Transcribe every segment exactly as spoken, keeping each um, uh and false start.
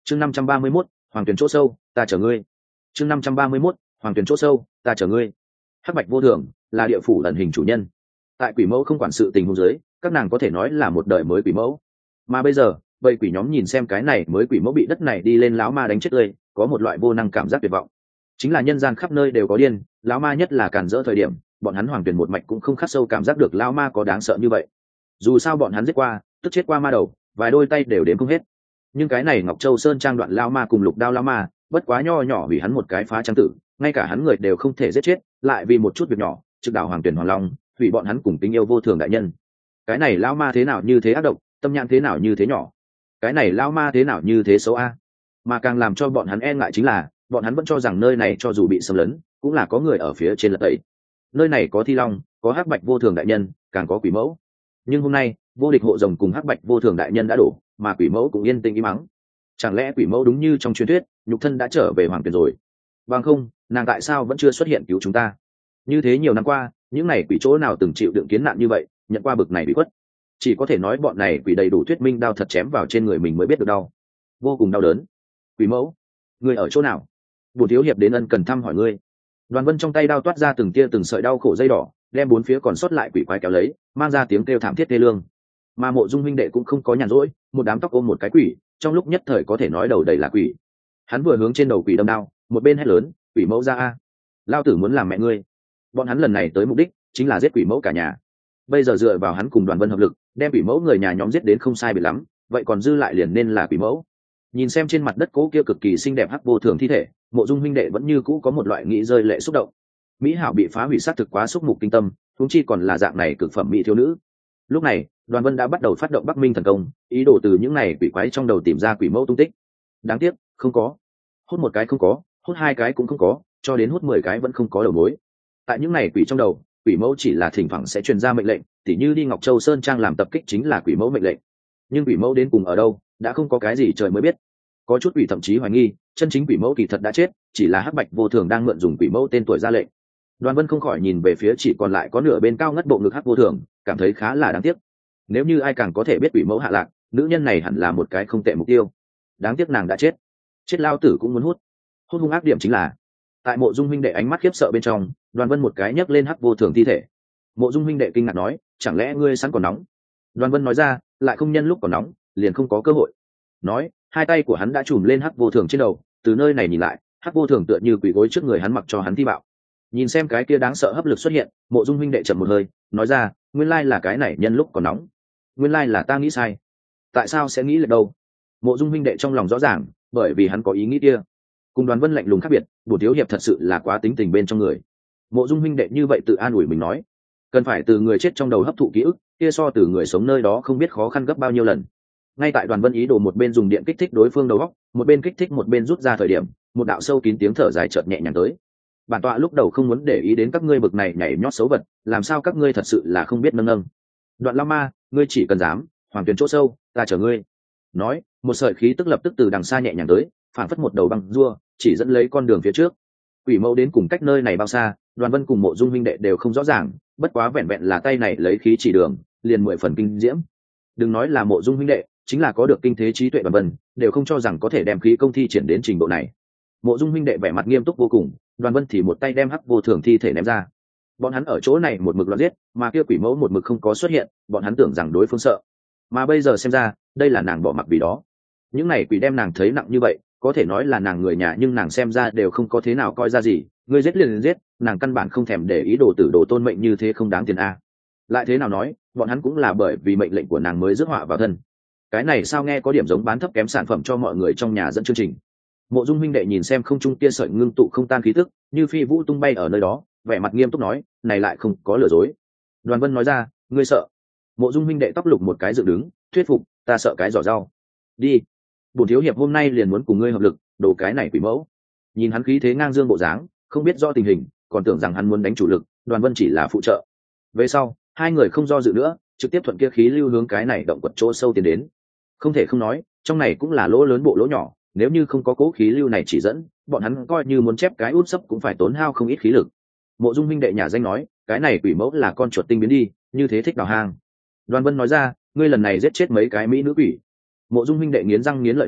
chương năm trăm ba mươi mốt hoàng tuyển chỗ sâu ta chở ngươi chương năm trăm ba mươi mốt hoàng tuyển chỗ sâu ta chở ngươi hắc bạch vô thường là địa phủ ẩn hình chủ nhân. Tại quỷ mẫu không quản sự tình huống dưới, các nàng có thể nói là một đời mới quỷ mẫu. Mà bây giờ vậy quỷ nhóm nhìn xem cái này mới quỷ mẫu bị đất này đi lên lão ma đánh chết tươi, có một loại vô năng cảm giác tuyệt vọng. Chính là nhân gian khắp nơi đều có điên, lão ma nhất là càn rỡ thời điểm, bọn hắn hoàng tuyển một mạch cũng không khắc sâu cảm giác được lão ma có đáng sợ như vậy. Dù sao bọn hắn giết qua tức chết qua ma đầu, vài đôi tay đều đếm không hết. Nhưng cái này Ngọc Châu Sơn trang đoạn lão ma cùng lục đao lão ma bất quá nho nhỏ vì hắn một cái phá trang tử, ngay cả hắn người đều không thể giết chết, lại vì một chút việc nhỏ trực đảo hoàng tuyển hoàng long, hủy bọn hắn cùng tình yêu vô thường đại nhân. Cái này lão ma thế nào như thế ác độc, tâm nhãn thế nào như thế nhỏ, cái này lão ma thế nào như thế xấu a. Mà càng làm cho bọn hắn e ngại chính là bọn hắn vẫn cho rằng nơi này cho dù bị xâm lấn cũng là có người ở phía trên lật tẩy. Nơi này có thi long, có hắc bạch vô thường đại nhân, càng có quỷ mẫu. Nhưng hôm nay vô địch hộ rồng cùng hắc bạch vô thường đại nhân đã đổ, mà quỷ mẫu cũng yên tĩnh im mắng. Chẳng lẽ quỷ mẫu đúng như trong truyền thuyết nhục thân đã trở về hoàng tuyển rồi? Bằng không nàng tại sao vẫn chưa xuất hiện cứu chúng ta? Như thế nhiều năm qua những này quỷ chỗ nào từng chịu đựng kiến nạn như vậy, nhận qua bực này bị khuất. Chỉ có thể nói bọn này quỷ đầy đủ thuyết minh đao thật chém vào trên người mình mới biết được đau, vô cùng đau đớn. Quỷ mẫu, người ở chỗ nào? Bùn thiếu hiệp đến ân cần thăm hỏi ngươi. Đoàn Vân trong tay đao toát ra từng tia từng sợi đau khổ dây đỏ, đem bốn phía còn sót lại quỷ quái kéo lấy, mang ra tiếng kêu thảm thiết thê lương. Mà Mộ Dung huynh đệ cũng không có nhàn rỗi, một đám tóc ôm một cái quỷ, trong lúc nhất thời có thể nói đầu đầy là quỷ. Hắn vừa hướng trên đầu quỷ đâm đao, một bên hét lớn, quỷ mẫu ra a, lao tử muốn làm mẹ ngươi. Bọn hắn lần này tới mục đích chính là giết quỷ mẫu cả nhà. Bây giờ dựa vào hắn cùng Đoàn Vân hợp lực, đem quỷ mẫu người nhà nhóm giết đến không sai biệt lắm, vậy còn dư lại liền nên là quỷ mẫu. Nhìn xem trên mặt đất cố kia cực kỳ xinh đẹp hắc vô thường thi thể, Mộ Dung huynh đệ vẫn như cũ có một loại nghĩ rơi lệ xúc động. Mỹ hảo bị phá hủy sát thực quá xúc mục kinh tâm, huống chi còn là dạng này cực phẩm mỹ thiếu nữ. Lúc này Đoàn Vân đã bắt đầu phát động Bắc Minh thần công, ý đồ từ những này quỷ quái trong đầu tìm ra quỷ mẫu tung tích. Đáng tiếc không có, hút một cái không có, hút hai cái cũng không có, cho đến hút mười cái vẫn không có đầu mối. Tại những này quỷ trong đầu, quỷ mẫu chỉ là thỉnh thoảng sẽ truyền ra mệnh lệnh, tỉ như đi Ngọc Châu Sơn trang làm tập kích chính là quỷ mẫu mệnh lệnh. Nhưng quỷ mẫu đến cùng ở đâu đã không có cái gì trời mới biết. Có chút quỷ thậm chí hoài nghi chân chính quỷ mẫu kỳ thật đã chết, chỉ là hắc bạch vô thường đang mượn dùng quỷ mẫu tên tuổi ra lệnh. Đoàn Vân không khỏi nhìn về phía chỉ còn lại có nửa bên cao ngất bộ ngực hắc vô thường, cảm thấy khá là đáng tiếc. Nếu như ai càng có thể biết quỷ mẫu hạ lạc, nữ nhân này hẳn là một cái không tệ mục tiêu. Đáng tiếc nàng đã chết, chết lao tử cũng muốn hút. Hút hung ác điểm chính là tại Mộ Dung huynh đệ ánh mắt khiếp sợ bên trong, Đoàn Vân một cái nhấc lên hắc vô thường thi thể. Mộ Dung huynh đệ kinh ngạc nói, chẳng lẽ ngươi sẵn còn nóng? Đoàn Vân nói ra, lại không nhân lúc còn nóng liền không có cơ hội. Nói hai tay của hắn đã chùm lên hắc vô thường trên đầu, từ nơi này nhìn lại hắc vô thường tựa như quỷ gối trước người hắn mặc cho hắn thi bạo. Nhìn xem cái kia đáng sợ hấp lực xuất hiện, Mộ Dung huynh đệ chậm một hơi nói ra, nguyên lai là cái này nhân lúc còn nóng, nguyên lai là ta nghĩ sai. Tại sao sẽ nghĩ lệch đâu? Mộ Dung huynh đệ trong lòng rõ ràng, bởi vì hắn có ý nghĩ kia. Cùng Đoàn Vân lạnh lùng khác biệt, bổ thiếu hiệp thật sự là quá tính tình bên trong người. Mộ Dung huynh đệ như vậy tự an ủi mình nói, cần phải từ người chết trong đầu hấp thụ ký ức kia so từ người sống nơi đó không biết khó khăn gấp bao nhiêu lần. Ngay tại Đoàn Vân ý đồ một bên dùng điện kích thích đối phương đầu óc, một bên kích thích một bên rút ra thời điểm, một đạo sâu kín tiếng thở dài chợt nhẹ nhàng tới. Bản tọa lúc đầu không muốn để ý đến các ngươi bực này nhảy nhót xấu vật, làm sao các ngươi thật sự là không biết nâng nâng. Đoạn Lao Ma, ngươi chỉ cần dám, hoàng tuyển chỗ sâu, ta chở ngươi. Nói, một sợi khí tức lập tức từ đằng xa nhẹ nhàng tới, phản phất một đầu băng rua, chỉ dẫn lấy con đường phía trước. Quỷ mẫu đến cùng cách nơi này bao xa, Đoàn Vân cùng Mộ Dung huynh đệ đều không rõ ràng, bất quá vẹn vẹn là tay này lấy khí chỉ đường, liền mười phần kinh diễm. Đừng nói là Mộ Dung huynh đệ, chính là có được kinh thế trí tuệ Đoàn Vân, đều không cho rằng có thể đem khí công thi triển đến trình độ này. Mộ Dung huynh đệ vẻ mặt nghiêm túc vô cùng, Đoàn Vân thì một tay đem hắc vô thường thi thể ném ra. Bọn hắn ở chỗ này một mực loạn giết, mà kia quỷ mẫu một mực không có xuất hiện, bọn hắn tưởng rằng đối phương sợ, mà bây giờ xem ra, đây là nàng bỏ mặc vì đó. Những này quỷ đem nàng thấy nặng như vậy, có thể nói là nàng người nhà, nhưng nàng xem ra đều không có thế nào coi ra gì, người giết liền giết, nàng căn bản không thèm để ý đồ tử đồ tôn mệnh như thế không đáng tiền a. Lại thế nào nói, bọn hắn cũng là bởi vì mệnh lệnh của nàng mới rước họa vào thân. Cái này sao nghe có điểm giống bán thấp kém sản phẩm cho mọi người trong nhà dẫn chương trình. Mộ Dung huynh đệ nhìn xem không trung tia sợi ngưng tụ không tan khí tức, như phi vũ tung bay ở nơi đó, vẻ mặt nghiêm túc nói, này lại không có lừa dối. Đoàn Vân nói ra, ngươi sợ? Mộ Dung huynh đệ tóc lục một cái dựng đứng, thuyết phục, ta sợ cái giỏ rau. Đi, bổn thiếu hiệp hôm nay liền muốn cùng ngươi hợp lực, đổ cái này quỷ mẫu. Nhìn hắn khí thế ngang dương bộ dáng, không biết do tình hình, còn tưởng rằng hắn muốn đánh chủ lực, Đoàn Vân chỉ là phụ trợ. Về sau, hai người không do dự nữa, trực tiếp thuận kia khí lưu hướng cái này động quật chỗ sâu tiến đến. Không thể không nói, trong này cũng là lỗ lớn bộ lỗ nhỏ, nếu như không có cố khí lưu này chỉ dẫn, bọn hắn coi như muốn chép cái út sấp cũng phải tốn hao không ít khí lực. Mộ Dung huynh đệ nhà danh nói, cái này quỷ mẫu là con chuột tinh biến đi, như thế thích đào hang. Đoàn Vân nói ra, ngươi lần này giết chết mấy cái mỹ nữ quỷ. Mộ Dung huynh đệ nghiến răng nghiến lợi nói,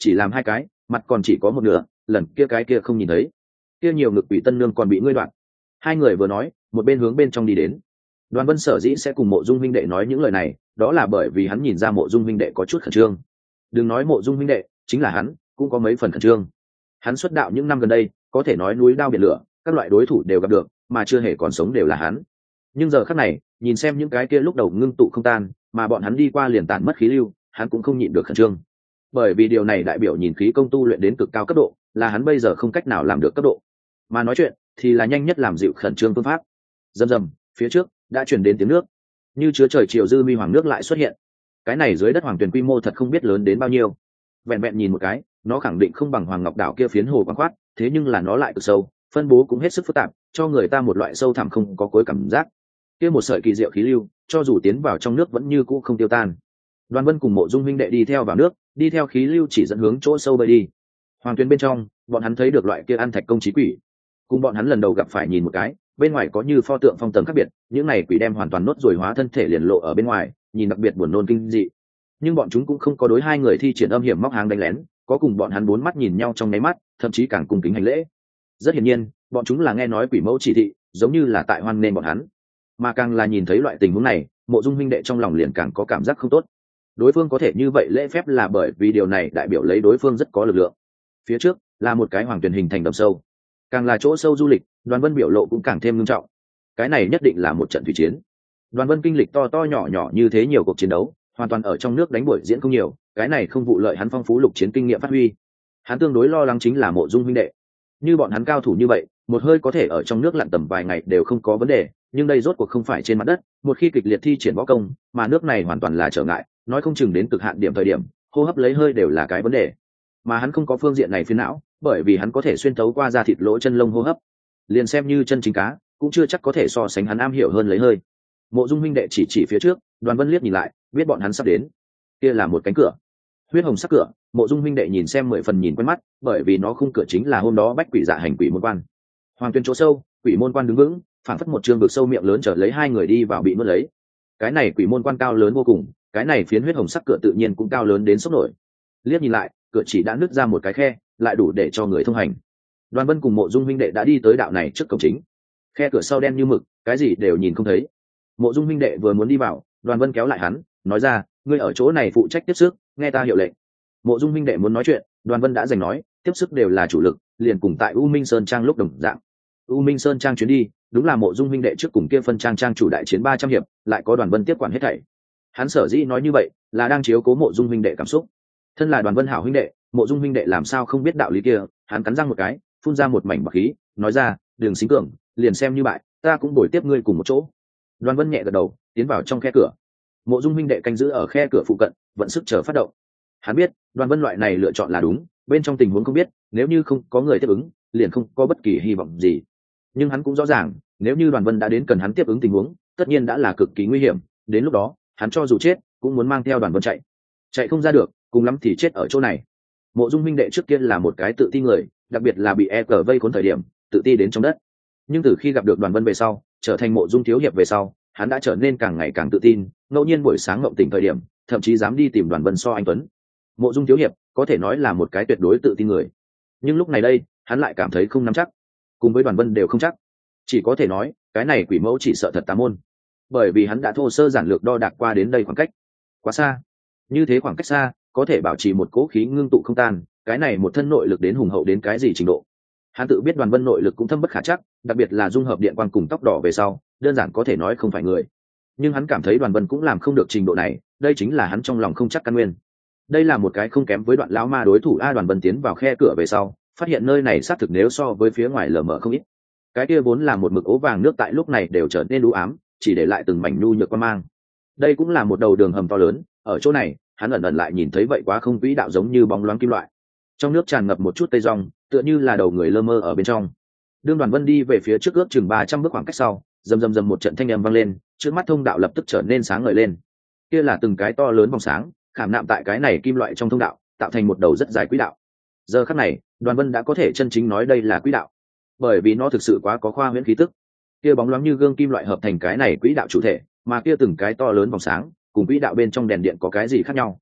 chỉ làm hai cái, mặt còn chỉ có một nửa, lần kia cái kia không nhìn thấy. Kia nhiều ngực quỷ tân nương còn bị ngươi đoạn. Hai người vừa nói, một bên hướng bên trong đi đến. Đoàn Vân sở dĩ sẽ cùng Mộ Dung huynh đệ nói những lời này, đó là bởi vì hắn nhìn ra Mộ Dung huynh đệ có chút khẩn trương. Đừng nói Mộ Dung huynh đệ, chính là hắn cũng có mấy phần khẩn trương. Hắn xuất đạo những năm gần đây, có thể nói núi đao biển lửa, các loại đối thủ đều gặp được, mà chưa hề còn sống đều là hắn. Nhưng giờ khắc này, nhìn xem những cái kia lúc đầu ngưng tụ không tan, mà bọn hắn đi qua liền tàn mất khí lưu, hắn cũng không nhịn được khẩn trương. Bởi vì điều này đại biểu nhìn khí công tu luyện đến cực cao cấp độ, là hắn bây giờ không cách nào làm được cấp độ. Mà nói chuyện thì là nhanh nhất làm dịu khẩn trương phương pháp. Rầm rầm, phía trước đã truyền đến tiếng nước, như chứa trời chiều dư mi hoàng nước lại xuất hiện. Cái này dưới đất hoàng tuyền quy mô thật không biết lớn đến bao nhiêu. Vẹn vẹn nhìn một cái, nó khẳng định không bằng Hoàng Ngọc đảo kia phiến hồ quang khoát, thế nhưng là nó lại cực sâu, phân bố cũng hết sức phức tạp, cho người ta một loại sâu thẳm không có cuối cảm giác. Kia một sợi kỳ diệu khí lưu, cho dù tiến vào trong nước vẫn như cũ không tiêu tan. Đoàn Vân cùng Mộ Dung huynh đệ đi theo vào nước, đi theo khí lưu chỉ dẫn hướng chỗ sâu bơi đi. Hoàng tuyền bên trong, bọn hắn thấy được loại kia ăn thạch công chí quỷ, cùng bọn hắn lần đầu gặp phải nhìn một cái, bên ngoài có như pho tượng phong tầng khác biệt, những này quỷ đem hoàn toàn nốt rồi hóa thân thể liền lộ ở bên ngoài, nhìn đặc biệt buồn nôn kinh dị. Nhưng bọn chúng cũng không có đối hai người thi triển âm hiểm móc hàng đánh lén, có cùng bọn hắn bốn mắt nhìn nhau trong nháy mắt, thậm chí càng cùng kính hành lễ. Rất hiển nhiên, bọn chúng là nghe nói quỷ mẫu chỉ thị, giống như là tại hoan nên bọn hắn. Mà càng là nhìn thấy loại tình huống này, Mộ Dung huynh đệ trong lòng liền càng có cảm giác không tốt. Đối phương có thể như vậy lễ phép là bởi vì điều này đại biểu lấy đối phương rất có lực lượng. Phía trước là một cái hoàng tuyền hình thành đầm sâu, càng là chỗ sâu du lịch, Đoàn Vân biểu lộ cũng càng thêm nghiêm trọng. Cái này nhất định là một trận thủy chiến. Đoàn Vân kinh lịch to to nhỏ nhỏ như thế nhiều cuộc chiến đấu, hoàn toàn ở trong nước đánh buổi diễn không nhiều, cái này không vụ lợi hắn phong phú lục chiến kinh nghiệm phát huy. Hắn tương đối lo lắng chính là Mộ Dung huynh đệ. Như bọn hắn cao thủ như vậy, một hơi có thể ở trong nước lặn tầm vài ngày đều không có vấn đề, nhưng đây rốt cuộc không phải trên mặt đất, một khi kịch liệt thi triển võ công, mà nước này hoàn toàn là trở ngại, nói không chừng đến cực hạn điểm thời điểm, hô hấp lấy hơi đều là cái vấn đề. Mà hắn không có phương diện này phiền não, bởi vì hắn có thể xuyên thấu qua da thịt lỗ chân lông hô hấp. Liền xem như chân chính cá, cũng chưa chắc có thể so sánh hắn am hiểu hơn lấy hơi. Mộ Dung huynh đệ chỉ chỉ phía trước, Đoàn Vân liếc nhìn lại, biết bọn hắn sắp đến. Kia là một cánh cửa, huyết hồng sắc cửa. Mộ Dung huynh đệ nhìn xem mười phần nhìn quen mắt, bởi vì nó khung cửa chính là hôm đó bách quỷ dạ hành quỷ môn quan. Hoàng tuyên chỗ sâu, quỷ môn quan đứng vững, phảng phất một trường vực sâu miệng lớn trở lấy hai người đi vào bị nuốt lấy. Cái này quỷ môn quan cao lớn vô cùng, cái này phiến huyết hồng sắc cửa tự nhiên cũng cao lớn đến sốc nổi. Liếc nhìn lại, cửa chỉ đã nứt ra một cái khe, lại đủ để cho người thông hành. Đoàn Vân cùng Mộ Dung huynh đệ đã đi tới đạo này trước cổng chính. Khe cửa sau đen như mực, cái gì đều nhìn không thấy. Mộ Dung huynh đệ vừa muốn đi vào, Đoàn Vân kéo lại hắn, nói ra, ngươi ở chỗ này phụ trách tiếp sức, nghe ta hiệu lệnh. Mộ Dung huynh đệ muốn nói chuyện, Đoàn Vân đã giành nói, tiếp sức đều là chủ lực, liền cùng tại U Minh Sơn Trang lúc đồng dạng. U Minh Sơn Trang chuyến đi, đúng là Mộ Dung huynh đệ trước cùng kia phân trang trang chủ đại chiến ba trăm hiệp, lại có Đoàn Vân tiếp quản hết thảy. Hắn sở dĩ nói như vậy, là đang chiếu cố Mộ Dung huynh đệ cảm xúc. Thân là Đoàn Vân hảo huynh đệ, Mộ Dung huynh đệ làm sao không biết đạo lý kia, hắn cắn răng một cái, phun ra một mảnh bạc khí, nói ra, đường xính cường, liền xem như bại, ta cũng bồi tiếp ngươi cùng một chỗ. Đoàn Vân nhẹ gật đầu, tiến vào trong khe cửa. Mộ Dung huynh đệ canh giữ ở khe cửa phụ cận, vận sức chờ phát động. Hắn biết, Đoàn Vân loại này lựa chọn là đúng, bên trong tình huống không biết, nếu như không có người tiếp ứng, liền không có bất kỳ hy vọng gì. Nhưng hắn cũng rõ ràng, nếu như Đoàn Vân đã đến cần hắn tiếp ứng tình huống, tất nhiên đã là cực kỳ nguy hiểm, đến lúc đó, hắn cho dù chết, cũng muốn mang theo Đoàn Vân chạy. Chạy không ra được, cùng lắm thì chết ở chỗ này. Mộ Dung huynh đệ trước kia là một cái tự ti người, đặc biệt là bị e cờ vây khốn thời điểm, tự ti đến trong đất. Nhưng từ khi gặp được Đoàn Vân về sau, trở thành Mộ Dung thiếu hiệp về sau, hắn đã trở nên càng ngày càng tự tin, ngẫu nhiên buổi sáng ngậm tỉnh thời điểm, thậm chí dám đi tìm Đoàn Vân so anh tuấn. Mộ Dung thiếu hiệp có thể nói là một cái tuyệt đối tự tin người, nhưng lúc này đây, hắn lại cảm thấy không nắm chắc, cùng với Đoàn Vân đều không chắc, chỉ có thể nói, cái này quỷ mẫu chỉ sợ thật tà môn, bởi vì hắn đã thô sơ giản lược đo đạc qua đến đây khoảng cách quá xa. Như thế khoảng cách xa, có thể bảo trì một cỗ khí ngưng tụ không tan, cái này một thân nội lực đến hùng hậu đến cái gì trình độ. Hắn tự biết Đoàn Vân nội lực cũng thâm bất khả chắc, đặc biệt là dung hợp điện quang cùng tóc đỏ về sau, đơn giản có thể nói không phải người. Nhưng hắn cảm thấy Đoàn Vân cũng làm không được trình độ này, đây chính là hắn trong lòng không chắc căn nguyên. Đây là một cái không kém với Đoạn lão ma đối thủ a. Đoàn Vân tiến vào khe cửa về sau, phát hiện nơi này xác thực nếu so với phía ngoài lờ mờ không ít. Cái kia vốn là một mực ố vàng nước tại lúc này đều trở nên u ám, chỉ để lại từng mảnh nhu nhược quan mang. Đây cũng là một đầu đường hầm to lớn, ở chỗ này, hắn ẩn ẩn lại nhìn thấy vậy quá không quỹ đạo giống như bóng loáng kim loại. Trong nước tràn ngập một chút tây rong, tựa như là đầu người lơ mơ ở bên trong. Đương Đoàn Vân đi về phía trước ước chừng ba trăm bước khoảng cách sau, rầm rầm rầm một trận thanh âm vang lên, trước mắt thông đạo lập tức trở nên sáng ngời lên. Kia là từng cái to lớn vòng sáng, khảm nạm tại cái này kim loại trong thông đạo, tạo thành một đầu rất dài quỹ đạo. Giờ khắc này, Đoàn Vân đã có thể chân chính nói đây là quỹ đạo, bởi vì nó thực sự quá có khoa huyễn khí tức. Kia bóng loáng như gương kim loại hợp thành cái này quỹ đạo chủ thể, mà kia từng cái to lớn vòng sáng, cùng quỹ đạo bên trong đèn điện có cái gì khác nhau?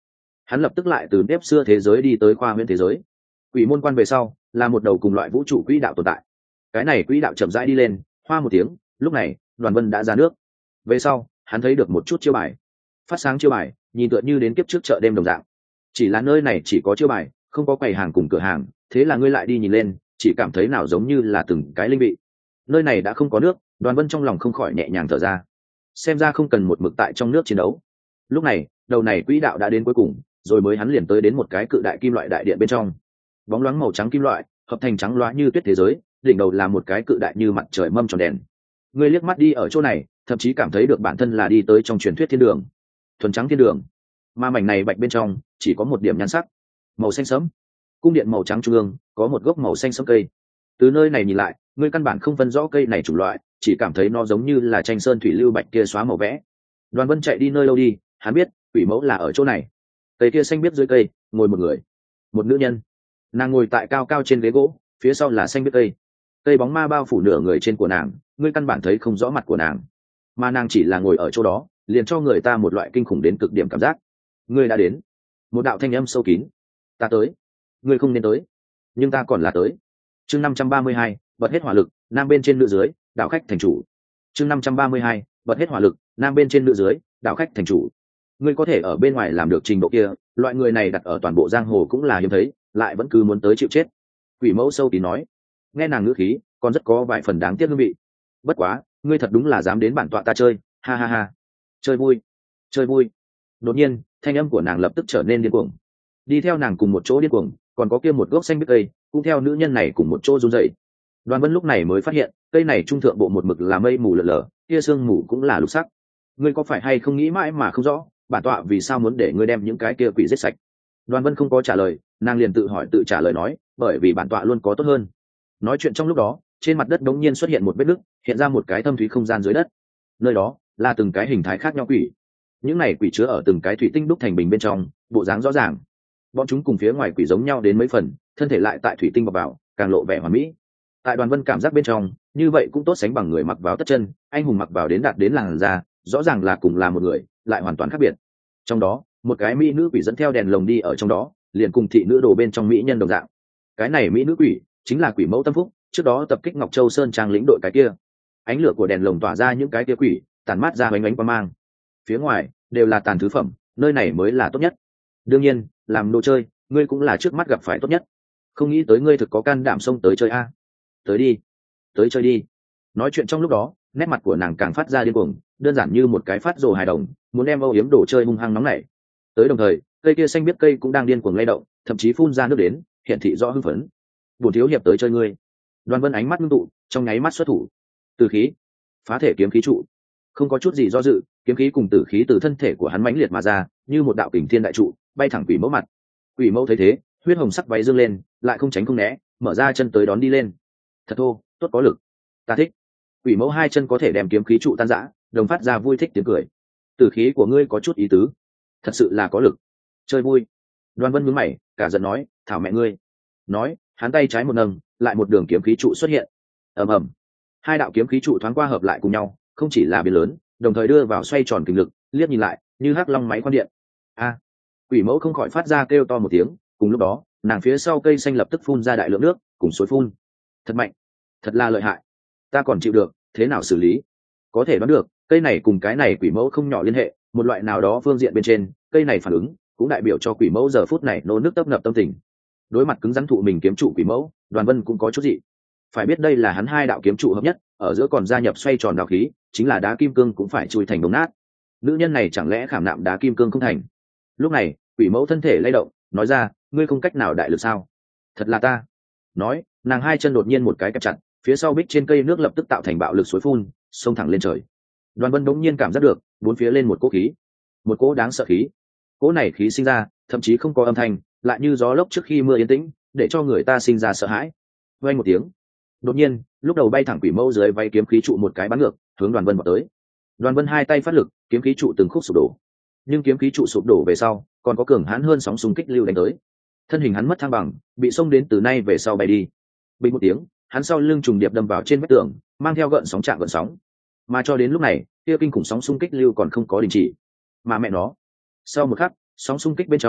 hắn lập tức lại từ nếp xưa thế giới đi tới khoa huyễn thế giới. Quỷ môn quan về sau là một đầu cùng loại vũ trụ quỹ đạo tồn tại. Cái này quỹ đạo chậm rãi đi lên, hoa một tiếng, lúc này Đoàn Vân đã ra nước. Về sau hắn thấy được một chút chiêu bài, phát sáng chiêu bài, nhìn tựa như đến kiếp trước chợ đêm đồng dạng. Chỉ là nơi này chỉ có chiêu bài, không có quầy hàng cùng cửa hàng, thế là ngươi lại đi nhìn lên, chỉ cảm thấy nào giống như là từng cái linh vị. Nơi này đã không có nước, Đoàn Vân trong lòng không khỏi nhẹ nhàng thở ra. Xem ra không cần một mực tại trong nước chiến đấu. Lúc này đầu này quỹ đạo đã đến cuối cùng, rồi mới hắn liền tới đến một cái cự đại kim loại đại điện bên trong. Bóng loáng màu trắng kim loại hợp thành trắng loá như tuyết thế giới, đỉnh đầu là một cái cự đại như mặt trời mâm tròn đèn. Ngươi liếc mắt đi ở chỗ này, thậm chí cảm thấy được bản thân là đi tới trong truyền thuyết thiên đường, thuần trắng thiên đường. Mà mảnh này bạch bên trong chỉ có một điểm nhan sắc, màu xanh sẫm. Cung điện màu trắng trung ương có một gốc màu xanh sẫm cây. Từ nơi này nhìn lại, ngươi căn bản không phân rõ cây này chủng loại, chỉ cảm thấy nó giống như là tranh sơn thủy lưu bạch kia xóa màu vẽ. Đoàn Vân chạy đi nơi đâu đi, hắn biết quỷ mẫu là ở chỗ này. Cây kia xanh biết dưới cây ngồi một người, một nữ nhân. Nàng ngồi tại cao cao trên ghế gỗ, phía sau là xanh biết cây. Cây bóng ma bao phủ nửa người trên của nàng, ngươi căn bản thấy không rõ mặt của nàng, mà nàng chỉ là ngồi ở chỗ đó, liền cho người ta một loại kinh khủng đến cực điểm cảm giác. Ngươi đã đến. Một đạo thanh âm sâu kín. Ta tới. Ngươi không nên tới, nhưng ta còn là tới. Chương năm trăm ba mươi hai, bật hết hỏa lực, nam bên trên nữ dưới, đạo khách thành chủ. Chương năm trăm ba mươi hai, bật hết hỏa lực, nam bên trên nữ dưới, đạo khách thành chủ. Ngươi có thể ở bên ngoài làm được trình độ kia, loại người này đặt ở toàn bộ giang hồ cũng là hiếm thấy, lại vẫn cứ muốn tới chịu chết. Quỷ mẫu sâu kín nói. Nghe nàng ngữ khí còn rất có vài phần đáng tiếc hương vị. Bất quá ngươi thật đúng là dám đến bản tọa ta chơi, ha ha ha. Chơi vui, chơi vui. Đột nhiên thanh âm của nàng lập tức trở nên điên cuồng. Đi theo nàng cùng một chỗ điên cuồng còn có kia một gốc xanh biết cây, cũng theo nữ nhân này cùng một chỗ run rẩy. Đoàn Vân lúc này mới phát hiện cây này trung thượng bộ một mực là mây mù lờ lờ, kia sương mù cũng là lục sắc. Ngươi có phải hay không nghĩ mãi mà không rõ, bản tọa vì sao muốn để ngươi đem những cái kia quỷ giết sạch? Đoàn Vân không có trả lời, nàng liền tự hỏi tự trả lời nói, bởi vì bản tọa luôn có tốt hơn. Nói chuyện trong lúc đó, trên mặt đất đống nhiên xuất hiện một vết nứt, hiện ra một cái thâm thúy không gian dưới đất. Nơi đó là từng cái hình thái khác nhau quỷ. Những này quỷ chứa ở từng cái thủy tinh đúc thành bình bên trong, bộ dáng rõ ràng. Bọn chúng cùng phía ngoài quỷ giống nhau đến mấy phần, thân thể lại tại thủy tinh bọc vào, càng lộ vẻ hoàn mỹ. Tại Đoàn Vân cảm giác bên trong, như vậy cũng tốt sánh bằng người mặc vào tất chân, anh hùng mặc vào đến đạt đến làn da, rõ ràng là cùng là một người, lại hoàn toàn khác biệt. Trong đó, một cái mỹ nữ quỷ dẫn theo đèn lồng đi ở trong đó, liền cùng thị nữ đồ bên trong mỹ nhân đồng dạng. Cái này mỹ nữ quỷ chính là quỷ mẫu Tâm Phúc, trước đó tập kích Ngọc Châu Sơn trang lĩnh đội cái kia. Ánh lửa của đèn lồng tỏa ra những cái kia quỷ, tàn mát ra ánh ánh qua mang. Phía ngoài đều là tàn thứ phẩm, nơi này mới là tốt nhất. Đương nhiên, làm đồ chơi, ngươi cũng là trước mắt gặp phải tốt nhất. Không nghĩ tới ngươi thực có can đảm xông tới chơi a. Tới đi, tới chơi đi. Nói chuyện trong lúc đó, nét mặt của nàng càng phát ra điên cuồng, đơn giản như một cái phát rồ hài đồng, muốn đem âu yếm đồ chơi hung hăng nóng nảy. Tới đồng thời, cây kia xanh biết cây cũng đang điên cuồng lay động, thậm chí phun ra nước đến, hiện thị rõ hưng phấn. Bổn thiếu hiệp tới chơi ngươi. Đoàn Vân ánh mắt ngưng tụ, trong nháy mắt xuất thủ. Từ khí, phá thể kiếm khí trụ. Không có chút gì do dự, kiếm khí cùng tử khí từ thân thể của hắn mãnh liệt mà ra, như một đạo kình thiên đại trụ, bay thẳng quỷ mẫu mặt. Quỷ mẫu thấy thế, huyết hồng sắc váy dương lên, lại không tránh không né, mở ra chân tới đón đi lên. Thật thô, tốt có lực. Ta thích. Quỷ mẫu hai chân có thể đem kiếm khí trụ tan rã, đồng phát ra vui thích tiếng cười. Tử khí của ngươi có chút ý tứ, thật sự là có lực. Chơi vui. Đoàn Vân nhướng mày, cả giận nói, thảo mẹ ngươi. Nói, hắn tay trái một nâng, lại một đường kiếm khí trụ xuất hiện. Ầm ầm. Hai đạo kiếm khí trụ thoáng qua hợp lại cùng nhau, không chỉ là biến lớn, đồng thời đưa vào xoay tròn kinh lực, liếc nhìn lại, như hắc long máy khoan điện. A! Quỷ mẫu không khỏi phát ra kêu to một tiếng, cùng lúc đó, nàng phía sau cây xanh lập tức phun ra đại lượng nước, cùng suối phun. Thật mạnh, thật là lợi hại. Ta còn chịu được, thế nào xử lý? Có thể đoán được, cây này cùng cái này quỷ mẫu không nhỏ liên hệ, một loại nào đó phương diện bên trên, cây này phản ứng, cũng đại biểu cho quỷ mẫu giờ phút này nô nước tấp nập tâm tình. Đối mặt cứng rắn thụ mình kiếm trụ quỷ mẫu, Đoàn Vân cũng có chút dị. Phải biết đây là hắn hai đạo kiếm trụ hợp nhất, ở giữa còn gia nhập xoay tròn đạo khí, chính là đá kim cương cũng phải chui thành đống nát. Nữ nhân này chẳng lẽ khảm nạm đá kim cương không thành? Lúc này, quỷ mẫu thân thể lay động, nói ra, ngươi không cách nào đại lực sao? Thật là ta. Nói, nàng hai chân đột nhiên một cái kẹp chặt, phía sau bích trên cây nước lập tức tạo thành bạo lực suối phun, xông thẳng lên trời. Đoàn Vân đống nhiên cảm giác được, bốn phía lên một cỗ khí, một cỗ đáng sợ khí. Cỗ này khí sinh ra, thậm chí không có âm thanh, lại như gió lốc trước khi mưa yên tĩnh, để cho người ta sinh ra sợ hãi. Vang một tiếng, đột nhiên, lúc đầu bay thẳng quỷ mẫu dưới váy kiếm khí trụ một cái bắn ngược, hướng Đoàn Vân vọt tới. Đoàn Vân hai tay phát lực, kiếm khí trụ từng khúc sụp đổ. Nhưng kiếm khí trụ sụp đổ về sau, còn có cường hãn hơn sóng xung kích lưu đánh tới. Thân hình hắn mất thăng bằng, bị xông đến từ nay về sau bay đi. Bình một tiếng, hắn sau lưng trùng điệp đâm vào trên vách tường, mang theo gợn sóng chạm gợn sóng. Mà cho đến lúc này, kia kinh khủng sóng xung kích lưu còn không có đình chỉ. Mà mẹ nó, sau một khắc, sóng xung kích bên trong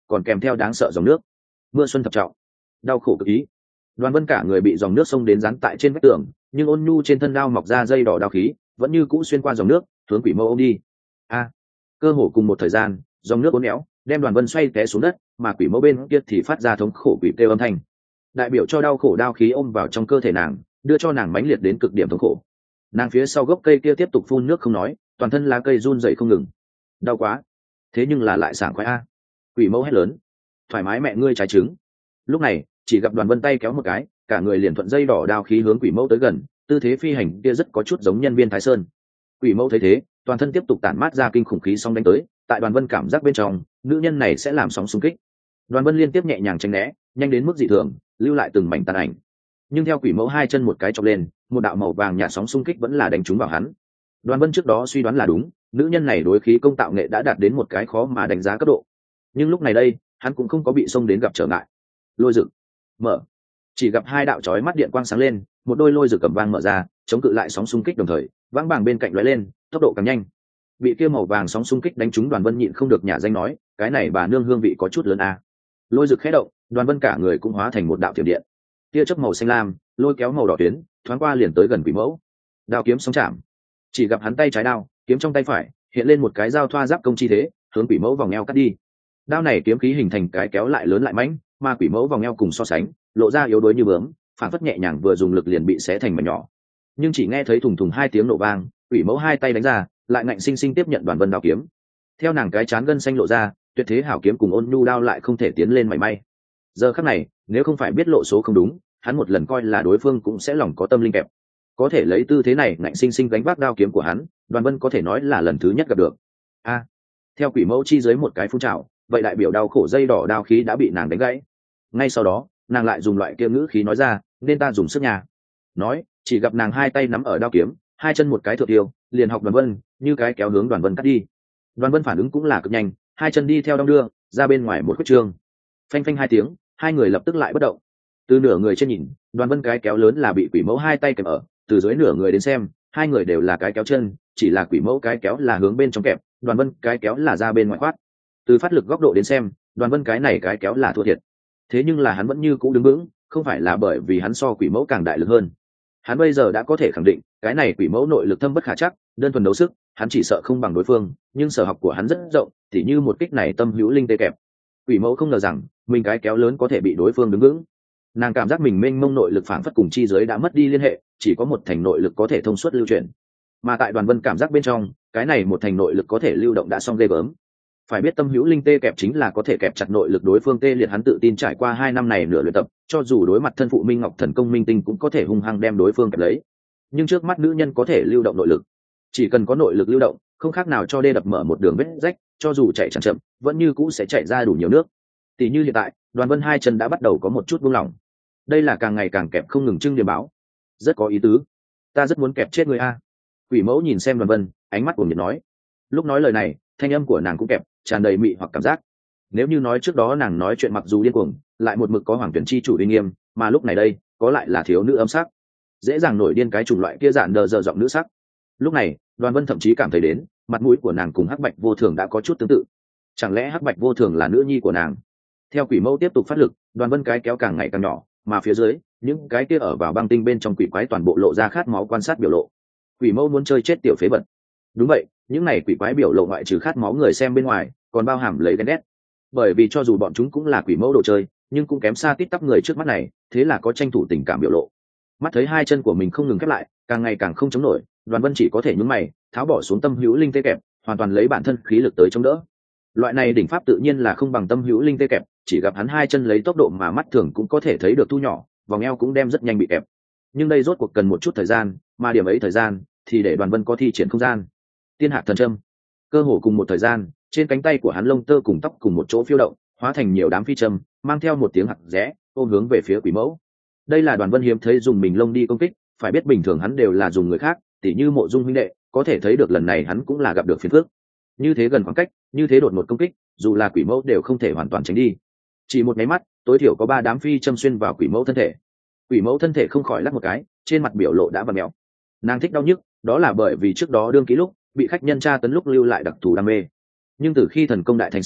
còn kèm theo đáng sợ dòng nước. Mưa xuân thập trọng, đau khổ cực ý. Đoàn Vân cả người bị dòng nước xông đến dán tại trên vách tường, nhưng ôn nhu trên thân đao mọc ra dây đỏ đao khí, vẫn như cũ xuyên qua dòng nước, hướng quỷ mẫu ôm đi. A, cơ hồ cùng một thời gian, dòng nước uốn éo, đem Đoàn Vân xoay té xuống đất, mà quỷ mẫu bên kia thì phát ra thống khổ quỷ kêu âm thanh, đại biểu cho đau khổ đao khí ôm vào trong cơ thể nàng, đưa cho nàng mãnh liệt đến cực điểm thống khổ. Nàng phía sau gốc cây kia tiếp tục phun nước không nói, toàn thân lá cây run rẩy không ngừng. Đau quá, thế nhưng là lại sảng khoái a. Quỷ mẫu hét lớn, thoải mái mẹ ngươi trái trứng. Lúc này chỉ gặp Đoàn Vân tay kéo một cái, cả người liền thuận dây đỏ đao khí hướng quỷ mẫu tới gần, tư thế phi hành kia rất có chút giống nhân viên Thái Sơn. Quỷ mẫu thấy thế, toàn thân tiếp tục tản mát ra kinh khủng khí sóng đánh tới, tại Đoàn Vân cảm giác bên trong, nữ nhân này sẽ làm sóng xung kích. Đoàn Vân liên tiếp nhẹ nhàng tránh né, nhanh đến mức dị thường, lưu lại từng mảnh tàn ảnh. Nhưng theo quỷ mẫu hai chân một cái chọc lên, một đạo màu vàng nhạt sóng xung kích vẫn là đánh trúng vào hắn. Đoàn Vân trước đó suy đoán là đúng, nữ nhân này đối khí công tạo nghệ đã đạt đến một cái khó mà đánh giá cấp độ. Nhưng lúc này đây, hắn cũng không có bị xông đến gặp trở ngại. Lôi rực mở, chỉ gặp hai đạo chói mắt điện quang sáng lên, một đôi lôi rực cầm vang mở ra, chống cự lại sóng xung kích đồng thời, vãng bảng bên cạnh lóe lên, tốc độ càng nhanh. Bị kia màu vàng sóng xung kích đánh trúng, Đoàn Vân nhịn không được nhả danh nói, cái này bà nương hương vị có chút lớn a. À. Lôi rực khẽ động, Đoàn Vân cả người cũng hóa thành một đạo thiểm điện, tia chớp màu xanh lam, lôi kéo màu đỏ tuyến, thoáng qua liền tới gần quỷ mẫu. Đao kiếm sóng chạm, chỉ gặp hắn tay trái đao, kiếm trong tay phải, hiện lên một cái dao thoa giáp công chi thế, hướng quỷ mẫu vòng eo cắt đi. Đao này kiếm khí hình thành cái kéo lại lớn lại mãnh, mà quỷ mẫu vòng eo cùng so sánh, lộ ra yếu đuối như bướm, phản phất nhẹ nhàng vừa dùng lực liền bị xé thành mảnh nhỏ. Nhưng chỉ nghe thấy thùng thùng hai tiếng nổ vang, quỷ mẫu hai tay đánh ra, lại ngạnh sinh sinh tiếp nhận Đoàn Vân đao kiếm. Theo nàng cái chán gân xanh lộ ra, tuyệt thế hảo kiếm cùng ôn nhu đao lại không thể tiến lên mảy may. Giờ khắc này, nếu không phải biết lộ số không đúng, hắn một lần coi là đối phương cũng sẽ lòng có tâm linh kẹp. Có thể lấy tư thế này ngạnh sinh sinh gánh vác đao kiếm của hắn, Đoàn Vân có thể nói là lần thứ nhất gặp được. A, à, theo quỷ mẫu chi dưới một cái phun trào, vậy đại biểu đau khổ dây đỏ đao khí đã bị nàng đánh gãy. Ngay sau đó, nàng lại dùng loại kia ngữ khí nói ra, nên ta dùng sức nhà. Nói, chỉ gặp nàng hai tay nắm ở đao kiếm, hai chân một cái thượng tiêu, liền học Đoàn Vân, như cái kéo hướng Đoàn Vân cắt đi. Đoàn Vân phản ứng cũng là cực nhanh, hai chân đi theo đong đưa, ra bên ngoài một khúc trương. Phanh phanh hai tiếng, hai người lập tức lại bất động. Từ nửa người trên nhìn, Đoàn Vân cái kéo lớn là bị quỷ mẫu hai tay kẹp ở, từ dưới nửa người đến xem, hai người đều là cái kéo chân, chỉ là quỷ mẫu cái kéo là hướng bên trong kẹp, Đoàn Vân cái kéo là ra bên ngoài khoát. Từ phát lực góc độ đến xem, Đoàn Vân cái này cái kéo là thua thiệt. Thế nhưng là hắn vẫn như cũ đứng vững, không phải là bởi vì hắn so quỷ mẫu càng đại lực hơn. Hắn bây giờ đã có thể khẳng định, cái này quỷ mẫu nội lực thâm bất khả chắc, đơn thuần đấu sức, hắn chỉ sợ không bằng đối phương, nhưng sở học của hắn rất rộng, tỉ như một kích này tâm hữu linh tê kẹp. Quỷ mẫu không ngờ rằng, mình cái kéo lớn có thể bị đối phương đứng vững. Nàng cảm giác mình mênh mông nội lực phảng phất cùng chi giới đã mất đi liên hệ, chỉ có một thành nội lực có thể thông suốt lưu chuyển. Mà tại Đoàn Vân cảm giác bên trong, cái này một thành nội lực có thể lưu động đã xong ghê gớm. Phải biết tâm hữu linh tê kẹp chính là có thể kẹp chặt nội lực đối phương, tê liệt hắn tự tin trải qua hai năm này nửa luyện tập, cho dù đối mặt thân phụ Minh Ngọc thần công minh tinh cũng có thể hung hăng đem đối phương kẹp lấy. Nhưng trước mắt nữ nhân có thể lưu động nội lực, chỉ cần có nội lực lưu động, không khác nào cho đê đập mở một đường vết rách, cho dù chạy chậm chậm, vẫn như cũ sẽ chạy ra đủ nhiều nước. Tỷ như hiện tại, Đoàn Vân hai chân đã bắt đầu có một chút buông lỏng. Đây là càng ngày càng kẹp không ngừng trưng điểm báo, rất có ý tứ. Ta rất muốn kẹp chết người a. Quỷ mẫu nhìn xem Đoàn Vân, ánh mắt của nhiệt nói. Lúc nói lời này, thanh âm của nàng cũng kẹp, tràn đầy mị hoặc cảm giác. Nếu như nói trước đó nàng nói chuyện mặc dù điên cuồng, lại một mực có hoàng tuyển chi chủ uy nghiêm, mà lúc này đây, có lại là thiếu nữ âm sắc, dễ dàng nổi điên cái chủng loại kia dạn đờ dờ giọng nữ sắc. Lúc này, Đoàn Vân thậm chí cảm thấy đến, mặt mũi của nàng cùng Hắc Bạch Vô Thường đã có chút tương tự. Chẳng lẽ Hắc Bạch Vô Thường là nữ nhi của nàng? Theo quỷ mẫu tiếp tục phát lực, Đoàn Vân cái kéo càng ngày càng nhỏ, mà phía dưới, những cái kia ở vào băng tinh bên trong quỷ quái toàn bộ lộ ra khát máu quan sát biểu lộ. Quỷ mẫu muốn chơi chết tiểu phế vật. Đúng vậy, những này quỷ quái biểu lộ ngoại trừ khát máu người xem bên ngoài, còn bao hàm lấy ghen ghét. Bởi vì cho dù bọn chúng cũng là quỷ mẫu đồ chơi, nhưng cũng kém xa tít tắp người trước mắt này, thế là có tranh thủ tình cảm biểu lộ. Mắt thấy hai chân của mình không ngừng khép lại, càng ngày càng không chống nổi, Đoàn Vân chỉ có thể nhún mày, tháo bỏ xuống tâm hữu linh tê kẹp, hoàn toàn lấy bản thân khí lực tới chống đỡ. Loại này đỉnh pháp tự nhiên là không bằng tâm hữu linh tê kẹp, chỉ gặp hắn hai chân lấy tốc độ mà mắt thường cũng có thể thấy được thu nhỏ, vòng eo cũng đem rất nhanh bị kẹp. Nhưng đây rốt cuộc cần một chút thời gian, mà điểm ấy thời gian thì để Đoàn Vân có thi triển không gian. Tiên hạc thần châm, cơ hồ cùng một thời gian, trên cánh tay của hắn lông tơ cùng tóc cùng một chỗ phiêu động, hóa thành nhiều đám phi châm, mang theo một tiếng hạc rẽ, ôm hướng về phía quỷ mẫu. Đây là Đoàn Vân hiếm thấy dùng mình lông đi công kích, phải biết bình thường hắn đều là dùng người khác, tỉ như Mộ Dung huynh đệ, có thể thấy được lần này hắn cũng là gặp được phiền phức. Như thế gần khoảng cách, như thế đột ngột công kích, dù là quỷ mẫu đều không thể hoàn toàn tránh đi. Chỉ một cái mắt, tối thiểu có ba đám phi châm xuyên vào quỷ mẫu thân thể. Quỷ mẫu thân thể không khỏi lắc một cái, trên mặt biểu lộ đã vặn mèo. Nàng thích đau nhức, đó là bởi vì trước đó đương ký lúc bị khách nhân tra tấn lúc lưu lại đặc thù đam mê. Nhưng từ khi thần công đại thành sau,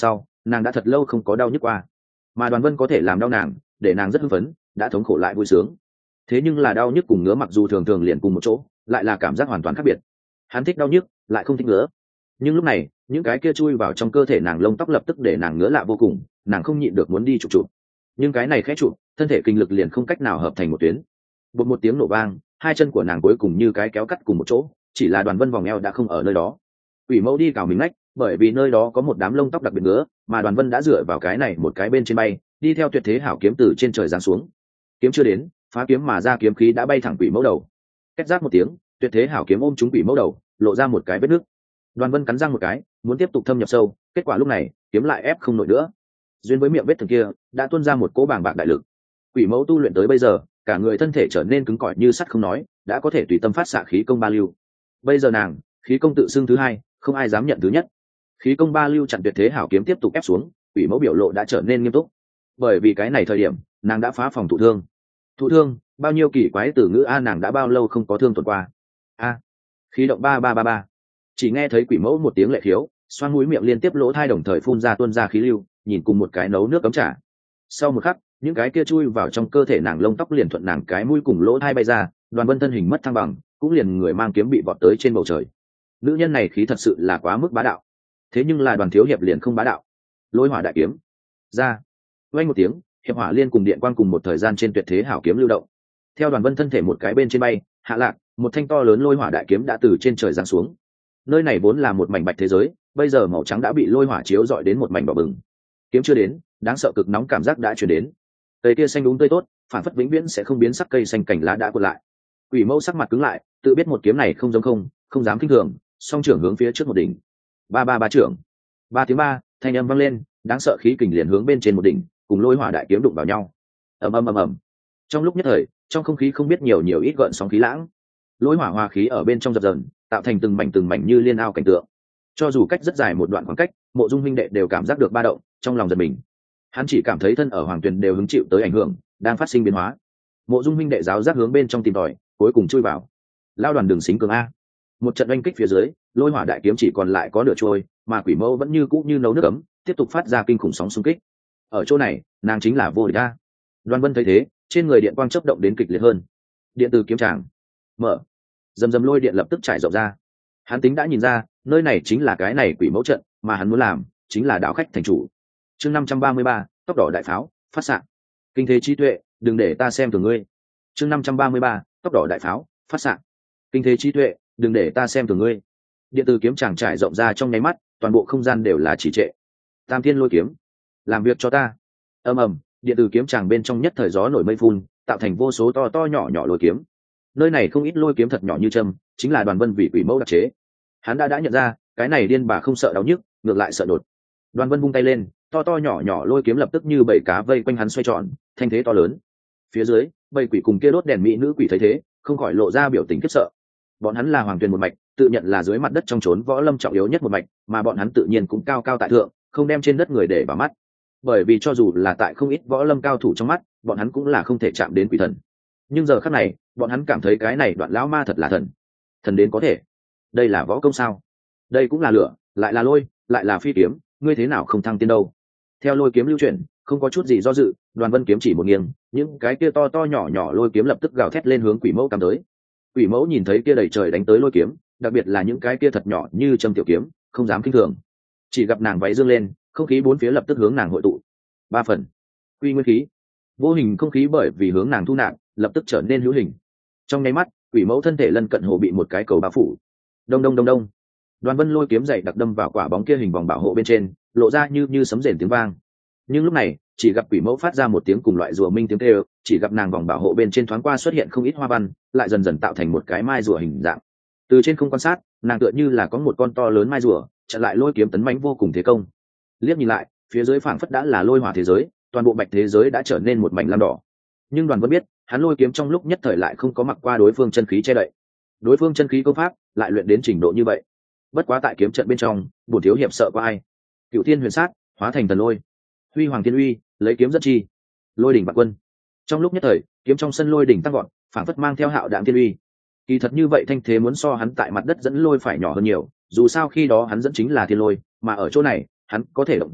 nàng đã thật lâu không có đau nhức qua, mà Đoàn Vân có thể làm đau nàng, để nàng rất hưng phấn, đã thống khổ lại vui sướng. Thế nhưng là đau nhức cùng ngứa mặc dù thường thường liền cùng một chỗ, lại là cảm giác hoàn toàn khác biệt. Hắn thích đau nhức, lại không thích ngứa. Nhưng lúc này, những cái kia chui vào trong cơ thể nàng lông tóc lập tức để nàng ngứa lạ vô cùng, nàng không nhịn được muốn đi chụp chụp. Nhưng cái này khẽ chụp, thân thể kinh lực liền không cách nào hợp thành một tuyến. Bột một tiếng nổ vang, hai chân của nàng cuối cùng như cái kéo cắt cùng một chỗ, chỉ là Đoàn Vân vòng eo đã không ở nơi đó. Quỷ mẫu đi cào mình nách, bởi vì nơi đó có một đám lông tóc đặc biệt ngứa, mà Đoàn Vân đã dựa vào cái này một cái bên trên bay, đi theo tuyệt thế hảo kiếm từ trên trời giáng xuống. Kiếm chưa đến, phá kiếm mà ra kiếm khí đã bay thẳng quỷ mẫu đầu. Két rác một tiếng, tuyệt thế hảo kiếm ôm trúng quỷ mẫu đầu, lộ ra một cái vết nứt. Đoàn Vân cắn răng một cái, muốn tiếp tục thâm nhập sâu, kết quả lúc này, kiếm lại ép không nổi nữa. Duyên với miệng vết thương kia, đã tuôn ra một cỗ bàng bạc đại lực. Quỷ mẫu tu luyện tới bây giờ, cả người thân thể trở nên cứng cỏi như sắt không nói, đã có thể tùy tâm phát xạ khí công ba lưu. Bây giờ nàng, khí công tự xưng thứ hai, không ai dám nhận thứ nhất. Khí công ba lưu chặn tuyệt thế hảo kiếm tiếp tục ép xuống, quỷ mẫu biểu lộ đã trở nên nghiêm túc. Bởi vì cái này thời điểm, nàng đã phá phòng thụ thương. Thụ thương, bao nhiêu kỳ quái từ ngữ a, nàng đã bao lâu không có thương tuần qua. A, khí động ba ba ba ba. Chỉ nghe thấy quỷ mẫu một tiếng lệ khiếu, xoang mũi miệng liên tiếp lỗ thai đồng thời phun ra tuôn ra khí lưu, nhìn cùng một cái nấu nước cấm trà. Sau một khắc, những cái kia chui vào trong cơ thể nàng lông tóc liền thuận nàng cái mũi cùng lỗ thai bay ra, Đoàn Vân thân hình mất thăng bằng, cũng liền người mang kiếm bị vọt tới trên bầu trời. Nữ nhân này khí thật sự là quá mức bá đạo. Thế nhưng là Đoàn thiếu hiệp liền không bá đạo. Lôi hỏa đại kiếm ra, vang một tiếng, hiệp hỏa liên cùng điện quang cùng một thời gian trên tuyệt thế hảo kiếm lưu động. Theo Đoàn Vân thân thể một cái bên trên bay, hạ lạc, một thanh to lớn lôi hỏa đại kiếm đã từ trên trời giáng xuống. Nơi này vốn là một mảnh bạch thế giới, bây giờ màu trắng đã bị lôi hỏa chiếu rọi đến một mảnh đỏ bừng. Kiếm chưa đến, đáng sợ cực nóng cảm giác đã truyền đến. Cây kia xanh đúng tươi tốt, phản phất vĩnh viễn sẽ không biến sắc cây xanh cảnh lá đã cuộn lại. Quỷ mẫu sắc mặt cứng lại, tự biết một kiếm này không giống không, không dám kinh thường, song trưởng hướng phía trước một đỉnh. Ba ba ba trưởng. Ba tiếng ba, thanh âm vang lên, đáng sợ khí kình liền hướng bên trên một đỉnh, cùng lôi hỏa đại kiếm đụng vào nhau. Ầm ầm ầm ầm. Trong lúc nhất thời, trong không khí không biết nhiều nhiều ít gợn sóng khí lãng. Lôi hỏa hòa khí ở bên trong dập dờn, tạo thành từng mảnh từng mảnh như liên ao cảnh tượng. Cho dù cách rất dài một đoạn khoảng cách, Mộ Dung huynh đệ đều cảm giác được ba động, trong lòng giật mình. Hắn chỉ cảm thấy thân ở Hoàng Tuyền đều hứng chịu tới ảnh hưởng, đang phát sinh biến hóa. Mộ Dung huynh đệ giáo giác hướng bên trong tìm tòi, cuối cùng chui vào. Lao đoàn đường xính cường a. Một trận oanh kích phía dưới, lôi hỏa đại kiếm chỉ còn lại có nửa trôi, mà quỷ mẫu vẫn như cũ như nấu nước ấm, tiếp tục phát ra kinh khủng sóng xung kích. Ở chỗ này, nàng chính là vô địch a. Đoan Vân thấy thế, trên người điện quang chớp động đến kịch liệt hơn. Điện từ kiếm tràng mở, dầm dầm lôi điện lập tức trải rộng ra. Hắn tính đã nhìn ra, nơi này chính là cái này quỷ mẫu trận, mà hắn muốn làm chính là đảo khách thành chủ. Chương năm trăm ba mươi ba, tốc độ đại pháo phát xạ. Kinh thế trí tuệ, đừng để ta xem thường ngươi. Chương năm trăm ba mươi ba, tốc độ đại pháo phát xạ. Kinh thế trí tuệ, đừng để ta xem thường ngươi. Điện từ kiếm tràng trải rộng ra trong nháy mắt, toàn bộ không gian đều là trì trệ. Tam thiên lôi kiếm, làm việc cho ta. Ầm ầm, điện từ kiếm tràng bên trong nhất thời gió nổi mây phun, tạo thành vô số to to nhỏ nhỏ lôi kiếm. Nơi này không ít lôi kiếm thật nhỏ như châm, chính là Đoàn Vân vì quỷ mẫu đặc chế. Hắn đã đã nhận ra, cái này điên bà không sợ đau nhức, ngược lại sợ đột. Đoàn Vân vung tay lên, to to nhỏ nhỏ lôi kiếm lập tức như bầy cá vây quanh hắn xoay tròn, thanh thế to lớn. Phía dưới, bầy quỷ cùng kia đốt đèn mỹ nữ quỷ thấy thế, không khỏi lộ ra biểu tình khiếp sợ. Bọn hắn là Hoàng Tuyền một mạch, tự nhận là dưới mặt đất trong chốn võ lâm trọng yếu nhất một mạch, mà bọn hắn tự nhiên cũng cao cao tại thượng, không đem trên đất người để vào mắt. Bởi vì cho dù là tại không ít võ lâm cao thủ trong mắt, bọn hắn cũng là không thể chạm đến quỷ thần. Nhưng giờ khắc này, bọn hắn cảm thấy cái này Đoạn lão ma thật là thần. Thần đến có thể. Đây là võ công sao? Đây cũng là lửa, lại là lôi, lại là phi kiếm, ngươi thế nào không thăng tiên đâu? Theo lôi kiếm lưu chuyển, không có chút gì do dự, Đoàn Vân kiếm chỉ một nghiêng, những cái kia to to nhỏ nhỏ lôi kiếm lập tức gào thét lên hướng quỷ mẫu cắm tới. Quỷ mẫu nhìn thấy kia đầy trời đánh tới lôi kiếm, đặc biệt là những cái kia thật nhỏ như châm tiểu kiếm, không dám kinh thường. Chỉ gặp nàng váy dương lên, không khí bốn phía lập tức hướng nàng hội tụ. Ba phần, quy nguyên khí. Vô hình không khí bởi vì hướng nàng thu nạp, lập tức trở nên hữu hình. Trong nháy mắt, quỷ mẫu thân thể lân cận hồ bị một cái cầu bao phủ. Đông đông đông đông. Đoàn Vân lôi kiếm dày đặc đâm vào quả bóng kia hình vòng bảo hộ bên trên, lộ ra như như sấm rền tiếng vang. Nhưng lúc này, chỉ gặp quỷ mẫu phát ra một tiếng cùng loại rùa minh tiếng kêu, chỉ gặp nàng vòng bảo hộ bên trên thoáng qua xuất hiện không ít hoa văn, lại dần dần tạo thành một cái mai rùa hình dạng. Từ trên không quan sát, nàng tựa như là có một con to lớn mai rùa, chặn lại lôi kiếm tấn mãnh vô cùng thế công. Liếc nhìn lại, phía dưới phảng phất đã là lôi hỏa thế giới, toàn bộ bạch thế giới đã trở nên một mảnh lam đỏ. Nhưng Đoàn Vân biết, hắn lôi kiếm trong lúc nhất thời lại không có mặc qua đối phương chân khí che đậy. Đối phương chân khí công pháp lại luyện đến trình độ như vậy. Bất quá tại kiếm trận bên trong, bổn thiếu hiệp sợ có ai? Cựu Thiên Huyền Sát, hóa thành thần lôi. Huy Hoàng Thiên Uy, lấy kiếm dẫn chi. Lôi đỉnh bạc quân. Trong lúc nhất thời, kiếm trong sân lôi đỉnh tăng gọn, phảng phất mang theo hạo đạm thiên uy. Kỳ thật như vậy thanh thế muốn so hắn tại mặt đất dẫn lôi phải nhỏ hơn nhiều, dù sao khi đó hắn dẫn chính là thiên lôi, mà ở chỗ này, hắn có thể động dụng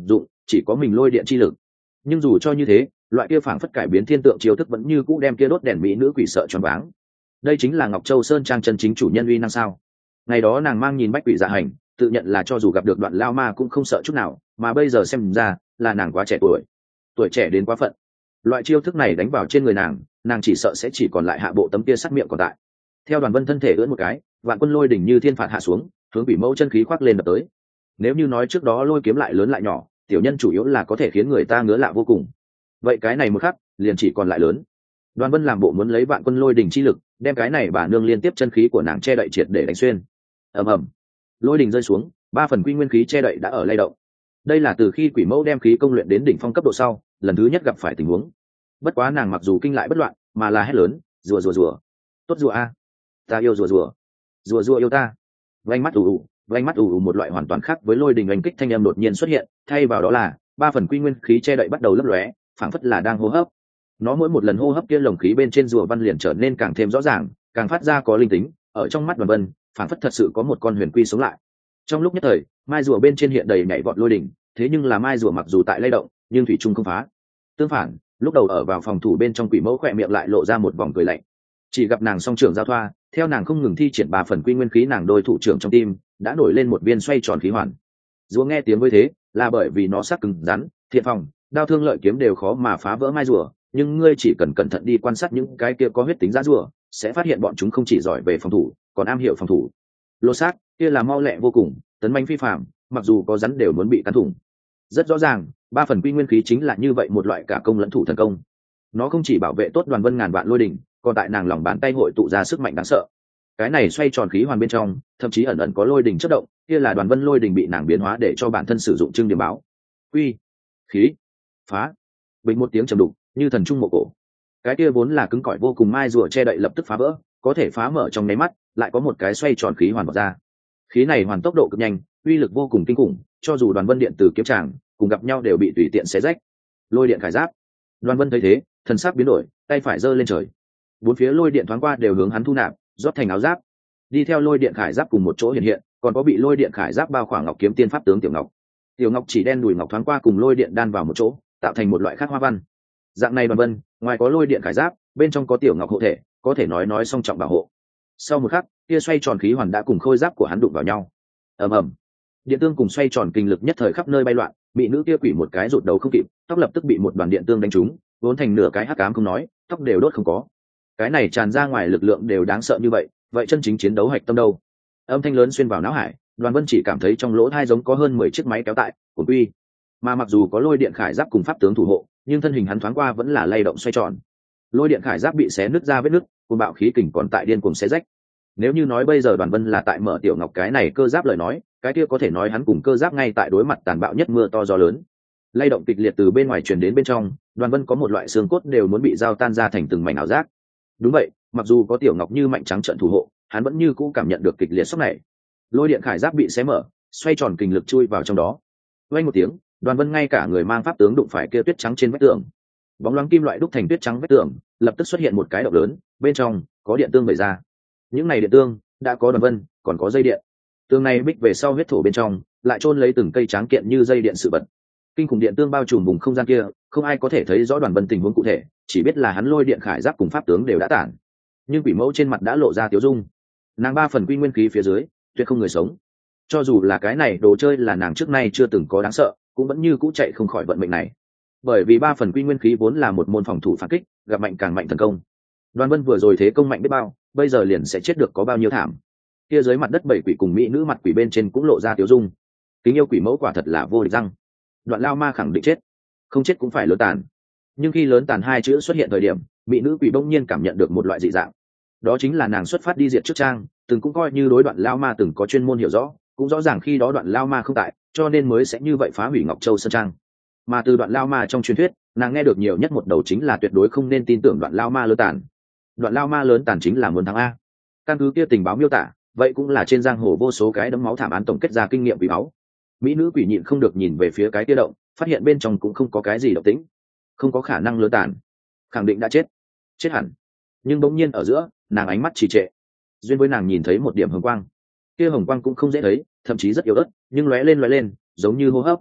chỉ có mình lôi điện chi lực. Nhưng dù cho như thế, loại kia phảng phất cải biến thiên tượng chiêu thức vẫn như cũ đem kia đốt đèn mỹ nữ quỷ sợ choáng váng. Đây chính là Ngọc Châu Sơn Trang chân chính chủ nhân uy năng sao? Ngày đó nàng mang nhìn bách quỷ dạ hành, tự nhận là cho dù gặp được đoạn lao ma cũng không sợ chút nào, mà bây giờ xem ra là nàng quá trẻ tuổi, tuổi trẻ đến quá phận. Loại chiêu thức này đánh vào trên người nàng, nàng chỉ sợ sẽ chỉ còn lại hạ bộ tấm kia sắt miệng còn tại. Theo Đoàn Vân thân thể ưỡn một cái, vạn quân lôi đỉnh như thiên phạt hạ xuống, hướng quỷ mẫu chân khí khoác lên đập tới. Nếu như nói trước đó lôi kiếm lại lớn lại nhỏ, tiểu nhân chủ yếu là có thể khiến người ta ngứa lạ vô cùng, vậy cái này một khắc liền chỉ còn lại lớn. Đoàn Vân làm bộ muốn lấy vạn quân lôi đỉnh chi lực đem cái này bà nương liên tiếp chân khí của nàng che đậy triệt để đánh xuyên. Ầm ầm, lôi đỉnh rơi xuống, ba phần quy nguyên khí che đậy đã ở lay động. Đây là từ khi quỷ mẫu đem khí công luyện đến đỉnh phong cấp độ sau lần thứ nhất gặp phải tình huống. Bất quá nàng mặc dù kinh lại bất loạn, mà là hét lớn, rùa rùa rùa, tốt rùa a, ta yêu rùa rùa, rùa rùa yêu ta. Vành mắt ù ù, vành mắt ù ù một loại hoàn toàn khác với lôi đình oanh kích thanh âm đột nhiên xuất hiện, thay vào đó là ba phần quy nguyên khí che đậy bắt đầu lấp lóe, phảng phất là đang hô hấp. Nó mỗi một lần hô hấp kia lồng khí bên trên rùa văn liền trở nên càng thêm rõ ràng, càng phát ra có linh tính, ở trong mắt Đoàn Vân, phảng phất thật sự có một con huyền quy sống lại. Trong lúc nhất thời, mai rùa bên trên hiện đầy nhảy vọt lôi đỉnh, thế nhưng là mai rùa mặc dù tại lay động, nhưng thủy chung không phá. Tương phản, lúc đầu ở vào phòng thủ bên trong quỷ mẫu khỏe miệng lại lộ ra một vòng cười lạnh. Chỉ gặp nàng song trưởng giao thoa, theo nàng không ngừng thi triển ba phần quy nguyên khí, nàng đôi thủ trưởng trong tim đã nổi lên một viên xoay tròn khí hoàn. Rùa nghe tiếng với thế, là bởi vì nó sắc cứng rắn, thiện phòng, đao thương lợi kiếm đều khó mà phá vỡ mai rùa, nhưng ngươi chỉ cần cẩn thận đi quan sát những cái kia có huyết tính giá rùa, sẽ phát hiện bọn chúng không chỉ giỏi về phòng thủ, còn am hiểu phòng thủ. Lô xác kia là mau lẹ vô cùng, tấn manh phi phàm, mặc dù có rắn đều muốn bị cắn thủng. Rất rõ ràng, ba phần quy nguyên khí chính là như vậy một loại cả công lẫn thủ thần công. Nó không chỉ bảo vệ tốt Đoàn Vân ngàn vạn lôi đỉnh, còn tại nàng lòng bàn tay hội tụ ra sức mạnh đáng sợ. Cái này xoay tròn khí hoàn bên trong, thậm chí ẩn ẩn có lôi đỉnh chớp động, kia là Đoàn Vân lôi đỉnh bị nàng biến hóa để cho bản thân sử dụng trưng điểm báo. Quy, khí, phá. Bình một tiếng trầm đục, như thần trung mộ cổ. Cái kia vốn là cứng cỏi vô cùng mai rùa che đậy lập tức phá vỡ, có thể phá mở trong nháy mắt, lại có một cái xoay tròn khí hoàn bộc ra. Khí này hoàn tốc độ cực nhanh, uy lực vô cùng kinh khủng, cho dù Đoàn Vân điện từ kiếm tràng cùng gặp nhau đều bị tùy tiện xé rách. Lôi điện khải giáp. Đoàn Vân thấy thế, thần sắc biến đổi, tay phải giơ lên trời. Bốn phía lôi điện thoáng qua đều hướng hắn thu nạp, rót thành áo giáp. Đi theo lôi điện khải giáp cùng một chỗ hiện hiện, còn có bị lôi điện khải giáp bao khoảng ngọc kiếm tiên pháp tướng tiểu ngọc. Tiểu ngọc chỉ đen đùi ngọc thoáng qua cùng lôi điện đan vào một chỗ, tạo thành một loại khác hoa văn. Dạng này Đoàn Vân, ngoài có lôi điện khải giáp, bên trong có tiểu ngọc hộ thể, có thể nói nói song trọng bảo hộ. Sau một khắc, kia xoay tròn khí hoàn đã cùng khôi giáp của hắn đụng vào nhau. Ầm ầm, điện tương cùng xoay tròn kinh lực nhất thời khắp nơi bay loạn, mỹ nữ kia quỷ một cái rụt đầu không kịp, tóc lập tức bị một đoàn điện tương đánh trúng, vốn thành nửa cái hắc ám không nói, tóc đều đốt không có. Cái này tràn ra ngoài lực lượng đều đáng sợ như vậy, vậy chân chính chiến đấu hạch tâm đâu? Âm thanh lớn xuyên vào não hải, Đoàn Vân chỉ cảm thấy trong lỗ tai giống có hơn mười chiếc máy kéo tại, của quy. Mà mặc dù có lôi điện khải giáp cùng pháp tướng thủ hộ, nhưng thân hình hắn thoáng qua vẫn là lay động xoay tròn. Lôi điện khải giáp bị xé nứt ra vết nứt, cuồng bạo khí kình còn tại điên cuồng xé rách. Nếu như nói bây giờ Đoàn Vân là tại mở tiểu ngọc cái này cơ giáp lời nói, cái kia có thể nói hắn cùng cơ giáp ngay tại đối mặt tàn bạo nhất mưa to gió lớn. Lay động kịch liệt từ bên ngoài truyền đến bên trong, Đoàn Vân có một loại xương cốt đều muốn bị dao tan ra thành từng mảnh ảo giác. Đúng vậy, mặc dù có tiểu ngọc như mạnh trắng trận thủ hộ, hắn vẫn như cũ cảm nhận được kịch liệt sốc này. Lôi điện khải giáp bị xé mở, xoay tròn kình lực chui vào trong đó. Vang một tiếng, Đoàn Vân ngay cả người mang pháp tướng đụng phải kia tuyết trắng trên vách tường. Bóng loáng kim loại đúc thành tuyết trắng vách tường, lập tức xuất hiện một cái động lớn, bên trong có điện tương vẩy ra. Những này điện tương đã có Đoàn Vân, còn có dây điện. Tường này bích về sau huyết thổ bên trong, lại chôn lấy từng cây tráng kiện như dây điện sự vật. Kinh khủng điện tương bao trùm vùng không gian kia, không ai có thể thấy rõ Đoàn Vân tình huống cụ thể, chỉ biết là hắn lôi điện khải giáp cùng pháp tướng đều đã tản. Nhưng quỷ mẫu trên mặt đã lộ ra tiếu dung. Nàng ba phần quy nguyên khí phía dưới, tuyệt không người sống. Cho dù là cái này đồ chơi là nàng trước nay chưa từng có đáng sợ, cũng vẫn như cũ chạy không khỏi vận mệnh này. Bởi vì ba phần quy nguyên khí vốn là một môn phòng thủ phản kích, gặp mạnh càng mạnh thần công. Đoàn Vân vừa rồi thế công mạnh biết bao, bây giờ liền sẽ chết được có bao nhiêu thảm. Kia dưới mặt đất bảy quỷ cùng mỹ nữ mặt quỷ bên trên cũng lộ ra tiếu dung. Kính yêu quỷ mẫu quả thật là vô địch răng. Đoạn lao ma khẳng định chết, không chết cũng phải lớn tàn. Nhưng khi lớn tàn hai chữ xuất hiện thời điểm, mỹ nữ quỷ bỗng nhiên cảm nhận được một loại dị dạng. Đó chính là nàng xuất phát đi diệt trước trang, từng cũng coi như đối Đoạn lao ma từng có chuyên môn hiểu rõ, cũng rõ ràng khi đó Đoạn lao ma không tại, cho nên mới sẽ như vậy phá hủy Ngọc Châu Sơn Trang. Mà từ Đoạn lao ma trong truyền thuyết, nàng nghe được nhiều nhất một đầu chính là tuyệt đối không nên tin tưởng Đoạn lao ma lớn tàn. Đoạn lao ma lớn tàn chính là muốn thắng a. Căn cứ kia tình báo miêu tả, vậy cũng là trên giang hồ vô số cái đấm máu thảm án tổng kết ra kinh nghiệm quý báu. Mỹ nữ quỷ nhịn không được nhìn về phía cái kia động, phát hiện bên trong cũng không có cái gì động tĩnh, không có khả năng lớn tàn, khẳng định đã chết, chết hẳn. Nhưng bỗng nhiên ở giữa, nàng ánh mắt trì trệ, duyên với nàng nhìn thấy một điểm hồng quang. Kia hồng quang cũng không dễ thấy, thậm chí rất yếu ớt, nhưng lóe lên lóe lên, giống như hô hấp.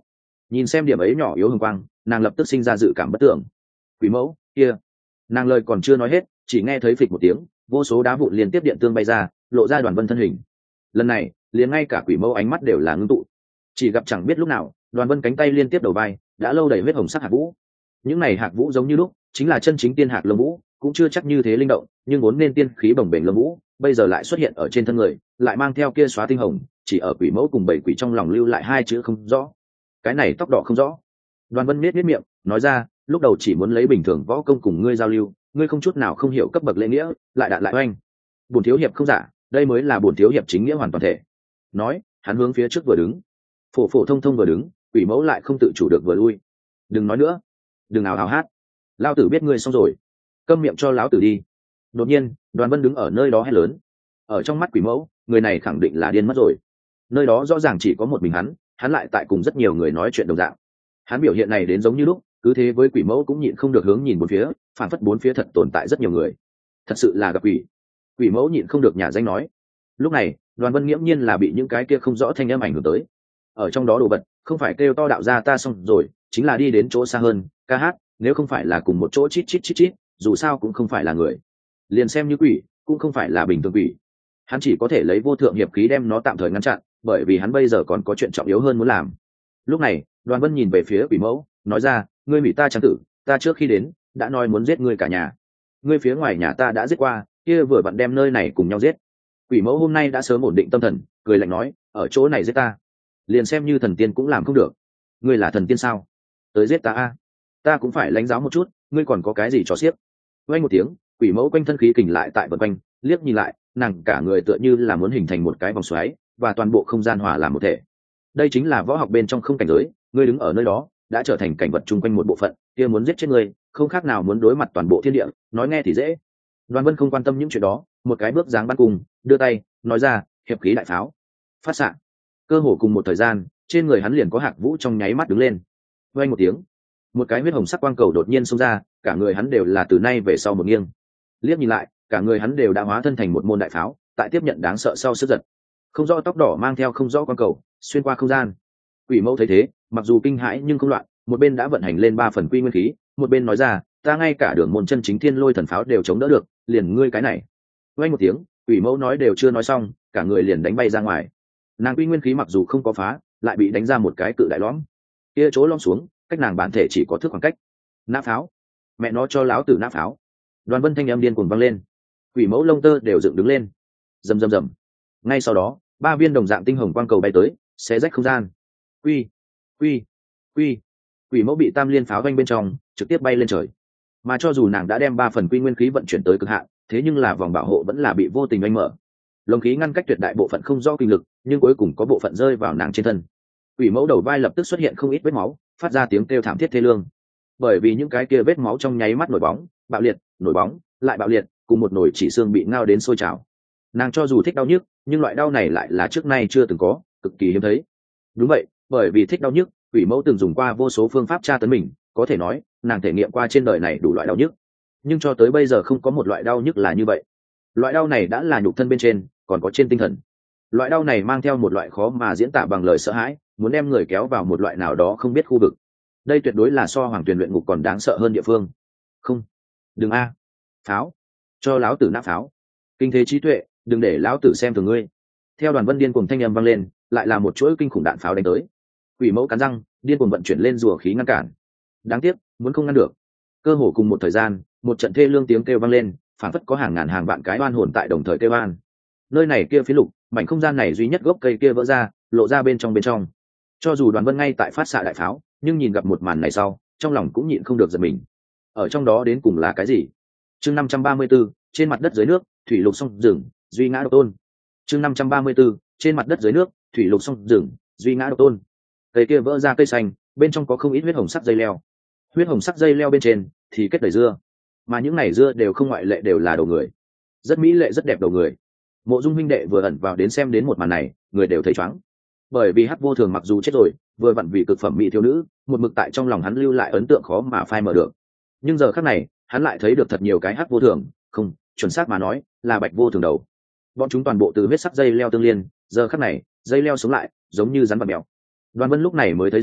Nhìn xem điểm ấy nhỏ yếu hồng quang, nàng lập tức sinh ra dự cảm bất tưởng. Quỷ mẫu kia, nàng lời còn chưa nói hết, chỉ nghe thấy phịch một tiếng, vô số đá vụn liên tiếp điện tương bay ra, lộ ra Đoàn Vân thân hình. Lần này liền ngay cả quỷ mẫu ánh mắt đều là ngưng tụ, chỉ gặp chẳng biết lúc nào Đoàn Vân cánh tay liên tiếp đầu vai đã lâu đầy huyết hồng sắc hạt vũ. Những này hạt vũ giống như lúc chính là chân chính tiên hạt lông vũ, cũng chưa chắc như thế linh động, nhưng vốn nên tiên khí bồng bềnh lông vũ bây giờ lại xuất hiện ở trên thân người, lại mang theo kia xóa tinh hồng, chỉ ở quỷ mẫu cùng bảy quỷ trong lòng lưu lại hai chữ không rõ. Cái này tóc đỏ không rõ. Đoàn Vân miết miết miệng nói ra, lúc đầu chỉ muốn lấy bình thường võ công cùng ngươi giao lưu, ngươi không chút nào không hiểu cấp bậc lễ nghĩa, lại đạn lại oanh. Bổn thiếu hiệp không giả, đây mới là bổn thiếu hiệp chính nghĩa hoàn toàn thể. Nói, hắn hướng phía trước vừa đứng, phổ phổ thông thông vừa đứng, quỷ mẫu lại không tự chủ được vừa lui. Đừng nói nữa, đừng ào ào hát, lao tử biết ngươi xong rồi, câm miệng cho lão tử đi. Đột nhiên Đoàn Vân đứng ở nơi đó hét lớn. Ở trong mắt quỷ mẫu, người này khẳng định là điên mất rồi. Nơi đó rõ ràng chỉ có một mình hắn, hắn lại tại cùng rất nhiều người nói chuyện đồng dạng. Hắn biểu hiện này đến giống như lúc, cứ thế với quỷ mẫu cũng nhịn không được hướng nhìn bốn phía, phản phất bốn phía thật tồn tại rất nhiều người. Thật sự là gặp quỷ. Quỷ mẫu nhịn không được nhả danh nói. Lúc này Đoàn Vân nghiễm nhiên là bị những cái kia không rõ thanh âm ảnh hưởng tới. Ở trong đó đồ vật không phải kêu to đạo ra ta xong rồi, chính là đi đến chỗ xa hơn ca hát, nếu không phải là cùng một chỗ chít chít chít chít, dù sao cũng không phải là người, liền xem như quỷ cũng không phải là bình thường quỷ. Hắn chỉ có thể lấy vô thượng hiệp khí đem nó tạm thời ngăn chặn, bởi vì hắn bây giờ còn có chuyện trọng yếu hơn muốn làm. Lúc này Đoàn Vân nhìn về phía quỷ mẫu nói ra, ngươi hủy ta trang tử, ta trước khi đến đã nói muốn giết ngươi cả nhà, ngươi phía ngoài nhà ta đã giết qua, kia vừa vặn đem nơi này cùng nhau giết. Quỷ mẫu hôm nay đã sớm ổn định tâm thần, cười lạnh nói, ở chỗ này giết ta liền xem như thần tiên cũng làm không được. Ngươi là thần tiên sao? Tới giết ta a, ta cũng phải lãnh giáo một chút, ngươi còn có cái gì cho xiếc. Quanh một tiếng, quỷ mẫu quanh thân khí kình lại tại vần quanh, liếc nhìn lại, nàng cả người tựa như là muốn hình thành một cái vòng xoáy, và toàn bộ không gian hòa làm một thể. Đây chính là võ học bên trong không cảnh giới, ngươi đứng ở nơi đó đã trở thành cảnh vật chung quanh một bộ phận, kia muốn giết chết ngươi không khác nào muốn đối mặt toàn bộ thiên địa, nói nghe thì dễ. Đoàn Vân không quan tâm những chuyện đó, một cái bước dáng bắn cùng đưa tay nói ra, hiệp khí đại pháo phát xạ. Cơ hồ cùng một thời gian, trên người hắn liền có hạt vũ trong nháy mắt đứng lên. Vang một tiếng, một cái huyết hồng sắc quang cầu đột nhiên xông ra, cả người hắn đều là từ nay về sau một nghiêng. Liếc nhìn lại, cả người hắn đều đã hóa thân thành một môn đại pháo, tại tiếp nhận đáng sợ sau sức giật. Không rõ tóc đỏ mang theo không rõ quang cầu, xuyên qua không gian. Quỷ mẫu thấy thế, mặc dù kinh hãi nhưng không loạn, một bên đã vận hành lên ba phần quy nguyên khí, một bên nói ra, ta ngay cả đường môn chân chính thiên lôi thần pháo đều chống đỡ được, liền ngươi cái này. Vang một tiếng, quỷ mẫu nói đều chưa nói xong, cả người liền đánh bay ra ngoài. Nàng quy nguyên khí mặc dù không có phá, lại bị đánh ra một cái cự đại lõm, kia chỗ lõm xuống cách nàng bản thể chỉ có thước khoảng cách. Nã pháo, mẹ nó cho láo tử nã pháo. Đoàn Vân thanh âm điên cuồng vang lên, quỷ mẫu lông tơ đều dựng đứng lên. Rầm rầm rầm, ngay sau đó ba viên đồng dạng tinh hồng quang cầu bay tới, xé rách không gian. Quy quy quy, quỷ mẫu bị tam liên pháo vanh bên trong, trực tiếp bay lên trời. Mà cho dù nàng đã đem ba phần quy nguyên khí vận chuyển tới cực hạn, thế nhưng là vòng bảo hộ vẫn là bị vô tình anh mở. Lồng khí ngăn cách tuyệt đại bộ phận không do kinh lực, nhưng cuối cùng có bộ phận rơi vào nàng trên thân. Quỷ mẫu đầu vai lập tức xuất hiện không ít vết máu, phát ra tiếng kêu thảm thiết thê lương. Bởi vì những cái kia vết máu trong nháy mắt nổi bóng, bạo liệt, nổi bóng, lại bạo liệt, cùng một nồi chỉ xương bị ngao đến sôi trào. Nàng cho dù thích đau nhức, nhưng loại đau này lại là trước nay chưa từng có, cực kỳ hiếm thấy. Đúng vậy, bởi vì thích đau nhức, quỷ mẫu từng dùng qua vô số phương pháp tra tấn mình, có thể nói, nàng thể nghiệm qua trên đời này đủ loại đau nhức. Nhưng cho tới bây giờ không có một loại đau nhức là như vậy. Loại đau này đã là nhục thân bên trên, còn có trên tinh thần. Loại đau này mang theo một loại khó mà diễn tả bằng lời sợ hãi, muốn đem người kéo vào một loại nào đó không biết khu vực. Đây tuyệt đối là so Hoàng Tuyền luyện ngục còn đáng sợ hơn địa phương. Không, đừng a, pháo, cho lão tử nã pháo. Kinh thế trí tuệ, đừng để lão tử xem thường ngươi. Theo Đoàn Vân điên cuồng thanh âm vang lên, lại là một chuỗi kinh khủng đạn pháo đánh tới. Quỷ mẫu cắn răng, điên cuồng vận chuyển lên rùa khí ngăn cản. Đáng tiếc, muốn không ngăn được. Cơ hồ cùng một thời gian, một trận thê lương tiếng kêu vang lên, phản phất có hàng ngàn hàng vạn cái oan hồn tại đồng thời kêu oan. Nơi này kia phía lục, mảnh không gian này duy nhất gốc cây kia vỡ ra, lộ ra bên trong bên trong. Cho dù Đoàn Vân ngay tại phát xạ đại pháo, nhưng nhìn gặp một màn này sau, trong lòng cũng nhịn không được giật mình. Ở trong đó đến cùng là cái gì? Chương năm trăm ba mươi 34, trên mặt đất dưới nước, thủy lục sông rừng, duy ngã độc tôn. Chương năm trăm ba mươi 34, trên mặt đất dưới nước, thủy lục sông rừng, duy ngã độc tôn. Cây kia vỡ ra cây xanh, bên trong có không ít huyết hồng sắc dây leo. Huyết hồng sắc dây leo bên trên thì kết đầy dưa, mà những này dưa đều không ngoại lệ đều là đầu người, rất mỹ lệ rất đẹp đầu người. Mộ Dung huynh đệ vừa ẩn vào đến xem đến một màn này, người đều thấy chóng. Bởi vì Hắc Vô Thường mặc dù chết rồi, vừa vặn vì cực phẩm mỹ thiếu nữ, một mực tại trong lòng hắn lưu lại ấn tượng khó mà phai mờ được. Nhưng giờ khắc này, hắn lại thấy được thật nhiều cái Hắc Vô Thường, không, chuẩn xác mà nói, là Bạch Vô Thường đầu. Bọn chúng toàn bộ từ huyết sắc dây leo tương liên, giờ khắc này, dây leo sống lại, giống như rắn và mèo. Đoàn Vân lúc này mới thấy rõ,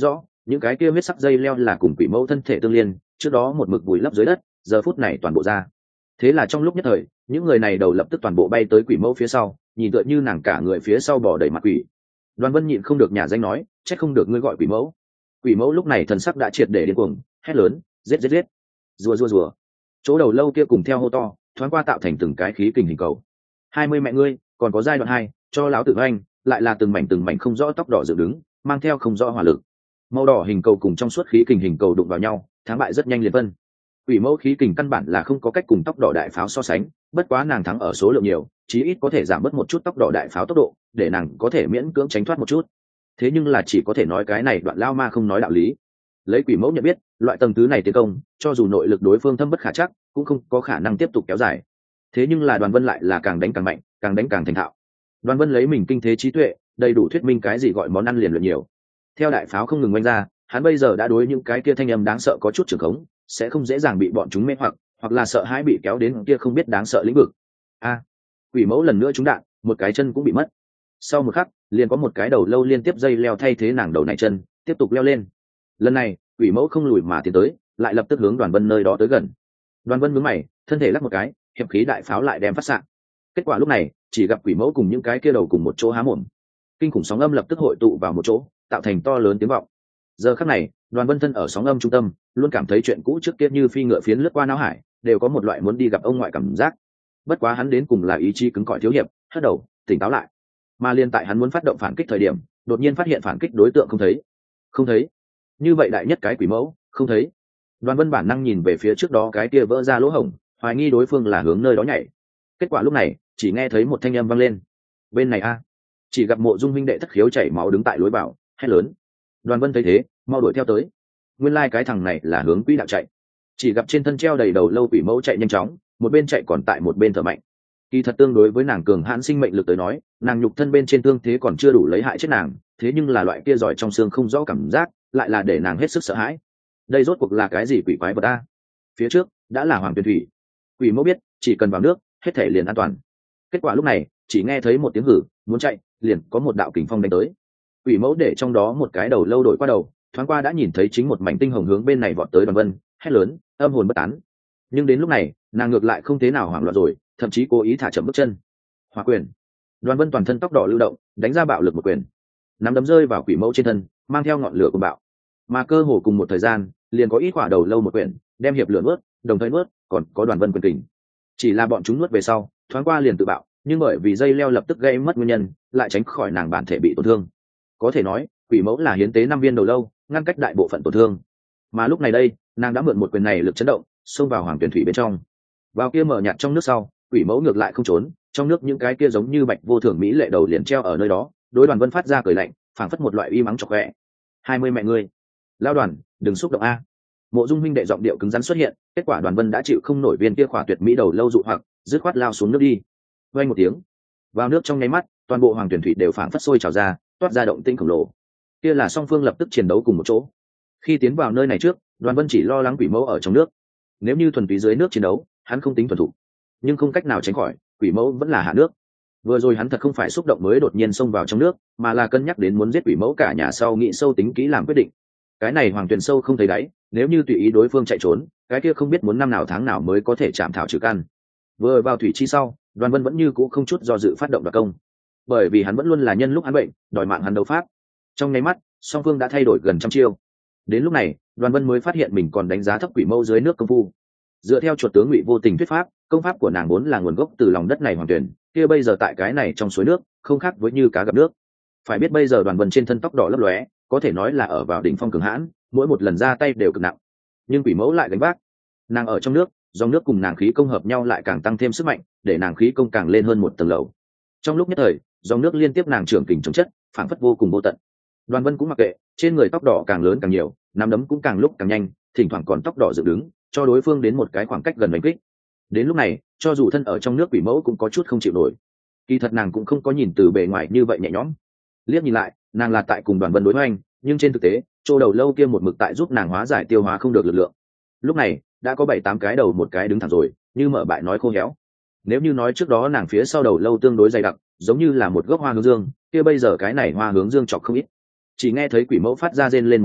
những cái kia huyết sắc dây leo là cùng quỷ mẫu thân thể tương liên, trước đó một mực vùi lấp dưới đất, giờ phút này toàn bộ ra. Thế là trong lúc nhất thời, những người này đầu lập tức toàn bộ bay tới quỷ mẫu phía sau, nhìn tựa như nàng cả người phía sau bỏ đầy mặt quỷ. Đoàn Vân nhịn không được nhà danh nói, trách không được ngươi gọi quỷ mẫu. Quỷ mẫu lúc này thần sắc đã triệt để điên cuồng, hét lớn, giết giết giết, rùa rùa rùa. Chỗ đầu lâu kia cùng theo hô to, thoáng qua tạo thành từng cái khí kình hình cầu. Hai mươi mẹ ngươi, còn có giai đoạn hai, cho láo tự anh, lại là từng mảnh từng mảnh không rõ tóc đỏ dựng đứng, mang theo không rõ hỏa lực. Màu đỏ hình cầu cùng trong suốt khí kình hình cầu đụng vào nhau, thắng bại rất nhanh liền phân. Quỷ mẫu khí kình căn bản là không có cách cùng tóc đỏ đại pháo so sánh, bất quá nàng thắng ở số lượng nhiều, chí ít có thể giảm bớt một chút tóc đỏ đại pháo tốc độ, để nàng có thể miễn cưỡng tránh thoát một chút. Thế nhưng là chỉ có thể nói cái này đoạn lao ma không nói đạo lý. Lấy quỷ mẫu nhận biết, loại tầng thứ này tiến công, cho dù nội lực đối phương thâm bất khả chắc, cũng không có khả năng tiếp tục kéo dài. Thế nhưng là Đoàn Vân lại là càng đánh càng mạnh, càng đánh càng thành thạo. Đoàn Vân lấy mình kinh thế trí tuệ, đầy đủ thuyết minh cái gì gọi món ăn liền luyện nhiều. Theo đại pháo không ngừng oanh ra, hắn bây giờ đã đối những cái kia thanh âm đáng sợ có chút trường khống, sẽ không dễ dàng bị bọn chúng mê hoặc, hoặc là sợ hãi bị kéo đến kia không biết đáng sợ lĩnh vực. A, quỷ mẫu lần nữa trúng đạn, một cái chân cũng bị mất. Sau một khắc, liền có một cái đầu lâu liên tiếp dây leo thay thế nàng đầu này chân, tiếp tục leo lên. Lần này, quỷ mẫu không lùi mà tiến tới, lại lập tức hướng Đoàn Vân nơi đó tới gần. Đoàn Vân nhướng mày, thân thể lắc một cái, hiệp khí đại pháo lại đem phát xạ. Kết quả lúc này, chỉ gặp quỷ mẫu cùng những cái kia đầu cùng một chỗ há mồm. Kinh khủng sóng âm lập tức hội tụ vào một chỗ, tạo thành to lớn tiếng vọng. Giờ khắc này, Đoàn Vân thân ở sóng âm trung tâm, luôn cảm thấy chuyện cũ trước kia như phi ngựa phiến lướt qua não hải, đều có một loại muốn đi gặp ông ngoại cảm giác. Bất quá hắn đến cùng là ý chí cứng cỏi thiếu hiệp, hất đầu, tỉnh táo lại. Mà liên tại hắn muốn phát động phản kích thời điểm, đột nhiên phát hiện phản kích đối tượng không thấy. Không thấy. Như vậy đại nhất cái quỷ mẫu, không thấy. Đoàn Vân bản năng nhìn về phía trước đó cái kia vỡ ra lỗ hổng, hoài nghi đối phương là hướng nơi đó nhảy. Kết quả lúc này, chỉ nghe thấy một thanh âm vang lên. Bên này a. Chỉ gặp Mộ Dung huynh đệ thất khiếu chảy máu đứng tại lối vào, hét lớn. Đoàn Vân thấy thế, mau đuổi theo tới. Nguyên lai like cái thằng này là hướng quỹ đạo chạy. Chỉ gặp trên thân treo đầy đầu lâu quỷ mẫu chạy nhanh chóng, một bên chạy còn tại một bên thở mạnh. Kỳ thật tương đối với nàng cường hãn sinh mệnh lực tới nói, nàng nhục thân bên trên thương thế còn chưa đủ lấy hại chết nàng, thế nhưng là loại kia giỏi trong xương không rõ cảm giác, lại là để nàng hết sức sợ hãi. Đây rốt cuộc là cái gì quỷ quái vật ta? Phía trước đã là Hoàng Tuyền Thủy. Quỷ mẫu biết, chỉ cần vào nước, hết thể liền an toàn. Kết quả lúc này, chỉ nghe thấy một tiếng hử, muốn chạy, liền có một đạo kình phong đánh tới. Quỷ mẫu để trong đó một cái đầu lâu đổi qua đầu, thoáng qua đã nhìn thấy chính một mảnh tinh hồng hướng bên này vọt tới Đoàn Vân, hét lớn, âm hồn bất tán. Nhưng đến lúc này, nàng ngược lại không thế nào hoảng loạn rồi, thậm chí cố ý thả chậm bước chân. Hỏa quyền. Đoàn Vân toàn thân tóc đỏ lưu động, đánh ra bạo lực một quyền, nắm đấm rơi vào quỷ mẫu trên thân, mang theo ngọn lửa của bạo. Mà cơ hồ cùng một thời gian, liền có ít quả đầu lâu một quyền, đem hiệp lửa nuốt, đồng thời nuốt, còn có Đoàn Vân quyền kình. Chỉ là bọn chúng nuốt về sau, thoáng qua liền tự bạo, nhưng bởi vì dây leo lập tức gây mất nguyên nhân, lại tránh khỏi nàng bản thể bị tổn thương. Có thể nói, quỷ mẫu là hiến tế năm viên đầu lâu, ngăn cách đại bộ phận tổn thương. Mà lúc này đây, nàng đã mượn một quyền này lực chấn động, xông vào Hoàng Tuyền Thủy bên trong. Vào kia mở nhạt trong nước sau, quỷ mẫu ngược lại không trốn, trong nước những cái kia giống như bạch vô thường mỹ lệ đầu liền treo ở nơi đó, đối Đoàn Vân phát ra cười lạnh, phảng phất một loại uy mắng chọc ghẻ. Hai mươi mẹ ngươi, lao Đoàn, đừng xúc động a. Mộ Dung huynh đệ giọng điệu cứng rắn xuất hiện, kết quả Đoàn Vân đã chịu không nổi viên kia khỏa tuyệt mỹ đầu lâu dụ hoặc, dứt khoát lao xuống nước đi. Vang một tiếng, vào nước trong nháy mắt, toàn bộ Hoàng Tuyền Thủy đều phảng phất sôi trào ra, toát ra động tinh khổng lồ. Kia là song phương lập tức chiến đấu cùng một chỗ. Khi tiến vào nơi này trước, Đoàn Vân chỉ lo lắng quỷ mẫu ở trong nước. Nếu như thuần túy dưới nước chiến đấu, hắn không tính thuần thủ, nhưng không cách nào tránh khỏi, quỷ mẫu vẫn là hạ nước. Vừa rồi hắn thật không phải xúc động mới đột nhiên xông vào trong nước, mà là cân nhắc đến muốn giết quỷ mẫu cả nhà sau nghĩ sâu tính kỹ làm quyết định. Cái này Hoàng Tuyền sâu không thấy đáy, nếu như tùy ý đối phương chạy trốn, cái kia không biết muốn năm nào tháng nào mới có thể chạm thảo trừ căn. Vừa vào thủy chi sau, Đoàn Vân vẫn như cũ không chút do dự phát động đoạt công, bởi vì hắn vẫn luôn là nhân lúc hắn bệnh, đòi mạng hắn đấu pháp. Trong nháy mắt, song phương đã thay đổi gần trăm chiêu. Đến lúc này, Đoàn Vân mới phát hiện mình còn đánh giá thấp quỷ mẫu dưới nước công phu. Dựa theo chuột tướng Ngụy Vô Tình thuyết pháp, công pháp của nàng vốn là nguồn gốc từ lòng đất này Hoàng Tuyền, kia bây giờ tại cái này trong suối nước, không khác với như cá gặp nước. Phải biết bây giờ Đoàn Vân trên thân tóc đỏ lấp lóe, có thể nói là ở vào đỉnh phong cường hãn, mỗi một lần ra tay đều cực nặng. Nhưng quỷ mẫu lại gánh vác. Nàng ở trong nước, dòng nước cùng nàng khí công hợp nhau lại càng tăng thêm sức mạnh, để nàng khí công càng lên hơn một tầng lầu. Trong lúc nhất thời, dòng nước liên tiếp nàng trưởng kình chống chất, phảng phất vô cùng vô tận. Đoàn Vân cũng mặc kệ, trên người tóc đỏ càng lớn càng nhiều, nắm đấm cũng càng lúc càng nhanh, thỉnh thoảng còn tóc đỏ dựng đứng, cho đối phương đến một cái khoảng cách gần đánh kích. Đến lúc này, cho dù thân ở trong nước quỷ mẫu cũng có chút không chịu nổi. Kỳ thật nàng cũng không có nhìn từ bề ngoài như vậy nhẹ nhõm. Liếc nhìn lại, nàng là tại cùng Đoàn Vân đối hoành, nhưng trên thực tế, chỗ đầu lâu kia một mực tại giúp nàng hóa giải tiêu hóa không được lực lượng. Lúc này, đã có bảy tám cái đầu một cái đứng thẳng rồi, như mở bại nói khô héo. Nếu như nói trước đó nàng phía sau đầu lâu tương đối dày đặc, giống như là một gốc hoa hướng dương, kia bây giờ cái này hoa hướng dương chọc không ít. Chỉ nghe thấy quỷ mẫu phát ra rên lên một tiếng,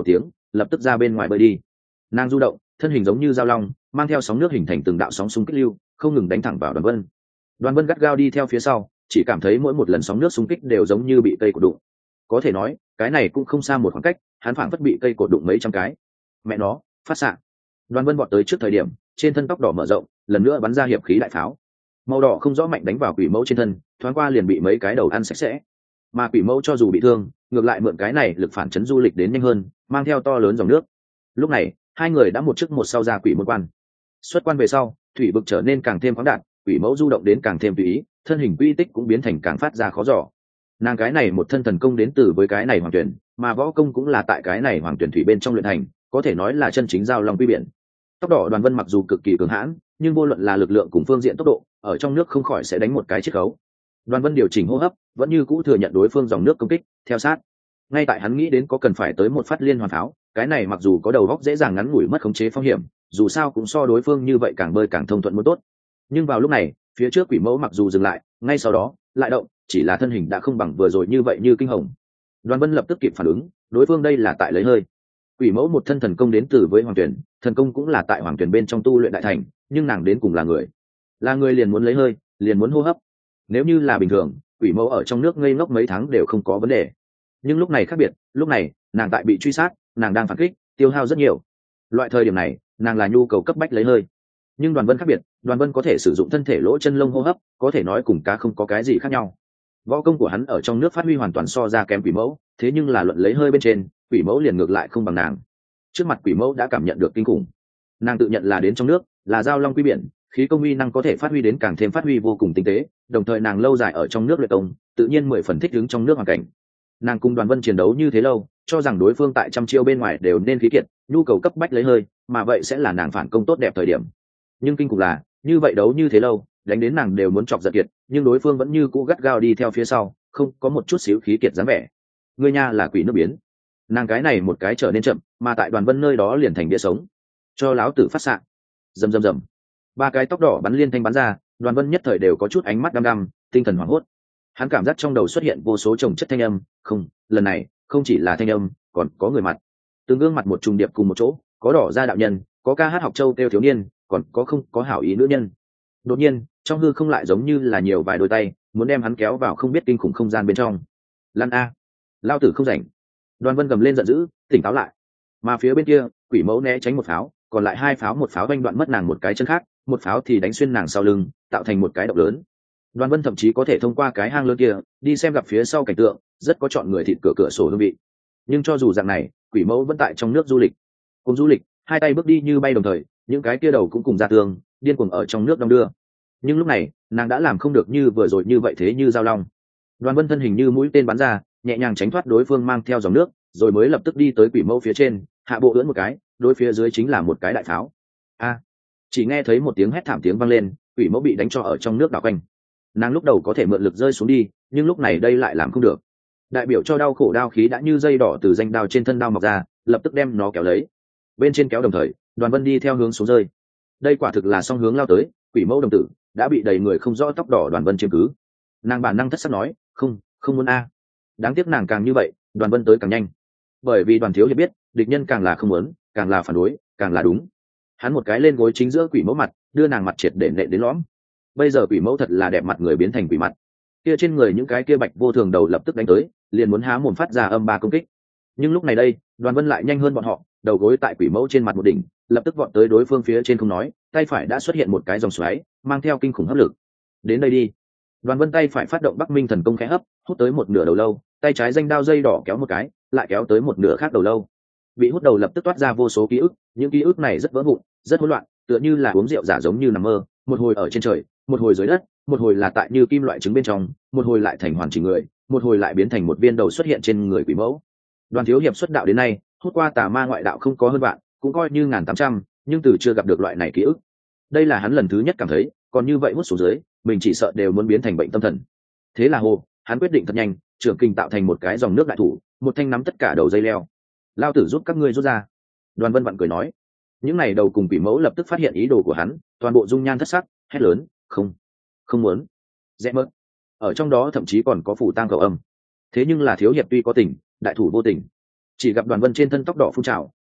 lập tức ra bên ngoài bơi đi. Nàng du động, thân hình giống như dao long, mang theo sóng nước hình thành từng đạo sóng xung kích lưu, không ngừng đánh thẳng vào Đoàn Vân. Đoàn Vân gắt gao đi theo phía sau, chỉ cảm thấy mỗi một lần sóng nước xung kích đều giống như bị cây cột đụng. Có thể nói, cái này cũng không xa một khoảng cách, hắn phảng phất bị cây cột đụng mấy trăm cái. Mẹ nó, phát xạ. Đoàn Vân vọt tới trước thời điểm, trên thân tóc đỏ mở rộng, lần nữa bắn ra hiệp khí đại pháo. Màu đỏ không rõ mạnh đánh vào quỷ mẫu trên thân, thoáng qua liền bị mấy cái đầu ăn sạch sẽ. Mà quỷ mẫu cho dù bị thương, ngược lại mượn cái này lực phản chấn du lịch đến nhanh hơn, mang theo to lớn dòng nước. Lúc này, hai người đã một trước một sau ra quỷ môn quan. Xuất quan về sau, thủy vực trở nên càng thêm khoáng đạt, quỷ mẫu du động đến càng thêm tùy ý, thân hình quy tích cũng biến thành càng phát ra khó dò. Nàng cái này một thân thần công đến từ với cái này hoàng tuyển, mà võ công cũng là tại cái này hoàng tuyển thủy bên trong luyện thành, có thể nói là chân chính giao long quy biển. Tóc đỏ Đoàn Vân mặc dù cực kỳ cường hãn, nhưng vô luận là lực lượng cùng phương diện tốc độ, ở trong nước không khỏi sẽ đánh một cái chiết khấu. Đoàn Vân điều chỉnh hô hấp, vẫn như cũ thừa nhận đối phương dòng nước công kích, theo sát. Ngay tại hắn nghĩ đến có cần phải tới một phát liên hoàn pháo, cái này mặc dù có đầu góc dễ dàng ngắn ngủi mất khống chế phong hiểm, dù sao cũng so đối phương như vậy càng bơi càng thông thuận muốn tốt. Nhưng vào lúc này, phía trước quỷ mẫu mặc dù dừng lại, ngay sau đó lại động, chỉ là thân hình đã không bằng vừa rồi như vậy như kinh hồng. Đoàn Vân lập tức kịp phản ứng, đối phương đây là tại lấy hơi. Quỷ mẫu một thân thần công đến từ với hoàng tuyển, thần công cũng là tại hoàng tuyển bên trong tu luyện đại thành, nhưng nàng đến cùng là người, là người liền muốn lấy hơi, liền muốn hô hấp. Nếu như là bình thường, quỷ mẫu ở trong nước ngây ngốc mấy tháng đều không có vấn đề. Nhưng lúc này khác biệt, lúc này nàng tại bị truy sát, nàng đang phản kích, tiêu hao rất nhiều. Loại thời điểm này, nàng là nhu cầu cấp bách lấy hơi. Nhưng Đoàn Vân khác biệt, Đoàn Vân có thể sử dụng thân thể lỗ chân lông hô hấp, có thể nói cùng cá không có cái gì khác nhau. Võ công của hắn ở trong nước phát huy hoàn toàn so ra kém quỷ mẫu, thế nhưng là luận lấy hơi bên trên, quỷ mẫu liền ngược lại không bằng nàng. Trước mặt quỷ mẫu đã cảm nhận được kinh khủng. Nàng tự nhận là đến trong nước, là giao long quy biển, khí công uy năng có thể phát huy đến càng thêm phát huy vô cùng tinh tế, đồng thời nàng lâu dài ở trong nước luyện công, tự nhiên mười phần thích ứng trong nước hoàn cảnh. Nàng cùng Đoàn Vân chiến đấu như thế lâu, cho rằng đối phương tại trăm chiêu bên ngoài đều nên khí kiệt, nhu cầu cấp bách lấy hơi, mà vậy sẽ là nàng phản công tốt đẹp thời điểm. Nhưng kinh khủng là, như vậy đấu như thế lâu, đánh đến nàng đều muốn chọc giật kiệt, nhưng đối phương vẫn như cũ gắt gao đi theo phía sau, không có một chút xíu khí kiệt dáng vẻ. Ngươi nha là quỷ nước biến. Nàng cái này một cái trở nên chậm, mà tại Đoàn Vân nơi đó liền thành đĩa sống. Cho láo tử phát xạ. Rầm rầm rầm. Ba cái tóc đỏ bắn liên thanh bắn ra, Đoàn Vân nhất thời đều có chút ánh mắt đăm đăm, tinh thần hoảng hốt. Hắn cảm giác trong đầu xuất hiện vô số chồng chất thanh âm, không, lần này không chỉ là thanh âm, còn có người mặt. Từng gương mặt một trùng điệp cùng một chỗ, có đỏ da đạo nhân, có ca hát học châu kêu thiếu niên, còn có không có hảo ý nữ nhân. Đột nhiên, trong hư không lại giống như là nhiều vài đôi tay, muốn đem hắn kéo vào không biết kinh khủng không gian bên trong. Lan a, lao tử không rảnh. Đoàn Vân gầm lên giận dữ, tỉnh táo lại. Mà phía bên kia, quỷ mẫu né tránh một pháo, còn lại hai pháo, một pháo đánh đoạn mất nàng một cái chân khác, một pháo thì đánh xuyên nàng sau lưng, tạo thành một cái động lớn. Đoàn Vân thậm chí có thể thông qua cái hang lớn kia đi xem gặp phía sau cảnh tượng, rất có chọn người thịt cửa cửa sổ hương vị. Nhưng cho dù dạng này, quỷ mẫu vẫn tại trong nước du lịch. Cùng du lịch, hai tay bước đi như bay đồng thời, những cái kia đầu cũng cùng ra tường, điên cuồng ở trong nước đong đưa. Nhưng lúc này, nàng đã làm không được như vừa rồi như vậy thế như giao long. Đoàn Vân thân hình như mũi tên bắn ra, nhẹ nhàng tránh thoát đối phương mang theo dòng nước, rồi mới lập tức đi tới quỷ mẫu phía trên, hạ bộ ưỡn một cái, đối phía dưới chính là một cái đại pháo. A! Chỉ nghe thấy một tiếng hét thảm tiếng vang lên, quỷ mẫu bị đánh cho ở trong nước đảo quanh. Nàng lúc đầu có thể mượn lực rơi xuống đi, nhưng lúc này đây lại làm không được. Đại biểu cho đau khổ đao khí đã như dây đỏ từ danh đao trên thân đao mọc ra, lập tức đem nó kéo lấy. Bên trên kéo đồng thời, Đoàn Vân đi theo hướng xuống rơi. Đây quả thực là song hướng lao tới, quỷ mẫu đồng tử đã bị đầy người không rõ tóc đỏ Đoàn Vân chiếm cứ. Nàng bản năng thất sắc nói, không, không muốn a. Đáng tiếc nàng càng như vậy, Đoàn Vân tới càng nhanh. Bởi vì Đoàn thiếu hiệp biết, địch nhân càng là không muốn, càng là phản đối, càng là đúng. Hắn một cái lên gối chính giữa quỷ mẫu mặt, đưa nàng mặt triệt để nện đến lõm. Bây giờ quỷ mẫu thật là đẹp mặt người biến thành quỷ mặt. Kia trên người những cái kia bạch vô thường đầu lập tức đánh tới, liền muốn há mồm phát ra âm ba công kích. Nhưng lúc này đây, Đoàn Vân lại nhanh hơn bọn họ, đầu gối tại quỷ mẫu trên mặt một đỉnh, lập tức vọt tới đối phương phía trên không nói, tay phải đã xuất hiện một cái dòng xoáy, mang theo kinh khủng hấp lực. Đến đây đi. Đoàn Vân tay phải phát động Bắc Minh thần công khẽ hấp, hút tới một nửa đầu lâu, tay trái danh đao dây đỏ kéo một cái, lại kéo tới một nửa khác đầu lâu. Bị hút đầu lập tức toát ra vô số ký ức, những ký ức này rất vỡ vụn, rất hỗn loạn, tựa như là uống rượu giả giống như nằm mơ, một hồi ở trên trời, một hồi dưới đất, một hồi là tại như kim loại trứng bên trong, một hồi lại thành hoàn chỉnh người, một hồi lại biến thành một viên đầu xuất hiện trên người quỷ mẫu. Đoàn thiếu hiệp xuất đạo đến nay, hút qua tà ma ngoại đạo không có hơn bạn, cũng coi như ngàn tám trăm, nhưng từ chưa gặp được loại này ký ức. Đây là hắn lần thứ nhất cảm thấy, còn như vậy hút xuống dưới, mình chỉ sợ đều muốn biến thành bệnh tâm thần. Thế là hồ, hắn quyết định thật nhanh, trưởng kinh tạo thành một cái dòng nước đại thủ, một thanh nắm tất cả đầu dây leo. Lao tử giúp các ngươi rút ra. Đoàn Vân vặn cười nói. Những này đầu cùng quỷ mẫu lập tức phát hiện ý đồ của hắn, toàn bộ dung nhan thất sắc, hét lớn, không, không muốn, rẽ mớt. Ở trong đó thậm chí còn có phủ tang cầu âm. Thế nhưng là thiếu hiệp tuy có tình, đại thủ vô tình. Chỉ gặp Đoàn Vân trên thân tóc đỏ phun trào,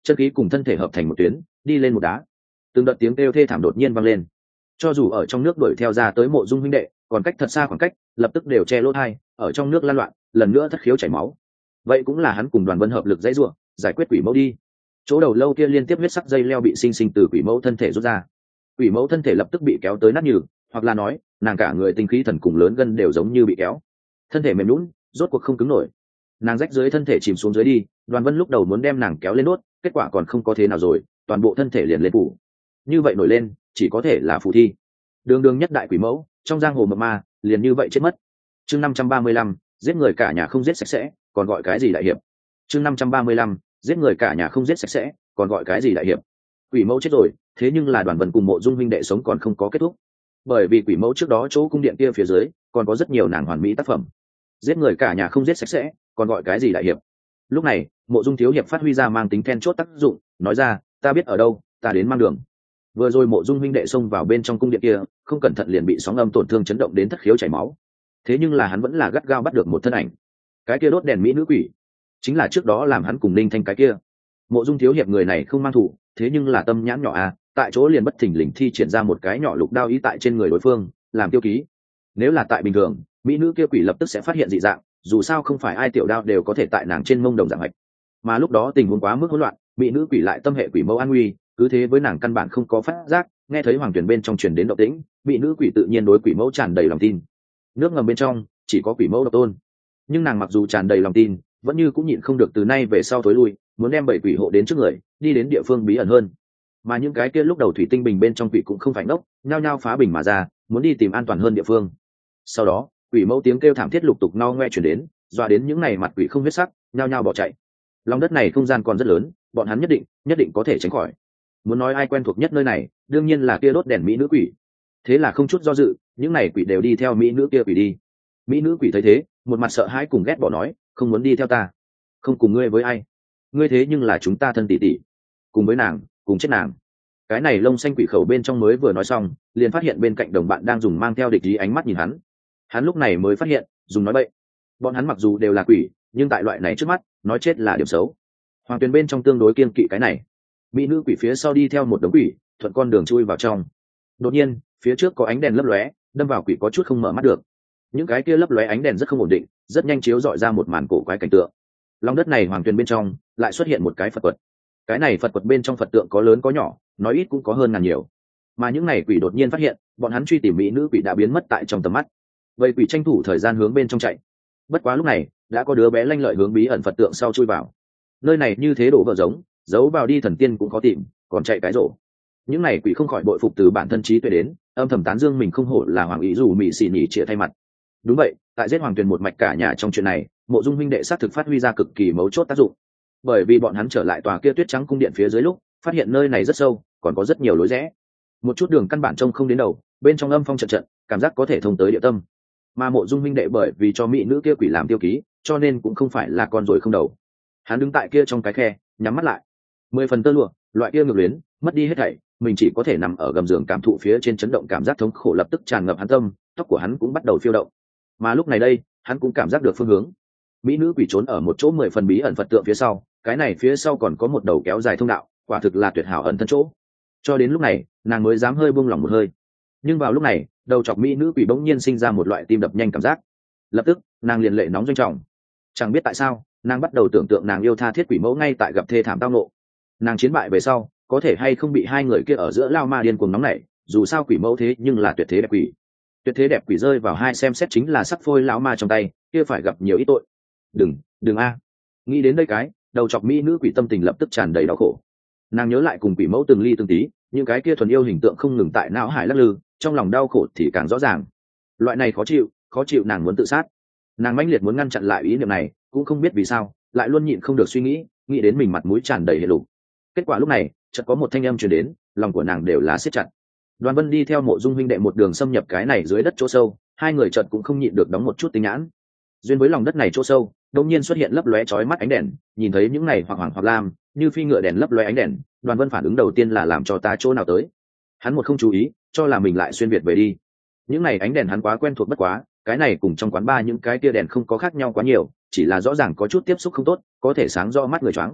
chân khí cùng thân thể hợp thành một tuyến đi lên một đá. Từng đợt tiếng kêu thê thảm đột nhiên vang lên, cho dù ở trong nước đuổi theo ra tới Mộ Dung huynh đệ, còn cách thật xa khoảng cách, lập tức đều che lỗ tai, ở trong nước lăn loạn, lần nữa thất khiếu chảy máu. Vậy cũng là hắn cùng Đoàn Vân hợp lực dãy rủa, giải quyết quỷ mẫu đi. Chỗ đầu lâu kia liên tiếp huyết sắc dây leo bị sinh sinh từ quỷ mẫu thân thể rút ra. Quỷ mẫu thân thể lập tức bị kéo tới nát nhừ, hoặc là nói, nàng cả người tinh khí thần cùng lớn gân đều giống như bị kéo. Thân thể mềm nhũn, rốt cuộc không cứng nổi. Nàng rách dưới thân thể chìm xuống dưới đi, Đoàn Vân lúc đầu muốn đem nàng kéo lên đốt, kết quả còn không có thế nào rồi, toàn bộ thân thể liền lên phủ. Như vậy nổi lên, chỉ có thể là phù thi. Đường đường nhất đại quỷ mẫu, trong giang hồ mập ma, liền như vậy chết mất. Chương năm trăm ba mươi lăm, giết người cả nhà không giết sạch sẽ, còn gọi cái gì đại hiệp? Chương năm trăm ba mươi lăm, giết người cả nhà không giết sạch sẽ, còn gọi cái gì đại hiệp? Quỷ mẫu chết rồi, thế nhưng là Đoàn Vân cùng Mộ Dung huynh đệ sống còn không có kết thúc. Bởi vì quỷ mẫu trước đó chỗ cung điện kia phía dưới, còn có rất nhiều nàng hoàn mỹ tác phẩm. Giết người cả nhà không giết sạch sẽ, còn gọi cái gì đại hiệp? Lúc này, Mộ Dung thiếu hiệp phát huy ra mang tính then chốt tác dụng, nói ra, ta biết ở đâu, ta đến mang đường. Vừa rồi Mộ Dung huynh đệ xông vào bên trong cung điện kia, không cẩn thận liền bị sóng âm tổn thương chấn động đến thất khiếu chảy máu. Thế nhưng là hắn vẫn là gắt gao bắt được một thân ảnh. Cái kia đốt đèn mỹ nữ quỷ, chính là trước đó làm hắn cùng Ninh Thanh cái kia. Mộ Dung thiếu hiệp người này không mang thủ, thế nhưng là tâm nhãn nhỏ à, tại chỗ liền bất thình lình thi triển ra một cái nhỏ lục đao ý tại trên người đối phương, làm tiêu ký. Nếu là tại bình thường, mỹ nữ kia quỷ lập tức sẽ phát hiện dị dạng, dù sao không phải ai tiểu đao đều có thể tại nàng trên mông đồng dạng hạch. Mà lúc đó tình huống quá mức hỗn loạn, mỹ nữ quỷ lại tâm hệ quỷ mẫu an nguy, cứ thế với nàng căn bản không có phát giác, nghe thấy hoàng tuyển bên trong truyền đến động tĩnh, mỹ nữ quỷ tự nhiên đối quỷ mẫu tràn đầy lòng tin. Nước ngầm bên trong chỉ có quỷ mẫu độc tôn, nhưng nàng mặc dù tràn đầy lòng tin, vẫn như cũng nhịn không được từ nay về sau tối lui, muốn đem bảy quỷ hộ đến trước người, đi đến địa phương bí ẩn hơn. Mà những cái kia lúc đầu thủy tinh bình bên trong quỷ cũng không phải ngốc, nhao nhao phá bình mà ra, muốn đi tìm an toàn hơn địa phương. Sau đó, quỷ mẫu tiếng kêu thảm thiết lục tục no ngoe truyền đến, dọa đến những này mặt quỷ không huyết sắc, nhao nhao bỏ chạy. Lòng đất này không gian còn rất lớn, bọn hắn nhất định nhất định có thể tránh khỏi. Muốn nói ai quen thuộc nhất nơi này, đương nhiên là kia đốt đèn mỹ nữ quỷ. Thế là không chút do dự, những này quỷ đều đi theo mỹ nữ kia quỷ đi. Mỹ nữ quỷ thấy thế, một mặt sợ hãi cùng ghét bỏ nói, không muốn đi theo ta, không cùng ngươi với ai, ngươi thế nhưng là chúng ta thân tỷ tỷ, cùng với nàng, cùng chết nàng. Cái này lông xanh quỷ khẩu bên trong mới vừa nói xong, liền phát hiện bên cạnh đồng bạn đang dùng mang theo địch ý ánh mắt nhìn hắn. Hắn lúc này mới phát hiện, dùng nói bậy. Bọn hắn mặc dù đều là quỷ, nhưng tại loại này trước mắt, nói chết là điểm xấu. Hoàng Tuyền bên trong tương đối kiên kỵ cái này. Mỹ nữ quỷ phía sau đi theo một đống quỷ, thuận con đường chui vào trong. Đột nhiên, phía trước có ánh đèn lấp lóe, đâm vào quỷ có chút không mở mắt được. Những cái kia lấp lóe ánh đèn rất không ổn định, rất nhanh chiếu dọi ra một màn cổ quái cảnh tượng. Lòng đất này Hoàng Tuyền bên trong lại xuất hiện một cái Phật quật. Cái này Phật quật bên trong Phật tượng có lớn có nhỏ, nói ít cũng có hơn ngàn nhiều. Mà những này quỷ đột nhiên phát hiện, bọn hắn truy tìm mỹ nữ quỷ đã biến mất tại trong tầm mắt. Vậy quỷ tranh thủ thời gian hướng bên trong chạy. Bất quá lúc này, đã có đứa bé lanh lợi hướng bí ẩn Phật tượng sau chui vào. Nơi này như thế đổ vỡ giống, giấu vào đi thần tiên cũng khó tìm, còn chạy cái rổ. Những này quỷ không khỏi bội phục từ bản thân trí tuệ đến, âm thầm tán dương mình không hổ là hoàng ý dù mị xỉ nhỉ chĩa thay mặt. Đúng vậy, tại giết Hoàng Tuyền một mạch cả nhà trong chuyện này, Mộ Dung huynh đệ xác thực phát huy ra cực kỳ mấu chốt tác dụng. Bởi vì bọn hắn trở lại tòa kia tuyết trắng cung điện phía dưới lúc, phát hiện nơi này rất sâu, còn có rất nhiều lối rẽ. Một chút đường căn bản trông không đến đầu, bên trong âm phong trận trận, cảm giác có thể thông tới địa tâm. Mà Mộ Dung huynh đệ bởi vì cho mỹ nữ kia quỷ làm tiêu ký, cho nên cũng không phải là con ruồi không đầu. Hắn đứng tại kia trong cái khe, nhắm mắt lại. Mười phần tơ lụa, loại kia ngược luyến, mất đi hết thảy, mình chỉ có thể nằm ở gầm giường cảm thụ phía trên chấn động cảm giác thống khổ lập tức tràn ngập hắn tâm, tóc của hắn cũng bắt đầu phiêu động. Mà lúc này đây, hắn cũng cảm giác được phương hướng. Mỹ nữ quỷ trốn ở một chỗ mười phần bí ẩn Phật tượng phía sau, cái này phía sau còn có một đầu kéo dài thông đạo, quả thực là tuyệt hảo ẩn thân chỗ. Cho đến lúc này, nàng mới dám hơi buông lỏng một hơi. Nhưng vào lúc này, đầu chọc mỹ nữ quỷ bỗng nhiên sinh ra một loại tim đập nhanh cảm giác. Lập tức, nàng liền lệ nóng doanh trọng. Chẳng biết tại sao, nàng bắt đầu tưởng tượng nàng yêu tha thiết quỷ mẫu ngay tại gặp thê thảm tao nộ. Nàng chiến bại về sau, có thể hay không bị hai người kia ở giữa lao ma điên cuồng nóng nảy, dù sao quỷ mẫu thế nhưng là tuyệt thế đẹp quỷ. Tuyệt thế đẹp quỷ rơi vào hai xem xét chính là sắc phôi lão ma trong tay, kia phải gặp nhiều ít tội. Đừng, đừng a. Nghĩ đến đây cái, đầu chọc mỹ nữ quỷ tâm tình lập tức tràn đầy đau khổ. Nàng nhớ lại cùng quỷ mẫu từng ly từng tí, những cái kia thuần yêu hình tượng không ngừng tại não hải lắc lư, trong lòng đau khổ thì càng rõ ràng. Loại này khó chịu, khó chịu nàng muốn tự sát. Nàng mãnh liệt muốn ngăn chặn lại ý niệm này, cũng không biết vì sao, lại luôn nhịn không được suy nghĩ, nghĩ đến mình mặt mũi tràn đầy hệ lục. Kết quả lúc này, chợt có một thanh âm truyền đến, lòng của nàng đều là siết chặt. Đoàn Vân đi theo Mộ Dung huynh đệ một đường xâm nhập cái này dưới đất chỗ sâu, hai người chợt cũng không nhịn được đóng một chút tinh nhãn. Duyên với lòng đất này chỗ sâu, đột nhiên xuất hiện lấp lóe chói mắt ánh đèn, nhìn thấy những này hoặc hoàng hoặc lam, như phi ngựa đèn lấp lóe ánh đèn, Đoàn Vân phản ứng đầu tiên là làm cho ta chỗ nào tới. Hắn một không chú ý, cho là mình lại xuyên việt về đi. Những này ánh đèn hắn quá quen thuộc bất quá, cái này cùng trong quán bar những cái tia đèn không có khác nhau quá nhiều, chỉ là rõ ràng có chút tiếp xúc không tốt, có thể sáng rõ mắt người choáng.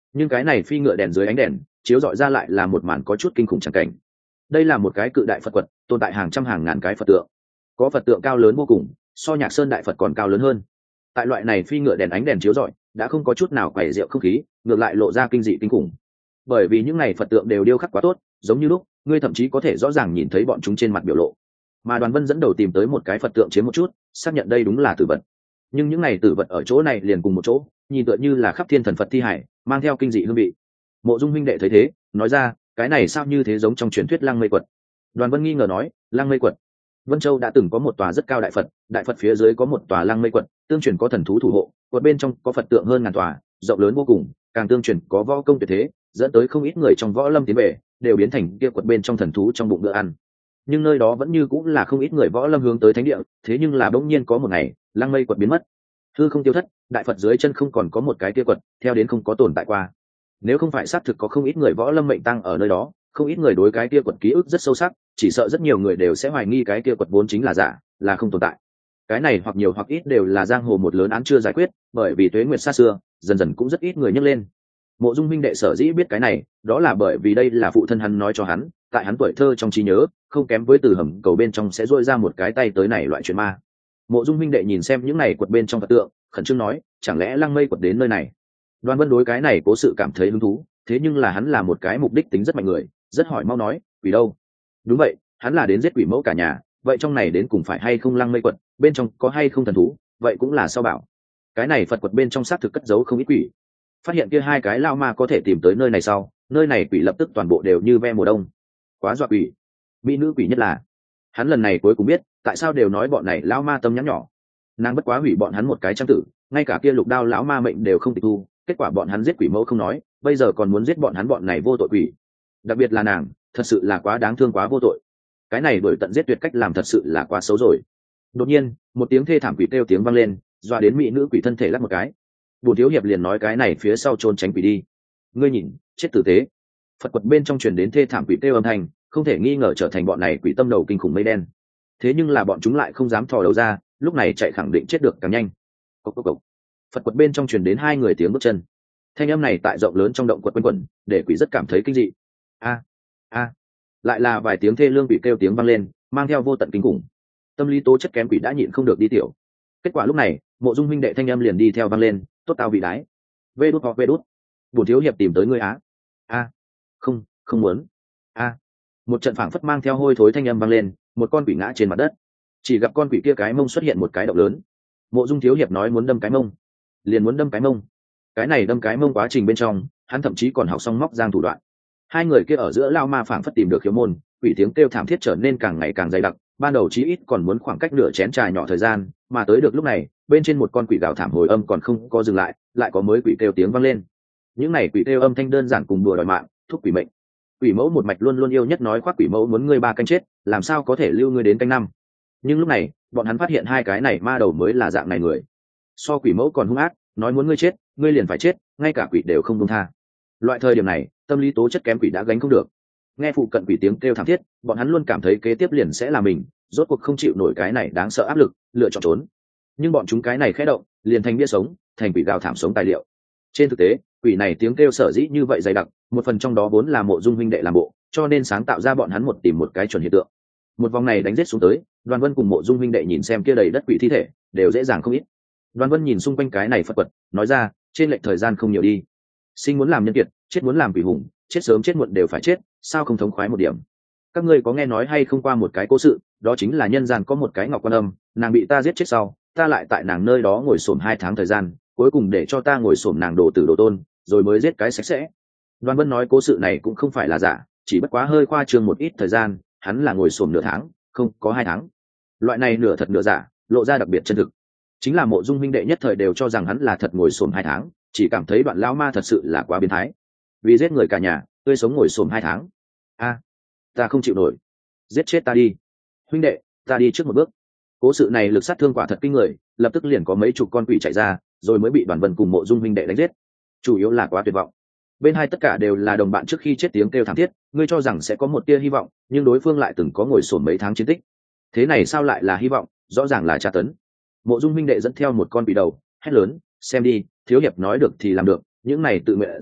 nhưng cái này phi ngựa đèn dưới ánh đèn chiếu dọi ra lại là một màn có chút kinh khủng chẳng cảnh. Đây là một cái cự đại phật quật, tồn tại hàng trăm hàng ngàn cái phật tượng, có phật tượng cao lớn vô cùng, so Nhạc Sơn đại phật còn cao lớn hơn. Tại loại này phi ngựa đèn ánh đèn chiếu rọi đã không có chút nào quẩy rượu không khí, ngược lại lộ ra kinh dị kinh khủng. Bởi vì những này phật tượng đều điêu khắc quá tốt, giống như lúc ngươi thậm chí có thể rõ ràng nhìn thấy bọn chúng trên mặt biểu lộ. Mà Đoàn Vân dẫn đầu tìm tới một cái phật tượng chiếm một chút, xác nhận đây đúng là tử vật. Nhưng những này tử vật ở chỗ này liền cùng một chỗ, nhìn tựa như là khắp thiên thần phật thi hải, mang theo kinh dị hương vị. Mộ Dung huynh đệ thấy thế, nói ra, cái này sao như thế giống trong truyền thuyết Lăng Mây Quật. Đoàn Vân nghi ngờ nói, Lăng Mây Quật. Vân Châu đã từng có một tòa rất cao đại Phật, đại Phật phía dưới có một tòa Lăng Mây Quật, tương truyền có thần thú thủ hộ, quật bên trong có Phật tượng hơn ngàn tòa, rộng lớn vô cùng, càng tương truyền có võ công tuyệt thế, dẫn tới không ít người trong võ lâm tiến về, đều biến thành kia quật bên trong thần thú trong bụng bữa ăn. Nhưng nơi đó vẫn như cũng là không ít người võ lâm hướng tới thánh địa, thế nhưng là bỗng nhiên có một ngày, Lăng Mây Quật biến mất, hư không tiêu thất, đại Phật dưới chân không còn có một cái kia quật, theo đến không có tồn tại qua. Nếu không phải xác thực có không ít người võ lâm mệnh tăng ở nơi đó, không ít người đối cái kia quật ký ức rất sâu sắc, chỉ sợ rất nhiều người đều sẽ hoài nghi cái kia quật vốn chính là giả, là không tồn tại. Cái này hoặc nhiều hoặc ít đều là giang hồ một lớn án chưa giải quyết, bởi vì tuế nguyệt xa xưa, dần dần cũng rất ít người nhắc lên. Mộ Dung huynh đệ sở dĩ biết cái này, đó là bởi vì đây là phụ thân hắn nói cho hắn, tại hắn tuổi thơ trong trí nhớ, không kém với từ hầm cầu bên trong sẽ rôi ra một cái tay tới này loại chuyện ma. Mộ Dung huynh đệ nhìn xem những này quật bên trong Phật tượng, khẩn trương nói, chẳng lẽ Lăng Mây Quật đến nơi này? Đoàn Vân đối cái này cố sự cảm thấy hứng thú, thế nhưng là hắn là một cái mục đích tính rất mạnh người, rất hỏi mau nói, quỷ đâu? Đúng vậy, hắn là đến giết quỷ mẫu cả nhà, vậy trong này đến cùng phải hay không Lăng Mây Quật, bên trong có hay không thần thú, vậy cũng là sao bảo. Cái này Phật quật bên trong xác thực cất giấu không ít quỷ. Phát hiện kia hai cái lao ma có thể tìm tới nơi này sau, nơi này quỷ lập tức toàn bộ đều như ve mùa đông. Quá dọa quỷ. Mỹ nữ quỷ nhất là, hắn lần này cuối cùng biết, tại sao đều nói bọn này lao ma tâm nhắn nhỏ. Nàng bất quá hủy bọn hắn một cái trang tử, ngay cả kia lục đao lão ma mệnh đều không tịch thu, kết quả bọn hắn giết quỷ mẫu không nói, bây giờ còn muốn giết bọn hắn bọn này vô tội quỷ. Đặc biệt là nàng, thật sự là quá đáng thương quá vô tội. Cái này đuổi tận giết tuyệt cách làm thật sự là quá xấu rồi. Đột nhiên, một tiếng thê thảm quỷ kêu tiếng vang lên, dọa đến mỹ nữ quỷ thân thể lắc một cái. Bùn thiếu hiệp liền nói cái này phía sau trốn tránh quỷ đi. Ngươi nhìn, chết tử tế. Phật quật bên trong truyền đến thê thảm quỷ kêu âm thanh, không thể nghi ngờ trở thành bọn này quỷ tâm đầu kinh khủng mây đen. Thế nhưng là bọn chúng lại không dám thò đầu ra, lúc này chạy khẳng định chết được càng nhanh. Cốc cốc cốc. Phật quật bên trong truyền đến hai người tiếng bước chân. Thanh âm này tại rộng lớn trong động quật quanh quẩn, để quỷ rất cảm thấy kinh dị. A a, lại là vài tiếng thê lương quỷ kêu tiếng vang lên, mang theo vô tận kinh khủng. Tâm lý tố chất kém quỷ đã nhịn không được đi tiểu. Kết quả lúc này, Mộ Dung huynh đệ thanh âm liền đi theo vang lên, tốt tao bị đái. Vê đút hoặc vê đút. Bổn thiếu hiệp tìm tới ngươi á. A, không, không muốn. A. Một trận phảng phất mang theo hôi thối thanh âm vang lên, một con quỷ ngã trên mặt đất. Chỉ gặp con quỷ kia cái mông xuất hiện một cái động lớn. Mộ Dung thiếu hiệp nói muốn đâm cái mông, liền muốn đâm cái mông. Cái này đâm cái mông quá trình bên trong, hắn thậm chí còn học xong móc giang thủ đoạn. Hai người kia ở giữa lao ma phảng phất tìm được khiếu môn, quỷ tiếng kêu thảm thiết trở nên càng ngày càng dày đặc, ban đầu chí ít còn muốn khoảng cách nửa chén trà nhỏ thời gian, mà tới được lúc này, bên trên một con quỷ gào thảm hồi âm còn không có dừng lại, lại có mới quỷ kêu tiếng vang lên. Những này quỷ kêu âm thanh đơn giản cùng đùa đòi mạng, thúc quỷ mệnh. Quỷ mẫu một mạch luôn luôn yêu nhất nói khoác quỷ mẫu muốn ngươi ba canh chết, làm sao có thể lưu ngươi đến canh năm. Nhưng lúc này, bọn hắn phát hiện hai cái này ma đầu mới là dạng này người. So quỷ mẫu còn hung ác, nói muốn ngươi chết, ngươi liền phải chết, ngay cả quỷ đều không buông tha. Loại thời điểm này, tâm lý tố chất kém quỷ đã gánh không được. Nghe phụ cận quỷ tiếng kêu thảm thiết, bọn hắn luôn cảm thấy kế tiếp liền sẽ là mình, rốt cuộc không chịu nổi cái này đáng sợ áp lực, lựa chọn trốn. Nhưng bọn chúng cái này khẽ động, liền thành bia sống, thành quỷ gào thảm sống tài liệu. Trên thực tế, quỷ này tiếng kêu sở dĩ như vậy dày đặc, một phần trong đó vốn là Mộ Dung huynh đệ làm bộ, cho nên sáng tạo ra bọn hắn một tìm một cái chuẩn hiện tượng. Một vòng này đánh giết xuống tới, Đoàn Vân cùng Mộ Dung huynh đệ nhìn xem kia đầy đất quỷ thi thể, đều dễ dàng không ít. Đoàn Vân nhìn xung quanh cái này Phật quật, nói ra, trên lệch thời gian không nhiều đi. Sinh muốn làm nhân kiệt, chết muốn làm quỷ hùng, chết sớm chết muộn đều phải chết, sao không thống khoái một điểm. Các ngươi có nghe nói hay không qua một cái cố sự, đó chính là nhân gian có một cái ngọc quan âm, nàng bị ta giết chết sau, ta lại tại nàng nơi đó ngồi xổm hai tháng thời gian, cuối cùng để cho ta ngồi xổm nàng đồ tử đồ tôn, rồi mới giết cái sạch sẽ. Đoàn Vân nói cố sự này cũng không phải là giả, chỉ bất quá hơi khoa trương một ít thời gian, hắn là ngồi xổm nửa tháng, không có hai tháng. Loại này nửa thật nửa giả, lộ ra đặc biệt chân thực. Chính là Mộ Dung huynh đệ nhất thời đều cho rằng hắn là thật ngồi xổm hai tháng, chỉ cảm thấy đoạn lão ma thật sự là quá biến thái. Vì giết người cả nhà, tươi sống ngồi xổm hai tháng. A, ta không chịu nổi, giết chết ta đi, huynh đệ, ta đi trước một bước. Cố sự này lực sát thương quả thật kinh người, lập tức liền có mấy chục con quỷ chạy ra, rồi mới bị Đoàn Vân cùng Mộ Dung huynh đệ đánh giết. Chủ yếu là quá tuyệt vọng. Bên hai tất cả đều là đồng bạn trước khi chết tiếng kêu thảm thiết, ngươi cho rằng sẽ có một tia hy vọng, nhưng đối phương lại từng có ngồi xổm mấy tháng chiến tích. Thế này sao lại là hy vọng, rõ ràng là tra tấn. Mộ Dung huynh đệ dẫn theo một con quỷ đầu, hét lớn, xem đi, thiếu hiệp nói được thì làm được, những này tự nguyện ra,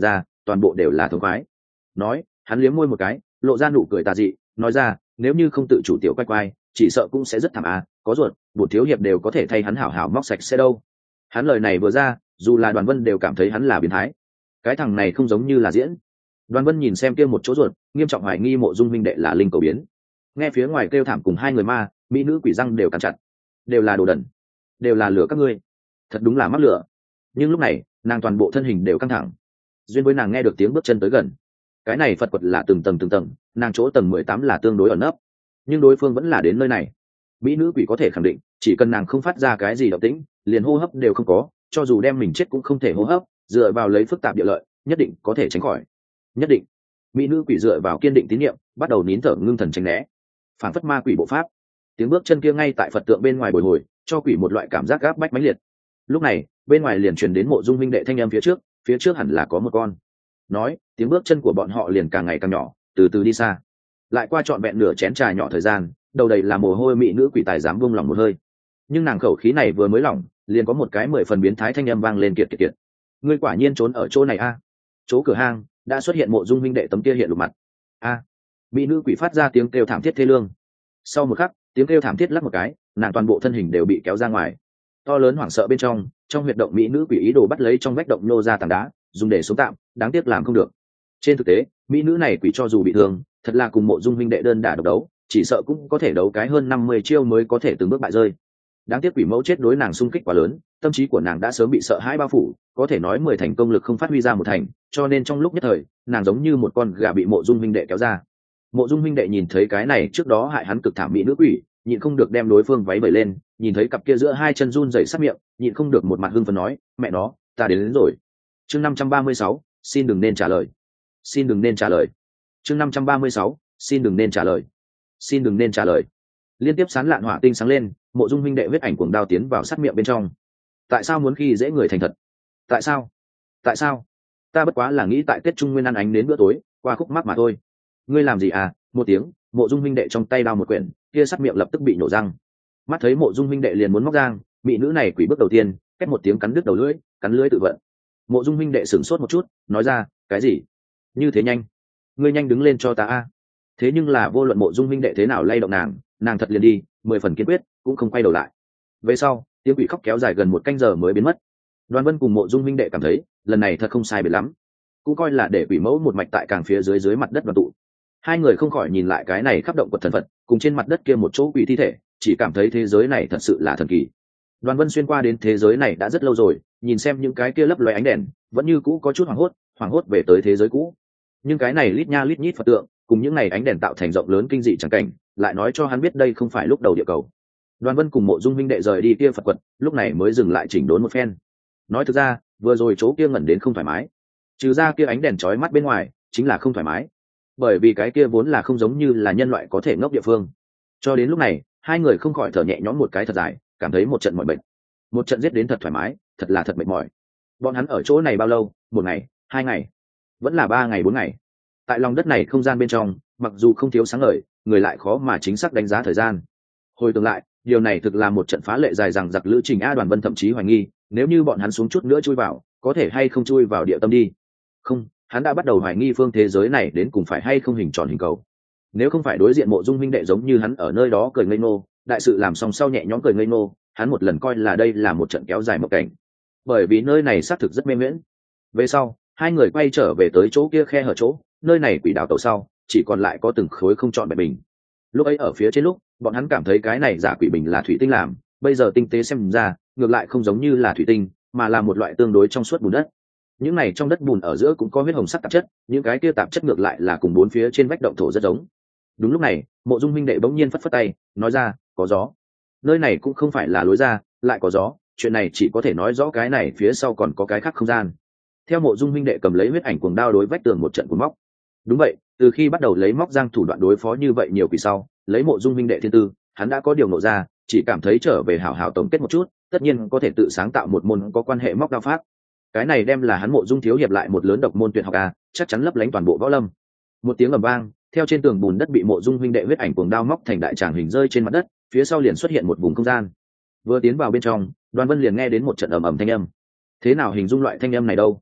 toàn bộ đều là thống khoái. Nói, hắn liếm môi một cái, lộ ra nụ cười tà dị, nói ra, nếu như không tự chủ tiểu quay quay, chỉ sợ cũng sẽ rất thảm à, có ruột, bổn thiếu hiệp đều có thể thay hắn hảo hảo móc sạch sẽ đâu. Hắn lời này vừa ra, dù là Đoàn Vân đều cảm thấy hắn là biến thái. Cái thằng này không giống như là diễn. Đoàn Vân nhìn xem kia một chỗ ruột, nghiêm trọng hoài nghi Mộ Dung huynh đệ là linh cầu biến. Nghe phía ngoài kêu thảm cùng hai người ma, mỹ nữ quỷ răng đều cắn chặt, đều là đồ đần, đều là lừa các ngươi, thật đúng là mắc lừa. Nhưng lúc này, nàng toàn bộ thân hình đều căng thẳng. Duyên với nàng nghe được tiếng bước chân tới gần. Cái này Phật quật là từng tầng từng tầng, nàng chỗ tầng mười tám là tương đối ẩn nấp, nhưng đối phương vẫn là đến nơi này. Mỹ nữ quỷ có thể khẳng định, chỉ cần nàng không phát ra cái gì động tĩnh, liền hô hấp đều không có, cho dù đem mình chết cũng không thể hô hấp, dựa vào lấy phức tạp địa lợi, nhất định có thể tránh khỏi. Nhất định. Mỹ nữ quỷ dựa vào kiên định tín nhiệm, bắt đầu nín thở ngưng thần tránh né. Phản phất ma quỷ bộ pháp. Tiếng bước chân kia ngay tại Phật tượng bên ngoài bồi hồi, cho quỷ một loại cảm giác gáp bách mãnh liệt. Lúc này, bên ngoài liền truyền đến Mộ Dung huynh đệ thanh âm phía trước, phía trước hẳn là có một con. Nói, tiếng bước chân của bọn họ liền càng ngày càng nhỏ, từ từ đi xa. Lại qua trọn vẹn nửa chén trà nhỏ thời gian, đầu đầy là mồ hôi mỹ nữ quỷ tài dám buông lòng một hơi. Nhưng nàng khẩu khí này vừa mới lỏng, liền có một cái mười phần biến thái thanh âm vang lên kiệt kiệt kiệt. Ngươi quả nhiên trốn ở chỗ này a? À? Chỗ cửa hang đã xuất hiện Mộ Dung huynh đệ tấm kia hiện lục mặt. A! À. Mỹ nữ quỷ phát ra tiếng kêu thảm thiết thê lương. Sau một khắc, tiếng kêu thảm thiết lắc một cái, nàng toàn bộ thân hình đều bị kéo ra ngoài. To lớn hoảng sợ bên trong, trong huyệt động mỹ nữ quỷ ý đồ bắt lấy trong vách động nô ra tảng đá, dùng để sống tạm, đáng tiếc làm không được. Trên thực tế, mỹ nữ này quỷ cho dù bị thương, thật là cùng Mộ Dung huynh đệ đơn đả độc đấu, chỉ sợ cũng có thể đấu cái hơn năm mươi chiêu mới có thể từng bước bại rơi. Đáng tiếc quỷ mẫu chết đối nàng xung kích quá lớn, tâm trí của nàng đã sớm bị sợ hãi bao phủ, có thể nói mười thành công lực không phát huy ra một thành, cho nên trong lúc nhất thời, nàng giống như một con gà bị Mộ Dung huynh đệ kéo ra. Mộ Dung huynh đệ nhìn thấy cái này trước đó hại hắn cực thảm mỹ nữ quỷ, nhịn không được đem đối phương váy bẩy lên, nhìn thấy cặp kia giữa hai chân run rẩy sát miệng, nhịn không được một mặt hưng phấn nói, mẹ nó, ta đến, đến rồi. Chương năm trăm ba mươi sáu, xin đừng nên trả lời. Xin đừng nên trả lời. Chương năm trăm ba mươi sáu, xin đừng nên trả lời. Xin đừng nên trả lời. Liên tiếp sán lạn hỏa tinh sáng lên, Mộ Dung huynh đệ huyết ảnh cuồng đao tiến vào sát miệng bên trong. Tại sao muốn khi dễ người thành thật? Tại sao? Tại sao? Ta bất quá là nghĩ tại Tết Trung Nguyên ăn ánh đến bữa tối, qua khúc mắc mà thôi. Ngươi làm gì à? Một tiếng, Mộ Dung huynh đệ trong tay đao một quyển, kia sát miệng lập tức bị nổ răng. Mắt thấy Mộ Dung huynh đệ liền muốn móc răng, mỹ nữ này quỷ bước đầu tiên, két một tiếng cắn đứt đầu lưỡi, cắn lưỡi tự vận. Mộ Dung huynh đệ sửng sốt một chút, nói ra, cái gì? Như thế nhanh? Ngươi nhanh đứng lên cho ta a. Thế nhưng là vô luận Mộ Dung huynh đệ thế nào lay động nàng, nàng thật liền đi, mười phần kiên quyết, cũng không quay đầu lại. Về sau, tiếng quỷ khóc kéo dài gần một canh giờ mới biến mất. Đoàn Vân cùng Mộ Dung huynh đệ cảm thấy, lần này thật không sai biệt lắm, cũng coi là để quỷ mẫu một mạch tại càng phía dưới dưới mặt đất đoàn tụ. Hai người không khỏi nhìn lại cái này khắp động quật thần phật, cùng trên mặt đất kia một chỗ quỷ thi thể, chỉ cảm thấy thế giới này thật sự là thần kỳ. Đoàn Vân xuyên qua đến thế giới này đã rất lâu rồi, nhìn xem những cái kia lấp loé ánh đèn, vẫn như cũ có chút hoảng hốt, hoảng hốt về tới thế giới cũ. Nhưng cái này lít nha lít nhít Phật tượng, cùng những này ánh đèn tạo thành rộng lớn kinh dị chẳng cảnh, lại nói cho hắn biết đây không phải lúc đầu địa cầu. Đoàn Vân cùng Mộ Dung huynh đệ rời đi kia Phật quật, lúc này mới dừng lại chỉnh đốn một phen. Nói thực ra, vừa rồi chỗ kia ngẩn đến không thoải mái, trừ ra kia ánh đèn chói mắt bên ngoài, chính là không thoải mái. Bởi vì cái kia vốn là không giống như là nhân loại có thể ngốc địa phương. Cho đến lúc này, hai người không khỏi thở nhẹ nhõm một cái thật dài, cảm thấy một trận mỏi mệt. Một trận giết đến thật thoải mái, thật là thật mệt mỏi. Bọn hắn ở chỗ này bao lâu? Một ngày, hai ngày, vẫn là ba ngày bốn ngày. Tại lòng đất này không gian bên trong, mặc dù không thiếu sáng ngời, người lại khó mà chính xác đánh giá thời gian. Hồi tưởng lại, điều này thực là một trận phá lệ dài dằng dặc lữ trình a. Đoàn Vân thậm chí hoài nghi, nếu như bọn hắn xuống chút nữa chui vào, có thể hay không chui vào địa tâm đi. Không, hắn đã bắt đầu hoài nghi phương thế giới này đến cùng phải hay không hình tròn hình cầu. Nếu không phải đối diện Mộ Dung huynh đệ giống như hắn ở nơi đó cười ngây ngô, đại sự làm xong sau nhẹ nhõm cười ngây ngô, hắn một lần coi là đây là một trận kéo dài một cảnh. Bởi vì nơi này xác thực rất mê miễn. Về sau, hai người quay trở về tới chỗ kia khe hở chỗ, nơi này quỷ đảo tàu sau, chỉ còn lại có từng khối không trọn vẹn bình. Lúc ấy ở phía trên lúc, bọn hắn cảm thấy cái này giả quỷ bình là thủy tinh làm, bây giờ tinh tế xem ra, ngược lại không giống như là thủy tinh, mà là một loại tương đối trong suốt bùn đất. Những này trong đất bùn ở giữa cũng có huyết hồng sắc tạp chất, những cái kia tạp chất ngược lại là cùng bốn phía trên vách động thổ rất giống. Đúng lúc này, Mộ Dung huynh đệ bỗng nhiên phất phất tay, nói ra, có gió. Nơi này cũng không phải là lối ra, lại có gió, chuyện này chỉ có thể nói rõ cái này phía sau còn có cái khác không gian. Theo Mộ Dung huynh đệ cầm lấy huyết ảnh cuồng đao đối vách tường một trận cuồng móc. Đúng vậy, từ khi bắt đầu lấy móc giang thủ đoạn đối phó như vậy nhiều quỷ sau, lấy Mộ Dung huynh đệ thiên tư, hắn đã có điều ngộ ra, chỉ cảm thấy trở về hảo hảo tổng kết một chút, tất nhiên có thể tự sáng tạo một môn có quan hệ móc đao pháp. Cái này đem là hắn Mộ Dung thiếu hiệp lại một lớn độc môn tuyệt học a, chắc chắn lấp lánh toàn bộ võ lâm. Một tiếng ầm vang, theo trên tường bùn đất bị Mộ Dung huynh đệ huyết ảnh cuồng đao móc thành đại tràng hình rơi trên mặt đất, phía sau liền xuất hiện một vùng không gian. Vừa tiến vào bên trong, Đoàn Vân liền nghe đến một trận ầm ầm thanh âm. Thế nào hình dung loại thanh âm này đâu?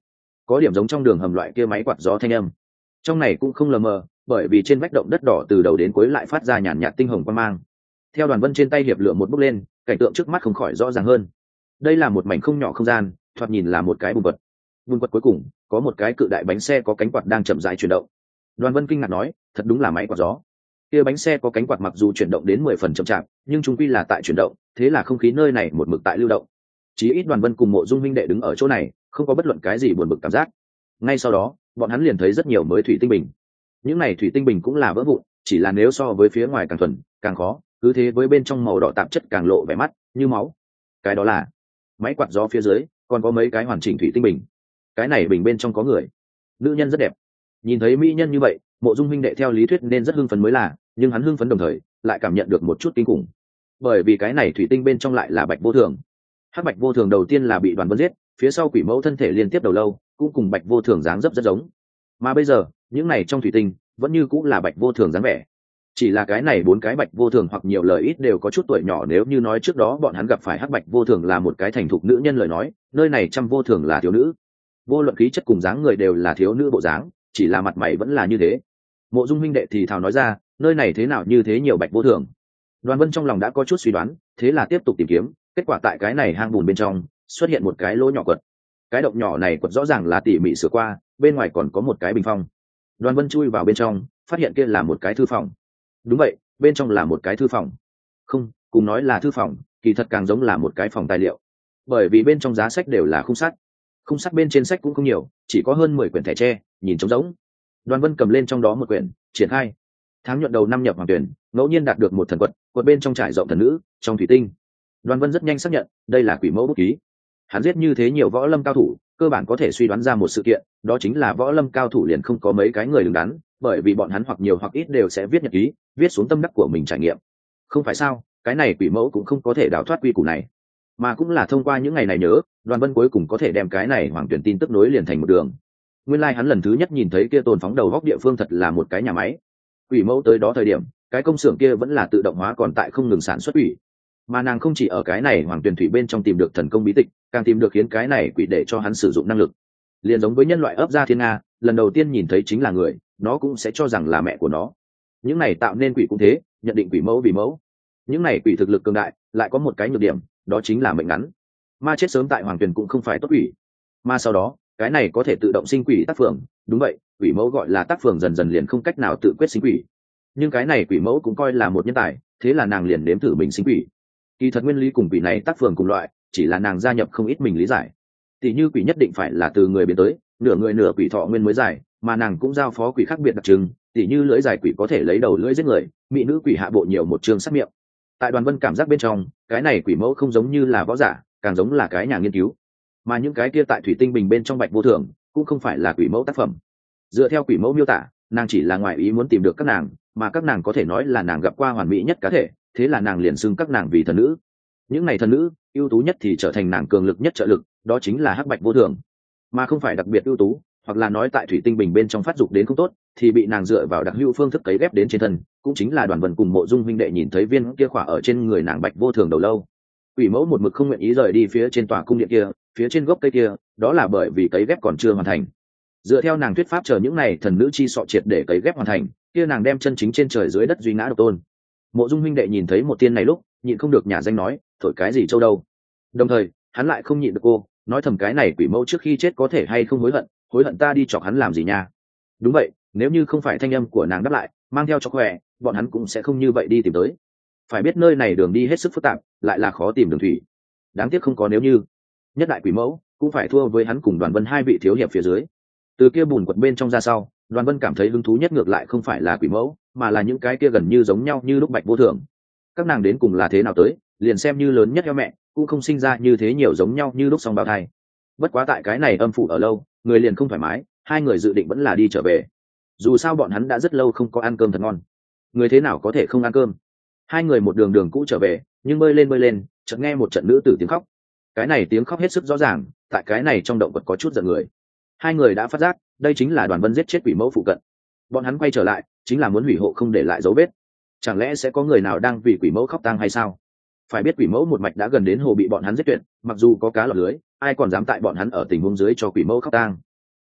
có điểm giống trong đường hầm loại kia máy quạt gió thanh âm. Trong này cũng không lờ mờ, bởi vì trên vách động đất đỏ từ đầu đến cuối lại phát ra nhàn nhạt tinh hồng quang mang. Theo Đoàn Vân trên tay hiệp lửa một bốc lên, cảnh tượng trước mắt không khỏi rõ ràng hơn. Đây là một mảnh không nhỏ không gian, thoạt nhìn là một cái bùn quật. Bùn quật cuối cùng có một cái cự đại bánh xe có cánh quạt đang chậm rãi chuyển động. Đoàn Vân kinh ngạc nói, thật đúng là máy quạt gió. Kia bánh xe có cánh quạt mặc dù chuyển động đến mười phần chậm chạp, nhưng chúng quy là tại chuyển động, thế là không khí nơi này một mực tại lưu động. Chí ít Đoàn Vân cùng Mộ Dung huynh đệ đứng ở chỗ này, không có bất luận cái gì buồn bực cảm giác. Ngay sau đó, bọn hắn liền thấy rất nhiều mới thủy tinh bình. Những này thủy tinh bình cũng là vỡ vụn, chỉ là nếu so với phía ngoài càng thuần, càng khó, cứ thế với bên trong màu đỏ tạp chất càng lộ vẻ mắt, như máu. Cái đó là máy quạt gió phía dưới, còn có mấy cái hoàn chỉnh thủy tinh bình. Cái này bình bên trong có người, nữ nhân rất đẹp. Nhìn thấy mỹ nhân như vậy, Mộ Dung huynh đệ theo lý thuyết nên rất hưng phấn mới là, nhưng hắn hưng phấn đồng thời lại cảm nhận được một chút kinh khủng, bởi vì cái này thủy tinh bên trong lại là Bạch Vô Thường. Hắc Bạch Vô Thường đầu tiên là bị Đoàn Vân giết, phía sau quỷ mẫu thân thể liên tiếp đầu lâu cũng cùng Bạch Vô Thường dáng dấp rất giống, mà bây giờ những này trong thủy tinh vẫn như cũng là Bạch Vô Thường dáng vẻ, chỉ là cái này bốn cái Bạch Vô Thường hoặc nhiều lời ít đều có chút tuổi nhỏ. Nếu như nói trước đó bọn hắn gặp phải Hắc Bạch Vô Thường là một cái thành thục nữ nhân lời nói, nơi này Trăm Vô Thường là thiếu nữ, vô luận khí chất cùng dáng người đều là thiếu nữ bộ dáng, chỉ là mặt mày vẫn là như thế. Mộ Dung huynh đệ thì thào nói ra, nơi này thế nào như thế nhiều Bạch Vô Thường. Đoàn Vân trong lòng đã có chút suy đoán, thế là tiếp tục tìm kiếm, kết quả tại cái này hang bùn bên trong xuất hiện một cái lỗ nhỏ quật. Cái động nhỏ này quật rõ ràng là tỉ mỉ sửa qua, bên ngoài còn có một cái bình phong. Đoàn Vân chui vào bên trong, phát hiện kia là một cái thư phòng. Đúng vậy, bên trong là một cái thư phòng. Không, cùng nói là thư phòng, kỳ thật càng giống là một cái phòng tài liệu, bởi vì bên trong giá sách đều là khung sắt. Khung sắt bên trên sách cũng không nhiều, chỉ có hơn mười quyển thẻ tre, nhìn trống rỗng. Đoàn Vân cầm lên trong đó một quyển, triển khai. Tháng nhuận đầu năm nhập hoàng tuyển, ngẫu nhiên đạt được một thần quật, quật bên trong trải rộng thần nữ, trong thủy tinh. Đoàn Vân rất nhanh xác nhận, đây là quỷ mẫu bút ký. Hắn giết như thế nhiều võ lâm cao thủ, cơ bản có thể suy đoán ra một sự kiện, đó chính là võ lâm cao thủ liền không có mấy cái người đứng đắn, bởi vì bọn hắn hoặc nhiều hoặc ít đều sẽ viết nhật ký, viết xuống tâm đắc của mình trải nghiệm. Không phải sao, cái này quỷ mẫu cũng không có thể đào thoát quy củ này, mà cũng là thông qua những ngày này nhớ, Đoàn Vân cuối cùng có thể đem cái này hoàng tuyển tin tức nối liền thành một đường. Nguyên lai like hắn lần thứ nhất nhìn thấy kia tồn phóng đầu góc địa phương thật là một cái nhà máy. Quỷ mẫu tới đó thời điểm, cái công xưởng kia vẫn là tự động hóa còn tại không ngừng sản xuất quỷ, mà nàng không chỉ ở cái này hoàng tuyển thủy bên trong tìm được thần công bí tịch, càng tìm được khiến cái này quỷ để cho hắn sử dụng năng lực. Liền giống với nhân loại ấp ra thiên nga, lần đầu tiên nhìn thấy chính là người, nó cũng sẽ cho rằng là mẹ của nó. Những này tạo nên quỷ cũng thế, nhận định quỷ mẫu vì mẫu. Những này quỷ thực lực cường đại, lại có một cái nhược điểm, đó chính là mệnh ngắn. Ma chết sớm tại hoàng tuyển cũng không phải tốt quỷ, mà sau đó cái này có thể tự động sinh quỷ tác phường. Đúng vậy, quỷ mẫu gọi là tác phường dần dần liền không cách nào tự quyết sinh quỷ, nhưng cái này quỷ mẫu cũng coi là một nhân tài, thế là nàng liền nếm thử mình sinh quỷ. Kỳ thật nguyên lý cùng quỷ này tác phường cùng loại, chỉ là nàng gia nhập không ít mình lý giải. Tỷ như quỷ nhất định phải là từ người biến tới, nửa người nửa quỷ thọ nguyên mới giải, mà nàng cũng giao phó quỷ khác biệt đặc trưng, tỷ như lưỡi dài quỷ có thể lấy đầu lưỡi giết người, mỹ nữ quỷ hạ bộ nhiều một chương sắc miệng. Tại Đoàn Vân cảm giác bên trong, cái này quỷ mẫu không giống như là võ giả, càng giống là cái nhà nghiên cứu, mà những cái kia tại thủy tinh bình bên trong Bạch Vô Thường cũng không phải là quỷ mẫu tác phẩm. Dựa theo quỷ mẫu miêu tả, nàng chỉ là ngoại ý muốn tìm được các nàng, mà các nàng có thể nói là nàng gặp qua hoàn mỹ nhất cá thể, thế là nàng liền xưng các nàng vì thần nữ. Những này thần nữ ưu tú nhất thì trở thành nàng cường lực nhất trợ lực, đó chính là Hắc Bạch Vô Thường, mà không phải đặc biệt ưu tú, hoặc là nói tại thủy tinh bình bên trong phát dục đến không tốt, thì bị nàng dựa vào đặc hữu phương thức cấy ghép đến trên thân, cũng chính là Đoàn Vân cùng Mộ Dung huynh đệ nhìn thấy viên kia khỏa ở trên người nàng Bạch Vô Thường đầu lâu. Quỷ mẫu một mực không nguyện ý rời đi phía trên tòa cung điện kia, phía trên gốc cây kia, đó là bởi vì cấy ghép còn chưa hoàn thành. Dựa theo nàng thuyết pháp, chờ những này thần nữ chi sọ triệt để cấy ghép hoàn thành, kia nàng đem chân chính trên trời dưới đất duy ngã độc tôn. Mộ Dung huynh đệ nhìn thấy một tiên này lúc, nhịn không được nhả danh nói, thổi cái gì châu đâu. Đồng thời, hắn lại không nhịn được cô, nói thầm cái này quỷ mẫu trước khi chết có thể hay không hối hận, hối hận ta đi chọc hắn làm gì nha. Đúng vậy, nếu như không phải thanh âm của nàng đáp lại, mang theo cho khỏe, bọn hắn cũng sẽ không như vậy đi tìm tới. Phải biết nơi này đường đi hết sức phức tạp, lại là khó tìm đường thủy. Đáng tiếc không có nếu như. Nhất đại quỷ mẫu cũng phải thua với hắn cùng Đoàn Vân hai vị thiếu hiệp phía dưới. Từ kia bùn quật bên trong ra sau, Đoàn Vân cảm thấy hứng thú nhất ngược lại không phải là quỷ mẫu, mà là những cái kia gần như giống nhau như lúc Bạch Vô Thường. Các nàng đến cùng là thế nào tới, liền xem như lớn nhất eo mẹ, cũng không sinh ra như thế nhiều giống nhau như lúc song bào thai. Bất quá tại cái này âm phủ ở lâu, người liền không thoải mái, hai người dự định vẫn là đi trở về. Dù sao bọn hắn đã rất lâu không có ăn cơm thật ngon, người thế nào có thể không ăn cơm. Hai người một đường đường cũ trở về, nhưng bơi lên bơi lên, chợt nghe một trận nữ tử tiếng khóc. Cái này tiếng khóc hết sức rõ ràng, tại cái này trong động vật có chút giận người. Hai người đã phát giác, đây chính là Đoàn Vân giết chết quỷ mẫu phụ cận. Bọn hắn quay trở lại, chính là muốn hủy hộ không để lại dấu vết. Chẳng lẽ sẽ có người nào đang vì quỷ mẫu khóc tang hay sao? Phải biết quỷ mẫu một mạch đã gần đến hồ bị bọn hắn giết tuyệt, mặc dù có cá lọt lưới, ai còn dám tại bọn hắn ở tình huống dưới cho quỷ mẫu khóc tang.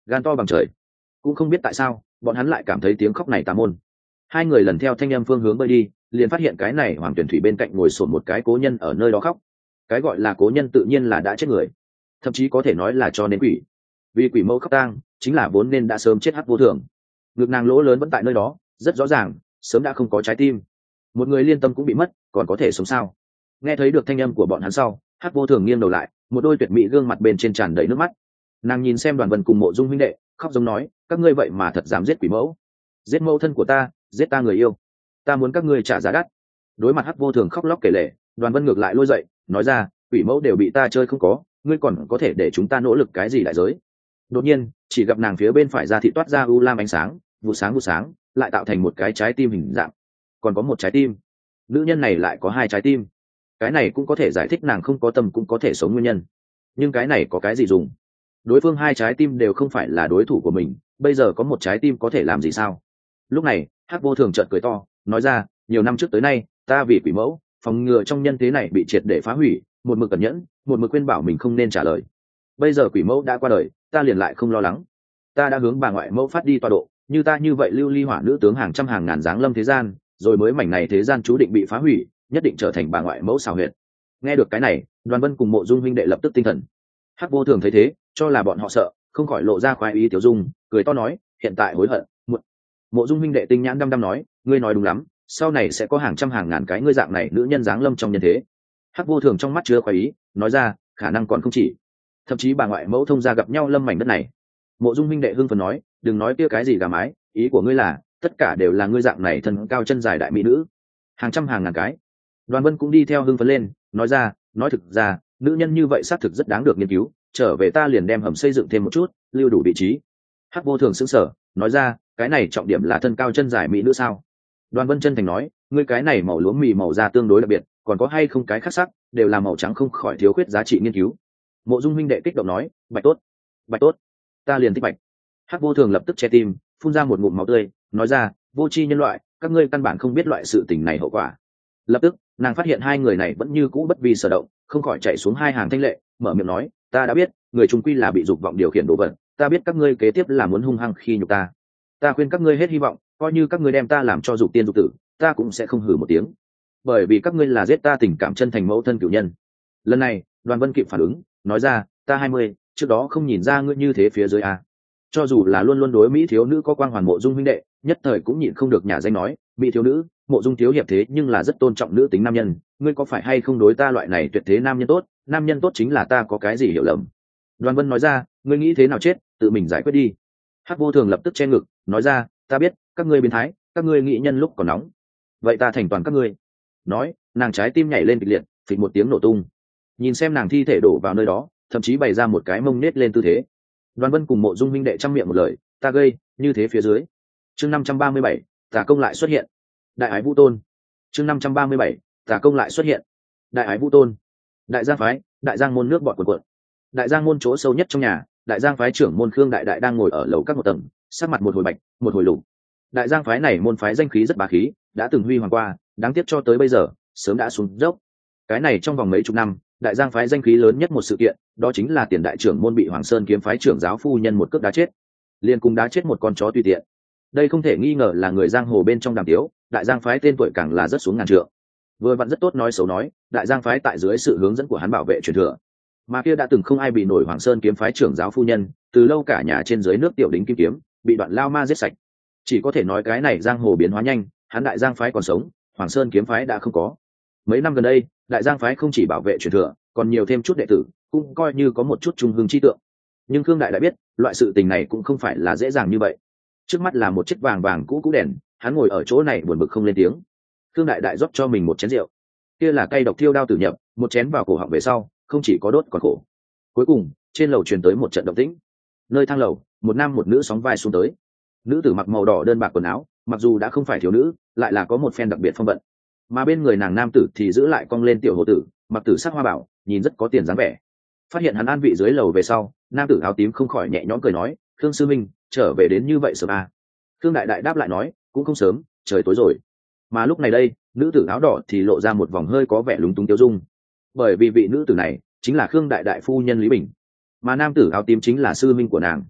gan to bằng trời. Cũng không biết tại sao bọn hắn lại cảm thấy tiếng khóc này tà môn. Hai người lần theo thanh âm phương hướng bơi đi, liền phát hiện cái này Hoàng Tuyển Thủy bên cạnh ngồi sổn một cái cố nhân ở nơi đó khóc. Cái gọi là cố nhân tự nhiên là đã chết người, thậm chí có thể nói là cho nên quỷ. Vì quỷ mẫu khóc tang chính là vốn nên đã sớm chết Hắc Vô Thường. Ngực nàng lỗ lớn vẫn tại nơi đó, rất rõ ràng sớm đã không có trái tim. Một người liên tâm cũng bị mất, còn có thể sống sao? Nghe thấy được thanh âm của bọn hắn sau, Hắc Vô Thường nghiêng đầu lại, một đôi tuyệt mỹ gương mặt bên trên tràn đầy nước mắt. Nàng nhìn xem Đoàn Vân cùng Mộ Dung huynh đệ, khóc giống nói, các ngươi vậy mà thật dám giết quỷ mẫu, giết mẫu thân của ta, giết ta người yêu, ta muốn các ngươi trả giá đắt. Đối mặt Hắc Vô Thường khóc lóc kể lể, Đoàn Vân ngược lại lôi dậy, nói ra, quỷ mẫu đều bị ta chơi không có, ngươi còn có thể để chúng ta nỗ lực cái gì đại giới? Đột nhiên, chỉ gặp nàng phía bên phải ra thị toát ra u lam ánh sáng, vụ sáng vụ sáng, lại tạo thành một cái trái tim hình dạng. Còn có một trái tim. Nữ nhân này lại có hai trái tim. Cái này cũng có thể giải thích nàng không có tâm cũng có thể sống nguyên nhân. Nhưng cái này có cái gì dùng? Đối phương hai trái tim đều không phải là đối thủ của mình, bây giờ có một trái tim có thể làm gì sao? Lúc này, Hắc Vô Thường chợt cười to, nói ra, nhiều năm trước tới nay, ta vì quỷ mẫu, phòng ngừa trong nhân thế này bị triệt để phá hủy, một mực cẩn nhẫn, một mực khuyên bảo mình không nên trả lời. Bây giờ quỷ mẫu đã qua đời, ta liền lại không lo lắng. Ta đã hướng bà ngoại mẫu phát đi tọa độ, như ta như vậy lưu ly hỏa nữ tướng hàng trăm hàng ngàn dáng lâm thế gian, rồi mới mảnh này thế gian chú định bị phá hủy, nhất định trở thành bà ngoại mẫu xào huyệt. Nghe được cái này, Đoàn Vân cùng Mộ Dung huynh đệ lập tức tinh thần. Hắc Vô Thường thấy thế, cho là bọn họ sợ, không khỏi lộ ra khoái ý tiểu dung, cười to nói, hiện tại hối hận. Mộ, Mộ Dung huynh đệ tinh nhãn đăm đăm nói, ngươi nói đúng lắm, sau này sẽ có hàng trăm hàng ngàn cái ngươi dạng này nữ nhân dáng lâm trong nhân thế. Hắc Vô Thường trong mắt chứa khoái ý, nói ra, khả năng còn không chỉ, thậm chí bà ngoại mẫu thông gia gặp nhau lâm mảnh đất này. Mộ Dung huynh đệ hưng phấn nói, đừng nói kia cái gì gà mái, ý của ngươi là tất cả đều là ngươi dạng này thân cao chân dài đại mỹ nữ, hàng trăm hàng ngàn cái. Đoàn Vân cũng đi theo hưng phấn lên, nói ra, nói thực ra, nữ nhân như vậy xác thực rất đáng được nghiên cứu, trở về ta liền đem hầm xây dựng thêm một chút, lưu đủ vị trí. Hắc Vô Thường sững sờ, nói ra, cái này trọng điểm là thân cao chân dài mỹ nữ sao? Đoàn Vân chân thành nói, ngươi cái này màu lúa mì màu da tương đối đặc biệt, còn có hay không cái khác sắc, đều là màu trắng không khỏi thiếu khuyết giá trị nghiên cứu. Mộ Dung huynh đệ kích động nói, bạch tốt, bạch tốt, ta liền thích bạch. Hắc Vô Thường lập tức che tim, phun ra một ngụm máu tươi, nói ra, vô tri nhân loại, các ngươi căn bản không biết loại sự tình này hậu quả. Lập tức, nàng phát hiện hai người này vẫn như cũ bất vi sở động, không khỏi chạy xuống hai hàng thanh lệ, mở miệng nói, ta đã biết, người trung quy là bị dục vọng điều khiển đồ vật, ta biết các ngươi kế tiếp là muốn hung hăng khi nhục ta. Ta khuyên các ngươi hết hy vọng, coi như các ngươi đem ta làm cho dục tiên dục tử, ta cũng sẽ không hử một tiếng, bởi vì các ngươi là giết ta tình cảm chân thành mẫu thân cửu nhân. Lần này, Đoàn Vân kịp phản ứng, nói ra, ta hai mươi, trước đó không nhìn ra ngươi như thế phía dưới à. Cho dù là luôn luôn đối mỹ thiếu nữ có quang hoàn Mộ Dung huynh đệ, nhất thời cũng nhịn không được nhà danh nói, mỹ thiếu nữ, Mộ Dung thiếu hiệp thế nhưng là rất tôn trọng nữ tính nam nhân, ngươi có phải hay không đối ta loại này tuyệt thế nam nhân tốt, nam nhân tốt chính là ta có cái gì hiểu lầm. Đoàn Vân nói ra, ngươi nghĩ thế nào chết, tự mình giải quyết đi. Hắc Vô Thường lập tức che ngực, nói ra, ta biết, các ngươi biến thái, các ngươi nghĩ nhân lúc còn nóng, vậy ta thành toàn các ngươi. Nói, nàng trái tim nhảy lên kịch liệt, phịch một tiếng nổ tung. Nhìn xem nàng thi thể đổ vào nơi đó, thậm chí bày ra một cái mông nết lên tư thế. Đoàn Vân cùng Mộ Dung huynh đệ trăm miệng một lời, ta gây, như thế phía dưới. Chương năm trăm ba mươi bảy, Tà công lại xuất hiện. Đại ái Vũ Tôn. Chương năm trăm ba mươi bảy, Tà công lại xuất hiện. Đại ái Vũ Tôn. Đại Giang phái, Đại Giang môn nước bọt cuộn cuộn. Đại Giang môn chỗ sâu nhất trong nhà, Đại Giang phái trưởng môn Khương Đại Đại đang ngồi ở lầu các một tầng, sắc mặt một hồi bạch, một hồi lục. Đại Giang phái này môn phái danh khí rất bá khí, đã từng huy hoàng qua, đáng tiếc cho tới bây giờ, sớm đã xuống dốc. Cái này trong vòng mấy chục năm, Đại Giang phái danh khí lớn nhất một sự kiện, đó chính là tiền đại trưởng môn bị Hoàng Sơn kiếm phái trưởng giáo phu nhân một cước đá chết, liền cùng đá chết một con chó tùy tiện. Đây không thể nghi ngờ là người giang hồ bên trong đàm tiếu, Đại Giang phái tên tuổi càng là rất xuống ngàn trượng. Vừa vặn rất tốt nói xấu nói, Đại Giang phái tại dưới sự hướng dẫn của hắn bảo vệ truyền thừa, mà kia đã từng không ai bị nổi Hoàng Sơn kiếm phái trưởng giáo phu nhân, từ lâu cả nhà trên dưới nước tiểu đính kim kiếm, bị đoạn lao ma giết sạch. Chỉ có thể nói cái này giang hồ biến hóa nhanh, hắn Đại Giang phái còn sống, Hoàng Sơn kiếm phái đã không có. Mấy năm gần đây, Đại Giang phái không chỉ bảo vệ truyền thừa, còn nhiều thêm chút đệ tử, cũng coi như có một chút trung hương chi tượng. Nhưng Khương Đại đã biết, loại sự tình này cũng không phải là dễ dàng như vậy. Trước mắt là một chiếc vàng vàng cũ cũ đèn, hắn ngồi ở chỗ này buồn bực không lên tiếng. Khương Đại đại rót cho mình một chén rượu, kia là cây độc thiêu đao tử nhập, một chén vào cổ họng về sau, không chỉ có đốt còn khổ. Cuối cùng, trên lầu truyền tới một trận động tĩnh. Nơi thang lầu, một nam một nữ sóng vai xuống tới. Nữ tử mặc màu đỏ đơn bạc quần áo, mặc dù đã không phải thiếu nữ, lại là có một phen đặc biệt phong vận. Mà bên người nàng nam tử thì giữ lại cong lên tiểu hồ tử, mặc tử sắc hoa bảo, nhìn rất có tiền dáng vẻ. Phát hiện hắn an vị dưới lầu về sau, nam tử áo tím không khỏi nhẹ nhõm cười nói, Khương sư minh, trở về đến như vậy sớm à? Khương Đại đại đáp lại nói, cũng không sớm, trời tối rồi. Mà lúc này đây, nữ tử áo đỏ thì lộ ra một vòng hơi có vẻ lúng túng tiêu dung, bởi vì vị nữ tử này chính là Khương Đại đại phu nhân Lý Bình, mà nam tử áo tím chính là sư minh của nàng.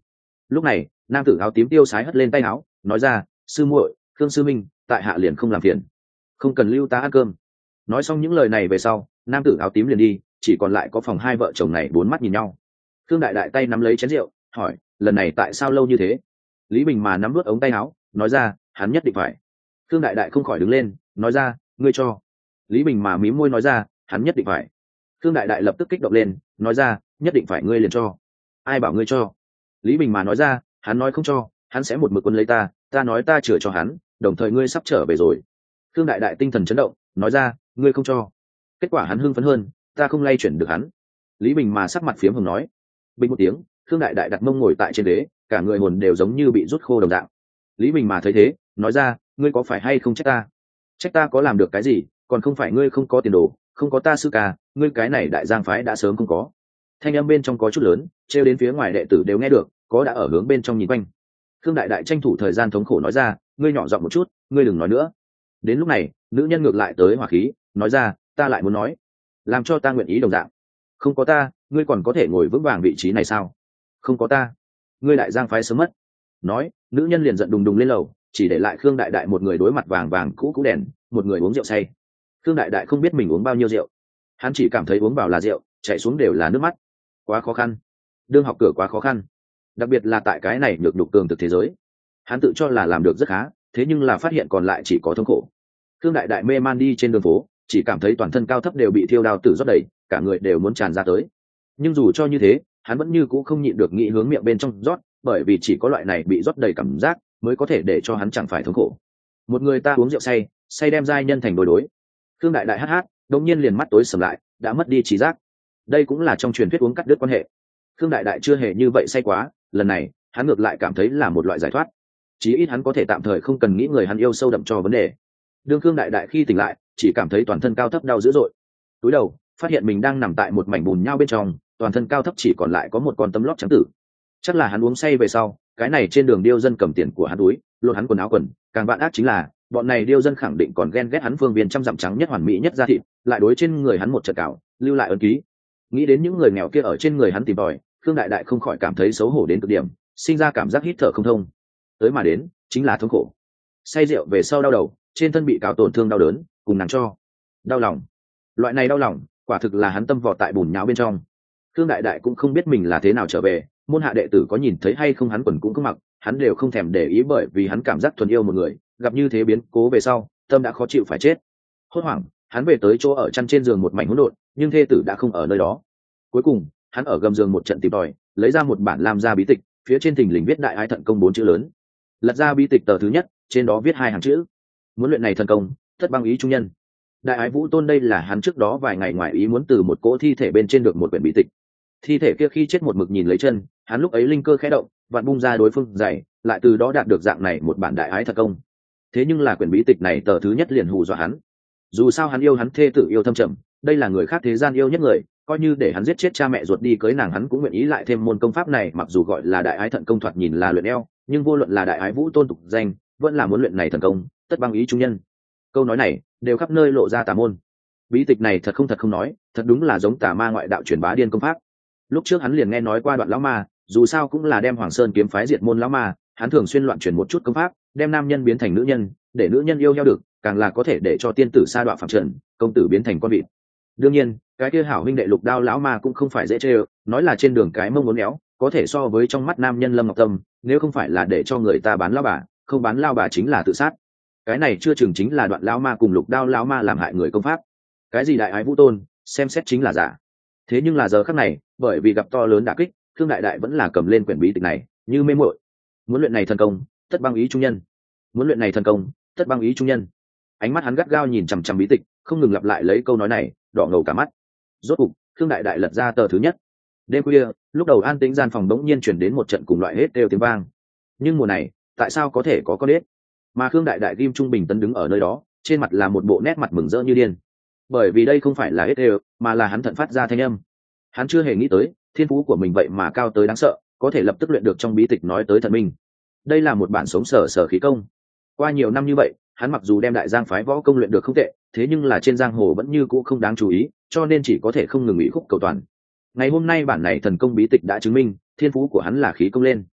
Lúc này nam tử áo tím tiêu sái hất lên tay áo nói ra, sư muội, Khương sư minh, tại hạ liền không làm phiền, không cần lưu ta ăn cơm. Nói xong những lời này về sau, nam tử áo tím liền đi, chỉ còn lại có phòng hai vợ chồng này bốn mắt nhìn nhau. Khương đại đại tay nắm lấy chén rượu hỏi, lần này tại sao lâu như thế? Lý Bình mà nắm vớt ống tay áo nói ra, hắn nhất định phải. Khương đại đại không khỏi đứng lên nói ra, ngươi cho. Lý Bình mà mím môi nói ra, hắn nhất định phải. Khương đại đại lập tức kích động lên nói ra, nhất định phải ngươi liền cho. Ai bảo ngươi cho? Lý Bình mà nói ra, hắn nói không cho hắn sẽ một mực quân lấy ta, ta nói ta chữa cho hắn, đồng thời ngươi sắp trở về rồi. Khương đại đại tinh thần chấn động nói ra, ngươi không cho. Kết quả hắn hưng phấn hơn, ta không lay chuyển được hắn. Lý Bình mà sắc mặt phiếm hồng nói. Bình một tiếng, Khương đại đại đặt mông ngồi tại trên ghế, cả người hồn đều giống như bị rút khô đồng dạng. Lý Bình mà thấy thế nói ra, ngươi có phải hay không trách ta? Trách ta có làm được cái gì? Còn không phải ngươi không có tiền đồ, không có ta sư ca, ngươi cái này đại giang phái đã sớm không có. Thanh âm bên trong có chút lớn, trêu đến phía ngoài đệ tử đều nghe được, có đã ở hướng bên trong nhìn quanh. Khương đại đại tranh thủ thời gian thống khổ nói ra, ngươi nhỏ giọng một chút, ngươi đừng nói nữa. Đến lúc này nữ nhân ngược lại tới hỏa khí nói ra, ta lại muốn nói, làm cho ta nguyện ý đồng dạng. Không có ta ngươi còn có thể ngồi vững vàng vị trí này sao? Không có ta ngươi đại giang phái sớm mất. Nói nữ nhân liền giận đùng đùng lên lầu, chỉ để lại Khương đại đại một người đối mặt vàng vàng cũ cũ đèn, một người uống rượu say. Khương đại đại không biết mình uống bao nhiêu rượu, hắn chỉ cảm thấy uống vào là rượu, chạy xuống đều là nước mắt. Quá khó khăn, đương học cửa quá khó khăn, đặc biệt là tại cái này nhược đục cường thực thế giới. Hắn tự cho là làm được rất khá, thế nhưng là phát hiện còn lại chỉ có thống khổ. Khương đại đại mê man đi trên đường phố, chỉ cảm thấy toàn thân cao thấp đều bị thiêu đao tử rót đầy, cả người đều muốn tràn ra tới. Nhưng dù cho như thế, hắn vẫn như cũ không nhịn được nghĩ hướng miệng bên trong rót, bởi vì chỉ có loại này bị rót đầy cảm giác mới có thể để cho hắn chẳng phải thống khổ. Một người ta uống rượu say, say đem giai nhân thành đối đối. Khương đại đại hát hát, đột nhiên liền mắt tối sầm lại, đã mất đi trí giác. Đây cũng là trong truyền thuyết uống cắt đứt quan hệ. Khương đại đại chưa hề như vậy say quá, lần này hắn ngược lại cảm thấy là một loại giải thoát. Chí ít hắn có thể tạm thời không cần nghĩ người hắn yêu sâu đậm cho vấn đề. Đương Khương đại đại khi tỉnh lại, chỉ cảm thấy toàn thân cao thấp đau dữ dội. Túi đầu phát hiện mình đang nằm tại một mảnh bùn nhau bên trong, toàn thân cao thấp chỉ còn lại có một con tấm lót trắng tử. Chắc là hắn uống say về sau, cái này trên đường điêu dân cầm tiền của hắn túi, lột hắn quần áo quần, càng vạn ác chính là bọn này điêu dân khẳng định còn ghen ghét hắn phương viên trăm dặm trắng nhất hoàn mỹ nhất da thịt, lại đối trên người hắn một trận cào, lưu lại ấn ký. Nghĩ đến những người nghèo kia ở trên người hắn tìm tòi, Khương đại đại không khỏi cảm thấy xấu hổ đến cực điểm, sinh ra cảm giác hít thở không thông. Tới mà đến chính là thống khổ. Say rượu về sau đau đầu, trên thân bị cào tổn thương đau đớn, cùng nàng cho đau lòng. Loại này đau lòng, quả thực là hắn tâm vọt tại bùn nhão bên trong. Khương đại đại cũng không biết mình là thế nào trở về, môn hạ đệ tử có nhìn thấy hay không hắn quần cũng không mặc, hắn đều không thèm để ý, bởi vì hắn cảm giác thuần yêu một người, gặp như thế biến cố về sau, tâm đã khó chịu phải chết. Hốt hoảng, hắn về tới chỗ ở chăn trên giường một mảnh hỗn độn, nhưng thê tử đã không ở nơi đó. Cuối cùng, hắn ở gầm giường một trận tìm tòi, lấy ra một bản lam gia bí tịch, phía trên thình lình viết đại ái thận công bốn chữ lớn. Lật ra bí tịch tờ thứ nhất, trên đó viết hai hàng chữ: muốn luyện này thần công, thất băng ý trung nhân. Đại ái vũ tôn đây là hắn trước đó vài ngày ngoài ý muốn từ một cỗ thi thể bên trên được một quyển bí tịch. Thi thể kia khi chết một mực nhìn lấy chân, hắn lúc ấy linh cơ khẽ động, vặn bung ra đối phương dày, lại từ đó đạt được dạng này một bản đại ái thật công. Thế nhưng là quyển bí tịch này tờ thứ nhất liền hù dọa hắn. Dù sao hắn yêu hắn thê tử yêu thâm trầm, đây là người khác thế gian yêu nhất người, coi như để hắn giết chết cha mẹ ruột đi cưới nàng hắn cũng nguyện ý lại thêm môn công pháp này, mặc dù gọi là đại ái thận công thoạt nhìn là luyện eo, nhưng vô luận là đại ái vũ tôn tục danh, vẫn là muốn luyện này thần công, tất băng ý trung nhân. Câu nói này đều khắp nơi lộ ra tà môn. Bí tịch này thật không thật không nói, thật đúng là giống tà ma ngoại đạo truyền bá điên công pháp. Lúc trước hắn liền nghe nói qua Đoạn lão ma, dù sao cũng là đem Hoàng Sơn kiếm phái diệt môn lão ma, hắn thường xuyên loạn truyền một chút công pháp, đem nam nhân biến thành nữ nhân, để nữ nhân yêu nhau được, càng là có thể để cho tiên tử sa đọa phạm trần, công tử biến thành con vịt. Đương nhiên, cái kia hảo huynh đệ Lục Đao lão ma cũng không phải dễ chơi, nói là trên đường cái mông muốn éo, có thể so với trong mắt nam nhân Lâm Ngọc Tâm, nếu không phải là để cho người ta bán lao bà, không bán lao bà chính là tự sát. Cái này chưa chừng chính là Đoạn lão ma cùng Lục Đao lão ma làm hại người công pháp. Cái gì đại ái vũ tôn, xem xét chính là giả. Thế nhưng là giờ khắc này, bởi vì gặp to lớn đả kích, Thương đại đại vẫn là cầm lên quyển bí tịch này, như mê muội. Muốn luyện này thần công, tất băng ý trung nhân. Muốn luyện này thần công, tất băng ý trung nhân. Ánh mắt hắn gắt gao nhìn chằm chằm bí tịch, không ngừng lặp lại lấy câu nói này, đỏ ngầu cả mắt. Rốt cục, Thương đại đại lật ra tờ thứ nhất. Đêm khuya, lúc đầu an tĩnh gian phòng bỗng nhiên chuyển đến một trận cùng loại hết đều tiếng vang. Nhưng mùa này, tại sao có thể có con ếch? Mà Khương đại đại ghim trung bình tấn đứng ở nơi đó, trên mặt là một bộ nét mặt mừng rỡ như điên. Bởi vì đây không phải là hết đều, mà là hắn thận phát ra thanh âm. Hắn chưa hề nghĩ tới, thiên phú của mình vậy mà cao tới đáng sợ, có thể lập tức luyện được trong bí tịch nói tới thần minh. Đây là một bản sống sở sở khí công. Qua nhiều năm như vậy, hắn mặc dù đem đại giang phái võ công luyện được không tệ, thế nhưng là trên giang hồ vẫn như cũ không đáng chú ý, cho nên chỉ có thể không ngừng ủy khúc cầu toàn. Ngày hôm nay bản này thần công bí tịch đã chứng minh, thiên phú của hắn là khí công lên.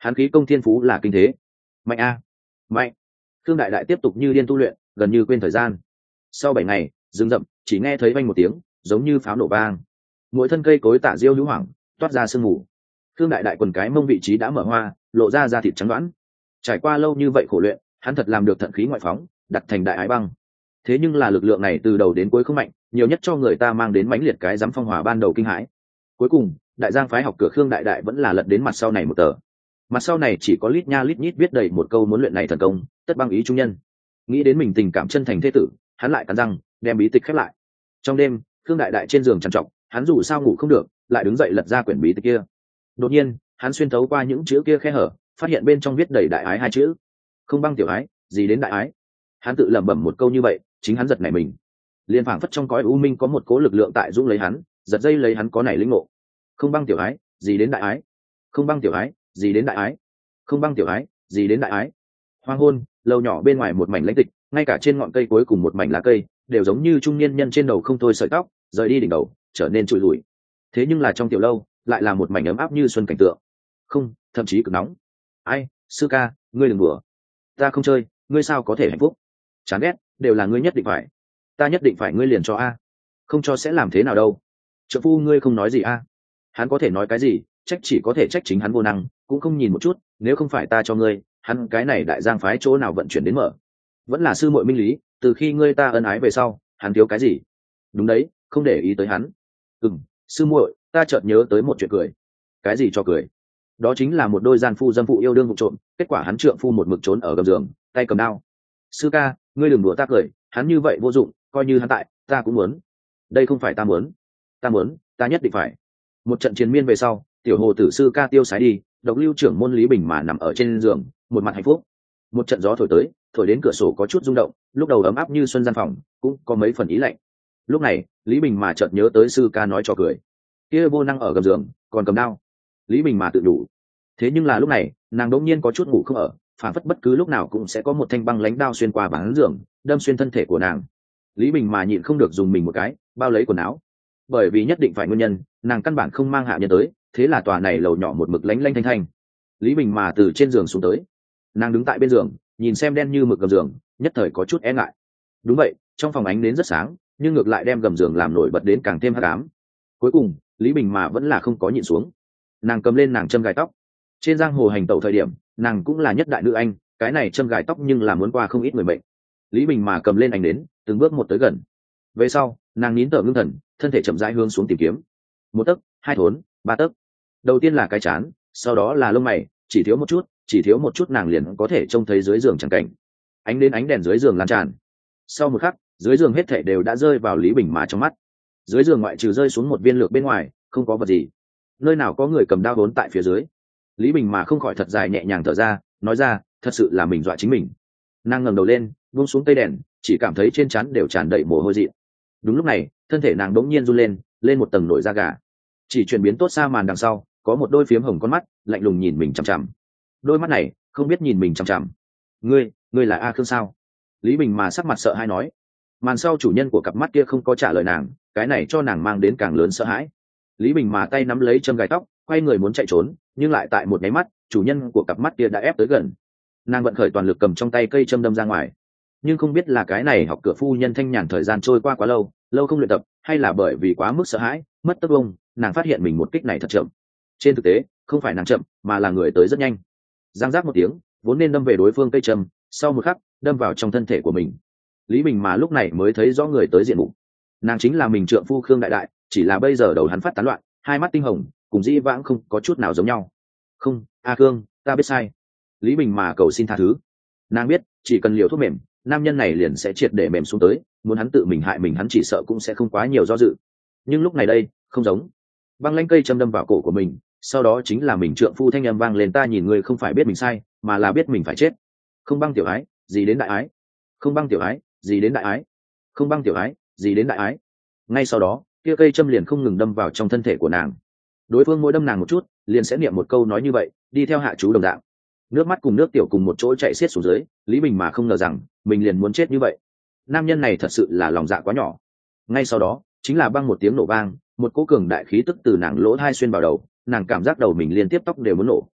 Hắn khí công thiên phú là kinh thế. Mạnh a, mạnh. Khương đại đại tiếp tục như điên tu luyện, gần như quên thời gian. Sau bảy ngày, rừng rậm chỉ nghe thấy vang một tiếng giống như pháo nổ vang, mỗi thân cây cối tạ diêu hữu hoảng toát ra sương mù. Khương đại đại quần cái mông vị trí đã mở hoa, lộ ra da thịt trắng đoán. Trải qua lâu như vậy khổ luyện, hắn thật làm được thận khí ngoại phóng, đặt thành đại ái băng. Thế nhưng là lực lượng này từ đầu đến cuối không mạnh, nhiều nhất cho người ta mang đến mãnh liệt cái dám phong hỏa ban đầu kinh hãi. Cuối cùng đại giang phái học cửa Khương đại đại vẫn là lật đến mặt sau này một tờ. Mặt sau này chỉ có lít nha lít nhít viết đầy một câu muốn luyện này thần công tất băng ý trung nhân. Nghĩ đến mình tình cảm chân thành thế tử, hắn lại cắn răng đem bí tịch khép lại. Trong đêm, Khương đại đại trên giường trằn trọc, hắn dù sao ngủ không được, lại đứng dậy lật ra quyển bí tịch kia. Đột nhiên hắn xuyên thấu qua những chữ kia khe hở, phát hiện bên trong viết đầy đại ái hai chữ. Không băng tiểu ái, gì đến đại ái. Hắn tự lẩm bẩm một câu như vậy, chính hắn giật nảy mình. Liên phảng phất trong cõi u minh có một cố lực lượng tại dũng lấy hắn, giật dây lấy hắn có nảy lĩnh ngộ. Không băng tiểu ái, gì đến đại ái. Không băng tiểu ái, gì đến đại ái. Không băng tiểu ái, gì đến đại ái. Hoang hôn, lầu nhỏ bên ngoài một mảnh lãnh tịch, ngay cả trên ngọn cây cuối cùng một mảnh lá cây đều giống như trung niên nhân trên đầu không thôi sợi tóc rời đi đỉnh đầu, trở nên trụi lùi. Thế nhưng là trong tiểu lâu lại là một mảnh ấm áp như xuân cảnh tượng, không, thậm chí cực nóng. Ai, sư ca, ngươi đừng đùa, ta không chơi, ngươi sao có thể hạnh phúc? Chán ghét, đều là ngươi nhất định phải, ta nhất định phải ngươi liền cho a, không cho sẽ làm thế nào đâu. Trợ phu ngươi không nói gì a? Hắn có thể nói cái gì, trách chỉ có thể trách chính hắn vô năng, cũng không nhìn một chút, nếu không phải ta cho ngươi, hắn cái này đại giang phái chỗ nào vận chuyển đến mở. Vẫn là sư muội minh lý, từ khi ngươi ta ân ái về sau, hắn thiếu cái gì? Đúng đấy, không để ý tới hắn. Ừm, sư muội, ta chợt nhớ tới một chuyện cười. Cái gì cho cười? Đó chính là một đôi gian phu dâm phụ yêu đương vụ trộm, kết quả hắn trượng phu một mực trốn ở gầm giường, tay cầm đao. Sư ca, ngươi đừng đùa ta cười, hắn như vậy vô dụng, coi như hắn tại, ta cũng muốn. Đây không phải ta muốn, ta muốn, ta nhất định phải. Một trận chiến miên về sau, tiểu hồ tử sư ca tiêu sái đi, độc lưu trưởng môn Lý Bình mà nằm ở trên giường, một mặt hạnh phúc. Một trận gió thổi tới, thổi đến cửa sổ có chút rung động, lúc đầu ấm áp như xuân gian phòng, cũng có mấy phần ý lạnh. Lúc này Lý Bình mà chợt nhớ tới sư ca nói cho cười, kia vô năng ở gầm giường còn cầm đao. Lý Bình mà tự đủ. Thế nhưng là lúc này nàng đột nhiên có chút ngủ không ở, phản phất bất cứ lúc nào cũng sẽ có một thanh băng lãnh đao xuyên qua bán giường, đâm xuyên thân thể của nàng. Lý Bình mà nhịn không được dùng mình một cái, bao lấy quần áo. Bởi vì nhất định phải nguyên nhân, nàng căn bản không mang hạ nhân tới, thế là tòa này lầu nhỏ một mực lánh lanh thanh thanh. Lý Bình mà từ trên giường xuống tới, nàng đứng tại bên giường, nhìn xem đen như mực gầm giường, nhất thời có chút e ngại. Đúng vậy, trong phòng ánh đến rất sáng, nhưng ngược lại đem gầm giường làm nổi bật đến càng thêm hắc ám. Cuối cùng Lý Bình mà vẫn là không có nhịn xuống, nàng cầm lên nàng châm gài tóc. Trên giang hồ hành tẩu thời điểm, nàng cũng là nhất đại nữ anh, cái này châm gài tóc nhưng là muốn qua không ít người mệnh. Lý Bình mà cầm lên ánh đến, từng bước một tới gần. Về sau nàng nín thở ngưng thần, thân thể chậm rãi hướng xuống tìm kiếm. Một tấc, hai thốn, ba tấc. Đầu tiên là cái chán, sau đó là lông mày, chỉ thiếu một chút, chỉ thiếu một chút nàng liền có thể trông thấy dưới giường chẳng cảnh. Ánh đến ánh đèn dưới giường lan tràn. Sau một khắc, dưới giường hết thảy đều đã rơi vào Lý Bình mà trong mắt. Dưới giường ngoại trừ rơi xuống một viên lược bên ngoài, không có vật gì. Nơi nào có người cầm đao vốn tại phía dưới. Lý Bình mà không khỏi thật dài nhẹ nhàng thở ra, nói ra, thật sự là mình dọa chính mình. Nàng ngẩng đầu lên, buông xuống cây đèn, chỉ cảm thấy trên trán đều tràn đầy mồ hôi dị. Đúng lúc này, thân thể nàng đống nhiên run lên, lên một tầng nổi da gà. Chỉ chuyển biến tốt xa màn đằng sau, có một đôi phiếm hồng con mắt, lạnh lùng nhìn mình chằm chằm. Đôi mắt này không biết nhìn mình chằm chằm. Ngươi, ngươi là A Khương sao? Lý Bình mà sắc mặt sợ hãi nói. Màn sau chủ nhân của cặp mắt kia không có trả lời nàng, cái này cho nàng mang đến càng lớn sợ hãi. Lý Bình mà tay nắm lấy châm gài tóc, quay người muốn chạy trốn, nhưng lại tại một nháy mắt, chủ nhân của cặp mắt kia đã ép tới gần. Nàng vận khởi toàn lực cầm trong tay cây châm đâm ra ngoài. Nhưng không biết là cái này học cửa phu nhân thanh nhàn thời gian trôi qua quá lâu, lâu không luyện tập, hay là bởi vì quá mức sợ hãi, mất tất vông, nàng phát hiện mình một kích này thật chậm. Trên thực tế, không phải nàng chậm, mà là người tới rất nhanh. Giang giác một tiếng, vốn nên đâm về đối phương cây châm, sau một khắc, đâm vào trong thân thể của mình. Lý Bình mà lúc này mới thấy rõ người tới diện mục. Nàng chính là mình trượng phu Khương Đại Đại, chỉ là bây giờ đầu hắn phát tán loạn, hai mắt tinh hồng, cùng dĩ vãng không có chút nào giống nhau. Không, A Khương, ta biết sai. Lý Bình mà cầu xin tha thứ. Nàng biết, chỉ cần liều thuốc mềm, nam nhân này liền sẽ triệt để mềm xuống tới, muốn hắn tự mình hại mình hắn chỉ sợ cũng sẽ không quá nhiều do dự. Nhưng lúc này đây, không giống. Băng lãnh cây châm đâm vào cổ của mình, sau đó chính là mình trượng phu thanh âm vang lên, ta nhìn người không phải biết mình sai, mà là biết mình phải chết. Không băng tiểu ái, gì đến đại ái. Không băng tiểu ái, gì đến đại ái. Không băng tiểu ái, gì đến đại ái. Ngay sau đó, kia cây châm liền không ngừng đâm vào trong thân thể của nàng. Đối phương mỗi đâm nàng một chút, liền sẽ niệm một câu nói như vậy, đi theo hạ chú đồng dạng. Nước mắt cùng nước tiểu cùng một chỗ chạy xiết xuống dưới, Lý Bình mà không ngờ rằng mình liền muốn chết như vậy. Nam nhân này thật sự là lòng dạ quá nhỏ. Ngay sau đó, chính là băng một tiếng nổ vang, một cỗ cường đại khí tức từ nàng lỗ tai xuyên vào đầu, nàng cảm giác đầu mình liên tiếp tóc đều muốn nổ.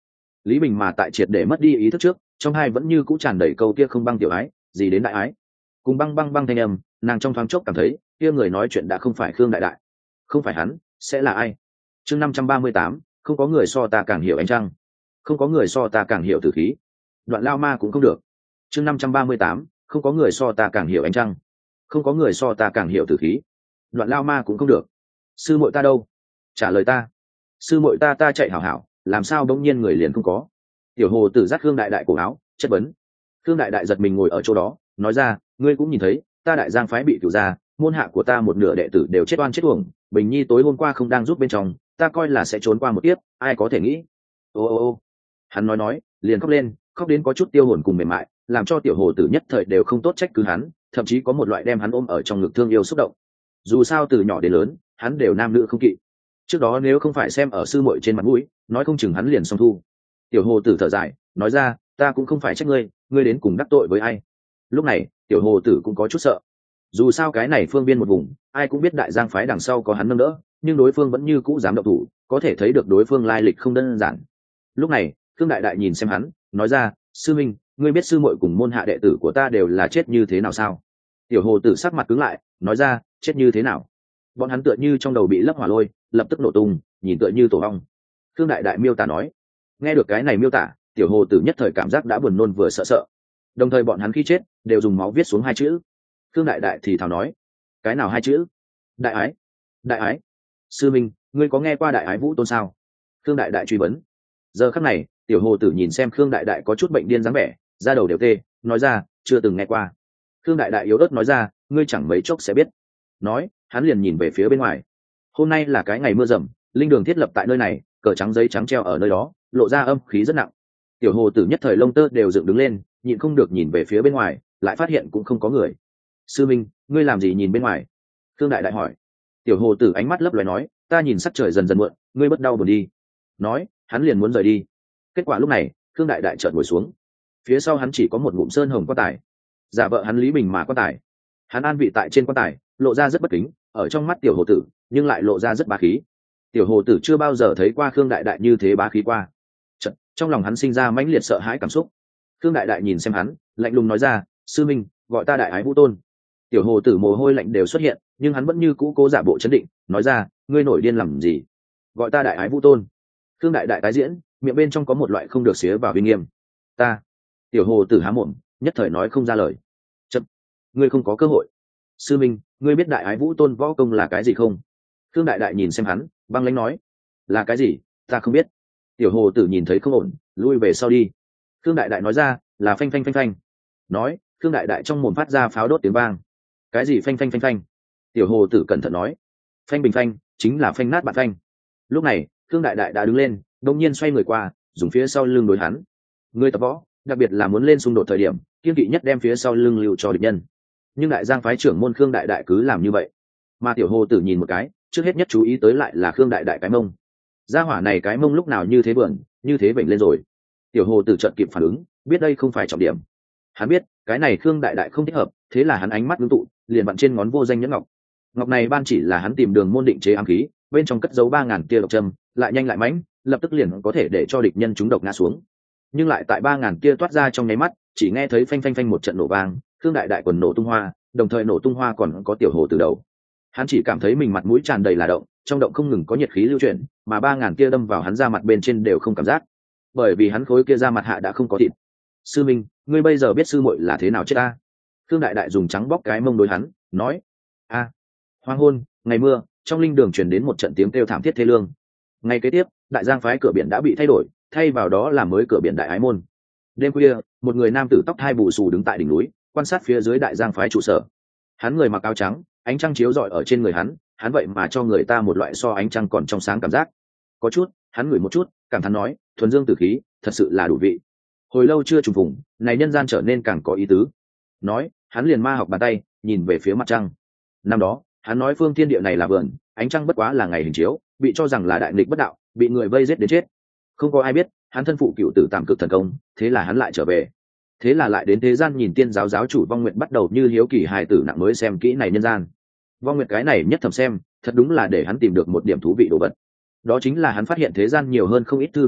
Lý Bình mà tại triệt để mất đi ý thức trước, trong hai vẫn như cũ tràn đầy câu kia không băng tiểu ái, gì đến đại ái. Cùng băng băng băng thanh âm, nàng trong thoáng chốc cảm thấy, kia người nói chuyện đã không phải Khương Đại Đại. Không phải hắn, sẽ là ai? Chương năm trăm ba mươi tám, không có người so ta càng hiểu ánh trăng. Không có người so ta càng hiểu tử khí. Đoạn lao ma cũng không được. Chương năm trăm ba mươi tám, không có người so ta càng hiểu ánh trăng. Không có người so ta càng hiểu tử khí. Đoạn lao ma cũng không được. Sư muội ta đâu? Trả lời ta. Sư muội ta ta chạy hảo hảo, làm sao bỗng nhiên người liền không có? Tiểu hồ tử dắt Khương Đại Đại cổ áo, chất vấn. Khương Đại Đại giật mình ngồi ở chỗ đó, nói ra, ngươi cũng nhìn thấy, ta Đại Giang phái bị cửu gia, môn hạ của ta một nửa đệ tử đều chết oan chết uổng. Bình Nhi tối hôm qua không đang giúp bên trong, ta coi là sẽ trốn qua một tiếp, ai có thể nghĩ? Ô ô ô. Hắn nói nói, liền khóc lên, khóc đến có chút tiêu hồn cùng mềm mại, làm cho tiểu hồ tử nhất thời đều không tốt trách cứ hắn, thậm chí có một loại đem hắn ôm ở trong ngực thương yêu xúc động. Dù sao từ nhỏ đến lớn, hắn đều nam nữ không kỵ. Trước đó nếu không phải xem ở sư muội trên mặt mũi, nói không chừng hắn liền xong thu. Tiểu hồ tử thở dài, nói ra, ta cũng không phải trách ngươi, ngươi đến cùng đắc tội với ai. Lúc này tiểu hồ tử cũng có chút sợ, dù sao cái này phương biên một vùng, ai cũng biết Đại Giang phái đằng sau có hắn nâng đỡ, nhưng đối phương vẫn như cũ dám động thủ, có thể thấy được đối phương lai lịch không đơn giản. Lúc này Khương Đại Đại nhìn xem hắn, nói ra, sư minh, ngươi biết sư muội cùng môn hạ đệ tử của ta đều là chết như thế nào sao? Tiểu hồ tử sắc mặt cứng lại, nói ra, chết như thế nào? Bọn hắn tựa như trong đầu bị lấp hỏa lôi, lập tức nổ tung, nhìn tựa như tổ ong. Khương Đại Đại miêu tả nói. Nghe được cái này miêu tả, tiểu hồ tử nhất thời cảm giác đã buồn nôn vừa sợ sợ. Đồng thời bọn hắn khi chết đều dùng máu viết xuống hai chữ. Khương Đại Đại thì thào nói, cái nào hai chữ? Đại ái. Đại ái. Sư minh, ngươi có nghe qua Đại Ái Vũ Tôn sao? Khương Đại Đại truy vấn. Giờ khắc này tiểu hồ tử nhìn xem Khương Đại Đại có chút bệnh điên dáng vẻ, da đầu đều tê, nói ra, chưa từng nghe qua. Khương Đại Đại yếu ớt nói ra, ngươi chẳng mấy chốc sẽ biết. Nói hắn liền nhìn về phía bên ngoài. Hôm nay là cái ngày mưa rầm, linh đường thiết lập tại nơi này, cờ trắng giấy trắng treo ở nơi đó, lộ ra âm khí rất nặng. Tiểu hồ tử nhất thời lông tơ đều dựng đứng lên, nhịn không được nhìn về phía bên ngoài, lại phát hiện cũng không có người. Sư minh, ngươi làm gì nhìn bên ngoài? Khương Đại Đại hỏi. Tiểu hồ tử ánh mắt lấp loài nói, ta nhìn sắc trời dần dần muộn, ngươi bất đau buồn đi. Nói hắn liền muốn rời đi. Kết quả lúc này Khương Đại Đại chợt ngồi xuống, phía sau hắn chỉ có một ngụm sơn hồng quan tài, giả vợ hắn Lý Bình mà quan tài. Hắn an vị tại trên quan tài, lộ ra rất bất kính, ở trong mắt tiểu hồ tử nhưng lại lộ ra rất bá khí. Tiểu hồ tử chưa bao giờ thấy qua Khương Đại Đại như thế bá khí qua. Chật, trong lòng hắn sinh ra mãnh liệt sợ hãi cảm xúc. Khương Đại Đại nhìn xem hắn, lạnh lùng nói ra, sư minh, gọi ta Đại Ái Vũ Tôn. Tiểu hồ tử mồ hôi lạnh đều xuất hiện, nhưng hắn vẫn như cũ cố giả bộ chấn định, nói ra, ngươi nổi điên làm gì? Gọi ta Đại Ái Vũ Tôn. Khương Đại Đại tái diễn, miệng bên trong có một loại không được xía vào uy nghiêm. Ta. Tiểu hồ tử há mồm, nhất thời nói không ra lời. Chậm, ngươi không có cơ hội. Sư minh, ngươi biết Đại Ái Vũ Tôn võ công là cái gì không? Khương Đại Đại nhìn xem hắn, băng lãnh nói, là cái gì, ta không biết. Tiểu hồ tử nhìn thấy không ổn, lui về sau đi. Khương Đại Đại nói ra, là phanh phanh phanh phanh. Nói Khương Đại Đại trong mồm phát ra pháo đốt tiếng vang. Cái gì phanh phanh phanh phanh? Tiểu hồ tử cẩn thận nói, phanh bình phanh chính là phanh nát bạn phanh. Lúc này Khương Đại Đại đã đứng lên, đông nhiên xoay người qua, dùng phía sau lưng đối hắn. Người tập võ, đặc biệt là muốn lên xung đột thời điểm, kiên kỵ nhất đem phía sau lưng lưu cho địch nhân. Nhưng Đại Giang phái trưởng môn Khương Đại Đại cứ làm như vậy. Mà tiểu hồ tử nhìn một cái, trước hết nhất chú ý tới lại là Khương Đại Đại cái mông. Gia hỏa này cái mông lúc nào như thế bờn, như thế vểnh lên rồi. Tiểu hồ tử chợt kịp phản ứng, biết đây không phải trọng điểm. Hắn biết cái này Khương Đại Đại không thích hợp, thế là hắn ánh mắt ngưng tụ, liền vặn trên ngón vô danh nhẫn ngọc. Ngọc này ban chỉ là hắn tìm đường môn định chế ám khí, bên trong cất giấu ba ngàn tia độc châm, lại nhanh lại mãnh, lập tức liền có thể để cho địch nhân trúng độc ngã xuống. Nhưng lại tại ba ngàn tia toát ra trong nháy mắt, chỉ nghe thấy phanh phanh phanh một trận nổ vang, Khương Đại Đại quần nổ tung hoa, đồng thời nổ tung hoa còn có tiểu hồ từ đầu. Hắn chỉ cảm thấy mình mặt mũi tràn đầy là động, trong động không ngừng có nhiệt khí lưu chuyển, mà ba ngàn tia đâm vào hắn da mặt bên trên đều không cảm giác, bởi vì hắn khối kia da mặt hạ đã không có thịt. Sư minh, ngươi bây giờ biết sư muội là thế nào chết ta? Khương Đại Đại dùng trắng bóc cái mông đối hắn, nói, a, à, hoang hôn, ngày mưa, trong linh đường truyền đến một trận tiếng kêu thảm thiết thê lương. Ngày kế tiếp, Đại Giang phái cửa biển đã bị thay đổi, thay vào đó là mới cửa biển Đại Ái môn. Đêm khuya, một người nam tử tóc hai bù xù đứng tại đỉnh núi, quan sát phía dưới Đại Giang phái trụ sở. Hắn người mặc áo trắng, ánh trăng chiếu rọi ở trên người hắn, hắn vậy mà cho người ta một loại so ánh trăng còn trong sáng cảm giác. Có chút, hắn ngửi một chút, cảm thán nói, thuần dương tử khí, thật sự là đủ vị. Hồi lâu chưa trùng phùng, này nhân gian trở nên càng có ý tứ. Nói, hắn liền ma học bàn tay, nhìn về phía mặt trăng. Năm đó, hắn nói phương thiên địa này là vườn, ánh trăng bất quá là ngày hình chiếu, bị cho rằng là đại nghịch bất đạo, bị người vây giết đến chết. Không có ai biết, hắn thân phụ cựu tử tạm cực thần công, thế là hắn lại trở về. Thế là lại đến thế gian nhìn tiên giáo giáo chủ Vong Nguyệt bắt đầu như hiếu kỳ hài tử nặng mới xem kỹ này nhân gian. Vong Nguyệt cái này nhất thầm xem, thật đúng là để hắn tìm được một điểm thú vị đồ vật. Đó chính là hắn phát hiện thế gian nhiều hơn không ít thư đoàn người,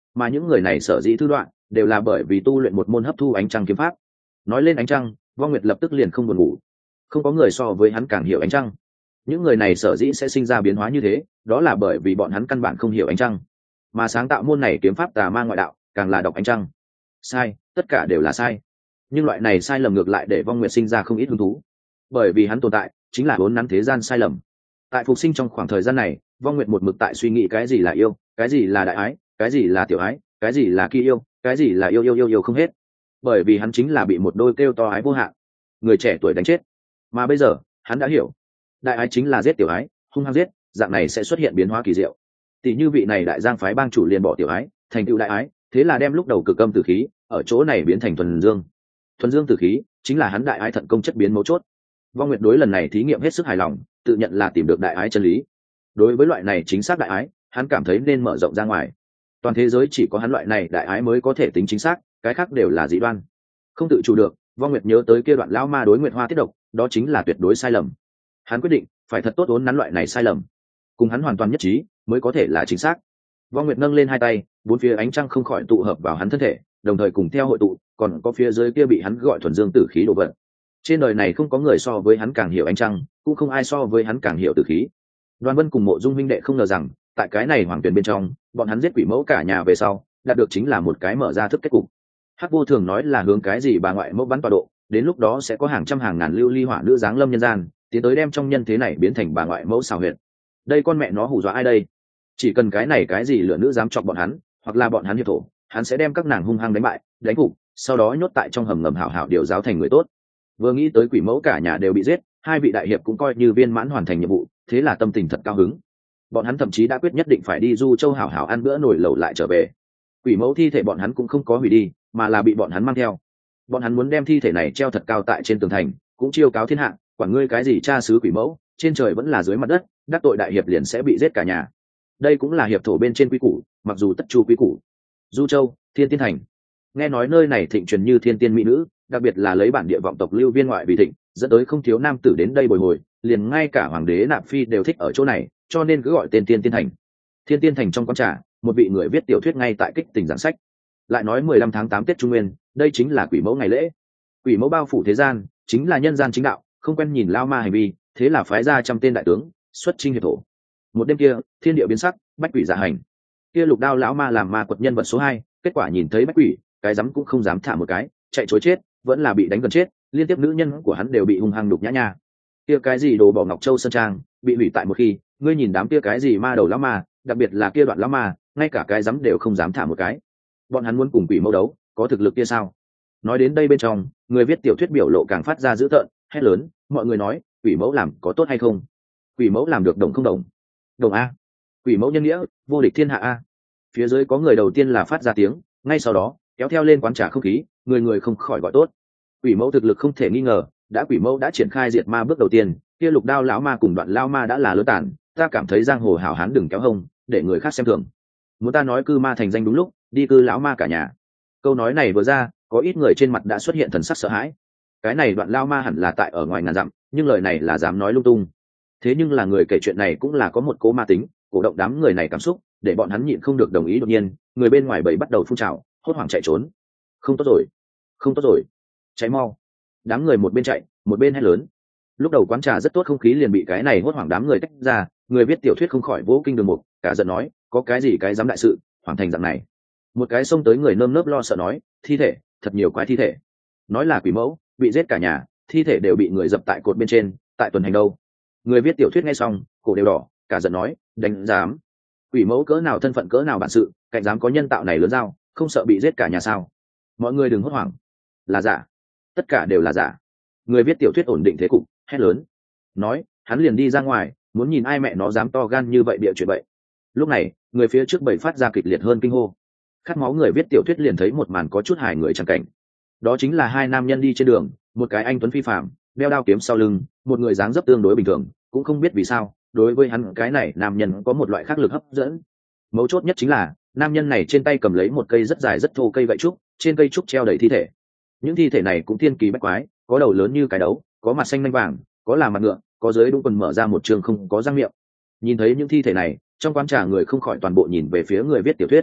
mà những người này sở dĩ thư đoạn đều là bởi vì tu luyện một môn hấp thu ánh trăng kiếm pháp. Nói lên ánh trăng, Vong Nguyệt lập tức liền không buồn ngủ. Không có người so với hắn càng hiểu ánh trăng. Những người này sở dĩ sẽ sinh ra biến hóa như thế, đó là bởi vì bọn hắn căn bản không hiểu ánh trăng, mà sáng tạo môn này kiếm pháp tà ma ngoại đạo càng là đọc ánh trăng. Sai, tất cả đều là sai. Nhưng loại này sai lầm ngược lại để Vong Nguyệt sinh ra không ít hứng thú, bởi vì hắn tồn tại chính là vốn nắn thế gian sai lầm. Tại phục sinh trong khoảng thời gian này, Vong Nguyệt một mực tại suy nghĩ cái gì là yêu, cái gì là đại ái, cái gì là tiểu ái, cái gì là kỳ yêu, cái gì là yêu yêu yêu yêu không hết. Bởi vì hắn chính là bị một đôi kêu to ái vô hạn người trẻ tuổi đánh chết, mà bây giờ hắn đã hiểu, đại ái chính là giết tiểu ái, hung hăng giết, dạng này sẽ xuất hiện biến hóa kỳ diệu. Tỷ như vị này đại giang phái bang chủ liền bỏ tiểu ái thành tựu đại ái, thế là đem lúc đầu cực âm tử khí ở chỗ này biến thành thuần dương. Thuần dương tử khí chính là hắn đại ái thận công chất biến mấu chốt. Vong Nguyệt đối lần này thí nghiệm hết sức hài lòng, tự nhận là tìm được đại ái chân lý. Đối với loại này chính xác đại ái, hắn cảm thấy nên mở rộng ra ngoài. Toàn thế giới chỉ có hắn loại này đại ái mới có thể tính chính xác, cái khác đều là dị đoan. Không tự chủ được, Vong Nguyệt nhớ tới kia đoạn lão ma đối Nguyệt Hoa tiết độc, đó chính là tuyệt đối sai lầm. Hắn quyết định phải thật tốt uốn nắn loại này sai lầm, cùng hắn hoàn toàn nhất trí mới có thể là chính xác. Vong Nguyệt nâng lên hai tay, bốn phía ánh trăng không khỏi tụ hợp vào hắn thân thể, đồng thời cùng theo hội tụ, còn có phía dưới kia bị hắn gọi thuần dương tử khí đồ vật. Trên đời này không có người so với hắn càng hiểu ánh trăng, cũng không ai so với hắn càng hiểu tử khí. Đoàn Vân cùng Mộ Dung huynh đệ không ngờ rằng, tại cái này hoàng tuyển bên trong, bọn hắn giết quỷ mẫu cả nhà về sau, đạt được chính là một cái mở ra thức kết cục. Hắc Vô Thường nói là hướng cái gì bà ngoại mẫu bắn tọa độ, đến lúc đó sẽ có hàng trăm hàng ngàn lưu ly hỏa nữ giáng lâm nhân gian, tiến tới đem trong nhân thế này biến thành bà ngoại mẫu xào huyệt. Đây con mẹ nó hù dọa ai đây? Chỉ cần cái này cái gì lửa nữ dám chọc bọn hắn, hoặc là bọn hắn hiệp thổ, hắn sẽ đem các nàng hung hăng đánh bại, đánh gục, sau đó nhốt tại trong hầm ngầm hảo hảo điều giáo thành người tốt. Vừa nghĩ tới quỷ mẫu cả nhà đều bị giết, hai vị đại hiệp cũng coi như viên mãn hoàn thành nhiệm vụ, thế là tâm tình thật cao hứng. Bọn hắn thậm chí đã quyết nhất định phải đi Du Châu hảo hảo ăn bữa nồi lẩu lại trở về. Quỷ mẫu thi thể bọn hắn cũng không có hủy đi, mà là bị bọn hắn mang theo. Bọn hắn muốn đem thi thể này treo thật cao tại trên tường thành, cũng chiêu cáo thiên hạ, quản ngươi cái gì cha xứ quỷ mẫu, trên trời vẫn là dưới mặt đất, đắc tội đại hiệp liền sẽ bị giết cả nhà. Đây cũng là hiệp thổ bên trên quy củ, mặc dù tất chu quy củ. Du Châu, Thiên Tiên Thành. Nghe nói nơi này thịnh truyền như thiên tiên mỹ nữ, đặc biệt là lấy bản địa vọng tộc lưu viên ngoại vì thịnh, dẫn tới không thiếu nam tử đến đây bồi hồi, liền ngay cả hoàng đế Nạp Phi đều thích ở chỗ này, cho nên cứ gọi tên Thiên Tiên Thành. Thiên Tiên Thành trong quán trà, một vị người viết tiểu thuyết ngay tại kích tình giảng sách. Lại nói mười lăm tháng tám Tết Trung Nguyên, đây chính là quỷ mẫu ngày lễ. Quỷ mẫu bao phủ thế gian, chính là nhân gian chính đạo, không quen nhìn lao ma hành vi, thế là phái ra trăm tên đại tướng, xuất chinh hiệp thổ. Một đêm kia, thiên địa biến sắc, bách quỷ dạ hành. Kia Lục Đao lão ma làm ma quật nhân vật số hai, kết quả nhìn thấy bách quỷ, cái dám cũng không dám thả một cái, chạy trối chết, vẫn là bị đánh gần chết, liên tiếp nữ nhân của hắn đều bị hung hăng đục nhã nha. Kia cái gì đồ bỏ Ngọc Châu sơn trang, bị hủy tại một khi, ngươi nhìn đám kia cái gì ma đầu lão ma, đặc biệt là kia đoạn lão ma, ngay cả cái dám đều không dám thả một cái. Bọn hắn muốn cùng quỷ mẫu đấu, có thực lực kia sao? Nói đến đây bên trong, người viết tiểu thuyết biểu lộ càng phát ra dữ tợn, hét lớn, mọi người nói, quỷ mẫu làm có tốt hay không? Quỷ mẫu làm được đồng không đồng? Đồng a. Quỷ mẫu nhân nghĩa, vô địch thiên hạ a. Phía dưới có người đầu tiên là phát ra tiếng, ngay sau đó kéo theo lên quán trà không khí, người người không khỏi gọi tốt. Quỷ mẫu thực lực không thể nghi ngờ, đã quỷ mẫu đã triển khai diệt ma bước đầu tiên, kia Lục Đao lão ma cùng đoạn lão ma đã là lớn tàn, ta cảm thấy giang hồ hảo hán đừng kéo hông, để người khác xem thường. Muốn ta nói cư ma thành danh đúng lúc, đi cư lão ma cả nhà. Câu nói này vừa ra, có ít người trên mặt đã xuất hiện thần sắc sợ hãi. Cái này đoạn lão ma hẳn là tại ở ngoài ngàn dặm, nhưng lời này là dám nói lung tung. Thế nhưng là người kể chuyện này cũng là có một cố ma tính, cổ động đám người này cảm xúc, để bọn hắn nhịn không được đồng ý. Đột nhiên, người bên ngoài bầy bắt đầu phun trào, hốt hoảng chạy trốn. Không tốt rồi, không tốt rồi, cháy mau! Đám người một bên chạy, một bên hét lớn. Lúc đầu quán trà rất tốt, không khí liền bị cái này hốt hoảng đám người tách ra. Người viết tiểu thuyết không khỏi vỗ kinh đường mục, cả giận nói, có cái gì cái dám đại sự, hoàn thành dạng này. Một cái xông tới người nơm nớp lo sợ nói, thi thể, thật nhiều quái thi thể. Nói là quỷ mẫu bị giết cả nhà, thi thể đều bị người dập tại cột bên trên, tại tuần hành đâu. Người viết tiểu thuyết nghe xong, cổ đều đỏ, cả giận nói, đánh dám. Quỷ mẫu cỡ nào thân phận cỡ nào bản sự, cạnh dám có nhân tạo này lớn dao, không sợ bị giết cả nhà sao? Mọi người đừng hốt hoảng, là giả, tất cả đều là giả. Người viết tiểu thuyết ổn định thế cục, hét lớn, nói, hắn liền đi ra ngoài, muốn nhìn ai mẹ nó dám to gan như vậy bịa chuyện vậy. Lúc này, người phía trước bầy phát ra kịch liệt hơn kinh hô. Khát máu người viết tiểu thuyết liền thấy một màn có chút hài người chẳng cảnh. Đó chính là hai nam nhân đi trên đường, một cái anh tuấn phi phàm, đeo đao kiếm sau lưng, một người dáng dấp tương đối bình thường, cũng không biết vì sao, đối với hắn cái này nam nhân có một loại khác lực hấp dẫn. Mấu chốt nhất chính là, nam nhân này trên tay cầm lấy một cây rất dài rất thô cây gậy trúc, trên cây trúc treo đầy thi thể. Những thi thể này cũng thiên kỳ bách quái, có đầu lớn như cái đấu, có mặt xanh nanh vàng, có là mặt ngựa, có dưới đúng quần mở ra một trường không có răng miệng. Nhìn thấy những thi thể này, trong quán trà người không khỏi toàn bộ nhìn về phía người viết tiểu thuyết.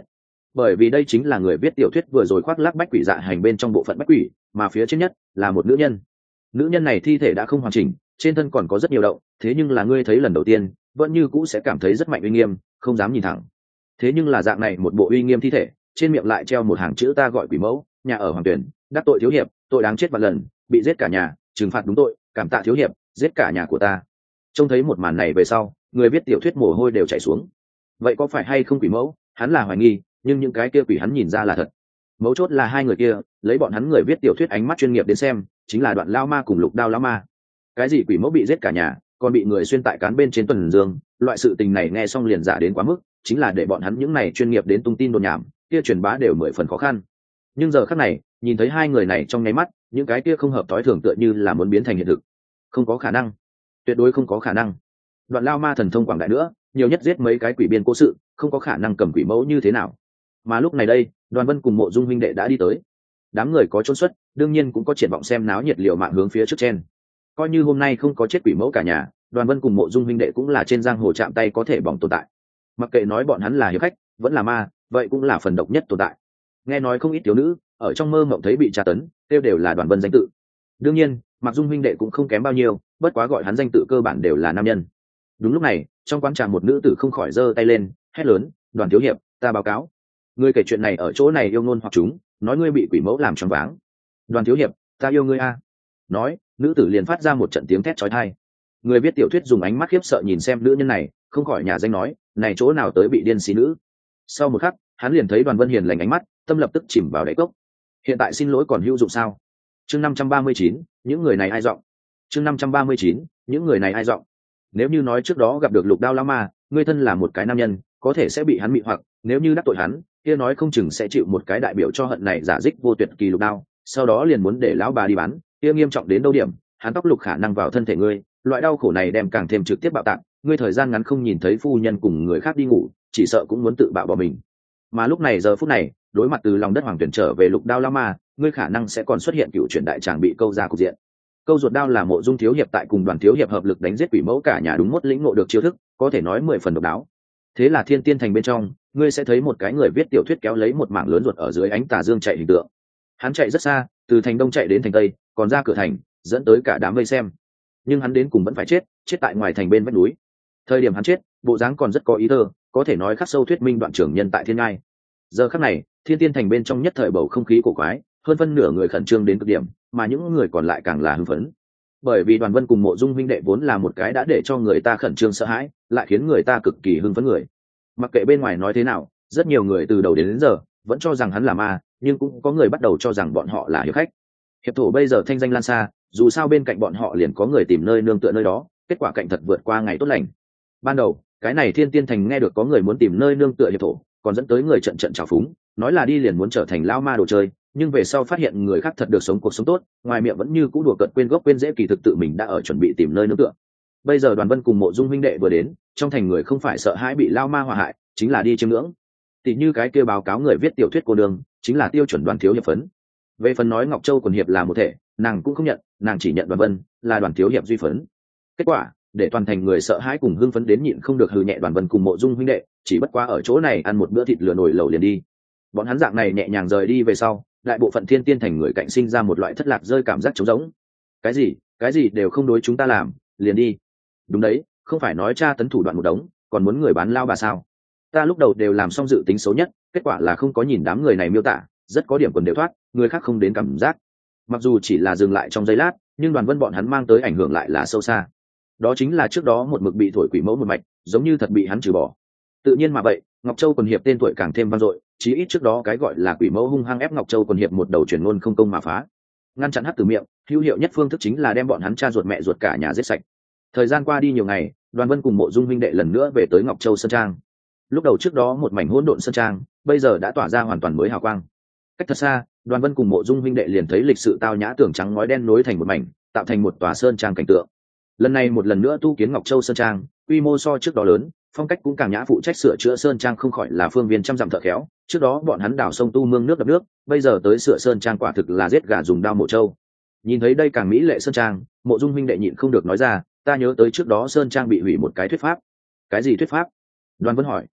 bởi vì đây chính là người viết tiểu thuyết vừa rồi khoác lác bách quỷ dạ hành bên trong bộ phận bách quỷ, mà phía trên nhất là một nữ nhân. Nữ nhân này thi thể đã không hoàn chỉnh, trên thân còn có rất nhiều động, thế nhưng là ngươi thấy lần đầu tiên vẫn như cũ sẽ cảm thấy rất mạnh uy nghiêm, không dám nhìn thẳng. Thế nhưng là dạng này một bộ uy nghiêm thi thể, trên miệng lại treo một hàng chữ ta gọi quỷ mẫu, nhà ở Hoàng Tuyển, đắc tội thiếu hiệp, tội đáng chết vạn lần, bị giết cả nhà, trừng phạt đúng tội, cảm tạ thiếu hiệp, giết cả nhà của ta. Trông thấy một màn này về sau, người viết tiểu thuyết mồ hôi đều chảy xuống. Vậy có phải hay không quỷ mẫu, hắn là hoài nghi, nhưng những cái kia quỷ hắn nhìn ra là thật. Mấu chốt là hai người kia, lấy bọn hắn người viết tiểu thuyết ánh mắt chuyên nghiệp đến xem, chính là Đoạn Lao Ma cùng Lục Đao Lão Ma. Cái gì quỷ mẫu bị giết cả nhà, còn bị người xuyên tại cán bên trên tuần dương, loại sự tình này nghe xong liền giả đến quá mức, chính là để bọn hắn những này chuyên nghiệp đến tung tin đồn nhảm, kia truyền bá đều mười phần khó khăn. Nhưng giờ khắc này, nhìn thấy hai người này trong nháy mắt, những cái kia không hợp tối thường tựa như là muốn biến thành hiện thực. Không có khả năng, tuyệt đối không có khả năng. Đoạn Lao Ma thần thông quảng đại nữa, nhiều nhất giết mấy cái quỷ biên cố sự, không có khả năng cầm quỷ mẫu như thế nào. Mà lúc này đây, Đoàn Vân cùng Mộ Dung huynh đệ đã đi tới. Đám người có trốn xuất, đương nhiên cũng có triển vọng xem náo nhiệt liều mạng hướng phía trước trên. Coi như hôm nay không có chết quỷ mẫu cả nhà, Đoàn Vân cùng Mộ Dung huynh đệ cũng là trên giang hồ chạm tay có thể bỏng tồn tại. Mặc kệ nói bọn hắn là hiệp khách, vẫn là ma, vậy cũng là phần độc nhất tồn tại. Nghe nói không ít thiếu nữ ở trong mơ mộng thấy bị tra tấn, tiêu đều là Đoàn Vân danh tự. Đương nhiên, Mặc Dung huynh đệ cũng không kém bao nhiêu, bất quá gọi hắn danh tự cơ bản đều là nam nhân. Đúng lúc này, trong quán trà một nữ tử không khỏi giơ tay lên, hét lớn, "Đoàn thiếu hiệp, ta báo cáo. Ngươi kể chuyện này ở chỗ này yêu ngôn hoặc chúng, nói ngươi bị quỷ mẫu làm choáng váng. Đoàn thiếu hiệp, ta yêu ngươi a." Nói, nữ tử liền phát ra một trận tiếng thét chói tai. Người viết tiểu thuyết dùng ánh mắt khiếp sợ nhìn xem nữ nhân này, không khỏi nhà danh nói, này chỗ nào tới bị điên xí nữ. Sau một khắc, hắn liền thấy Đoàn Vân hiền lành ánh mắt, tâm lập tức chìm vào đáy cốc. Hiện tại xin lỗi còn hữu dụng sao? Chương năm trăm ba mươi chín, những người này ai giọng. Chương năm trăm ba mươi chín, những người này ai giọng. Nếu như nói trước đó gặp được Lục Đao Lão Ma, ngươi thân là một cái nam nhân, có thể sẽ bị hắn mị hoặc, nếu như đắc tội hắn, kia nói không chừng sẽ chịu một cái đại biểu cho hận này giả dích vô tuyệt kỳ lục đao, sau đó liền muốn để lão bà đi bán, kia nghiêm trọng đến đâu điểm, hắn tóc lục khả năng vào thân thể ngươi, loại đau khổ này đem càng thêm trực tiếp bạo tạc, ngươi thời gian ngắn không nhìn thấy phu nhân cùng người khác đi ngủ, chỉ sợ cũng muốn tự bạo bỏ mình. Mà lúc này giờ phút này, đối mặt từ lòng đất Hoàng Tuyển trở về Lục Đao Lão Ma, ngươi khả năng sẽ còn xuất hiện cựu chuyển đại tràng bị câu ra cục diện. Câu ruột đao là Mộ Dung thiếu hiệp tại cùng Đoàn thiếu hiệp hợp lực đánh giết quỷ mẫu cả nhà đúng mốt lĩnh ngộ được chiêu thức, có thể nói mười phần độc đáo. Thế là Thiên Tiên thành bên trong, ngươi sẽ thấy một cái người viết tiểu thuyết kéo lấy một mảng lớn ruột ở dưới ánh tà dương chạy hình tượng. Hắn chạy rất xa, từ thành đông chạy đến thành tây, còn ra cửa thành, dẫn tới cả đám vây xem. Nhưng hắn đến cùng vẫn phải chết, chết tại ngoài thành bên vách núi. Thời điểm hắn chết, bộ dáng còn rất có ý thơ, có thể nói khắc sâu thuyết minh đoạn trưởng nhân tại thiên ngai. Giờ khắc này, Thiên Tiên thành bên trong nhất thời bầu không khí cổ quái, hơn phân nửa người khẩn trương đến cực điểm, mà những người còn lại càng là hưng phấn. Bởi vì Đoàn Vân cùng Mộ Dung huynh đệ vốn là một cái đã để cho người ta khẩn trương sợ hãi, lại khiến người ta cực kỳ hưng phấn người. Mặc kệ bên ngoài nói thế nào, rất nhiều người từ đầu đến, đến giờ vẫn cho rằng hắn là ma, nhưng cũng có người bắt đầu cho rằng bọn họ là hiệp khách. Hiệp thổ bây giờ thanh danh lan xa, dù sao bên cạnh bọn họ liền có người tìm nơi nương tựa nơi đó, kết quả cạnh thật vượt qua ngày tốt lành. Ban đầu, cái này Thiên Tiên thành nghe được có người muốn tìm nơi nương tựa hiệp thổ, còn dẫn tới người trận trận trào phúng, nói là đi liền muốn trở thành lao ma đồ chơi, nhưng về sau phát hiện người khác thật được sống cuộc sống tốt, ngoài miệng vẫn như cũ đùa cợt quên gốc quên rễ, kỳ thực tự mình đã ở chuẩn bị tìm nơi nương tựa. Bây giờ Đoàn Vân cùng Mộ Dung huynh đệ vừa đến, trong thành người không phải sợ hãi bị lao ma hỏa hại, chính là đi chiêm ngưỡng. Tỷ như cái kia báo cáo người viết tiểu thuyết cô đường, chính là tiêu chuẩn Đoàn thiếu hiệp phấn. Về phần nói Ngọc Châu quần hiệp là một thể, nàng cũng không nhận, nàng chỉ nhận Đoàn Vân là Đoàn thiếu hiệp duy phấn. Kết quả, để toàn thành người sợ hãi cùng hưng phấn đến nhịn không được hừ nhẹ Đoàn Vân cùng Mộ Dung huynh đệ, chỉ bất quá ở chỗ này ăn một bữa thịt lửa nồi lẩu liền đi. Bọn hắn dạng này nhẹ nhàng rời đi về sau, đại bộ phận Thiên Tiên thành người cạnh sinh ra một loại thất lạc rơi cảm giác trống rỗng. Cái gì, cái gì đều không đối chúng ta làm, liền đi. Đúng đấy, không phải nói tra tấn thủ đoạn một đống, còn muốn người bán lao bà sao? Ta lúc đầu đều làm xong dự tính xấu nhất, kết quả là không có nhìn đám người này miêu tả, rất có điểm quần đều thoát, người khác không đến cảm giác. Mặc dù chỉ là dừng lại trong giây lát, nhưng Đoàn Vân bọn hắn mang tới ảnh hưởng lại là sâu xa. Đó chính là trước đó một mực bị thổi quỷ mẫu một mạch, giống như thật bị hắn trừ bỏ. Tự nhiên mà vậy, Ngọc Châu quần hiệp tên tuổi càng thêm vang dội, chí ít trước đó cái gọi là quỷ mẫu hung hăng ép Ngọc Châu quần hiệp một đầu truyền ngôn không công mà phá. Ngăn chặn hắc từ miệng, hữu hiệu nhất phương thức chính là đem bọn hắn cha ruột mẹ ruột cả nhà giết sạch. Thời gian qua đi nhiều ngày, Đoàn Vân cùng Mộ Dung huynh đệ lần nữa về tới Ngọc Châu sơn trang. Lúc đầu trước đó một mảnh hỗn độn sơn trang, bây giờ đã tỏa ra hoàn toàn mới hào quang. Cách thật xa, Đoàn Vân cùng Mộ Dung huynh đệ liền thấy lịch sự tao nhã tường trắng ngói đen nối thành một mảnh, tạo thành một tòa sơn trang cảnh tượng. Lần này một lần nữa tu kiến Ngọc Châu sơn trang, quy mô so trước đó lớn, phong cách cũng càng nhã, phụ trách sửa chữa sơn trang không khỏi là phương viên trăm dặm thợ khéo. Trước đó bọn hắn đào sông tu mương nước đập nước, bây giờ tới sửa sơn trang quả thực là giết gà dùng đao mổ trâu. Nhìn thấy đây càng mỹ lệ sơn trang, Mộ Dung huynh đệ nhịn không được nói ra, ta nhớ tới trước đó sơn trang bị hủy một cái thuyết pháp. Cái gì thuyết pháp? Đoàn Vân hỏi.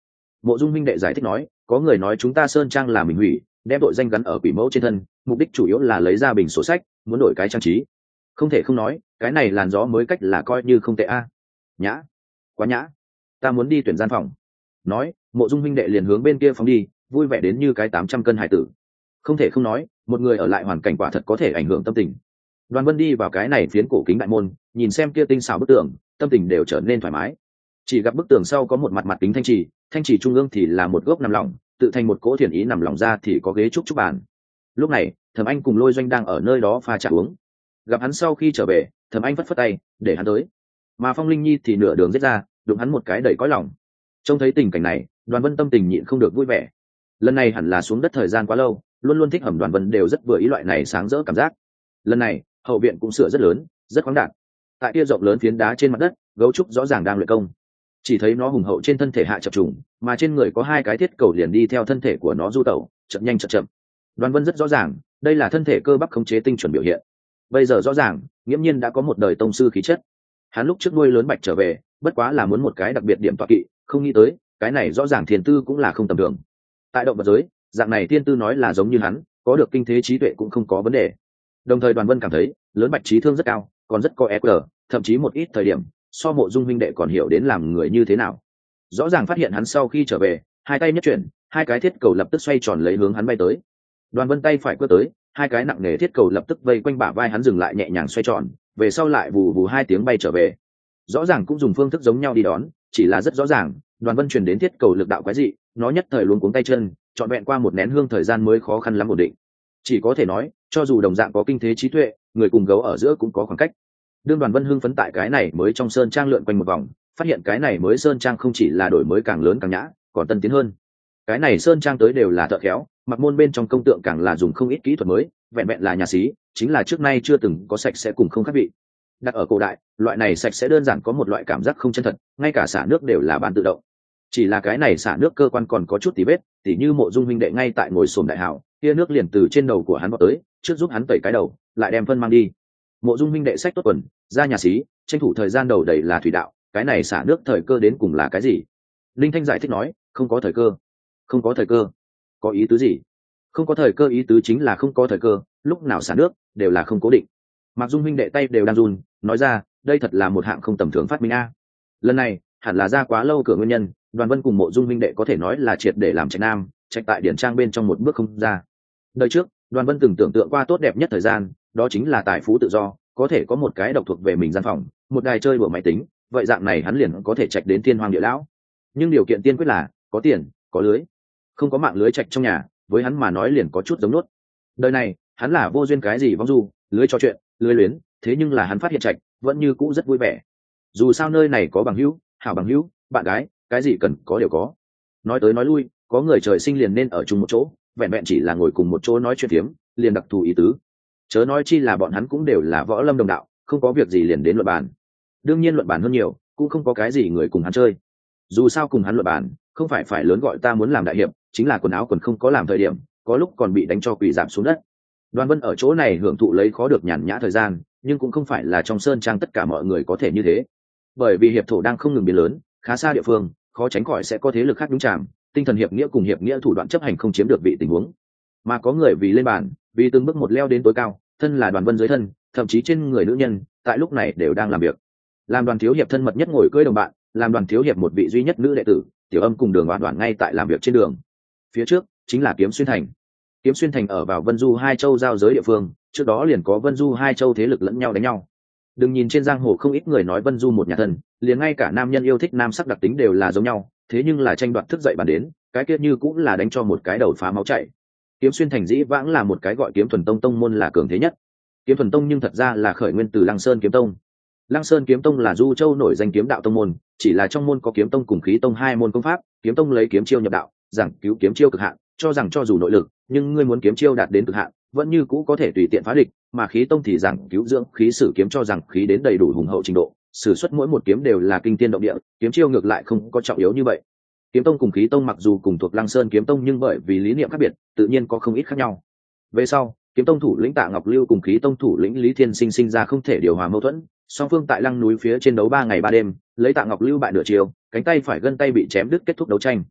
Mộ Dung huynh đệ giải thích nói, có người nói chúng ta sơn trang là mình hủy, đem tội danh gắn ở quỷ mẫu trên thân, mục đích chủ yếu là lấy ra bình sổ sách, muốn đổi cái trang trí. Không thể không nói, cái này làn gió mới cách là coi như không tệ a. Nhã, quá nhã, ta muốn đi tuyển gian phòng. Nói, Mộ Dung huynh đệ liền hướng bên kia phóng đi, vui vẻ đến như cái tám trăm cân hải tử. Không thể không nói, một người ở lại hoàn cảnh quả thật có thể ảnh hưởng tâm tình. Đoàn Vân đi vào cái này phiến cổ kính đại môn, nhìn xem kia tinh xảo bức tường, tâm tình đều trở nên thoải mái. Chỉ gặp bức tường sau có một mặt mặt kính thanh trì, thanh trì trung ương thì là một gốc nằm lỏng, tự thành một cỗ thiền ý nằm lỏng ra thì có ghế trúc trúc bàn. Lúc này, Thẩm Anh cùng Lôi Doanh đang ở nơi đó pha trà uống. Gặp hắn sau khi trở về, Thẩm Anh phất phất tay để hắn tới, mà Phong Linh Nhi thì nửa đường giết ra, đụng hắn một cái đầy cõi lòng. Trông thấy tình cảnh này, Đoàn Vân tâm tình nhịn không được vui vẻ. Lần này hẳn là xuống đất thời gian quá lâu, luôn luôn thích hầm Đoàn Vân đều rất vừa ý loại này sáng rỡ cảm giác. Lần này, hậu viện cũng sửa rất lớn, rất khoáng đạt. Tại kia rộng lớn phiến đá trên mặt đất, gấu trúc rõ ràng đang luyện công. Chỉ thấy nó hùng hậu trên thân thể hạ chập trùng, mà trên người có hai cái thiết cầu liền đi theo thân thể của nó du tẩu, chậm nhanh chậm chậm. Đoàn Vân rất rõ ràng, đây là thân thể cơ bắp khống chế tinh chuẩn biểu hiện. Bây giờ rõ ràng, nghiễm nhiên đã có một đời tông sư khí chất. Hắn lúc trước nuôi lớn bạch trở về, bất quá là muốn một cái đặc biệt điểm tọa kỵ, không nghĩ tới, cái này rõ ràng thiên tư cũng là không tầm thường. Tại động vật giới, dạng này thiên tư nói là giống như hắn, có được kinh thế trí tuệ cũng không có vấn đề. Đồng thời Đoàn Vân cảm thấy, lớn bạch trí thương rất cao, còn rất có e quy, thậm chí một ít thời điểm, so Mộ Dung huynh đệ còn hiểu đến làm người như thế nào. Rõ ràng phát hiện hắn sau khi trở về, hai tay nhất chuyển, hai cái thiết cầu lập tức xoay tròn lấy hướng hắn bay tới. Đoàn Vân tay phải quơ tới, hai cái nặng nề thiết cầu lập tức vây quanh bả vai hắn dừng lại nhẹ nhàng xoay tròn, về sau lại vù vù hai tiếng bay trở về. Rõ ràng cũng dùng phương thức giống nhau đi đón, chỉ là rất rõ ràng, Đoàn Vân truyền đến thiết cầu lực đạo quái dị, nó nhất thời luống cuống tay chân, trọn vẹn qua một nén hương thời gian mới khó khăn lắm ổn định. Chỉ có thể nói, cho dù đồng dạng có kinh thế trí tuệ, người cùng gấu ở giữa cũng có khoảng cách. Đương Đoàn Vân hưng phấn tại cái này mới trong sơn trang lượn quanh một vòng, phát hiện cái này mới sơn trang không chỉ là đổi mới càng lớn càng nhã, còn tân tiến hơn. Cái này sơn trang tới đều là thợ khéo, mặc môn bên trong công tượng càng là dùng không ít kỹ thuật mới, vẹn vẹn là nhà xí, chính là trước nay chưa từng có sạch sẽ cùng không khác vị. Đặt ở cổ đại, loại này sạch sẽ đơn giản có một loại cảm giác không chân thật, ngay cả xả nước đều là bàn tự động. Chỉ là cái này xả nước cơ quan còn có chút tí vết, tỉ như Mộ Dung huynh đệ ngay tại ngồi xổm đại hảo, kia nước liền từ trên đầu của hắn vọt tới, trước giúp hắn tẩy cái đầu, lại đem phân mang đi. Mộ Dung huynh đệ xách tốt quần, ra nhà xí, tranh thủ thời gian đầu đầy là thủy đạo, cái này xả nước thời cơ đến cùng là cái gì? Linh Thanh giải thích nói, không có thời cơ. Không có thời cơ? Có ý tứ gì? Không có thời cơ ý tứ chính là không có thời cơ, lúc nào xả nước đều là không cố định. Mạc Dung huynh đệ tay đều đang run, nói ra, đây thật là một hạng không tầm thường phát minh a. Lần này, hẳn là ra quá lâu cửa nguyên nhân, Đoàn Vân cùng Mộ Dung huynh đệ có thể nói là triệt để làm trạch nam, trạch tại điển trang bên trong một bước không ra. Đời trước, Đoàn Vân từng tưởng tượng qua tốt đẹp nhất thời gian, đó chính là tài phú tự do, có thể có một cái độc thuộc về mình gian phòng, một đài chơi đùa máy tính, vậy dạng này hắn liền có thể trạch đến thiên hoàng địa lão. Nhưng điều kiện tiên quyết là có tiền, có lưới. Không có mạng lưới trạch trong nhà, với hắn mà nói liền có chút giống nuốt. Đời này, hắn là vô duyên cái gì vong du, lưới trò chuyện, lưới luyến, thế nhưng là hắn phát hiện trạch, vẫn như cũ rất vui vẻ. Dù sao nơi này có bằng hữu, hảo bằng hữu, bạn gái, cái gì cần có đều có. Nói tới nói lui, có người trời sinh liền nên ở chung một chỗ, vẹn vẹn chỉ là ngồi cùng một chỗ nói chuyện phiếm, liền đặc thù ý tứ. Chớ nói chi là bọn hắn cũng đều là võ lâm đồng đạo, không có việc gì liền đến luận bàn. Đương nhiên luận bàn hơn nhiều, cũng không có cái gì người cùng hắn chơi. Dù sao cùng hắn luận bàn, không phải phải lớn gọi ta muốn làm đại hiệp, chính là quần áo quần không có làm thời điểm, có lúc còn bị đánh cho quỳ giảm xuống đất. Đoàn Vân ở chỗ này hưởng thụ lấy khó được nhàn nhã thời gian, nhưng cũng không phải là trong sơn trang tất cả mọi người có thể như thế. Bởi vì hiệp thổ đang không ngừng biến lớn, khá xa địa phương, khó tránh khỏi sẽ có thế lực khác đúng chạm, tinh thần hiệp nghĩa cùng hiệp nghĩa thủ đoạn chấp hành không chiếm được vị tình huống. Mà có người vì lên bàn, vì từng bước một leo đến tối cao, thân là Đoàn Vân dưới thân, thậm chí trên người nữ nhân, tại lúc này đều đang làm việc. Làm Đoàn thiếu hiệp thân mật nhất ngồi cưỡi đồng bạn, làm Đoàn thiếu hiệp một vị duy nhất nữ đệ tử, Tiểu Âm cùng Đường Oản Oản ngay tại làm việc trên đường. Phía trước chính là Kiếm Xuyên thành. Kiếm Xuyên thành ở vào Vân Du hai châu giao giới địa phương, trước đó liền có Vân Du hai châu thế lực lẫn nhau đánh nhau. Đừng nhìn trên giang hồ không ít người nói Vân Du một nhà thân, liền ngay cả nam nhân yêu thích nam sắc đặc tính đều là giống nhau, thế nhưng là tranh đoạt thức dậy bàn đến, cái kia như cũng là đánh cho một cái đầu phá máu chảy. Kiếm Xuyên thành dĩ vãng là một cái gọi Kiếm Thuần Tông tông môn là cường thế nhất. Kiếm Thuần Tông nhưng thật ra là khởi nguyên từ Lăng Sơn Kiếm Tông. Lăng Sơn Kiếm Tông là Du Châu nổi danh kiếm đạo tông môn, chỉ là trong môn có Kiếm Tông cùng Khí Tông hai môn công pháp, Kiếm Tông lấy kiếm chiêu nhập đạo, giảng cứu kiếm chiêu cực hạn, cho rằng cho dù nội lực, nhưng ngươi muốn kiếm chiêu đạt đến cực hạn, vẫn như cũ có thể tùy tiện phá địch, mà Khí Tông thì giảng cứu dưỡng khí sử kiếm, cho rằng khí đến đầy đủ hùng hậu trình độ, sử xuất mỗi một kiếm đều là kinh thiên động địa, kiếm chiêu ngược lại không có trọng yếu như vậy. Kiếm Tông cùng Khí Tông mặc dù cùng thuộc Lăng Sơn Kiếm Tông nhưng bởi vì lý niệm khác biệt, tự nhiên có không ít khác nhau. Về sau, Kiếm Tông thủ lĩnh Tạ Ngọc Lưu cùng Khí Tông thủ lĩnh Lý Thiên Sinh sinh ra không thể điều hòa mâu thuẫn, song phương tại Lăng núi phía trên đấu ba ngày ba đêm, lấy Tạ Ngọc Lưu bại nửa chiều, cánh tay phải gân tay bị chém đứt kết thúc đấu tranh.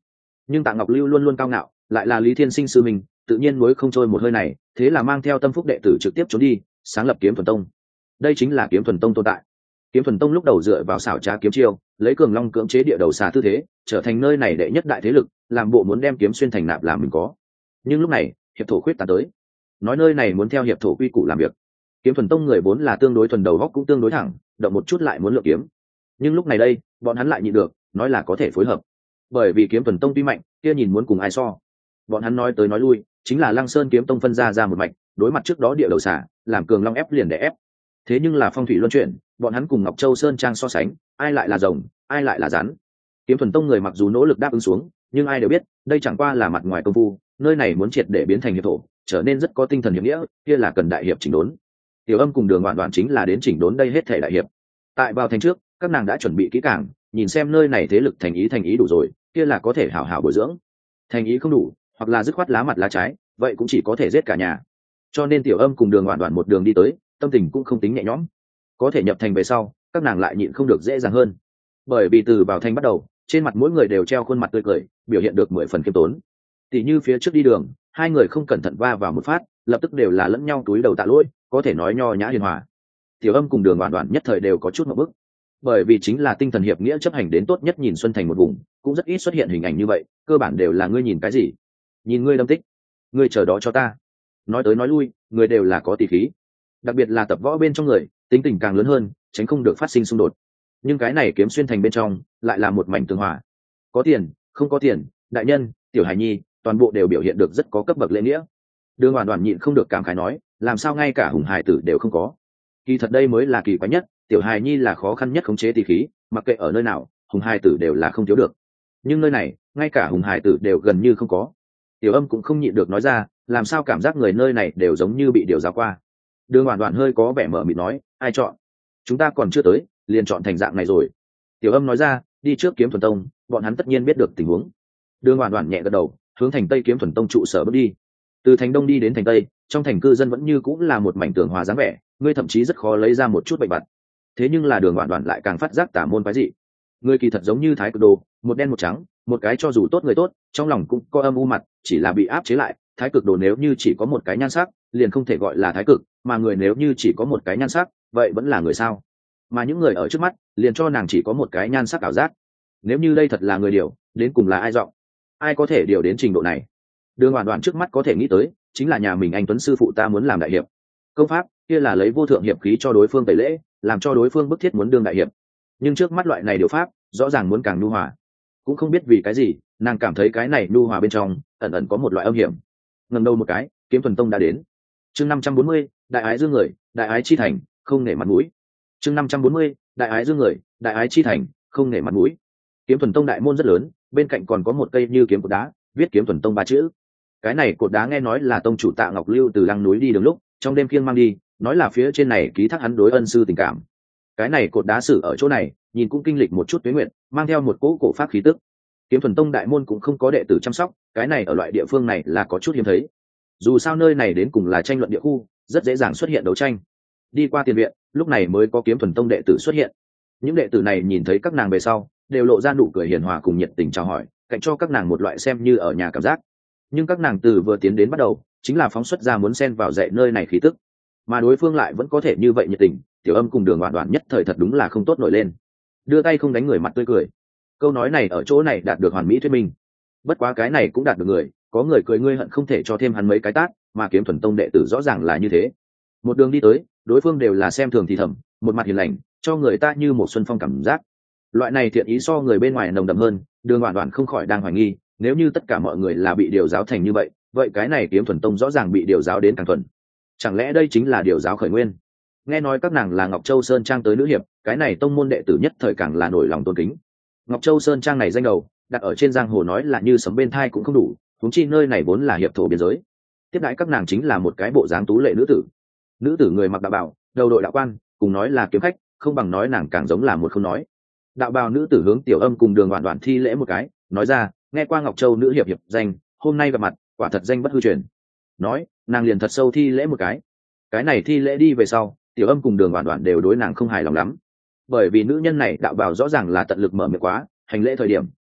nhưng Tạ Ngọc Lưu luôn luôn cao ngạo, lại là Lý Thiên Sinh sư mình, tự nhiên nối không trôi một hơi này, thế là mang theo tâm phúc đệ tử trực tiếp trốn đi, sáng lập Kiếm Thuần Tông. Đây chính là Kiếm Thuần Tông tồn tại. Kiếm Thuần Tông lúc đầu dựa vào xảo trá kiếm chiêu, lấy cường long cưỡng chế địa đầu xà tư thế, trở thành nơi này đệ nhất đại thế lực, làm bộ muốn đem kiếm xuyên thành nạp làm mình có. Nhưng lúc này, hiệp thổ khuyết tán tới, nói nơi này muốn theo hiệp thổ quy củ làm việc. Kiếm Thuần Tông người vốn là tương đối thuần đầu góc cũng tương đối thẳng, động một chút lại muốn lựa kiếm. Nhưng lúc này đây, bọn hắn lại nhịn được, nói là có thể phối hợp. Bởi vì Kiếm Thuần Tông tuy mạnh, kia nhìn muốn cùng ai so. Bọn hắn nói tới nói lui, chính là Lăng Sơn Kiếm Tông phân ra ra một mạch, đối mặt trước đó địa đầu xà, làm cường long ép liền để ép. Thế nhưng là phong thủy luân chuyển, bọn hắn cùng Ngọc Châu Sơn Trang so sánh, ai lại là rồng, ai lại là rắn. Kiếm Thuần Tông người mặc dù nỗ lực đáp ứng xuống, nhưng ai đều biết, đây chẳng qua là mặt ngoài công phu, nơi này muốn triệt để biến thành hiệp thổ, trở nên rất có tinh thần hiệp nghĩa, kia là cần đại hiệp chỉnh đốn. Tiểu Âm cùng Đường Đoạn Đoạn chính là đến chỉnh đốn đây hết thể đại hiệp. Tại vào thành trước, các nàng đã chuẩn bị kỹ càng, nhìn xem nơi này thế lực thành ý thành ý đủ rồi, kia là có thể hảo hảo bồi dưỡng. Thành ý không đủ, hoặc là dứt khoát lá mặt lá trái, vậy cũng chỉ có thể giết cả nhà. Cho nên Tiểu Âm cùng Đường Đoạn Đoạn một đường đi tới, tâm tình cũng không tính nhẹ nhõm. Có thể nhập thành về sau, các nàng lại nhịn không được dễ dàng hơn, bởi vì từ vào thành bắt đầu, trên mặt mỗi người đều treo khuôn mặt tươi cười, biểu hiện được mười phần khiêm tốn. Tỷ như phía trước đi đường, hai người không cẩn thận va vào một phát, lập tức đều là lẫn nhau túi đầu tạ lỗi, có thể nói nho nhã hiền hòa. Tiểu Âm cùng Đường Đoạn Đoạn nhất thời đều có chút ngượng bức, bởi vì chính là tinh thần hiệp nghĩa chấp hành đến tốt nhất, nhìn Xuân Thành một vùng cũng rất ít xuất hiện hình ảnh như vậy, cơ bản đều là ngươi nhìn cái gì, nhìn ngươi đâm tích, ngươi chờ đó cho ta. Nói tới nói lui, người đều là có tỷ khí, đặc biệt là tập võ bên trong người, tính tình càng lớn hơn, tránh không được phát sinh xung đột. Nhưng cái này Kiếm Xuyên thành bên trong lại là một mảnh tường hòa, có tiền không có tiền, đại nhân tiểu hài nhi, toàn bộ đều biểu hiện được rất có cấp bậc lễ nghĩa. Đường Hoàn Hoàn nhịn không được cảm khái nói, làm sao ngay cả hùng hài tử đều không có. Kỳ thật đây mới là kỳ quái nhất, tiểu hài nhi là khó khăn nhất khống chế tỷ khí, mặc kệ ở nơi nào, hùng hài tử đều là không thiếu được. Nhưng nơi này, ngay cả hùng hài tử đều gần như không có. Tiểu Âm cũng không nhịn được nói ra, làm sao cảm giác người nơi này đều giống như bị điều giáo qua. Đường Hoàn Hoàn hơi có vẻ mở mịt nói, ai chọn? Chúng ta còn chưa tới, liền chọn thành dạng này rồi. Tiểu Âm nói ra, đi trước Kiếm Thuần Tông, bọn hắn tất nhiên biết được tình huống. Đường Hoàn Hoàn nhẹ gật đầu, hướng thành Tây Kiếm Thuần Tông trụ sở bước đi. Từ thành Đông đi đến thành Tây, trong thành cư dân vẫn như cũng là một mảnh tường hòa dáng vẻ, ngươi thậm chí rất khó lấy ra một chút bệnh vặt. Thế nhưng là Đường Hoàn Hoàn lại càng phát giác tà môn quái dị. Ngươi kỳ thật giống như thái cực đồ, một đen một trắng, một cái cho dù tốt người tốt, trong lòng cũng có âm u mặt, chỉ là bị áp chế lại. Thái cực đồ nếu như chỉ có một cái nhan sắc, liền không thể gọi là thái cực, mà người nếu như chỉ có một cái nhan sắc, vậy vẫn là người sao? Mà những người ở trước mắt, liền cho nàng chỉ có một cái nhan sắc ảo giác. Nếu như đây thật là người điều, đến cùng là ai giọng? Ai có thể điều đến trình độ này? Đường Hoàn Hoàn trước mắt có thể nghĩ tới, chính là nhà mình anh Tuấn sư phụ ta muốn làm đại hiệp. Công pháp kia là lấy vô thượng hiệp khí cho đối phương tẩy lễ, làm cho đối phương bức thiết muốn đương đại hiệp. Nhưng trước mắt loại này điều pháp, rõ ràng muốn càng nhu hòa. Cũng không biết vì cái gì, nàng cảm thấy cái này nhu hòa bên trong ẩn ẩn có một loại âm hiểm. Ngẩng đầu một cái, Kiếm Thuần Tông đã đến. Chương năm trăm bốn mươi, đại ái dương người, đại ái chi thành, không nể mặt mũi. Chương năm trăm bốn mươi, đại ái dương người, đại ái chi thành, không nể mặt mũi. Kiếm Thuần Tông đại môn rất lớn, bên cạnh còn có một cây như kiếm cột đá, viết Kiếm Thuần Tông ba chữ. Cái này cột đá nghe nói là tông chủ Tạ Ngọc Lưu từ lăng núi đi đường lúc, trong đêm kiêng mang đi, nói là phía trên này ký thác hắn đối ân sư tình cảm. Cái này cột đá sử ở chỗ này, nhìn cũng kinh lịch một chút tuế nguyện, mang theo một cỗ cổ pháp khí tức. Kiếm Thuần Tông đại môn cũng không có đệ tử chăm sóc, cái này ở loại địa phương này là có chút hiếm thấy. Dù sao nơi này đến cùng là tranh luận địa khu, rất dễ dàng xuất hiện đấu tranh. Đi qua tiền viện, lúc này mới có Kiếm Thuần Tông đệ tử xuất hiện. Những đệ tử này nhìn thấy các nàng về sau, đều lộ ra nụ cười hiền hòa cùng nhiệt tình chào hỏi, cạnh cho các nàng một loại xem như ở nhà cảm giác. Nhưng các nàng từ vừa tiến đến bắt đầu, chính là phóng xuất ra muốn xen vào dạy nơi này khí tức, mà đối phương lại vẫn có thể như vậy nhiệt tình. Tiểu Âm cùng Đường Đoạn Đoạn nhất thời thật đúng là không tốt nổi lên, đưa tay không đánh người mặt tươi cười. Câu nói này ở chỗ này đạt được hoàn mỹ thuyết minh. Bất quá cái này cũng đạt được người, có người cười ngươi hận không thể cho thêm hắn mấy cái tát, mà Kiếm Thuần Tông đệ tử rõ ràng là như thế. Một đường đi tới, đối phương đều là xem thường thì thầm, một mặt hiền lành, cho người ta như một xuân phong cảm giác. Loại này thiện ý so người bên ngoài nồng đậm hơn. Đường Đoạn Đoạn không khỏi đang hoài nghi, nếu như tất cả mọi người là bị điều giáo thành như vậy, vậy cái này Kiếm Thuần Tông rõ ràng bị điều giáo đến càng thuần. Chẳng lẽ đây chính là điều giáo khởi nguyên? Nghe nói các nàng là Ngọc Châu Sơn Trang tới nữ hiệp, cái này tông môn đệ tử nhất thời càng là nổi lòng tôn kính. Ngọc Châu Sơn Trang này danh đầu, đặt ở trên giang hồ nói là như sấm bên thai cũng không đủ, huống chi nơi này vốn là hiệp thổ biên giới. Tiếp đãi các nàng chính là một cái bộ dáng tú lệ nữ tử. Nữ tử người mặc đạo bào, đầu đội đạo quan, cùng nói là kiếm khách, không bằng nói nàng càng giống là một không nói. Đạo bào nữ tử hướng Tiểu Âm cùng Đường Đoạn Đoạn thi lễ một cái, nói ra, nghe qua Ngọc Châu nữ hiệp hiệp danh, hôm nay gặp mặt, quả thật danh bất hư truyền. Nói, nàng liền thật sâu thi lễ một cái. Cái này thi lễ đi về sau, Tiểu Âm cùng Đường Đoạn Đoạn đều đối nàng không hài lòng lắm, bởi vì nữ nhân này đạo bào rõ ràng là tận lực mở miệng quá, hành lễ thời điểm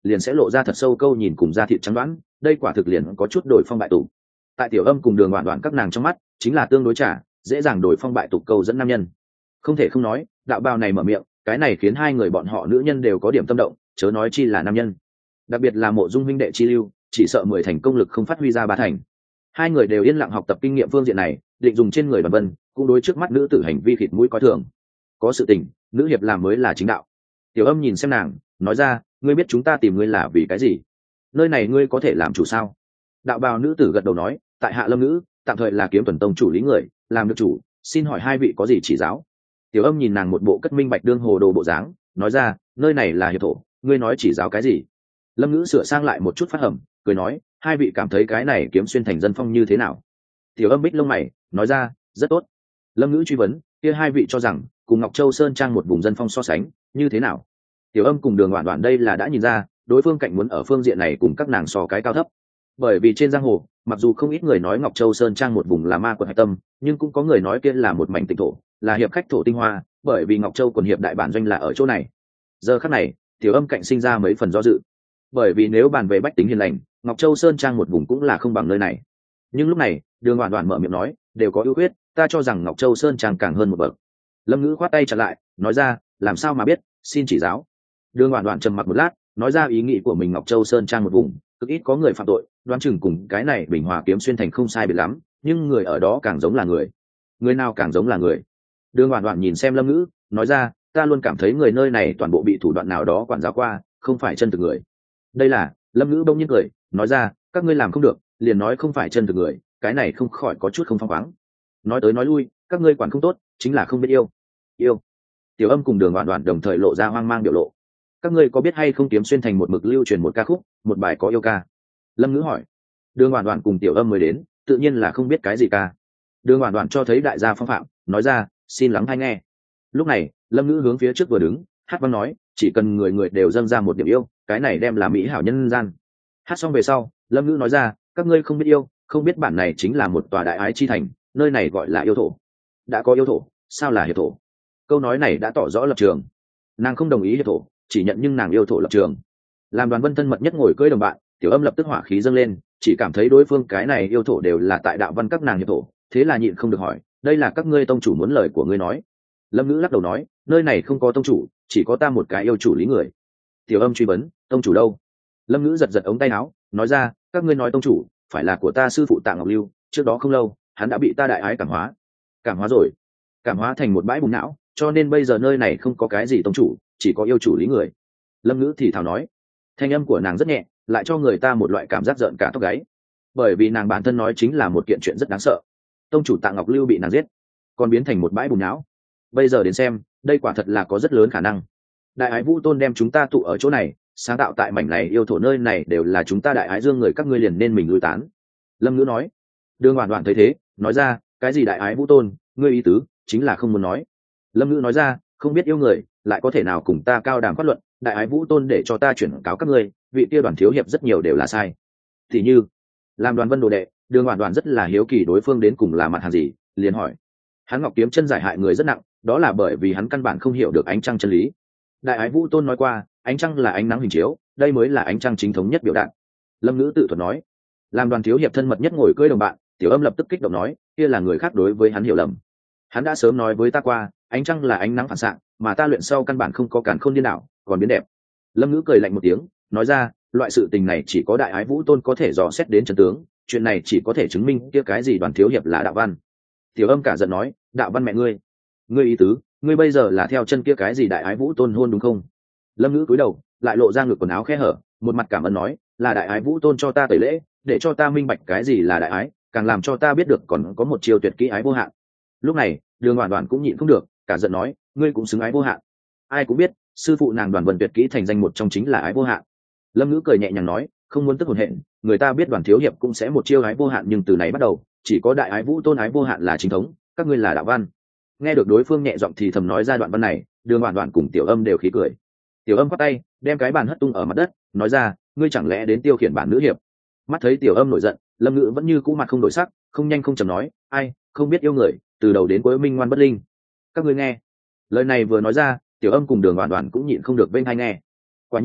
liền sẽ lộ ra thật sâu câu nhìn cùng da thịt trắng đoán, đây quả thực liền có chút đổi phong bại tục. Tại Tiểu Âm cùng Đường Đoạn Đoạn các nàng trong mắt chính là tương đối trả dễ dàng đổi phong bại tục câu dẫn nam nhân. Không thể không nói, đạo bào này mở miệng, cái này khiến hai người bọn họ nữ nhân đều có điểm tâm động, chớ nói chi là nam nhân. Đặc biệt là Mộ Dung huynh đệ chi lưu, chỉ sợ mười thành công lực không phát huy ra ba thành. Hai người đều yên lặng học tập kinh nghiệm phương diện này, định dùng trên người Đoàn Vân, cũng đối trước mắt nữ tử hành vi khịt mũi coi thường. Có sự tình, nữ hiệp làm mới là chính đạo. Tiểu Âm nhìn xem nàng, nói ra, ngươi biết chúng ta tìm ngươi là vì cái gì? Nơi này ngươi có thể làm chủ sao? Đạo bào nữ tử gật đầu nói, tại hạ Lâm Ngữ, tạm thời là Kiếm Tuần Tông chủ lý người, làm được chủ, xin hỏi hai vị có gì chỉ giáo? Tiểu Âm nhìn nàng một bộ cất minh bạch đương hồ đồ bộ dáng, nói ra, nơi này là hiệp thổ, ngươi nói chỉ giáo cái gì? Lâm Ngữ sửa sang lại một chút phát hầm, cười nói, hai vị cảm thấy cái này Kiếm Xuyên thành dân phong như thế nào? Tiểu Âm bích lông mày, nói ra, rất tốt. Lâm Ngữ truy vấn, kia hai vị cho rằng cùng Ngọc Châu Sơn Trang một vùng dân phong so sánh như thế nào? Tiểu Âm cùng Đường Đoạn Đoạn đây là đã nhìn ra, đối phương cạnh muốn ở phương diện này cùng các nàng so cái cao thấp. Bởi vì trên giang hồ, mặc dù không ít người nói Ngọc Châu Sơn Trang một vùng là ma quật hạch tâm, nhưng cũng có người nói kia là một mảnh tịnh thổ, là hiệp khách thổ tinh hoa, bởi vì Ngọc Châu quần hiệp đại bản doanh là ở chỗ này. Giờ khắc này, Tiểu Âm cạnh sinh ra mấy phần do dự. Bởi vì nếu bàn về bách tính hiền lành, Ngọc Châu Sơn Trang một vùng cũng là không bằng nơi này. Nhưng lúc này, Đường Đoạn Đoạn mở miệng nói, đều có ưu khuyết, ta cho rằng Ngọc Châu Sơn Trang càng hơn một bậc. Lâm Ngữ khoát tay chặn lại, nói ra, làm sao mà biết, xin chỉ giáo. Đường Đoạn Đoạn trầm mặc một lát, nói ra ý nghĩ của mình. Ngọc Châu Sơn Trang một vùng, cực ít có người phạm tội, đoán chừng cùng cái này Bình Hòa Kiếm Xuyên thành không sai biệt lắm, nhưng người ở đó càng giống là người. Người nào càng giống là người? Đường Đoạn Đoạn nhìn xem Lâm Ngữ, nói ra, ta luôn cảm thấy người nơi này toàn bộ bị thủ đoạn nào đó quản giáo qua, không phải chân thực người. Đây là, Lâm Ngữ bỗng nhiên cười, nói ra, các ngươi làm không được, liền nói không phải chân thực người, cái này không khỏi có chút không phăng khoáng. Nói tới nói lui, các ngươi quản không tốt, chính là không biết yêu. Yêu. Tiểu Âm cùng Đường Đoạn Đoạn đồng thời lộ ra hoang mang biểu lộ. Các ngươi có biết hay không Kiếm Xuyên thành một mực lưu truyền một ca khúc, một bài có yêu ca? Lâm Ngữ hỏi. Đường Đoạn Đoạn cùng Tiểu Âm mới đến, tự nhiên là không biết cái gì ca. Đường Đoạn Đoạn cho thấy đại gia phong phạm, nói ra, xin lắng hay nghe. Lúc này, Lâm Ngữ hướng phía trước vừa đứng, hát vang nói, chỉ cần người người đều dâng ra một điểm yêu, cái này đem là mỹ hảo nhân gian. Hát xong về sau, Lâm Ngữ nói ra, các ngươi không biết yêu, không biết bản này chính là một tòa đại ái chi thành, nơi này gọi là yêu thổ. Đã có yêu thổ, sao là hiệp thổ? Câu nói này đã tỏ rõ lập trường. Nàng không đồng ý hiệp thổ, chỉ nhận nhưng nàng yêu thổ lập trường. Làm Đoàn Vân thân mật nhất ngồi cưỡi đồng bạn, Tiểu Âm lập tức hỏa khí dâng lên, chỉ cảm thấy đối phương cái này yêu thổ đều là tại đạo văn các nàng hiệp thổ, thế là nhịn không được hỏi, đây là các ngươi tông chủ muốn lời của ngươi nói? Lâm Ngữ lắc đầu nói, nơi này không có tông chủ, chỉ có ta một cái yêu chủ lý người. Tiểu Âm truy vấn, tông chủ đâu? Lâm Ngữ giật giật ống tay áo, nói ra, các ngươi nói tông chủ phải là của ta sư phụ Tạ Ngọc Lưu, trước đó không lâu hắn đã bị ta đại ái cảm hóa. Cảm hóa rồi? Cảm hóa thành một bãi bùn não, cho nên bây giờ nơi này không có cái gì tông chủ, chỉ có yêu chủ lý người. Lâm Ngữ thì thào nói. Thanh âm của nàng rất nhẹ, lại cho người ta một loại cảm giác rợn cả tóc gáy, bởi vì nàng bản thân nói chính là một kiện chuyện rất đáng sợ. Tông chủ Tạ Ngọc Lưu bị nàng giết, còn biến thành một bãi bùn não. Bây giờ đến xem, đây quả thật là có rất lớn khả năng. Đại ái Vũ Tôn đem chúng ta tụ ở chỗ này, sáng tạo tại mảnh này yêu thổ nơi này đều là chúng ta đại ái dương người, các ngươi liền nên mình lui tán. Lâm Ngữ nói. Đường Đoạn Đoạn thấy thế, nói ra, cái gì đại ái Vũ Tôn, ngươi ý tứ chính là không muốn nói. Lâm Ngữ nói ra, không biết yêu người, lại có thể nào cùng ta cao đàm phát luận, đại ái Vũ Tôn để cho ta chuyển cáo các ngươi, vị kia Đoàn thiếu hiệp rất nhiều đều là sai. Thì như, làm Đoàn Vân đồ đệ, Đường Đoạn Đoạn rất là hiếu kỳ đối phương đến cùng là mặt hàng gì, liền hỏi. Hắn Ngọc Kiếm chân giải hại người rất nặng, đó là bởi vì hắn căn bản không hiểu được ánh trăng chân lý. Đại ái Vũ Tôn nói qua, ánh trăng là ánh nắng hình chiếu, đây mới là ánh trăng chính thống nhất biểu đạt. Lâm Ngữ tự thuật nói. Làm Đoàn thiếu hiệp thân mật nhất ngồi cưỡi đồng bạn, Tiểu Âm lập tức kích động nói, kia là người khác đối với hắn hiểu lầm. Hắn đã sớm nói với ta qua, ánh trăng là ánh nắng phản xạ, mà ta luyện sau căn bản không có càn khôn điên đảo, còn biến đẹp. Lâm Ngữ cười lạnh một tiếng, nói ra, loại sự tình này chỉ có đại ái Vũ Tôn có thể dò xét đến chân tướng, chuyện này chỉ có thể chứng minh kia cái gì Đoàn thiếu hiệp là đạo văn. Tiểu Âm cả giận nói, đạo văn mẹ ngươi, ngươi ý tứ, ngươi bây giờ là theo chân kia cái gì đại ái Vũ Tôn hôn đúng không? Lâm Ngữ cúi đầu, lại lộ ra ngực quần áo khe hở, một mặt cảm ơn nói, là đại ái Vũ Tôn cho ta tẩy lễ, để cho ta minh bạch cái gì là đại ái, càng làm cho ta biết được còn có một chiều tuyệt kỹ ái vô hạn. Lúc này, Đường Đoạn Đoạn cũng nhịn không được, cả giận nói, ngươi cũng xứng ái vô hạn. Ai cũng biết, sư phụ nàng Đoàn Vân tuyệt kỹ thành danh một trong chính là ái vô hạn. Lâm Ngữ cười nhẹ nhàng nói, không muốn tức hồn hện, người ta biết Đoàn thiếu hiệp cũng sẽ một chiêu ái vô hạn, nhưng từ này bắt đầu, chỉ có đại ái Vũ Tôn ái vô hạn là chính thống, các ngươi là đạo văn. Nghe được đối phương nhẹ giọng thì thầm nói ra đoạn văn này, Đường Đoạn Đoạn cùng Tiểu Âm đều khí cười. Tiểu Âm quát tay, đem cái bàn hất tung ở mặt đất, nói ra, ngươi chẳng lẽ đến tiêu khiển bản nữ hiệp? Mắt thấy Tiểu Âm nổi giận, Lâm Ngữ vẫn như cũ mặt không đổi sắc, không nhanh không chậm nói, ai, không biết yêu người, từ đầu đến cuối minh ngoan bất linh. Các ngươi nghe. Lời này vừa nói ra, Tiểu Âm cùng Đường Đoạn Đoạn cũng nhịn không được bên hai nghe. Quả nhiên,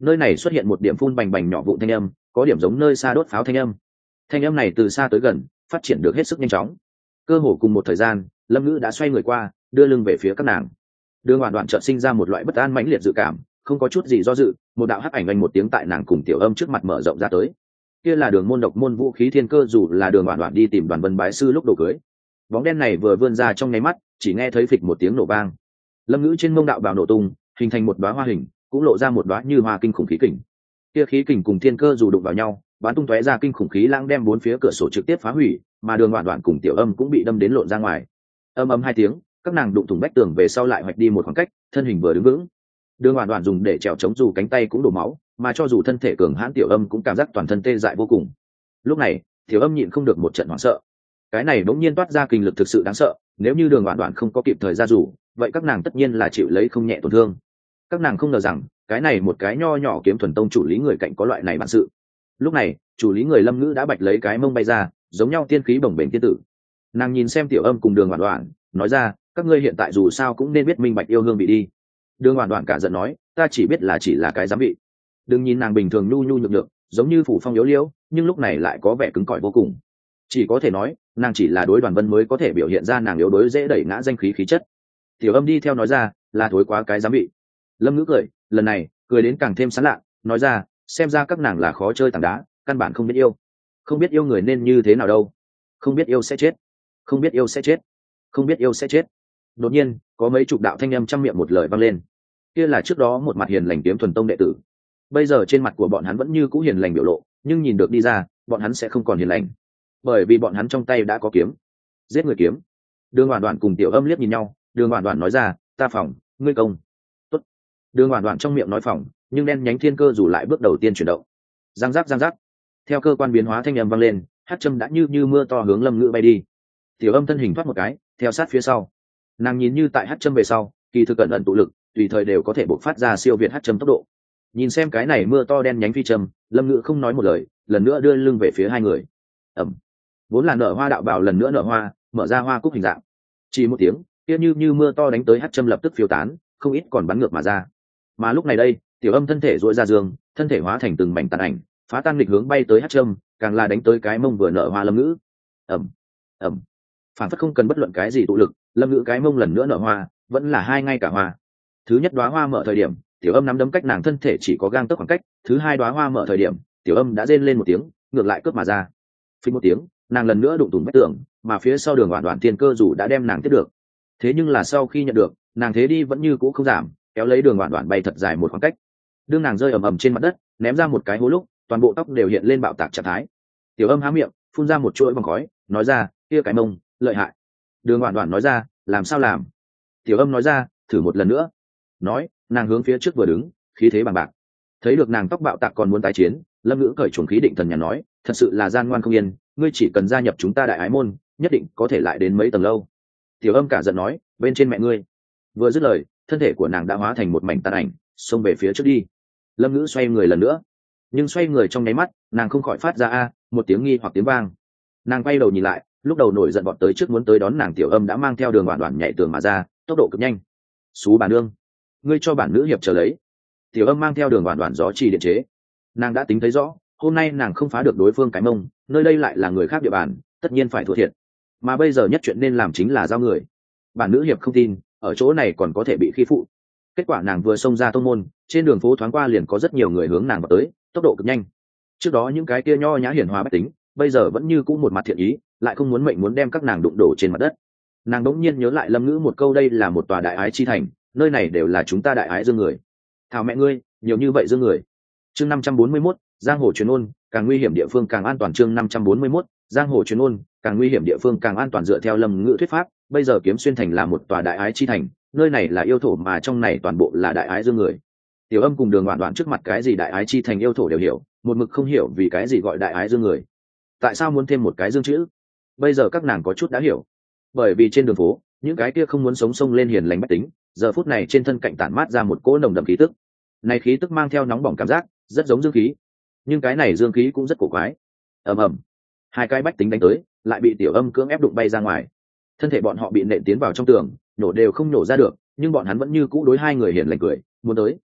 nơi này xuất hiện một điểm phun bành bành nhỏ vụn thanh âm, có điểm giống nơi xa đốt pháo thanh âm. Thanh âm này từ xa tới gần, phát triển được hết sức nhanh chóng. Cơ hồ cùng một thời gian, Lâm Ngữ đã xoay người qua, đưa lưng về phía các nàng. Đường Hoàn Đoạn chợt sinh ra một loại bất an mãnh liệt dự cảm, không có chút gì do dự, một đạo hắc ảnh vang một tiếng tại nàng cùng Tiểu Âm trước mặt mở rộng ra tới. Kia là Đường môn độc môn vũ khí thiên cơ, dù là Đường Hoàn Đoạn đi tìm Đoàn Vân bái sư lúc đồ cưới. Bóng đen này vừa vươn ra trong nháy mắt, chỉ nghe thấy phịch một tiếng nổ vang. Lâm Ngữ trên mông đạo bào nổ tung, hình thành một đóa hoa hình, cũng lộ ra một đóa như hoa kinh khủng khí kình. Kia khí kình cùng thiên cơ dù đụng vào nhau, bắn tung tóe ra kinh khủng khí lãng đem bốn phía cửa sổ trực tiếp phá hủy, mà Đường Đoạn Đoạn cùng Tiểu Âm cũng bị đâm đến lộn ra ngoài. Âm ầm hai tiếng, các nàng đụng thủng vách tường về sau lại hoạch đi một khoảng cách, thân hình vừa đứng vững. Đường Hoàn Đoạn dùng để trèo chống dù cánh tay cũng đổ máu, mà cho dù thân thể cường hãn Tiểu Âm cũng cảm giác toàn thân tê dại vô cùng. Lúc này, Tiểu Âm nhịn không được một trận hoảng sợ. Cái này bỗng nhiên toát ra kinh lực thực sự đáng sợ, nếu như Đường Hoàn Đoạn không có kịp thời ra dù, vậy các nàng tất nhiên là chịu lấy không nhẹ tổn thương. Các nàng không ngờ rằng, cái này một cái nho nhỏ kiếm thuần tông chủ lý người cạnh có loại này bản sự. Lúc này, chủ lý người Lâm Ngữ đã bạch lấy cái mông bay ra, giống nhau tiên khí bồng bềnh tiên tử. Nàng nhìn xem Tiểu Âm cùng Đường Hoàn Đoạn, nói ra, các ngươi hiện tại dù sao cũng nên biết minh bạch yêu hương vị đi. Đường Hoàn Đoạn cả giận nói, ta chỉ biết là chỉ là cái giám vị. Đừng nhìn nàng bình thường nhu nhu nhược nhược, giống như phủ phong yếu liễu, nhưng lúc này lại có vẻ cứng cỏi vô cùng. Chỉ có thể nói, nàng chỉ là đối Đoàn Vân mới có thể biểu hiện ra nàng yếu đối dễ đẩy ngã danh khí khí chất. Tiểu Âm đi theo nói ra, là thối quá cái giám vị. Lâm Ngữ cười, lần này cười đến càng thêm sán lạ, nói ra, xem ra các nàng là khó chơi tảng đá, căn bản không biết yêu. Không biết yêu người nên như thế nào đâu. Không biết yêu sẽ chết. Không biết yêu sẽ chết. Không biết yêu sẽ chết. Đột nhiên, có mấy chục đạo thanh âm trăm miệng một lời vang lên. Kia là trước đó một mặt hiền lành kiếm thuần tông đệ tử. Bây giờ trên mặt của bọn hắn vẫn như cũ hiền lành biểu lộ, nhưng nhìn được đi ra, bọn hắn sẽ không còn hiền lành, bởi vì bọn hắn trong tay đã có kiếm. Giết người kiếm. Đường Hoàn Đoạn cùng Tiểu Âm liếc nhìn nhau, Đường Hoàn Đoạn nói ra, ta phòng, ngươi công. Tốt. Đường Hoàn Đoạn trong miệng nói phòng, nhưng đen nhánh thiên cơ dù lại bước đầu tiên chuyển động. Giang giác giang giác. Theo cơ quan biến hóa thanh âm vang lên, hắc châm đã như như mưa to hướng Lâm Ngữ bay đi. Tiểu Âm thân hình thoát một cái, theo sát phía sau. Nàng nhìn như tại hắc châm về sau, kỳ thực cẩn ẩn tụ lực, tùy thời đều có thể bộc phát ra siêu việt hắc châm tốc độ. Nhìn xem cái này mưa to đen nhánh phi châm, Lâm Ngữ không nói một lời, lần nữa đưa lưng về phía hai người. Ẩm. Vốn là nở hoa đạo bào lần nữa nở hoa, mở ra hoa cúc hình dạng. Chỉ một tiếng, kia như như mưa to đánh tới hắc châm lập tức phiêu tán, không ít còn bắn ngược mà ra. Mà lúc này đây, Tiểu Âm thân thể duỗi ra giường, thân thể hóa thành từng mảnh tàn ảnh, phá tan nghịch hướng bay tới hắc châm, càng là đánh tới cái mông vừa nở hoa Lâm Ngữ. Ẩm. Ẩm. Phản phất không cần bất luận cái gì tụ lực, Lâm Ngữ cái mông lần nữa nở hoa, vẫn là hai ngay cả hoa. Thứ nhất đóa hoa mở thời điểm, Tiểu Âm nắm đấm cách nàng thân thể chỉ có gang tấc khoảng cách, thứ hai đóa hoa mở thời điểm, Tiểu Âm đã rên lên một tiếng, ngược lại cướp mà ra. Phình một tiếng, nàng lần nữa đụng thủng vách tường, mà phía sau Đường Hoàn Đoạn thiên cơ dù đã đem nàng tiếp được. Thế nhưng là sau khi nhận được, nàng thế đi vẫn như cũ không giảm, kéo lấy Đường Hoàn Đoạn bay thật dài một khoảng cách. Đương nàng rơi ầm ầm trên mặt đất, ném ra một cái hố lúc, toàn bộ tóc đều hiện lên bạo tạc trạng thái. Tiểu Âm há miệng, phun ra một chuỗi vòng khói, nói ra, kia cái mông, lợi hại. Đường Hoàn Đoạn nói ra, làm sao làm? Tiểu Âm nói ra, thử một lần nữa. Nói, nàng hướng phía trước vừa đứng, khí thế bằng bạc. Thấy được nàng tóc bạo tạc còn muốn tái chiến, Lâm Ngữ cởi chuồng khí định thần nhà nói, thật sự là gian ngoan không yên, ngươi chỉ cần gia nhập chúng ta đại ái môn, nhất định có thể lại đến mấy tầng lâu. Tiểu Âm cả giận nói, bên trên mẹ ngươi. Vừa dứt lời, thân thể của nàng đã hóa thành một mảnh tàn ảnh, xông về phía trước đi. Lâm Ngữ xoay người lần nữa, nhưng xoay người trong nháy mắt, nàng không khỏi phát ra a một tiếng nghi hoặc tiếng vang. Nàng quay đầu nhìn lại, lúc đầu nổi giận vọt tới trước muốn tới đón nàng Tiểu Âm đã mang theo Đường Hoàn Đoạn nhảy tường mà ra, tốc độ cực nhanh. Xú bà nương, ngươi cho bản nữ hiệp chờ lấy. Tiểu Âm mang theo Đường Hoàn Đoạn gió trì điện chế. Nàng đã tính thấy rõ, hôm nay nàng không phá được đối phương cái mông, nơi đây lại là người khác địa bàn, tất nhiên phải thua thiệt. Mà bây giờ nhất chuyện nên làm chính là giao người. Bản nữ hiệp không tin, ở chỗ này còn có thể bị khi phụ. Kết quả nàng vừa xông ra tông môn, trên đường phố thoáng qua liền có rất nhiều người hướng nàng vào tới, tốc độ cực nhanh. Trước đó những cái kia nho nhã hiển hòa bách tính, bây giờ vẫn như cũ một mặt thiện ý, lại không muốn mệnh muốn đem các nàng đụng đổ trên mặt đất. Nàng đống nhiên nhớ lại Lâm Ngữ một câu, đây là một tòa đại ái chi thành, nơi này đều là chúng ta đại ái dương người. Thảo mẹ ngươi, nhiều như vậy dương người. Chương năm trăm bốn mươi mốt, giang hồ truyền ôn, càng nguy hiểm địa phương càng an toàn. Chương năm trăm bốn mươi mốt, giang hồ truyền ôn, càng nguy hiểm địa phương càng an toàn. Dựa theo Lâm Ngữ thuyết pháp, bây giờ Kiếm Xuyên thành là một tòa đại ái chi thành, nơi này là yêu thổ mà trong này toàn bộ là đại ái dương người. Tiểu Âm cùng Đường Hoàn Đoạn trước mặt cái gì đại ái chi thành yêu thổ đều hiểu, một mực không hiểu vì cái gì gọi đại ái dương người. Tại sao muốn thêm một cái dương chữ? Bây giờ các nàng có chút đã hiểu. Bởi vì trên đường phố, những cái kia không muốn sống sông lên hiền lành bách tính, giờ phút này trên thân cạnh tản mát ra một cỗ nồng đậm khí tức. Này khí tức mang theo nóng bỏng cảm giác, rất giống dương khí. Nhưng cái này dương khí cũng rất cổ quái. Ầm ầm, hai cái bách tính đánh tới, lại bị Tiểu Âm cưỡng ép đụng bay ra ngoài. Thân thể bọn họ bị nện tiến vào trong tường, nổ đều không nổ ra được, nhưng bọn hắn vẫn như cũ đối hai người hiền lành cười, muốn tới.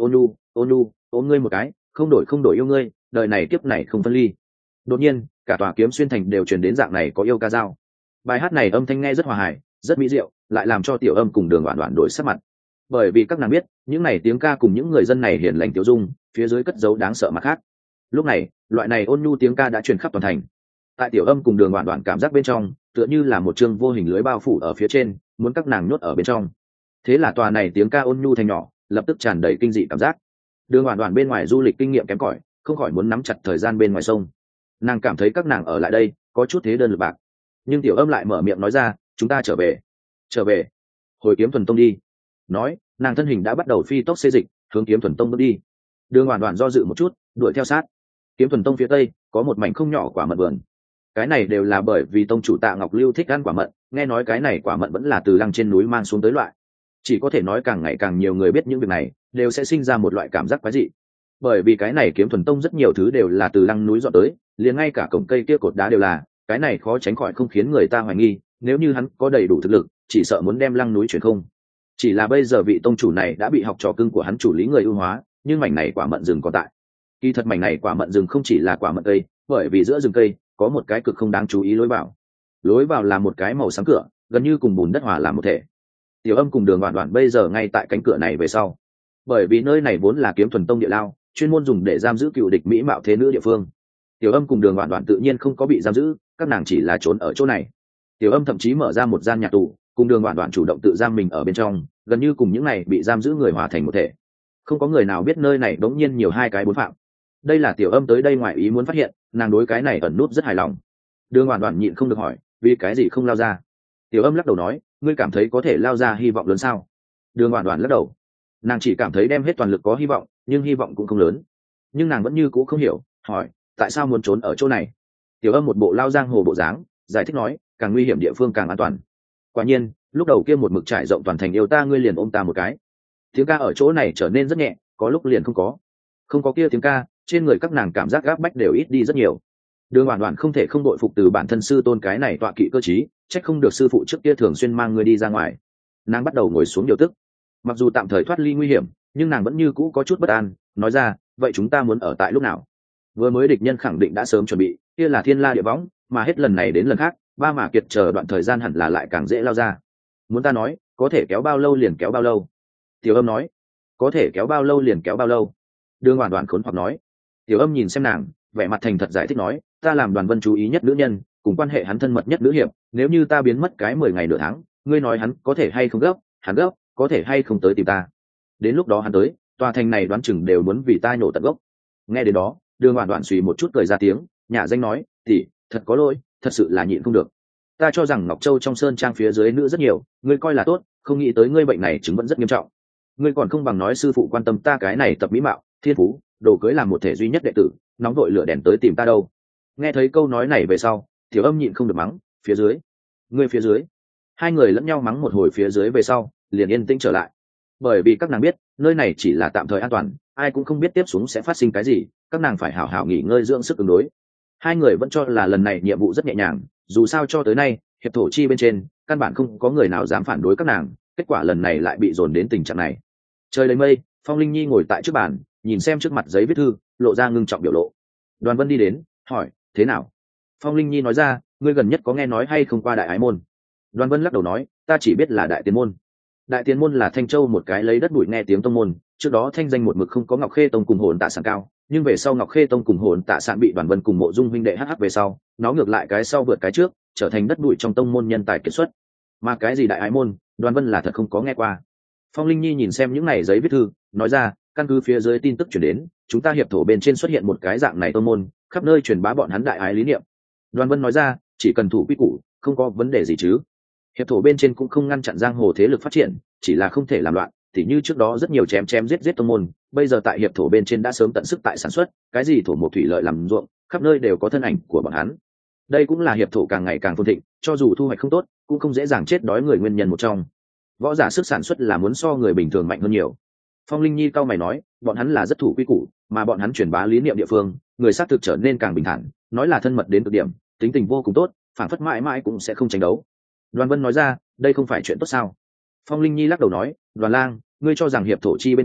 ôn nhu ôn nhu ôm ngươi một cái, không đổi không đổi yêu ngươi, đời này kiếp này không phân ly. Đột nhiên cả tòa Kiếm Xuyên thành đều truyền đến dạng này có yêu ca dao. Bài hát này âm thanh nghe rất hòa hài, rất mỹ diệu, lại làm cho Tiểu Âm cùng Đường Đoạn Đoạn đổi sắc mặt, bởi vì các nàng biết những này tiếng ca cùng những người dân này hiền lành tiểu dung phía dưới cất giấu đáng sợ mặt khác. Lúc này loại này ôn nhu tiếng ca đã truyền khắp toàn thành. Tại Tiểu Âm cùng Đường Đoạn Đoạn cảm giác bên trong tựa như là một chương vô hình lưới bao phủ ở phía trên, muốn các nàng nhốt ở bên trong. Thế là tòa này tiếng ca ôn nhu thành nhỏ lập tức tràn đầy kinh dị cảm giác. Đường Đoạn Đoạn bên ngoài du lịch kinh nghiệm kém cỏi, không khỏi muốn nắm chặt thời gian bên ngoài sông. Nàng cảm thấy các nàng ở lại đây có chút thế đơn lực bạc, nhưng Tiểu Âm lại mở miệng nói ra, chúng ta trở về. Trở về? Hồi Kiếm Thuần Tông đi. Nói nàng thân hình đã bắt đầu phi tốc xê dịch hướng Kiếm Thuần Tông bước đi. Đường Hoàn Hoàn do dự một chút đuổi theo sát. Kiếm Thuần Tông phía tây có một mảnh không nhỏ quả mận vườn, cái này đều là bởi vì tông chủ Tạ Ngọc Lưu thích ăn quả mận, nghe nói cái này quả mận vẫn là từ lăng trên núi mang xuống tới loại. Chỉ có thể nói càng ngày càng nhiều người biết những việc này đều sẽ sinh ra một loại cảm giác quái dị, bởi vì cái này Kiếm Thuần Tông rất nhiều thứ đều là từ lăng núi dọn tới, liền ngay cả cổng cây kia cột đá đều là. Cái này khó tránh khỏi không khiến người ta hoài nghi, nếu như hắn có đầy đủ thực lực chỉ sợ muốn đem lăng núi chuyển không. Chỉ là bây giờ vị tông chủ này đã bị học trò cưng của hắn chủ lý người ưu hóa, nhưng mảnh này quả mận rừng còn tại. Kỳ thật mảnh này quả mận rừng không chỉ là quả mận cây, bởi vì giữa rừng cây có một cái cực không đáng chú ý lối vào. Lối vào là một cái màu xám cửa, gần như cùng bùn đất hòa làm một thể. Tiểu Âm cùng Đường Đoạn Đoạn bây giờ ngay tại cánh cửa này về sau, bởi vì nơi này vốn là Kiếm Thuần Tông địa lao, chuyên môn dùng để giam giữ cựu địch mỹ mạo thế nữ địa phương. Tiểu Âm cùng Đường Đoạn Đoạn tự nhiên không có bị giam giữ, các nàng chỉ là trốn ở chỗ này. Tiểu Âm thậm chí mở ra một gian nhà tù, cùng Đường Đoạn Đoạn chủ động tự giam mình ở bên trong, gần như cùng những này bị giam giữ người hòa thành một thể. Không có người nào biết nơi này đống nhiên nhiều hai cái bốn phạm. Đây là Tiểu Âm tới đây ngoài ý muốn phát hiện, nàng đối cái này ẩn nút rất hài lòng. Đường Đoạn Đoạn nhịn không được hỏi, vì cái gì không lao ra? Tiểu Âm lắc đầu nói, ngươi cảm thấy có thể lao ra hy vọng lớn sao? Đường Đoạn Đoạn lắc đầu, nàng chỉ cảm thấy đem hết toàn lực có hy vọng, nhưng hy vọng cũng không lớn. Nhưng nàng vẫn như cũ không hiểu, hỏi, tại sao muốn trốn ở chỗ này? Tiểu Âm một bộ lao giang hồ bộ dáng, giải thích nói, càng nguy hiểm địa phương càng an toàn. Quả nhiên lúc đầu kia một mực trải rộng toàn thành yêu ta ngươi liền ôm ta một cái. Tiếng ca ở chỗ này trở nên rất nhẹ, có lúc liền không có. Không có kia tiếng ca, trên người các nàng cảm giác gáp bách đều ít đi rất nhiều. Đường Hoàn Hoàn không thể không đội phục từ bản thân sư tôn cái này tọa kỵ cơ trí, trách không được sư phụ trước kia thường xuyên mang người đi ra ngoài. Nàng bắt đầu ngồi xuống điều tức. Mặc dù tạm thời thoát ly nguy hiểm, nhưng nàng vẫn như cũ có chút bất an, nói ra, vậy chúng ta muốn ở tại lúc nào? Vừa mới địch nhân khẳng định đã sớm chuẩn bị, kia là thiên la địa võng, mà hết lần này đến lần khác, ba mà kiệt chờ đoạn thời gian hẳn là lại càng dễ lao ra. Muốn ta nói, có thể kéo bao lâu liền kéo bao lâu. Tiểu Âm nói, có thể kéo bao lâu liền kéo bao lâu. Đường Hoàn Hoàn khốn hoặc nói. Tiểu Âm nhìn xem nàng, vẻ mặt thành thật giải thích nói, ta làm Đoàn Vân chú ý nhất nữ nhân, cùng quan hệ hắn thân mật nhất nữ hiệp, nếu như ta biến mất cái mười ngày nửa tháng, ngươi nói hắn có thể hay không gấp, hắn gấp, có thể hay không tới tìm ta. Đến lúc đó hắn tới, tòa thành này đoán chừng đều muốn vì ta nhổ tận gốc. Nghe đến đó, Đường Hoàn Hoàn suy một chút cười ra tiếng, nhả danh nói, tỷ, thật có lỗi, thật sự là nhịn không được. Ta cho rằng Ngọc Châu trong sơn trang phía dưới nữ rất nhiều, ngươi coi là tốt, không nghĩ tới ngươi bệnh này chứng vẫn rất nghiêm trọng. Ngươi còn không bằng nói sư phụ quan tâm ta cái này tập mỹ mạo, thiên phú, đồ cưới làm một thể duy nhất đệ tử, nóng vội lửa đèn tới tìm ta đâu. Nghe thấy câu nói này về sau, Tiểu Âm nhịn không được mắng, phía dưới, ngươi phía dưới. Hai người lẫn nhau mắng một hồi phía dưới về sau, liền yên tĩnh trở lại. Bởi vì các nàng biết, nơi này chỉ là tạm thời an toàn, ai cũng không biết tiếp xuống sẽ phát sinh cái gì, các nàng phải hảo hảo nghỉ ngơi dưỡng sức ứng đối. Hai người vẫn cho là lần này nhiệm vụ rất nhẹ nhàng, dù sao cho tới nay hiệp thổ chi bên trên căn bản không có người nào dám phản đối các nàng, kết quả lần này lại bị dồn đến tình trạng này. Trời đầy mây, Phong Linh Nhi ngồi tại trước bàn, nhìn xem trước mặt giấy viết thư, lộ ra ngưng trọng biểu lộ. Đoàn Vân đi đến, hỏi, thế nào? Phong Linh Nhi nói ra, ngươi gần nhất có nghe nói hay không qua Đại Ái Môn? Đoàn Vân lắc đầu nói, ta chỉ biết là Đại Tiến Môn. Đại Tiến Môn là Thanh Châu một cái lấy đất bụi nghe tiếng tông môn, trước đó thanh danh một mực không có Ngọc Khê Tông cùng Hồn Tạ Sản cao, nhưng về sau Ngọc Khê Tông cùng Hồn Tạ Sản bị Đoàn Vân cùng Mộ Dung huynh đệ hắc về sau, nó ngược lại cái sau vượt cái trước, trở thành đất bụi trong tông môn nhân tài kiệt xuất. Mà cái gì Đại Ái Môn, Đoàn Vân là thật không có nghe qua. Phong Linh Nhi nhìn xem những này giấy viết thư, nói ra, căn cứ phía dưới tin tức truyền đến, chúng ta hiệp thổ bên trên xuất hiện một cái dạng này tông môn, khắp nơi truyền bá bọn hắn đại ái lý niệm. Đoàn Vân nói ra, chỉ cần thủ quy củ, không có vấn đề gì chứ. Hiệp thổ bên trên cũng không ngăn chặn giang hồ thế lực phát triển, chỉ là không thể làm loạn, thì như trước đó rất nhiều chém chém giết giết tông môn, bây giờ tại hiệp thổ bên trên đã sớm tận sức tại sản xuất, cái gì thổ một thủy lợi làm ruộng, khắp nơi đều có thân ảnh của bọn hắn. Đây cũng là hiệp thổ càng ngày càng phồn thịnh, cho dù thu hoạch không tốt, cũng không dễ dàng chết đói người nguyên nhân một trong. Võ giả sức sản xuất là muốn so người bình thường mạnh hơn nhiều. Phong Linh Nhi cao mày nói, bọn hắn là rất thủ quy củ, mà bọn hắn truyền bá lý niệm địa phương, người xác thực trở nên càng bình thản, nói là thân mật đến cực điểm, tính tình vô cùng tốt, phản phất mãi mãi cũng sẽ không tranh đấu. Đoàn Vân nói ra, đây không phải chuyện tốt sao? Phong Linh Nhi lắc đầu nói, Đoàn Lang, ngươi cho rằng hiệp thổ chi bên trên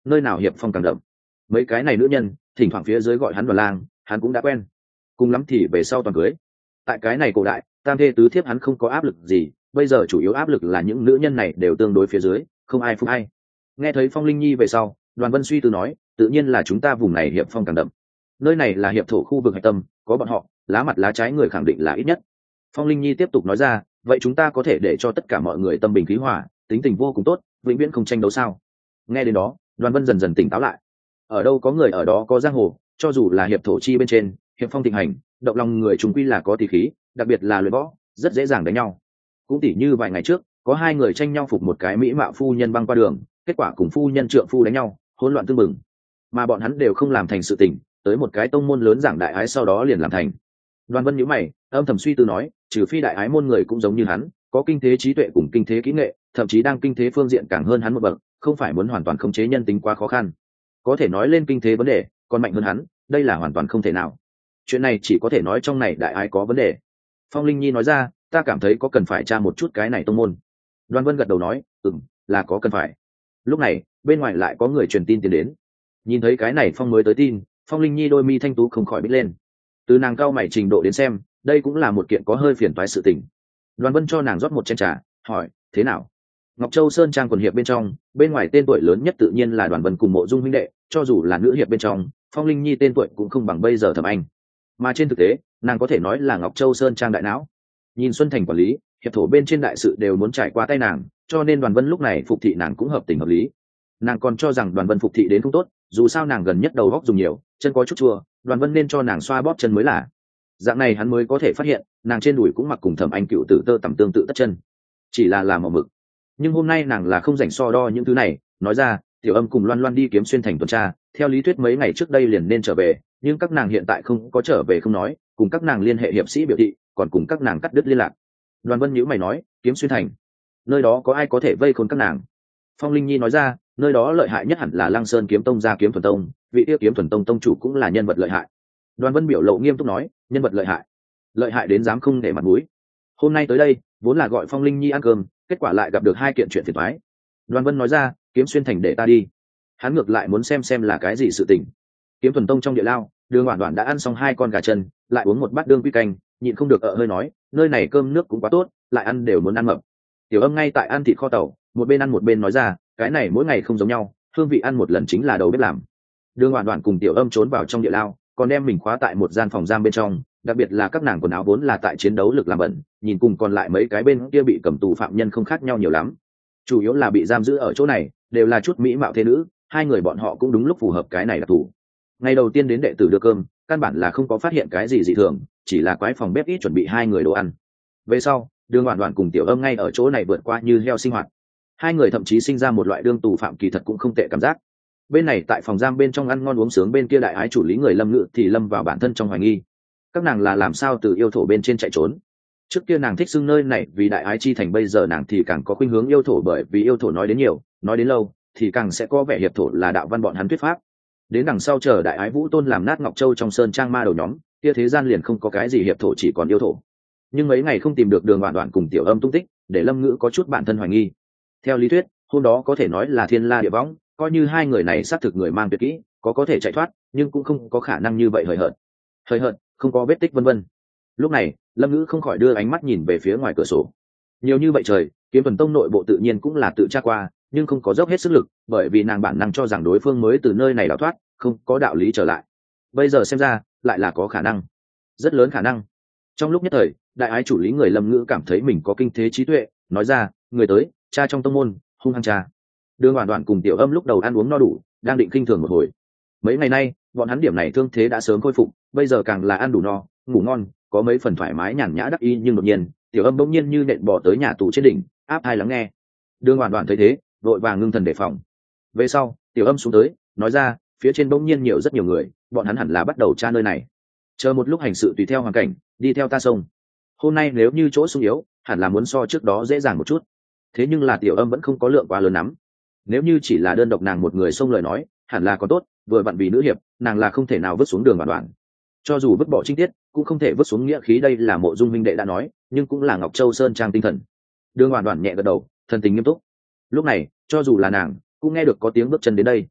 nơi nào hiệp phong càng đậm. Mấy cái này nữ nhân thỉnh thoảng phía dưới gọi hắn đoàn lang, hắn cũng đã quen, cùng lắm thì về sau toàn cưới. Tại cái này cổ đại, tam thê tứ thiếp hắn không có áp lực gì, bây giờ chủ yếu áp lực là những nữ nhân này đều tương đối phía dưới, không ai phục ai. Nghe thấy Phong Linh Nhi về sau, Đoàn Vân suy tư nói, tự nhiên là chúng ta vùng này hiệp phong càng đậm. Nơi này là hiệp thổ khu vực hạch tâm, có bọn họ, lá mặt lá trái người khẳng định là ít nhất. Phong Linh Nhi tiếp tục nói ra, vậy chúng ta có thể để cho tất cả mọi người tâm bình khí hòa, tính tình vô cùng tốt, vĩnh viễn không tranh đấu sao? Nghe đến đó, Đoàn Vân dần dần tỉnh táo lại. Ở đâu có người ở đó có giang hồ, cho dù là hiệp thổ chi bên trên, hiệp phong thịnh hành, động lòng người chúng quy là có tỷ khí, đặc biệt là luyện võ, rất dễ dàng đánh nhau. Cũng tỉ như vài ngày trước, có hai người tranh nhau phục một cái mỹ mạo phu nhân băng qua đường, kết quả cùng phu nhân trượng phu đánh nhau, hỗn loạn tương mừng. Mà bọn hắn đều không làm thành sự tình, tới một cái tông môn lớn giảng đại ái sau đó liền làm thành. Đoàn Vân nhíu mày, âm thầm suy tư nói, trừ phi đại ái môn người cũng giống như hắn, có kinh thế trí tuệ cùng kinh thế kỹ nghệ, thậm chí đang kinh thế phương diện càng hơn hắn một bậc, không phải muốn hoàn toàn khống chế nhân tính quá khó khăn. Có thể nói lên kinh thế vấn đề, còn mạnh hơn hắn, đây là hoàn toàn không thể nào. Chuyện này chỉ có thể nói trong này đại ái có vấn đề. Phong Linh Nhi nói ra, ta cảm thấy có cần phải tra một chút cái này tông môn. Đoàn Vân gật đầu nói, ừm, là có cần phải. Lúc này, bên ngoài lại có người truyền tin tiến đến. Nhìn thấy cái này Phong mới tới tin, Phong Linh Nhi đôi mi thanh tú không khỏi bít lên. Từ nàng cao mày trình độ đến xem, đây cũng là một kiện có hơi phiền toái sự tình. Đoàn Vân cho nàng rót một chén trà, hỏi, thế nào? Ngọc Châu Sơn Trang quần hiệp bên trong, bên ngoài tên tuổi lớn nhất tự nhiên là Đoàn Vân cùng Mộ Dung huynh đệ, cho dù là nữ hiệp bên trong, Phong Linh Nhi tên tuổi cũng không bằng bây giờ Thẩm Anh. Mà trên thực tế, nàng có thể nói là Ngọc Châu Sơn Trang đại não. Nhìn Xuân Thành quản lý, hiệp thổ bên trên đại sự đều muốn trải qua tay nàng, cho nên Đoàn Vân lúc này phục thị nàng cũng hợp tình hợp lý. Nàng còn cho rằng Đoàn Vân phục thị đến không tốt, dù sao nàng gần nhất đầu góc dùng nhiều, chân có chút chua, Đoàn Vân nên cho nàng xoa bóp chân mới là. Dạng này hắn mới có thể phát hiện, nàng trên đùi cũng mặc cùng Thẩm Anh cựu tử tơ tằm tương tự tất chân, chỉ là làm màu mực. Nhưng hôm nay nàng là không rảnh so đo những thứ này, nói ra, Tiểu Âm cùng Loan Loan đi Kiếm Xuyên thành tuần tra, theo lý thuyết mấy ngày trước đây liền nên trở về, nhưng các nàng hiện tại không có trở về không nói, cùng các nàng liên hệ hiệp sĩ biểu thị, còn cùng các nàng cắt đứt liên lạc. Đoàn Vân nhíu mày nói, Kiếm Xuyên thành, nơi đó có ai có thể vây khốn các nàng? Phong Linh Nhi nói ra, nơi đó lợi hại nhất hẳn là Lăng Sơn Kiếm Tông gia Kiếm Thuần Tông, vị tiêu Kiếm Thuần Tông tông chủ cũng là nhân vật lợi hại. Đoàn Vân biểu lộ nghiêm túc nói, nhân vật lợi hại, lợi hại đến dám không để mặt mũi. Hôm nay tới đây, vốn là gọi Phong Linh Nhi ăn cơm, kết quả lại gặp được hai kiện chuyện phiền toái. Đoàn Vân nói ra, Kiếm Xuyên thành để ta đi. Hắn ngược lại muốn xem xem là cái gì sự tình. Kiếm Thuần Tông trong địa lao, Đường Oản Oản đã ăn xong hai con gà chân, lại uống một bát đương quy canh, nhịn không được ở hơi nói, nơi này cơm nước cũng quá tốt, lại ăn đều muốn ăn mập. Tiểu Âm ngay tại ăn thịt kho tàu, một bên ăn một bên nói ra, cái này mỗi ngày không giống nhau, hương vị ăn một lần chính là đầu bếp làm. Đường Oản Oản cùng Tiểu Âm trốn vào trong địa lao, còn đem mình khóa tại một gian phòng giam bên trong, đặc biệt là các nàng quần áo vốn là tại chiến đấu lực làm bẩn, nhìn cùng còn lại mấy cái bên kia bị cầm tù phạm nhân không khác nhau nhiều lắm. Chủ yếu là bị giam giữ ở chỗ này, đều là chút mỹ mạo thế nữ, hai người bọn họ cũng đúng lúc phù hợp cái này là thủ. Ngày đầu tiên đến đệ tử đưa cơm, căn bản là không có phát hiện cái gì dị thường, chỉ là quái phòng bếp ít chuẩn bị hai người đồ ăn. Về sau, Đường Oản Oản cùng Tiểu Âm ngay ở chỗ này vượt qua như heo sinh hoạt. Hai người thậm chí sinh ra một loại đương tù phạm kỳ thật cũng không tệ cảm giác. Bên này tại phòng giam bên trong ăn ngon uống sướng, bên kia đại ái chủ lý người Lâm Ngự thì lâm vào bản thân trong hoài nghi. Các nàng là làm sao từ yêu thổ bên trên chạy trốn? Trước kia nàng thích xưng nơi này vì đại ái chi thành, bây giờ nàng thì càng có khuynh hướng yêu thổ, bởi vì yêu thổ nói đến nhiều, nói đến lâu, thì càng sẽ có vẻ hiệp thổ là đạo văn bọn hắn thuyết pháp. Đến đằng sau chờ đại ái Vũ Tôn làm nát Ngọc Châu trong sơn trang ma đầu nhóm, kia thế gian liền không có cái gì hiệp thổ, chỉ còn yêu thổ. Nhưng mấy ngày không tìm được Đường Oản Oản cùng Tiểu Âm tung tích, để Lâm Ngữ có chút bản thân hoài nghi. Theo lý thuyết, hôm đó có thể nói là thiên la địa võng, coi như hai người này xác thực người mang tuyệt kỹ, có có thể chạy thoát, nhưng cũng không có khả năng như vậy hời hợt. Hời hợt, không có vết tích vân vân. Lúc này, Lâm Ngữ không khỏi đưa ánh mắt nhìn về phía ngoài cửa sổ. Nhiều như vậy trời, Kiếm Thuần Tông nội bộ tự nhiên cũng là tự tra qua, nhưng không có dốc hết sức lực, bởi vì nàng bản năng cho rằng đối phương mới từ nơi này đào thoát, không có đạo lý trở lại. Bây giờ xem ra, lại là có khả năng, rất lớn khả năng. Trong lúc nhất thời, đại ái chủ lý người Lâm Ngữ cảm thấy mình có kinh thế trí tuệ, nói ra, người tới, cha trong tông môn, hung hăng cha. Đường Oản Oản cùng Tiểu Âm lúc đầu ăn uống no đủ, đang định khinh thường một hồi. Mấy ngày nay, bọn hắn điểm này thương thế đã sớm khôi phục, bây giờ càng là ăn đủ no, ngủ ngon, có mấy phần thoải mái nhàn nhã đắc ý, nhưng đột nhiên, Tiểu Âm bỗng nhiên như nện bò tới nhà tù trên đỉnh, áp tai lắng nghe. Đường Oản Oản thấy thế, vội vàng ngưng thần đề phòng. Về sau, Tiểu Âm xuống tới, nói ra, phía trên bỗng nhiên nhiều rất nhiều người, bọn hắn hẳn là bắt đầu tra nơi này. Chờ một lúc hành sự tùy theo hoàn cảnh, đi theo ta sông. Hôm nay nếu như chỗ sung yếu, hẳn là muốn so trước đó dễ dàng một chút. Thế nhưng là Tiểu Âm vẫn không có lượng quá lớn lắm. Nếu như chỉ là đơn độc nàng một người xông lời nói, hẳn là còn tốt, vừa vặn vì nữ hiệp, nàng là không thể nào vứt xuống Đường Oản Oản. Cho dù vứt bỏ trinh tiết, cũng không thể vứt xuống nghĩa khí, đây là Mộ Dung huynh đệ đã nói, nhưng cũng là Ngọc Châu Sơn Trang tinh thần. Đường Oản Oản nhẹ gật đầu, thần tình nghiêm túc. Lúc này, cho dù là nàng, cũng nghe được có tiếng bước chân đến đây.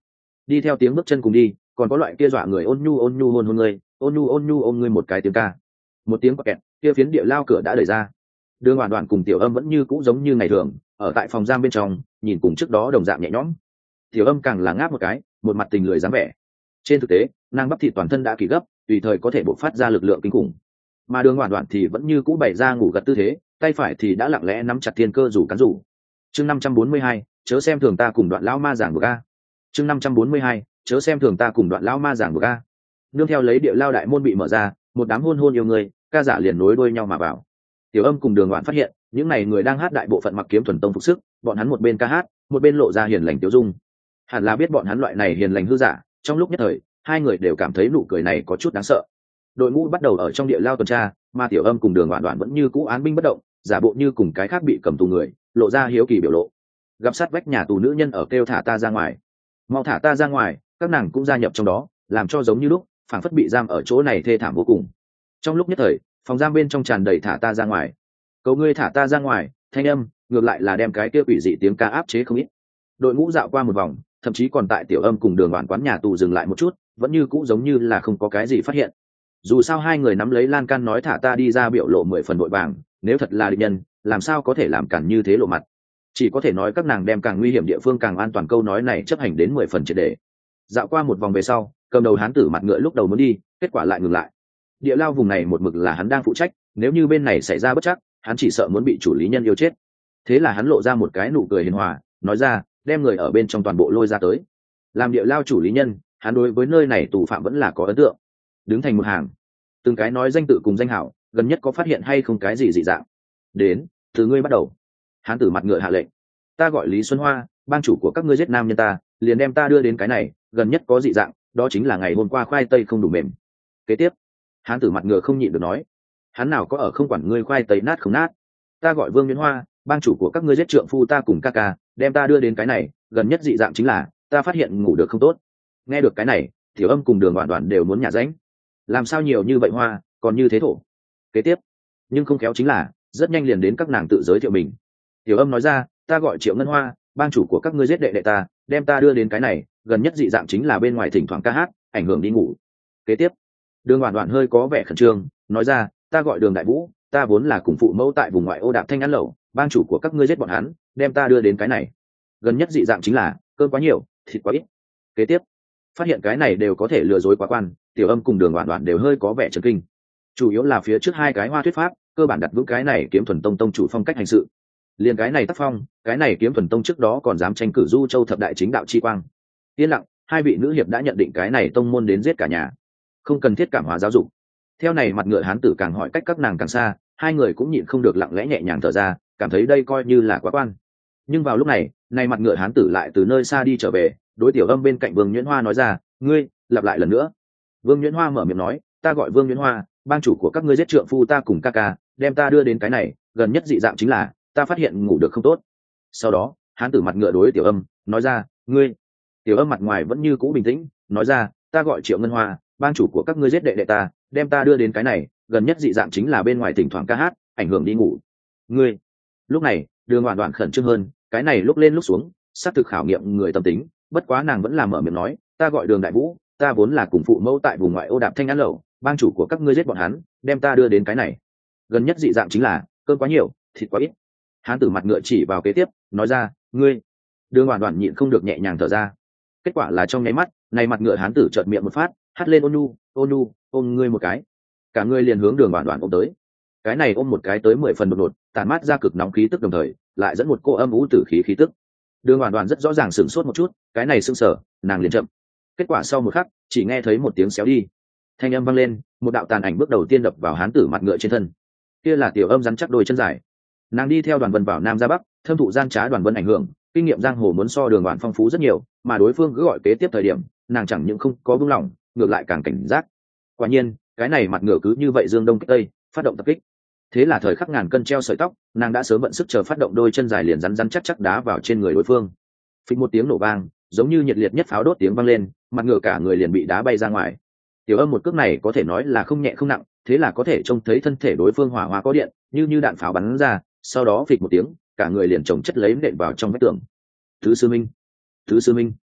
đi theo tiếng bước chân cùng đi, còn có loại kia dọa người ôn nhu ôn nhu hôn hôn ngươi, ôn nhu ôn nhu ôm ngươi một cái tiếng ca. Một tiếng quạt kẹt, kia phiến địa lao cửa đã đẩy ra. Đường Hoàn Hoàn cùng Tiểu Âm vẫn như cũ giống như ngày thường, ở tại phòng giam bên trong, nhìn cùng trước đó đồng dạng nhẹ nhõm. Tiểu Âm càng là ngáp một cái, một mặt tình lười dáng vẻ. Trên thực tế, nàng bắp thịt toàn thân đã kỳ gấp, tùy thời có thể bộc phát ra lực lượng kinh khủng. Mà Đường Hoàn Hoàn thì vẫn như cũ bày ra ngủ gật tư thế, tay phải thì đã lặng lẽ nắm chặt thiên cơ rủ cắn rủ. Chương năm trăm bốn mươi hai, chớ xem thường ta cùng Đoạn lão ma giảng bực a. Chương năm trăm bốn mươi hai, chớ xem thường ta cùng Đoạn lão ma giảng bực a. Nương theo lấy địa lao đại môn bị mở ra, một đám hôn hôn yêu người, ca giả liền nối đuôi nhau mà vào. Tiểu Âm cùng Đường Đoạn phát hiện, những này người đang hát đại bộ phận mặc kiếm thuần tông phục sức, bọn hắn một bên ca hát, một bên lộ ra hiền lành tiêu dung. Hẳn là biết bọn hắn loại này hiền lành hư giả, trong lúc nhất thời, hai người đều cảm thấy nụ cười này có chút đáng sợ. Đội ngũ bắt đầu ở trong địa lao tuần tra, mà Tiểu Âm cùng Đường Đoạn Đoạn vẫn như cũ án binh bất động, giả bộ như cùng cái khác bị cầm tù người, lộ ra hiếu kỳ biểu lộ. Gặp sát vách nhà tù nữ nhân ở kêu thả ta ra ngoài, mau thả ta ra ngoài, các nàng cũng gia nhập trong đó, làm cho giống như lúc phảng phất bị giam ở chỗ này thê thảm vô cùng. Trong lúc nhất thời, phòng giam bên trong tràn đầy thả ta ra ngoài, cầu ngươi thả ta ra ngoài, thanh âm ngược lại là đem cái kia quỷ dị tiếng ca áp chế không ít. Đội ngũ dạo qua một vòng, thậm chí còn tại Tiểu Âm cùng Đường Đoạn quán nhà tù dừng lại một chút, vẫn như cũ giống như là không có cái gì phát hiện. Dù sao hai người nắm lấy lan can nói thả ta đi ra biểu lộ mười phần vội vàng, nếu thật là địch nhân, làm sao có thể làm cản như thế lộ mặt. Chỉ có thể nói các nàng đem càng nguy hiểm địa phương càng an toàn, câu nói này chấp hành đến mười phần triệt để. Dạo qua một vòng về sau, cầm đầu hán tử mặt ngựa lúc đầu muốn đi, kết quả lại ngừng lại. Địa lao vùng này một mực là hắn đang phụ trách, nếu như bên này xảy ra bất trắc, hắn chỉ sợ muốn bị chủ lý nhân yêu chết. Thế là hắn lộ ra một cái nụ cười hiền hòa, nói ra, đem người ở bên trong toàn bộ lôi ra tới. Làm địa lao chủ lý nhân, hắn đối với nơi này tù phạm vẫn là có ấn tượng. Đứng thành một hàng, từng cái nói danh tự cùng danh hảo, gần nhất có phát hiện hay không cái gì dị dạng. Đến, từ ngươi bắt đầu. Hán tử mặt ngựa hạ lệnh. Ta gọi Lý Xuân Hoa, bang chủ của các ngươi giết nam nhân ta, liền đem ta đưa đến cái này, gần nhất có dị dạng, đó chính là ngày hôm qua khoai tây không đủ mềm. Kế tiếp, hán tử mặt ngựa không nhịn được nói, hắn nào có ở không quản ngươi khoai tây nát không nát. Ta gọi Vương Nguyễn Hoa, bang chủ của các ngươi giết trượng phu ta cùng ca ca, đem ta đưa đến cái này, gần nhất dị dạng chính là ta phát hiện ngủ được không tốt. Nghe được cái này, Tiểu Âm cùng Đường Đoạn Đoạn đều muốn nhả ránh. Làm sao nhiều như vậy hoa, còn như thế thổ. Kế tiếp, nhưng không khéo chính là rất nhanh liền đến các nàng tự giới thiệu mình. Tiểu Âm nói ra, ta gọi Triệu Ngân Hoa, bang chủ của các ngươi giết đệ đệ ta, đem ta đưa đến cái này, gần nhất dị dạng chính là bên ngoài thỉnh thoảng ca hát, ảnh hưởng đi ngủ. Kế tiếp, Đường Đoạn Đoạn hơi có vẻ khẩn trương, nói ra, ta gọi Đường Đại Vũ, ta vốn là cùng phụ mẫu tại vùng ngoại ô Đạp Thanh ăn lẩu, bang chủ của các ngươi giết bọn hắn, đem ta đưa đến cái này, gần nhất dị dạng chính là cơm quá nhiều, thịt quá ít. Kế tiếp, phát hiện cái này đều có thể lừa dối quá quan, Tiểu Âm cùng Đường Đoạn Đoạn đều hơi có vẻ chấn kinh. Chủ yếu là phía trước hai cái hoa thuyết pháp, cơ bản đặt vững cái này kiếm thuần tông tông chủ phong cách hành sự. Liền cái này tác phong, cái này kiếm thuần tông trước đó còn dám tranh cử Du Châu thập đại chính đạo chi quang. Yên lặng, hai vị nữ hiệp đã nhận định cái này tông môn đến giết cả nhà, không cần thiết cảm hóa giáo dục. Theo này mặt ngựa hán tử càng hỏi cách các nàng càng xa, hai người cũng nhịn không được lặng lẽ nhẹ nhàng thở ra, cảm thấy đây coi như là quá quan. Nhưng vào lúc này, này mặt ngựa hán tử lại từ nơi xa đi trở về, đối Tiểu Âm bên cạnh Vương Nhuyễn Hoa nói ra, ngươi lặp lại lần nữa. Vương Nhuyễn Hoa mở miệng nói, ta gọi Vương Nhuyễn Hoa, bang chủ của các ngươi giết trượng phu ta cùng ca ca, đem ta đưa đến cái này, gần nhất dị dạng chính là ta phát hiện ngủ được không tốt. Sau đó, hán tử mặt ngựa đối Tiểu Âm nói ra, ngươi. Tiểu Âm mặt ngoài vẫn như cũ bình tĩnh, nói ra, ta gọi Triệu Ngân Hoa, bang chủ của các ngươi giết đệ đệ ta, đem ta đưa đến cái này, gần nhất dị dạng chính là bên ngoài thỉnh thoảng ca hát, ảnh hưởng đi ngủ. Ngươi. Lúc này, Đường Đoạn Đoạn khẩn trương hơn, cái này lúc lên lúc xuống, xác thực khảo nghiệm người tâm tính, bất quá nàng vẫn là mở miệng nói, ta gọi Đường Đại Vũ, ta vốn là cùng phụ mẫu tại vùng ngoại ô Đạp Thanh ăn lẩu, bang chủ của các ngươi giết bọn hắn, đem ta đưa đến cái này, gần nhất dị dạng chính là cơm quá nhiều, thịt quá ít. Hán tử mặt ngựa chỉ vào kế tiếp, nói ra, ngươi. Đường Đoạn Đoạn nhịn không được nhẹ nhàng thở ra. Kết quả là trong nháy mắt, này mặt ngựa hán tử chợt miệng một phát, hắt lên ôn nhu, ôn nhu, ôm ngươi một cái. Cả ngươi liền hướng Đường Đoạn Đoạn ôm tới. Cái này ôm một cái tới mười phần đột ngột, tàn mát ra cực nóng khí tức, đồng thời lại dẫn một cô âm u tử khí khí tức. Đường Đoạn Đoạn rất rõ ràng sửng sốt một chút, cái này sững sờ, nàng liền chậm. Kết quả sau một khắc, chỉ nghe thấy một tiếng xéo đi, thanh âm vang lên, một đạo tàn ảnh bước đầu tiên đập vào hán tử mặt ngựa trên thân. Kia là Tiểu Âm rắn chắc đôi chân dài. Nàng đi theo Đoàn Vân vào Nam ra Bắc, thâm thụ gian trá Đoàn Vân ảnh hưởng, kinh nghiệm giang hồ muốn so Đường Đoạn phong phú rất nhiều, mà đối phương cứ gọi kế tiếp thời điểm, nàng chẳng những không có buông lỏng, ngược lại càng cảnh giác. Quả nhiên, cái này mặt ngựa cứ như vậy dương đông kích tây, phát động tập kích. Thế là thời khắc ngàn cân treo sợi tóc, nàng đã sớm vận sức chờ phát động đôi chân dài liền rắn rắn chắc chắc đá vào trên người đối phương. Phịch một tiếng nổ vang, giống như nhiệt liệt nhất pháo đốt tiếng vang lên, mặt ngựa cả người liền bị đá bay ra ngoài. Tiểu Âm một cước này có thể nói là không nhẹ không nặng, thế là có thể trông thấy thân thể đối phương hỏa hoa có điện, như như đạn pháo bắn ra, sau đó phịch một tiếng, cả người liền chồng chất lấy nện vào trong vách tường. Thứ sư minh, thứ sư minh.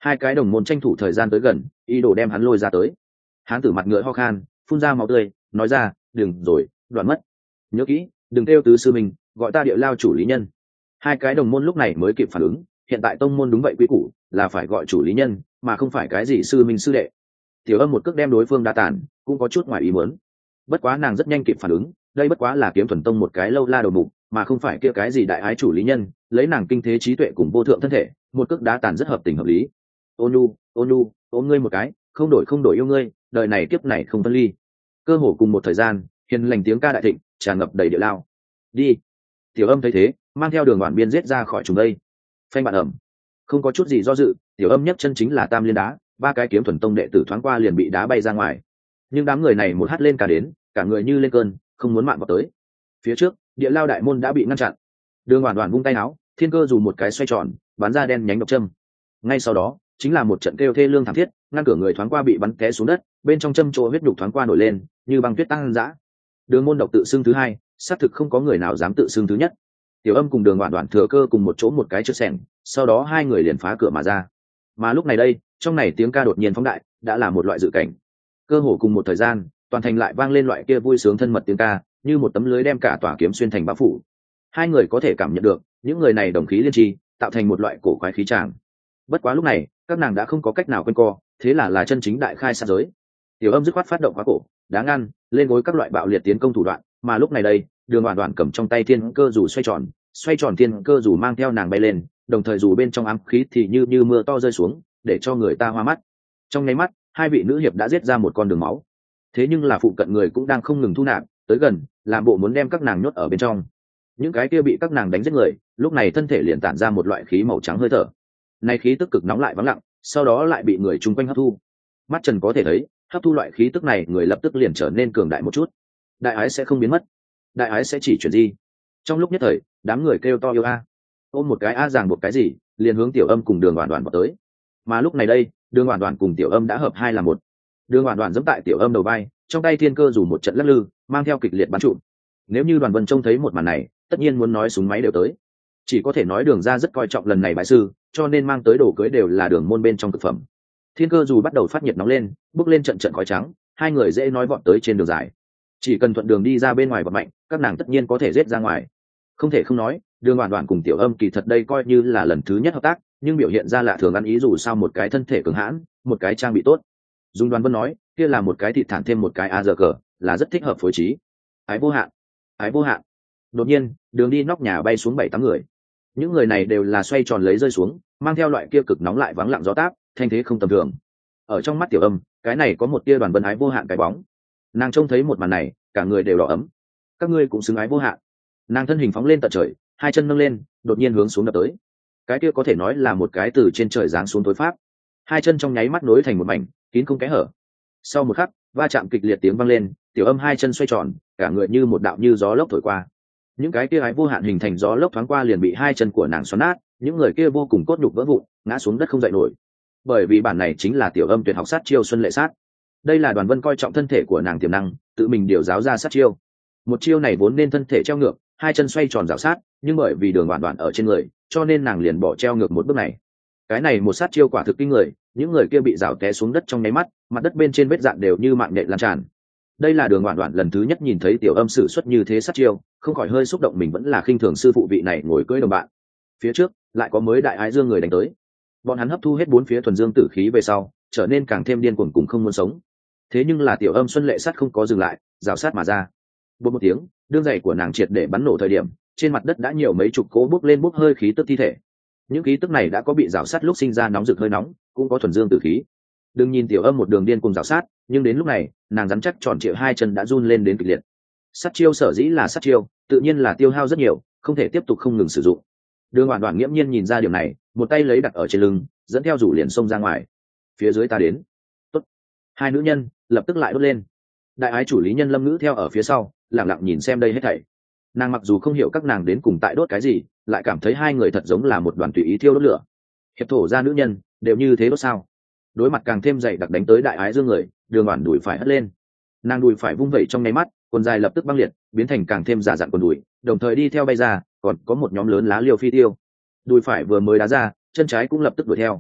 hai cái đồng môn tranh thủ thời gian tới gần, ý đồ đem hắn lôi ra tới. Hán tử mặt ngựa ho khan, phun ra máu tươi, nói ra, đừng rồi, đoạn mất. Nhớ kỹ, đừng kêu tứ sư mình, gọi ta địa lao chủ lý nhân. Hai cái đồng môn lúc này mới kịp phản ứng, hiện tại tông môn đúng vậy quý củ, là phải gọi chủ lý nhân, mà không phải cái gì sư minh sư đệ. Tiểu Âm một cước đem đối phương đá tàn, cũng có chút ngoài ý muốn. Bất quá nàng rất nhanh kịp phản ứng, đây bất quá là Kiếm Thuần Tông một cái lâu la đầu mục, mà không phải kia cái gì đại ái chủ lý nhân, lấy nàng kinh thế trí tuệ cùng vô thượng thân thể, một cước đá tàn rất hợp tình hợp lý. Ôn Nhu, Ôn Nhu, ôm ngươi một cái, không đổi không đổi yêu ngươi, đời này kiếp này không phân ly. Cơ hồ cùng một thời gian, hiền lành tiếng ca đại thịnh, tràn ngập đầy địa lao. Đi. Tiểu Âm thấy thế, mang theo đường đoạn biên giết ra khỏi chúng đây. Phanh bạn ẩm. Không có chút gì do dự, Tiểu Âm nhấc chân chính là tam liên đá, ba cái Kiếm Thuần Tông đệ tử thoáng qua liền bị đá bay ra ngoài. Nhưng đám người này một hắt lên cả đến, cả người như lên cơn, không muốn mạn vào tới. Phía trước, địa lao đại môn đã bị ngăn chặn. Đường Hoàn Hoàn vung tay áo, thiên cơ dùng một cái xoay tròn, bắn ra đen nhánh độc châm. Ngay sau đó, chính là một trận kêu thê lương thảm thiết, ngăn cửa người thoáng qua bị bắn té xuống đất, bên trong châm chỗ huyết nhục thoáng qua nổi lên, như băng tuyết tăng dã. Đường môn độc tự xưng thứ hai, xác thực không có người nào dám tự xưng thứ nhất. Tiểu Âm cùng Đường Hoàn Hoàn thừa cơ cùng một chỗ một cái chớp xẻng, sau đó hai người liền phá cửa mà ra. Mà lúc này đây, trong này tiếng ca đột nhiên phóng đại, đã là một loại dự cảnh. Cơ hồ cùng một thời gian, toàn thành lại vang lên loại kia vui sướng thân mật tiếng ca, như một tấm lưới đem cả tòa kiếm xuyên thành bão phủ. Hai người có thể cảm nhận được, những người này đồng khí liên tri, tạo thành một loại cổ quái khí tràng. Bất quá lúc này, các nàng đã không có cách nào quên co, thế là là chân chính đại khai sát giới. Tiểu Âm dứt khoát phát động khóa cổ, đá ngăn, lên gối các loại bạo liệt tiến công thủ đoạn, mà lúc này đây, Đường Hoàn Hoàn cầm trong tay thiên cơ dù xoay tròn, xoay tròn thiên cơ dù mang theo nàng bay lên, đồng thời dù bên trong ám khí thì như như mưa to rơi xuống, để cho người ta hoa mắt. Trong nháy mắt, hai vị nữ hiệp đã giết ra một con đường máu. Thế nhưng là phụ cận người cũng đang không ngừng thu nạp, tới gần, làm bộ muốn đem các nàng nhốt ở bên trong. Những cái kia bị các nàng đánh giết người, lúc này thân thể liền tản ra một loại khí màu trắng hơi thở. Này khí tức cực nóng lại vắng lặng, sau đó lại bị người chung quanh hấp thu. Mắt Trần có thể thấy, hấp thu loại khí tức này, người lập tức liền trở nên cường đại một chút. Đại ái sẽ không biến mất, đại ái sẽ chỉ chuyển di. Trong lúc nhất thời, đám người kêu to yêu a. Ôm một cái a ràng một cái gì, liền hướng Tiểu Âm cùng Đường Hoàn Hoàn vào tới. Mà lúc này đây, Đường Hoàn Hoàn cùng Tiểu Âm đã hợp hai là một. Đường Hoàn Hoàn giẫm tại Tiểu Âm đầu vai, trong tay thiên cơ dù một trận lắc lư, mang theo kịch liệt bắn trụm. Nếu như Đoàn Vân trông thấy một màn này, tất nhiên muốn nói súng máy đều tới. Chỉ có thể nói Đường gia rất coi trọng lần này bái sư, cho nên mang tới đồ cưới đều là Đường môn bên trong thực phẩm. Thiên cơ dù bắt đầu phát nhiệt nóng lên, bước lên trận trận khói trắng, hai người dễ nói vọt tới trên đường dài. Chỉ cần thuận đường đi ra bên ngoài và mạnh, các nàng tất nhiên có thể giết ra ngoài. Không thể không nói, Đường Hoàn Hoàn cùng Tiểu Âm kỳ thật đây coi như là lần thứ nhất hợp tác, nhưng biểu hiện ra lạ thường ăn ý, dù sao một cái thân thể cường hãn, một cái trang bị tốt. Dung Đoàn Vân nói, kia là một cái thịt thản thêm một cái a giờ cờ, là rất thích hợp phối trí. Ái vô hạn, ái vô hạn. Đột nhiên, đường đi nóc nhà bay xuống bảy tám người. Những người này đều là xoay tròn lấy rơi xuống, mang theo loại kia cực nóng lại vắng lặng gió táp, thanh thế không tầm thường. Ở trong mắt Tiểu Âm, cái này có một tia Đoàn Vân ái vô hạn cái bóng. Nàng trông thấy một màn này, cả người đều đỏ ấm. Các ngươi cũng xứng ái vô hạn. Nàng thân hình phóng lên tận trời, hai chân nâng lên, đột nhiên hướng xuống đập tới. Cái kia có thể nói là một cái từ trên trời giáng xuống tối pháp. Hai chân trong nháy mắt nối thành một mảnh, kín không kẽ hở. Sau một khắc, va chạm kịch liệt tiếng vang lên, Tiểu Âm hai chân xoay tròn, cả người như một đạo như gió lốc thổi qua. Những cái kia ái vô hạn hình thành gió lốc thoáng qua liền bị hai chân của nàng xoắn nát, những người kia vô cùng cốt nhục vỡ vụn, ngã xuống đất không dậy nổi. Bởi vì bản này chính là Tiểu Âm tuyệt học sát chiêu Xuân Lệ Sát. Đây là Đoàn Vân coi trọng thân thể của nàng tiềm năng, tự mình điều giáo ra sát chiêu. Một chiêu này vốn nên thân thể treo ngược, hai chân xoay tròn rảo sát, nhưng bởi vì Đường Hoàn Hoàn ở trên người, cho nên nàng liền bỏ treo ngược một bước này. Cái này một sát chiêu quả thực kinh người, những người kia bị rảo té xuống đất trong nháy mắt, mặt đất bên trên vết dạn đều như mạng nhện lan tràn. Đây là Đường Hoàn Hoàn lần thứ nhất nhìn thấy Tiểu Âm sử xuất như thế sát chiêu, không khỏi hơi xúc động, mình vẫn là khinh thường sư phụ vị này ngồi cưỡi đồng bạn. Phía trước lại có mới đại ái dương người đánh tới, bọn hắn hấp thu hết bốn phía thuần dương tử khí về sau, trở nên càng thêm điên cuồng cùng không muốn sống. Thế nhưng là Tiểu Âm Xuân Lệ Sát không có dừng lại, rào sát mà ra. Bột một tiếng, đương giày của nàng triệt để bắn nổ thời điểm, trên mặt đất đã nhiều mấy chục cỗ bốc lên bốc hơi khí tức thi thể. Những khí tức này đã có bị rào sát lúc sinh ra nóng rực hơi nóng, cũng có thuần dương tử khí. Đừng nhìn Tiểu Âm một đường điên cùng rào sát, nhưng đến lúc này, nàng rắn chắc tròn trịa hai chân đã run lên đến kịch liệt. Sát chiêu sở dĩ là sát chiêu, tự nhiên là tiêu hao rất nhiều, không thể tiếp tục không ngừng sử dụng. Đường Hoàn Hoàn nghiễm nhiên nhìn ra điểm này, một tay lấy đặt ở trên lưng, dẫn theo rủ liền xông ra ngoài. Phía dưới ta đến. Tốt. Hai nữ nhân lập tức lại đốt lên. Đại ái chủ lý nhân Lâm Ngữ theo ở phía sau, lặng lặng nhìn xem đây hết thảy. Nàng mặc dù không hiểu các nàng đến cùng tại đốt cái gì, lại cảm thấy hai người thật giống là một đoàn tùy ý thiêu đốt lửa. Hiệp thổ gia nữ nhân đều như thế đốt sao? Đối mặt càng thêm dày đặc đánh tới đại ái dương người, Đường Hoàn đùi phải hất lên. Nàng đùi phải vung vẩy trong nháy mắt, quần dài lập tức băng liệt, biến thành càng thêm giả dặn quần đùi, đồng thời đi theo bay ra, còn có một nhóm lớn lá liêu phi tiêu. Đùi phải vừa mới đá ra, chân trái cũng lập tức đuổi theo.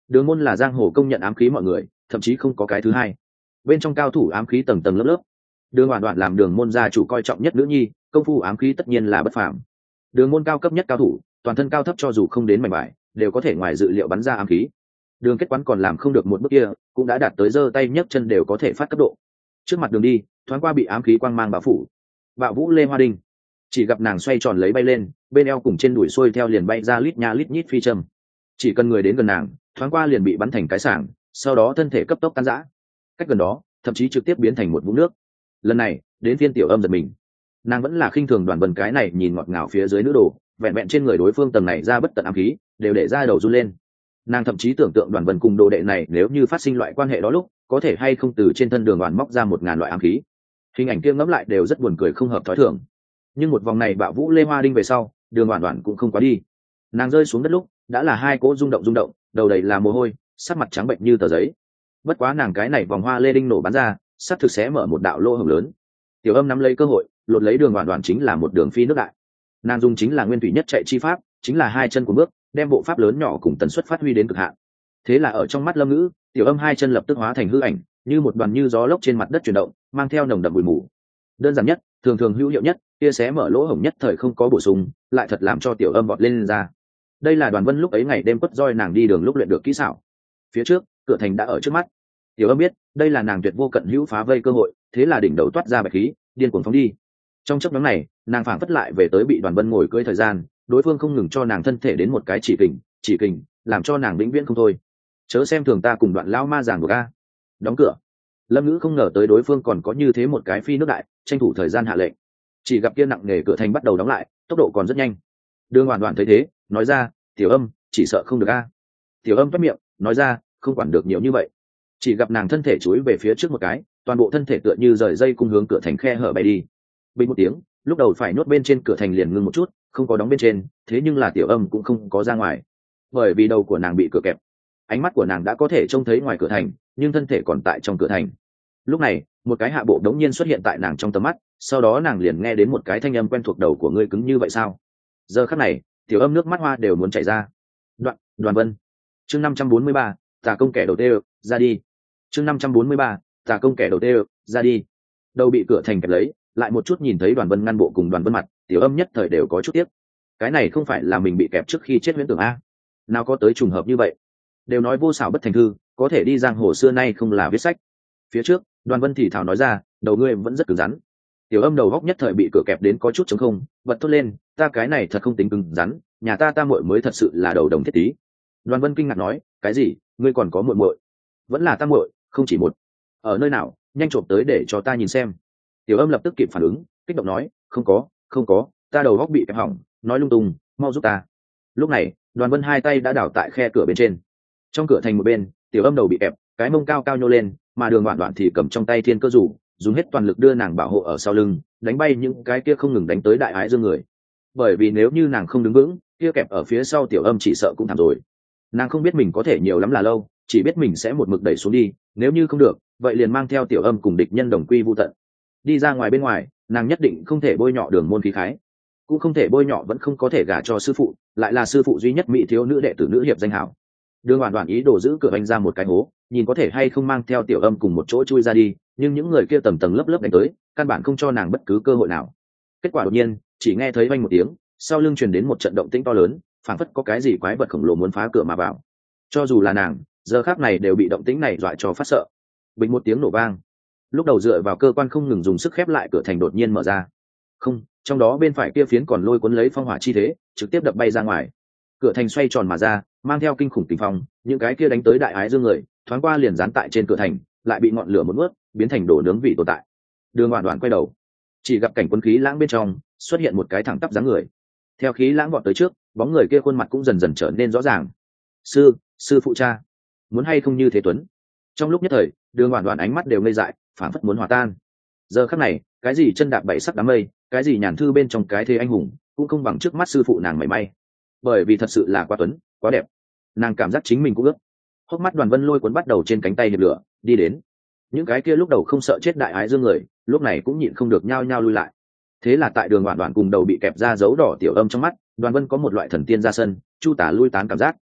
Đường môn là giang hồ công nhận ám khí mọi người, thậm chí không có cái thứ hai. Bên trong cao thủ ám khí tầng tầng lớp lớp. Đường Hoàn Đoạn làm đường môn gia chủ coi trọng nhất nữ nhi, công phu ám khí tất nhiên là bất phàm. Đường môn cao cấp nhất cao thủ, toàn thân cao thấp cho dù không đến mảnh vải, đều có thể ngoài dự liệu bắn ra ám khí. Đường Kết Quán còn làm không được một bước kia, cũng đã đạt tới giơ tay nhấc chân đều có thể phát cấp độ. Trước mặt Đường đi, thoáng qua bị ám khí quang mang bao phủ. Bạo Vũ Lê Hoa Đinh, chỉ gặp nàng xoay tròn lấy bay lên, bên eo cùng trên đùi xuôi theo liền bay ra lít nha lít nhít phi châm. Chỉ cần người đến gần nàng, thoáng qua liền bị bắn thành cái sảng, sau đó thân thể cấp tốc tan rã. Cách gần đó, thậm chí trực tiếp biến thành một vũng nước. Lần này, đến phiên Tiểu Âm giật mình. Nàng vẫn là khinh thường Đoàn Vân cái này nhìn ngọt ngào phía dưới nữ đồ, vẹn vẹn trên người đối phương tầng này ra bất tận ám khí, đều để ra đầu run lên. Nàng thậm chí tưởng tượng Đoàn Vân cùng đồ đệ này nếu như phát sinh loại quan hệ đó lúc, có thể hay không từ trên thân Đường Đoàn móc ra một ngàn loại ám khí. Hình ảnh kia ngẫm lại đều rất buồn cười không hợp thói thường. Nhưng một vòng này Bạo Vũ Lê Hoa Đinh về sau, Đường Đoàn Đoàn cũng không quá đi. Nàng rơi xuống đất lúc, đã là hai cỗ rung động rung động, đầu đầy là mồ hôi, sắc mặt trắng bệnh như tờ giấy. Bất quá nàng cái này vòng hoa lê đinh nổ bắn ra, sắp thực sẽ mở một đạo lỗ hổng lớn. Tiểu Âm nắm lấy cơ hội, lột lấy Đường Đoàn Đoàn chính là một đường phi nước đại. Nàng dùng chính là nguyên thủy nhất chạy chi pháp, chính là hai chân của bước, đem bộ pháp lớn nhỏ cùng tần suất phát huy đến cực hạn. Thế là ở trong mắt Lâm Ngữ, Tiểu Âm hai chân lập tức hóa thành hư ảnh, như một đoàn như gió lốc trên mặt đất chuyển động, mang theo nồng đậm bụi mù. Đơn giản nhất, thường thường hữu hiệu nhất, kia sẽ mở lỗ hổng nhất thời không có bổ sung, lại thật làm cho Tiểu Âm vọt lên, lên ra. Đây là Đoàn Vân lúc ấy ngày đêm quất roi nàng đi đường lúc luyện được kỹ xảo. Phía trước, cửa thành đã ở trước mắt. Tiểu Âm biết, đây là nàng tuyệt vô cận hữu phá vây cơ hội, thế là đỉnh đầu toát ra bạch khí, điên cuồng phóng đi. Trong chốc ngắn này, nàng phảng phất lại về tới bị Đoàn Vân ngồi cưỡi thời gian, đối phương không ngừng cho nàng thân thể đến một cái chỉ kình, chỉ kình, làm cho nàng vĩnh viễn không thôi. Chớ xem thường ta cùng Đoạn lão ma giảng buộc a. Đóng cửa. Lâm Ngữ không ngờ tới đối phương còn có như thế một cái phi nước đại, tranh thủ thời gian hạ lệnh. Chỉ gặp kia nặng nề cửa thành bắt đầu đóng lại, tốc độ còn rất nhanh. Đường Hoàn Hoàn thấy thế, nói ra, Tiểu Âm, chỉ sợ không được a. Tiểu Âm toét miệng, nói ra, không quản được nhiều như vậy. Chỉ gặp nàng thân thể chúi về phía trước một cái, toàn bộ thân thể tựa như rời dây cung hướng cửa thành khe hở bay đi. Bình một tiếng, lúc đầu phải nhốt bên trên cửa thành liền ngưng một chút, không có đóng bên trên, thế nhưng là Tiểu Âm cũng không có ra ngoài, bởi vì đầu của nàng bị cửa kẹp. Ánh mắt của nàng đã có thể trông thấy ngoài cửa thành, nhưng thân thể còn tại trong cửa thành. Lúc này, một cái hạ bộ đống nhiên xuất hiện tại nàng trong tầm mắt, sau đó nàng liền nghe đến một cái thanh âm quen thuộc, đầu của ngươi cứng như vậy sao? Giờ khắc này, Tiểu Âm nước mắt hoa đều muốn chảy ra. Đoạn, Đoàn Vân. Chương năm trăm bốn mươi ba, Tà công kẻ đầu tê, ra đi. Chương năm trăm bốn mươi ba, Tà công kẻ đầu tê, ra đi. Đầu bị cửa thành kẹp lấy, lại một chút nhìn thấy Đoàn Vân ngăn bộ cùng Đoàn Vân mặt, Tiểu Âm nhất thời đều có chút tiếc. Cái này không phải là mình bị kẹp trước khi chết huyễn tưởng a? Nào có tới trùng hợp như vậy. Đều nói vô xảo bất thành thư, có thể đi giang hồ xưa nay không là viết sách. Phía trước, Đoàn Vân thì thào nói ra, đầu ngươi vẫn rất cứng rắn. Tiểu Âm đầu góc nhất thời bị cửa kẹp đến có chút trống không, bật thốt lên, ta cái này thật không tính cứng rắn, nhà ta ta muội mới thật sự là đầu đồng thiết tí. Đoàn Vân kinh ngạc nói, cái gì, ngươi còn có muội muội? Vẫn là ta muội, không chỉ một. Ở nơi nào, nhanh trộm tới để cho ta nhìn xem. Tiểu Âm lập tức kịp phản ứng, kích động nói, không có, không có, ta đầu góc bị kẹp hỏng, nói lung tung, mau giúp ta. Lúc này, Đoàn Vân hai tay đã đảo tại khe cửa bên trên. Trong cửa thành một bên, Tiểu Âm đầu bị kẹp, cái mông cao cao nhô lên, mà Đường Đoạn Đoạn thì cầm trong tay thiên cơ rủ, dùng hết toàn lực đưa nàng bảo hộ ở sau lưng, đánh bay những cái kia không ngừng đánh tới đại ái dương người. Bởi vì nếu như nàng không đứng vững, kia kẹp ở phía sau Tiểu Âm chỉ sợ cũng thảm rồi. Nàng không biết mình có thể nhiều lắm là lâu, chỉ biết mình sẽ một mực đẩy xuống đi, nếu như không được, vậy liền mang theo Tiểu Âm cùng địch nhân đồng quy vu tận. Đi ra ngoài bên ngoài, nàng nhất định không thể bôi nhọ Đường môn khí khái, cũng không thể bôi nhọ vẫn không có thể gả cho sư phụ, lại là sư phụ duy nhất mỹ thiếu nữ đệ tử nữ hiệp danh hảo. Đường Hoàn Hoàn ý đồ giữ cửa anh ra một cái hố, nhìn có thể hay không mang theo Tiểu Âm cùng một chỗ chui ra đi, nhưng những người kia tầng tầng lớp lớp đánh tới, căn bản không cho nàng bất cứ cơ hội nào. Kết quả đột nhiên, chỉ nghe thấy vang một tiếng, sau lưng truyền đến một trận động tĩnh to lớn, phảng phất có cái gì quái vật khổng lồ muốn phá cửa mà vào. Cho dù là nàng, giờ khắc này đều bị động tĩnh này dọa cho phát sợ. Bình một tiếng nổ vang. Lúc đầu dựa vào cơ quan không ngừng dùng sức khép lại cửa thành đột nhiên mở ra. Không, trong đó bên phải kia phiến còn lôi cuốn lấy phong hỏa chi thế, trực tiếp đập bay ra ngoài. Cửa thành xoay tròn mà ra, mang theo kinh khủng tình phong, những cái kia đánh tới đại ái dương người, thoáng qua liền dán tại trên cửa thành, lại bị ngọn lửa một nuốt, biến thành đồ nướng vị tồn tại. Đường Hoàn Hoàn quay đầu, chỉ gặp cảnh quân khí lãng bên trong xuất hiện một cái thẳng tắp dáng người. Theo khí lãng vọt tới trước, bóng người kia khuôn mặt cũng dần dần trở nên rõ ràng. Sư, sư phụ cha, muốn hay không như thế Tuấn? Trong lúc nhất thời, Đường Hoàn Hoàn ánh mắt đều ngây dại, phảng phất muốn hòa tan. Giờ khắc này, cái gì chân đạp bảy sắc đám mây, cái gì nhàn thư bên trong cái thế anh hùng, cũng không bằng trước mắt sư phụ nàng mảy may. Bởi vì thật sự là quá tuấn, quá đẹp. Nàng cảm giác chính mình cũng ướt. Hốc mắt Đoàn Vân lôi cuốn bắt đầu trên cánh tay hiệp lửa, đi đến. Những cái kia lúc đầu không sợ chết đại ái dương người, lúc này cũng nhịn không được nhao nhao lui lại. Thế là tại Đường Hoàn Hoàn cùng đầu bị kẹp ra dấu đỏ Tiểu Âm trong mắt, Đoàn Vân có một loại thần tiên ra sân, chu tả lui tán cảm giác.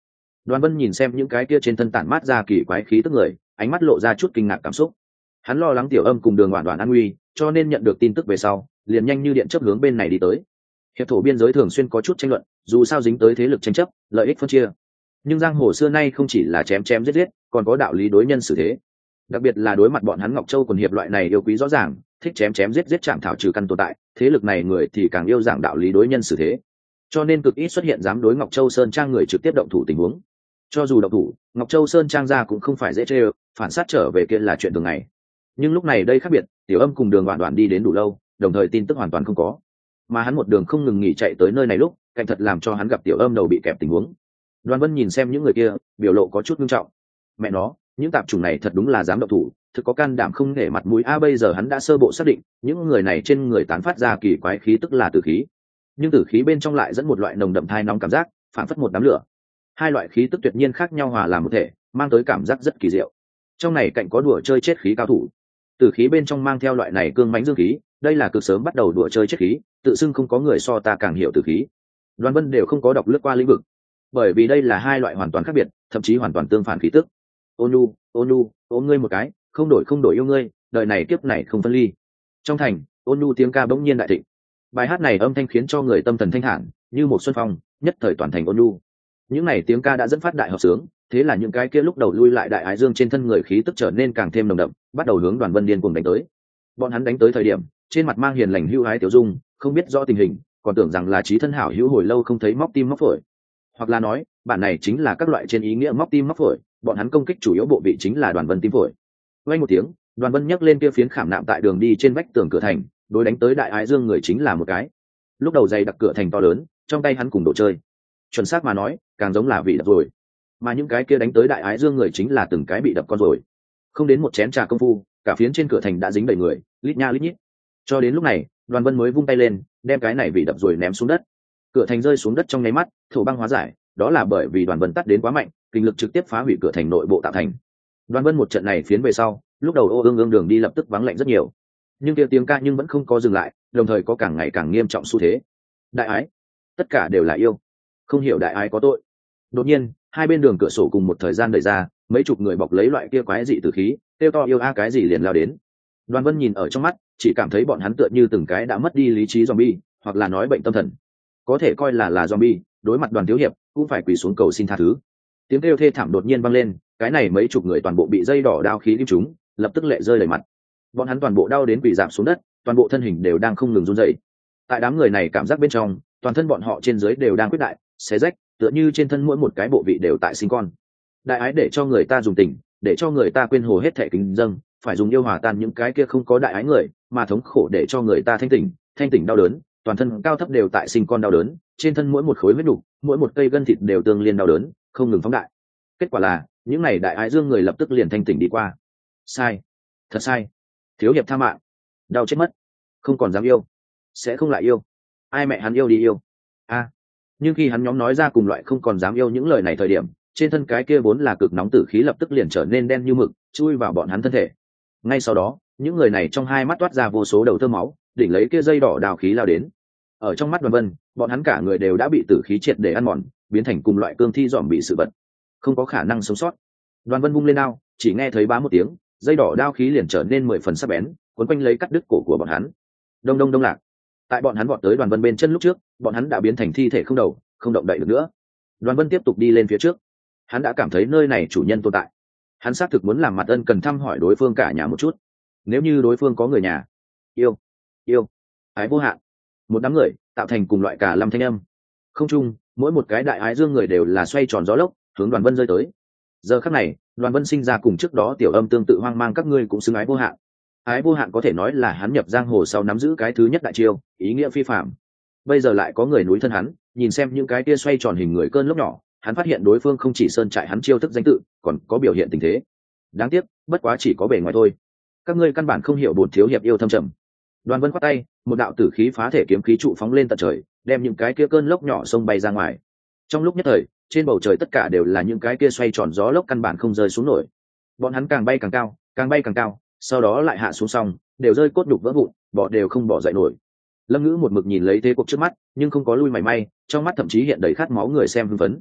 Đoàn Vân nhìn xem những cái kia trên thân tản mát ra kỳ quái khí tức người, ánh mắt lộ ra chút kinh ngạc cảm xúc. Hắn lo lắng Tiểu Âm cùng Đường Đoạn Đoạn an nguy, cho nên nhận được tin tức về sau, liền nhanh như điện chớp hướng bên này đi tới. Hiệp thổ biên giới thường xuyên có chút tranh luận, dù sao dính tới thế lực tranh chấp, lợi ích phân chia. Nhưng giang hồ xưa nay không chỉ là chém chém giết giết, còn có đạo lý đối nhân xử thế. Đặc biệt là đối mặt bọn hắn Ngọc Châu quần hiệp loại này yêu quý rõ ràng, thích chém chém giết giết chạm thảo trừ căn tồn tại, thế lực này người thì càng yêu giảng đạo lý đối nhân xử thế. Cho nên cực ít xuất hiện dám đối Ngọc Châu Sơn Trang người trực tiếp động thủ tình huống. Cho dù động thủ, Ngọc Châu Sơn Trang ra cũng không phải dễ chơi, phản sát trở về kia là chuyện thường ngày. Nhưng lúc này đây khác biệt, Tiểu Âm cùng Đường Đoạn Đoạn đi đến đủ lâu, đồng thời tin tức hoàn toàn không có. Mà hắn một đường không ngừng nghỉ chạy tới nơi này lúc, cạnh thật làm cho hắn gặp Tiểu Âm đầu bị kẹp tình huống. Đoàn Vân nhìn xem những người kia, biểu lộ có chút nghiêm trọng. Mẹ nó, những tạp chủng này thật đúng là dám động thủ, thực có can đảm không nể mặt mũi a. Bây giờ hắn đã sơ bộ xác định, những người này trên người tán phát ra kỳ quái khí tức là tử khí, nhưng tử khí bên trong lại dẫn một loại nồng đậm thai nóng cảm giác, phản phất một đám lửa. Hai loại khí tức tuyệt nhiên khác nhau hòa làm một thể, mang tới cảm giác rất kỳ diệu. Trong này cạnh có đùa chơi chết khí cao thủ, tử khí bên trong mang theo loại này cương mãnh dương khí, đây là cực sớm bắt đầu đùa chơi chết khí, tự xưng không có người so ta càng hiểu tử khí. Đoàn Vân đều không có đọc lướt qua lĩnh vực, bởi vì đây là hai loại hoàn toàn khác biệt, thậm chí hoàn toàn tương phản khí tức. Ônu, Ônu, ôm ngươi một cái, không đổi không đổi yêu ngươi, đời này kiếp này không phân ly. Trong thành, Ônu tiếng ca bỗng nhiên đại thịnh. Bài hát này âm thanh khiến cho người tâm thần thanh thản, như một xuân phong, nhất thời toàn thành Ônu. Những này tiếng ca đã dẫn phát đại hợp sướng, thế là những cái kia lúc đầu lui lại đại ái dương trên thân người khí tức trở nên càng thêm nồng đậm, bắt đầu hướng Đoàn Vân điên cuồng đánh tới. Bọn hắn đánh tới thời điểm, trên mặt mang hiền lành hữu ái tiểu dung, không biết rõ tình hình, còn tưởng rằng là chí thân hảo hữu hồi lâu không thấy móc tim móc phổi. Hoặc là nói, bản này chính là các loại trên ý nghĩa móc tim móc phổi, bọn hắn công kích chủ yếu bộ vị chính là Đoàn Vân tim phổi. Vang một tiếng, Đoàn Vân nhấc lên kia phiến khảm nạm tại đường đi trên vách tường cửa thành, đối đánh tới đại ái dương người chính là một cái. Lúc đầu dày đặc cửa thành to lớn, trong tay hắn cùng đồ chơi. Chuẩn xác mà nói, càng giống là vị đập rồi. Mà những cái kia đánh tới đại ái dương người chính là từng cái bị đập con rồi. Không đến một chén trà công phu, cả phiến trên cửa thành đã dính đầy người, lít nha lít nhít. Cho đến lúc này, Đoàn Vân mới vung tay lên, đem cái này bị đập rồi ném xuống đất. Cửa thành rơi xuống đất trong nháy mắt, thổ băng hóa giải, đó là bởi vì Đoàn Vân tắt đến quá mạnh, kinh lực trực tiếp phá hủy cửa thành nội bộ tạo thành. Đoàn Vân một trận này phiến về sau, lúc đầu ô ương ương đường đi lập tức vắng lạnh rất nhiều, nhưng kia tiếng ca nhưng vẫn không có dừng lại, đồng thời có càng ngày càng nghiêm trọng xu thế. Đại ái, tất cả đều là yêu, không hiểu đại ái có tội. Đột nhiên, hai bên đường cửa sổ cùng một thời gian đẩy ra, mấy chục người bọc lấy loại kia quái dị tử khí, kêu to yêu a cái gì liền lao đến. Đoàn Vân nhìn ở trong mắt, chỉ cảm thấy bọn hắn tựa như từng cái đã mất đi lý trí zombie, hoặc là nói bệnh tâm thần, có thể coi là là zombie, đối mặt Đoàn thiếu hiệp cũng phải quỳ xuống cầu xin tha thứ. Tiếng kêu thê thảm đột nhiên vang lên, cái này mấy chục người toàn bộ bị dây đỏ đao khí lim chúng, lập tức lệ rơi đầy mặt. Bọn hắn toàn bộ đau đến quỳ rạp xuống đất, toàn bộ thân hình đều đang không ngừng run rẩy. Tại đám người này cảm giác bên trong, toàn thân bọn họ trên dưới đều đang quyết đại, xé rách, tựa như trên thân mỗi một cái bộ vị đều tại sinh con. Đại ái để cho người ta dùng tình, để cho người ta quên hồ hết thệ kính dâng, phải dùng yêu hòa tan những cái kia không có đại ái người, mà thống khổ để cho người ta thanh tỉnh, thanh tỉnh đau đớn, toàn thân cao thấp đều tại sinh con đau đớn, trên thân mỗi một khối huyết nục, mỗi một cây gân thịt đều tương liên đau đớn, không ngừng phóng đại. Kết quả là, những này đại ái dương người lập tức liền thanh tỉnh đi qua. Sai, thật sai, thiếu hiệp tha mạng, đau chết mất, không còn dám yêu, sẽ không lại yêu, ai mẹ hắn yêu đi yêu. A. Nhưng khi hắn nhóm nói ra cùng loại không còn dám yêu những lời này thời điểm, trên thân cái kia vốn là cực nóng tử khí lập tức liền trở nên đen như mực, chui vào bọn hắn thân thể. Ngay sau đó, những người này trong hai mắt toát ra vô số đầu tơ máu, đỉnh lấy kia dây đỏ đào khí lao đến. Ở trong mắt Đoàn Vân, bọn hắn cả người đều đã bị tử khí triệt để ăn mòn, biến thành cùng loại cương thi dòm bị sự vật, không có khả năng sống sót. Đoàn Vân vung lên đao, chỉ nghe thấy bá một tiếng, dây đỏ đao khí liền trở nên mười phần sắc bén, cuốn quanh lấy cắt đứt cổ của bọn hắn. Đông đông đông lạc. Tại bọn hắn vọt tới Đoàn Vân bên chân lúc trước, bọn hắn đã biến thành thi thể không đầu, không động đậy được nữa. Đoàn Vân tiếp tục đi lên phía trước. Hắn đã cảm thấy nơi này chủ nhân tồn tại. Hắn xác thực muốn làm mặt ân cần thăm hỏi đối phương cả nhà một chút. Nếu như đối phương có người nhà, yêu, yêu, ái vô hạn, một đám người tạo thành cùng loại cả lâm thanh âm. Không chung, mỗi một cái đại ái dương người đều là xoay tròn gió lốc, hướng Đoàn Vân rơi tới. Giờ khắc này, Đoàn Vân sinh ra cùng trước đó tiểu âm tương tự hoang mang các ngươi cũng xứng ái vô hạn. Ái vô hạn có thể nói là hắn nhập giang hồ sau nắm giữ cái thứ nhất đại chiêu, ý nghĩa phi phạm. Bây giờ lại có người núi thân hắn, nhìn xem những cái kia xoay tròn hình người cơn lốc nhỏ, hắn phát hiện đối phương không chỉ sơn trại hắn chiêu thức danh tự, còn có biểu hiện tình thế. Đáng tiếc, bất quá chỉ có bề ngoài thôi. Các ngươi căn bản không hiểu bổn thiếu hiệp yêu thâm trầm. Đoàn Vân quát tay, một đạo tử khí phá thể kiếm khí trụ phóng lên tận trời, đem những cái kia cơn lốc nhỏ xông bay ra ngoài. Trong lúc nhất thời, trên bầu trời tất cả đều là những cái kia xoay tròn gió lốc căn bản không rơi xuống nổi. Bọn hắn càng bay càng cao, càng bay càng cao, sau đó lại hạ xuống xong, đều rơi cốt nhục vỡ vụn, bỏ đều không bỏ dậy nổi. Lâm Ngữ một mực nhìn lấy thế cuộc trước mắt, nhưng không có lui mảy may, trong mắt thậm chí hiện đầy khát máu người xem hưng phấn.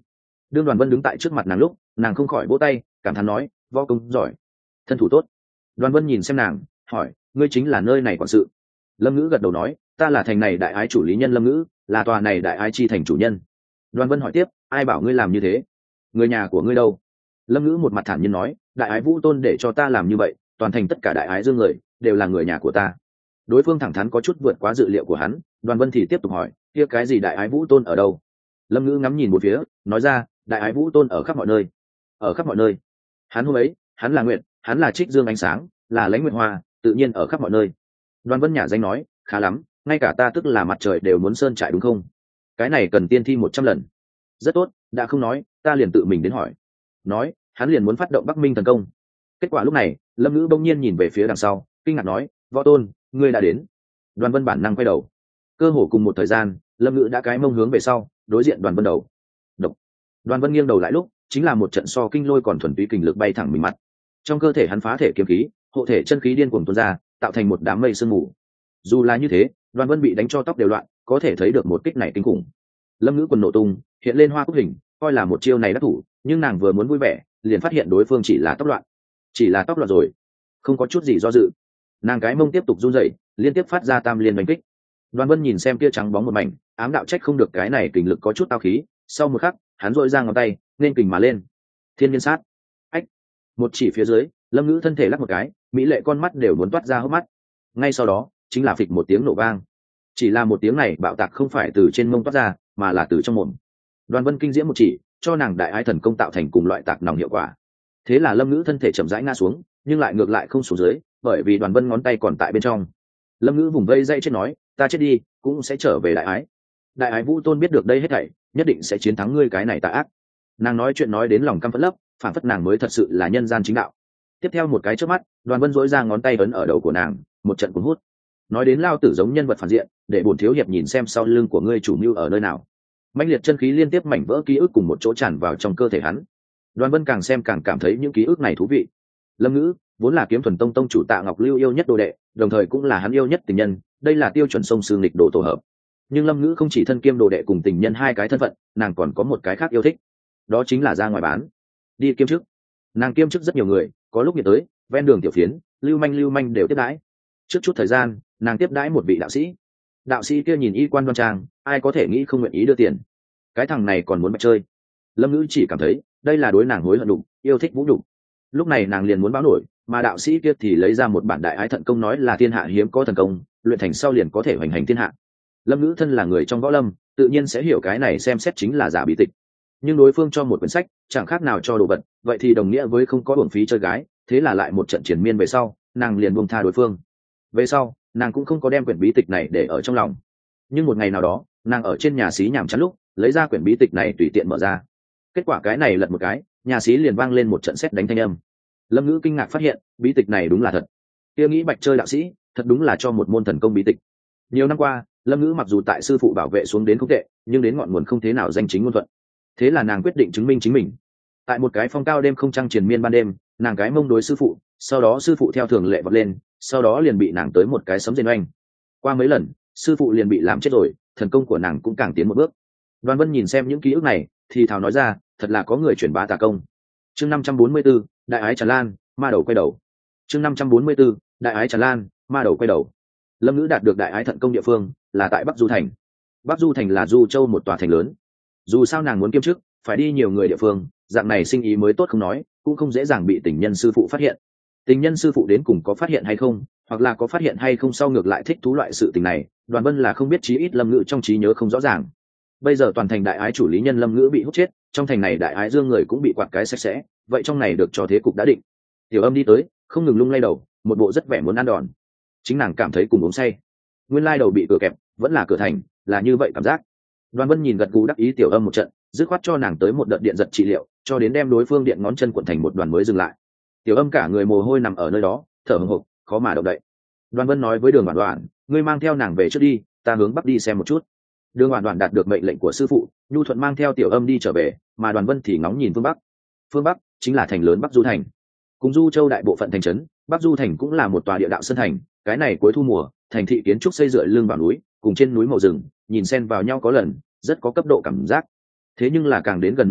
đương Đoàn Vân đứng tại trước mặt nàng lúc, nàng không khỏi vỗ tay cảm thán nói, võ công giỏi, thân thủ tốt. Đoàn Vân nhìn xem nàng hỏi, ngươi chính là nơi này quản sự? Lâm Ngữ gật đầu nói, ta là thành này đại ái chủ lý nhân Lâm Ngữ, là tòa này đại ái chi thành chủ nhân. Đoàn Vân hỏi tiếp, ai bảo ngươi làm như thế? Người nhà của ngươi đâu? Lâm Ngữ một mặt thản nhiên nói, đại ái Vũ Tôn để cho ta làm như vậy, toàn thành tất cả đại ái dương người đều là người nhà của ta. Đối phương thẳng thắn có chút vượt quá dự liệu của hắn. Đoàn Vân thì tiếp tục hỏi, kia cái gì đại ái Vũ Tôn ở đâu? Lâm Ngữ ngắm nhìn một phía nói ra, đại ái Vũ Tôn ở khắp mọi nơi. Ở khắp mọi nơi? Hắn hôm ấy, hắn là Nguyệt, hắn là Trích Dương ánh sáng, là Lãnh Nguyệt Hoa, tự nhiên ở khắp mọi nơi. Đoàn Vân nhả danh nói, khá lắm, ngay cả ta tức là mặt trời đều muốn sơn trại đúng không? Cái này cần tiên thi một trăm lần. Rất tốt, đã không nói, ta liền tự mình đến hỏi. Nói, hắn liền muốn phát động Bắc Minh thần công. Kết quả lúc này, Lâm Ngữ bỗng nhiên nhìn về phía đằng sau, kinh ngạc nói, võ tôn, ngươi đã đến. Đoàn Vân bản năng quay đầu. Cơ hồ cùng một thời gian, Lâm Ngữ đã cái mông hướng về sau, đối diện Đoàn Vân đầu. Độc. Đoàn Vân nghiêng đầu lại lúc, chính là một trận so kinh lôi còn thuần túy kình lực bay thẳng mình mặt. Trong cơ thể hắn phá thể kiếm khí, hộ thể chân khí điên cuồng tuôn ra, tạo thành một đám mây sương mù. Dù là như thế, Đoàn Vân bị đánh cho tóc đều loạn, có thể thấy được một kích này kinh khủng. Lâm Ngữ quần nổ tung, hiện lên hoa cúc hình, coi là một chiêu này đắc thủ, nhưng nàng vừa muốn vui vẻ, liền phát hiện đối phương chỉ là tóc loạn. Chỉ là tóc loạn rồi, không có chút gì do dự. Nàng cái mông tiếp tục run rẩy, liên tiếp phát ra tam liên đánh kích. Đoàn Vân nhìn xem kia trắng bóng một mảnh, ám đạo trách không được cái này kình lực có chút tao khí, sau một khắc, hắn rỗi ra ngón tay, nên kình mà lên. Thiên Nhiên Sát. Ách. Một chỉ phía dưới, Lâm Ngữ thân thể lắc một cái, mỹ lệ con mắt đều muốn toát ra hốc mắt. Ngay sau đó, chính là phịch một tiếng nổ vang. Chỉ là một tiếng này bạo tạc không phải từ trên mông toát ra, mà là từ trong mồm. Đoàn Vân kinh diễm một chỉ, cho nàng đại ái thần công tạo thành cùng loại tạc nòng hiệu quả. Thế là Lâm Ngữ thân thể chậm rãi ngã xuống, nhưng lại ngược lại không xuống dưới, bởi vì Đoàn Vân ngón tay còn tại bên trong. Lâm Ngữ vùng vây dây chết nói, ta chết đi cũng sẽ trở về đại ái. Đại ái Vũ Tôn biết được đây hết thảy, nhất định sẽ chiến thắng ngươi cái này tà ác. Nàng nói chuyện nói đến lòng căm phẫn lấp, phản phất nàng mới thật sự là nhân gian chính đạo. Tiếp theo một cái chớp mắt, Đoàn Vân dỗi ra ngón tay ấn ở đầu của nàng, một trận cuốn hút. Nói đến lao tử giống nhân vật phản diện, để bổn thiếu hiệp nhìn xem sau lưng của ngươi chủ mưu ở nơi nào. Mãnh liệt chân khí liên tiếp mảnh vỡ ký ức cùng một chỗ tràn vào trong cơ thể hắn. Đoàn Vân càng xem càng cảm thấy những ký ức này thú vị. Lâm Ngữ vốn là Kiếm Thuần Tông tông chủ Tạ Ngọc Lưu yêu nhất đồ đệ, đồng thời cũng là hắn yêu nhất tình nhân, đây là tiêu chuẩn sông sư nghịch đồ tổ hợp. Nhưng Lâm Ngữ không chỉ thân kiêm đồ đệ cùng tình nhân hai cái thân phận, nàng còn có một cái khác yêu thích, đó chính là ra ngoài bán, đi kiêm chức. Nàng kiêm chức rất nhiều người, có lúc nhiệt tới, ven đường tiểu phiến, lưu manh lưu manh đều tiếp đãi. Trước chút thời gian, nàng tiếp đãi một vị đạo sĩ. Đạo sĩ kia nhìn y quan đoan trang, ai có thể nghĩ không nguyện ý đưa tiền. Cái thằng này còn muốn bạch chơi. Lâm Ngữ chỉ cảm thấy, đây là đối nàng hối hận đụng, yêu thích vũ đụng. Lúc này nàng liền muốn báo nổi, mà đạo sĩ kia thì lấy ra một bản đại ái thận công nói là thiên hạ hiếm có thần công, luyện thành sau liền có thể hoành hành thiên hạ. Lâm Ngữ thân là người trong võ lâm, tự nhiên sẽ hiểu cái này xem xét chính là giả bí tịch. Nhưng đối phương cho một quyển sách, chẳng khác nào cho đồ vật, vậy thì đồng nghĩa với không có uổng phí chơi gái, thế là lại một trận triển miên về sau, nàng liền buông tha đối phương. Về sau, nàng cũng không có đem quyển bí tịch này để ở trong lòng. Nhưng một ngày nào đó, nàng ở trên nhà xí nhàm chán lúc, lấy ra quyển bí tịch này tùy tiện mở ra. Kết quả cái này lật một cái, nhà xí liền vang lên một trận sét đánh thanh âm. Lâm Ngữ kinh ngạc phát hiện, bí tịch này đúng là thật. Kia nghĩ bạch chơi đạo sĩ, thật đúng là cho một môn thần công bí tịch. Nhiều năm qua, Lâm Ngữ mặc dù tại sư phụ bảo vệ xuống đến không tệ, nhưng đến ngọn nguồn không thế nào danh chính ngôn thuận. Thế là nàng quyết định chứng minh chính mình. Tại một cái phong cao đêm không trăng triền miên ban đêm, nàng cái mông đối sư phụ, sau đó sư phụ theo thường lệ vọt lên, sau đó liền bị nàng tới một cái sấm rền oanh. Qua mấy lần, sư phụ liền bị làm chết rồi, thần công của nàng cũng càng tiến một bước. Đoàn Vân nhìn xem những ký ức này, thì thào nói ra, thật là có người truyền bá tà công. Chương năm trăm bốn mươi 44, đại ái tràn lan, ma đầu quay đầu. Chương năm trăm bốn mươi 44, đại ái tràn lan, ma đầu quay đầu. Lâm Ngữ đạt được đại ái thận công địa phương là tại Bắc Du thành. Bắc Du thành là Du Châu một tòa thành lớn. Dù sao nàng muốn kiêm chức, phải đi nhiều người địa phương, dạng này sinh ý mới tốt không nói, cũng không dễ dàng bị tình nhân sư phụ phát hiện. Tình nhân sư phụ đến cùng có phát hiện hay không, hoặc là có phát hiện hay không sau ngược lại thích thú loại sự tình này, Đoàn Vân là không biết, chí ít Lâm Ngữ trong trí nhớ không rõ ràng. Bây giờ toàn thành đại ái chủ lý nhân Lâm Ngữ bị hút chết, trong thành này đại ái dương người cũng bị quạt cái sạch sẽ, vậy trong này được cho thế cục đã định. Tiểu Âm đi tới, không ngừng lung lay đầu, một bộ rất vẻ muốn ăn đòn. Chính nàng cảm thấy cùng uống say. Nguyên lai đầu bị cửa kẹp, vẫn là cửa thành, là như vậy cảm giác. Đoàn Vân nhìn gật gù đắc ý Tiểu Âm một trận, dứt khoát cho nàng tới một đợt điện giật trị liệu, cho đến đem đối phương điện ngón chân cuộn thành một đoàn mới dừng lại. Tiểu Âm cả người mồ hôi nằm ở nơi đó, thở hổn hộc, khó mà động đậy. Đoàn Vân nói với Đường Đoạn Đoạn, ngươi mang theo nàng về trước đi, ta hướng bắc đi xem một chút. Đường Đoạn Đoạn đạt được mệnh lệnh của sư phụ, nhu thuận mang theo Tiểu Âm đi trở về, mà Đoàn Vân thì ngóng nhìn phương bắc. Phương bắc chính là thành lớn Bắc Du thành. Cùng Du Châu đại bộ phận thành trấn, Bắc Du thành cũng là một tòa địa đạo sơn thành, cái này cuối thu mùa, thành thị kiến trúc xây dựa lưng vào núi, cùng trên núi màu rừng, nhìn xen vào nhau có lần, rất có cấp độ cảm giác. Thế nhưng là càng đến gần nơi đó,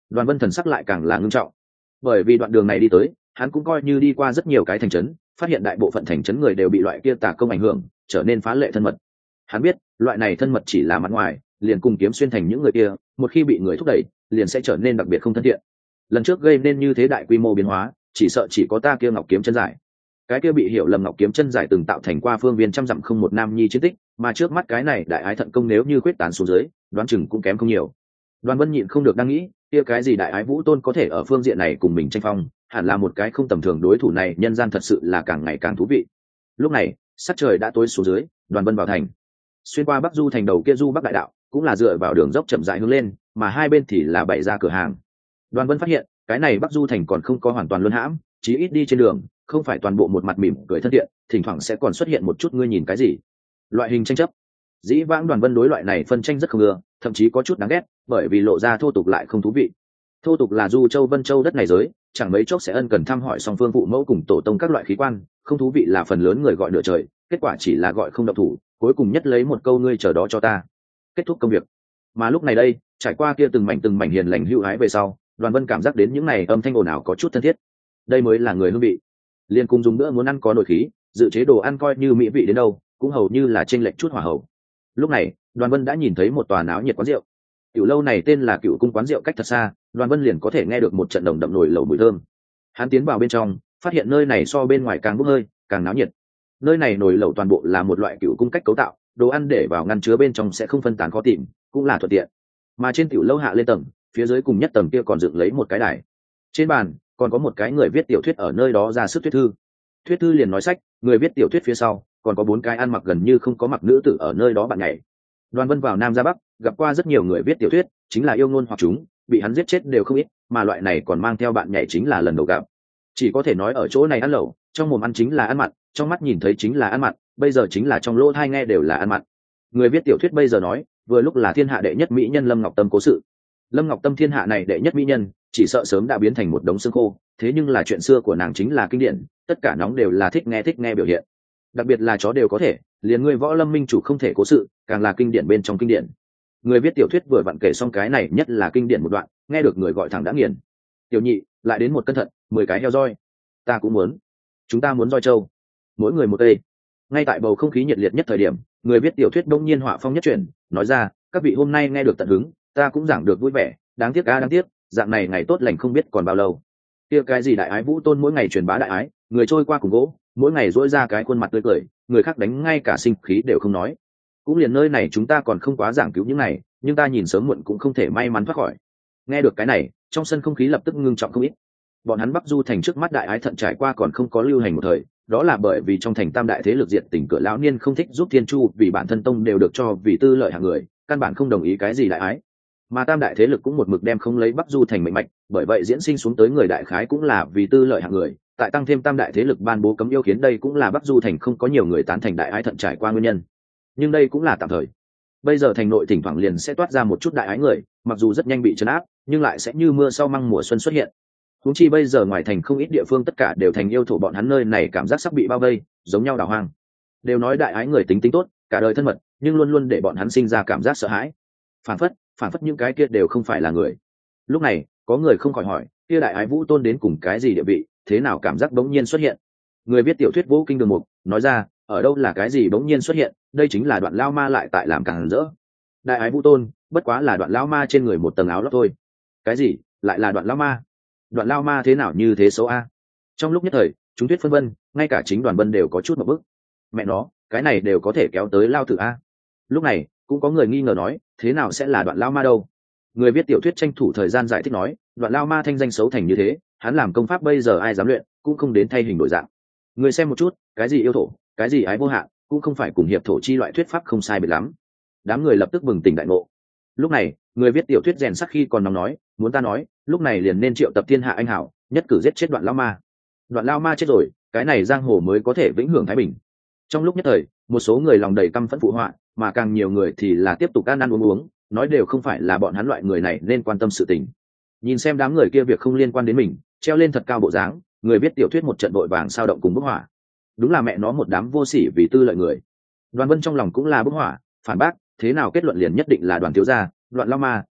Đoàn Vân thần sắc lại càng là ngưng trọng, bởi vì đoạn đường này đi tới hắn cũng coi như đi qua rất nhiều cái thành trấn, phát hiện đại bộ phận thành trấn người đều bị loại kia tà công ảnh hưởng, trở nên phá lệ thân mật. Hắn biết loại này thân mật chỉ là mặt ngoài, liền cùng Kiếm Xuyên thành những người kia một khi bị người thúc đẩy liền sẽ trở nên đặc biệt không thân thiện. Lần trước gây nên như thế đại quy mô biến hóa chỉ sợ chỉ có ta kia Ngọc Kiếm chân giải. Cái kia bị hiểu lầm Ngọc Kiếm chân giải từng tạo thành qua phương viên trăm dặm không một nam nhi chiến tích, mà trước mắt cái này đại ái thận công nếu như quyết tán xuống dưới đoán chừng cũng kém không nhiều. Đoàn Vân nhịn không được đang nghĩ, kia cái gì đại ái vũ tôn có thể ở phương diện này cùng mình tranh phong, hẳn là một cái không tầm thường đối thủ này, nhân gian thật sự là càng ngày càng thú vị. Lúc này sắc trời đã tối xuống dưới, Đoàn Vân vào thành. Xuyên qua Bắc Du thành đầu kia Du Bắc đại đạo, cũng là dựa vào đường dốc chậm rãi hướng lên, mà hai bên thì là bày ra cửa hàng. Đoàn Vân phát hiện cái này Bắc Du thành còn không có hoàn toàn luân hãm, chí ít đi trên đường không phải toàn bộ một mặt mỉm cười thân thiện, thỉnh thoảng sẽ còn xuất hiện một chút ngươi nhìn cái gì loại hình tranh chấp. Dĩ vãng Đoàn Vân đối loại này phân tranh rất không ưa, thậm chí có chút đáng ghét, bởi vì lộ ra thô tục lại không thú vị. Thô tục là Du Châu Vân Châu đất này giới, chẳng mấy chốc sẽ ân cần thăm hỏi song phương phụ mẫu cùng tổ tông các loại khí quan, không thú vị là phần lớn người gọi nửa trời, kết quả chỉ là gọi không động thủ, cuối cùng nhất lấy một câu ngươi chờ đó cho ta, kết thúc công việc. Mà lúc này đây, trải qua kia từng mảnh từng mảnh hiền lành hữu hái về sau, Đoàn Vân cảm giác đến những này âm thanh ồn ào có chút thân thiết. Đây mới là người hương vị. Liên cùng dùng bữa muốn ăn có nổi khí, dự chế đồ ăn coi như mỹ vị đến đâu, cũng hầu như là chênh lệch chút hỏa hậu. Lúc này, Đoàn Vân đã nhìn thấy một tòa náo nhiệt quán rượu. Tiểu lâu này tên là Cựu Cung quán rượu, cách thật xa, Đoàn Vân liền có thể nghe được một trận đồng đậm nổi lẩu mùi thơm. Hắn tiến vào bên trong, phát hiện nơi này so bên ngoài càng bốc hơi, càng náo nhiệt. Nơi này nồi lẩu toàn bộ là một loại cựu cung cách cấu tạo, đồ ăn để vào ngăn chứa bên trong sẽ không phân tán khó tìm, cũng là thuận tiện. Mà trên tiểu lâu hạ lên tầng, phía dưới cùng nhất tầng kia còn dựng lấy một cái đài. Trên bàn còn có một cái người viết tiểu thuyết ở nơi đó ra sức thuyết thư. Thuyết thư liền nói sách, người viết tiểu thuyết phía sau còn có bốn cái ăn mặc gần như không có mặc nữ tử ở nơi đó bạn nhảy. Đoàn Vân vào Nam ra Bắc, gặp qua rất nhiều người viết tiểu thuyết, chính là yêu ngôn hoặc chúng, bị hắn giết chết đều không ít, mà loại này còn mang theo bạn nhảy chính là lần đầu gặp. Chỉ có thể nói ở chỗ này ăn lẩu, trong mồm ăn chính là ăn mặn, trong mắt nhìn thấy chính là ăn mặn, bây giờ chính là trong lỗ tai nghe đều là ăn mặn. Người viết tiểu thuyết bây giờ nói, vừa lúc là thiên hạ đệ nhất mỹ nhân Lâm Ngọc Tâm cố sự. Lâm Ngọc Tâm thiên hạ này đệ nhất mỹ nhân, chỉ sợ sớm đã biến thành một đống xương khô, thế nhưng là chuyện xưa của nàng chính là kinh điển, tất cả nóng đều là thích nghe thích nghe biểu hiện. Đặc biệt là chó đều có thể, liền người võ lâm minh chủ không thể cố sự, càng là kinh điển bên trong kinh điển. Người viết tiểu thuyết vừa vặn kể xong cái này nhất là kinh điển một đoạn, nghe được người gọi thẳng đã nghiền. Tiểu nhị, lại đến một cân thận, mười cái heo roi. Ta cũng muốn. Chúng ta muốn roi trâu. Mỗi người một cây. Ngay tại bầu không khí nhiệt liệt nhất thời điểm, người viết tiểu thuyết đông nhiên họa phong nhất chuyển, nói ra, các vị hôm nay nghe được tận hứng, ta cũng giảng được vui vẻ, đáng tiếc a đáng tiếc, dạng này ngày tốt lành không biết còn bao lâu. Kia cái gì đại ái vũ tôn mỗi ngày truyền bá đại ái, người trôi qua cùng gỗ, mỗi ngày dỗi ra cái khuôn mặt tươi cười, người khác đánh ngay cả sinh khí đều không nói. Cũng liền nơi này chúng ta còn không quá giảng cứu những này, nhưng ta nhìn sớm muộn cũng không thể may mắn thoát khỏi. Nghe được cái này, trong sân không khí lập tức ngưng trọng không ít. Bọn hắn Bắc Du thành trước mắt đại ái thận trải qua còn không có lưu hành một thời, đó là bởi vì trong thành tam đại thế lực diệt tỉnh cửa lão niên không thích giúp Thiên Chu, vì bản thân tông đều được cho vì tư lợi hạng người, căn bản không đồng ý cái gì đại ái. Mà tam đại thế lực cũng một mực đem không lấy Bắc Du thành mệnh mạch, bởi vậy diễn sinh xuống tới người đại khái cũng là vì tư lợi hạng người, tại tăng thêm tam đại thế lực ban bố cấm yêu, khiến đây cũng là Bắc Du thành không có nhiều người tán thành đại ái thận trải qua nguyên nhân. Nhưng đây cũng là tạm thời. Bây giờ thành nội thỉnh thoảng liền sẽ toát ra một chút đại ái người, mặc dù rất nhanh bị trấn áp, nhưng lại sẽ như mưa sau măng mùa xuân xuất hiện. Huống chi bây giờ ngoài thành không ít địa phương tất cả đều thành yêu thổ, bọn hắn nơi này cảm giác sắp bị bao vây, giống nhau đảo hoang. Đều nói đại ái người tính tính tốt, cả đời thân mật, nhưng luôn luôn để bọn hắn sinh ra cảm giác sợ hãi. Phản phất, phản phất những cái kia đều không phải là người. Lúc này, có người không khỏi hỏi, kia đại ái vũ tôn đến cùng cái gì địa vị, thế nào cảm giác bỗng nhiên xuất hiện? Người viết tiểu thuyết Vũ Kinh Đường Mục nói ra, ở đâu là cái gì bỗng nhiên xuất hiện, đây chính là Đoạn Lao Ma lại tại làm càng rỡ. Đại ái vũ tôn, bất quá là Đoạn Lao Ma trên người một tầng áo lót thôi. Cái gì, lại là Đoạn Lao Ma? Đoạn Lao Ma thế nào như thế xấu a? Trong lúc nhất thời, chúng thuyết phân vân, ngay cả chính Đoàn Vân đều có chút một bức. Mẹ nó, cái này đều có thể kéo tới Lao Tử a. Lúc này, cũng có người nghi ngờ nói, thế nào sẽ là Đoạn Lao Ma đâu? Người viết tiểu thuyết tranh thủ thời gian giải thích nói, Đoạn Lao Ma thanh danh xấu thành như thế, hắn làm công pháp bây giờ ai dám luyện, cũng không đến thay hình đổi dạng. Người xem một chút, cái gì yêu thổ, cái gì ái vô hạn, cũng không phải cùng hiệp thổ chi loại thuyết pháp không sai biệt lắm. Đám người lập tức bừng tỉnh đại ngộ. Lúc này, người viết tiểu thuyết rèn sắc khi còn nóng nói, muốn ta nói, lúc này liền nên triệu tập thiên hạ anh hảo, nhất cử giết chết Đoạn Lao Ma. Đoạn Lao Ma chết rồi, cái này giang hồ mới có thể vĩnh hưởng thái bình. Trong lúc nhất thời, một số người lòng đầy căm phẫn phụ họa, mà càng nhiều người thì là tiếp tục ăn ăn uống uống, nói đều không phải là bọn hắn loại người này nên quan tâm sự tình. Nhìn xem đám người kia việc không liên quan đến mình, treo lên thật cao bộ dáng, người viết tiểu thuyết một trận vội vàng sao động cùng bức hỏa. Đúng là mẹ nó một đám vô sỉ vì tư lợi người. Đoàn Vân trong lòng cũng là bức hỏa, phản bác, thế nào kết luận liền nhất định là Đoàn thiếu gia, Đoạn Lao Ma,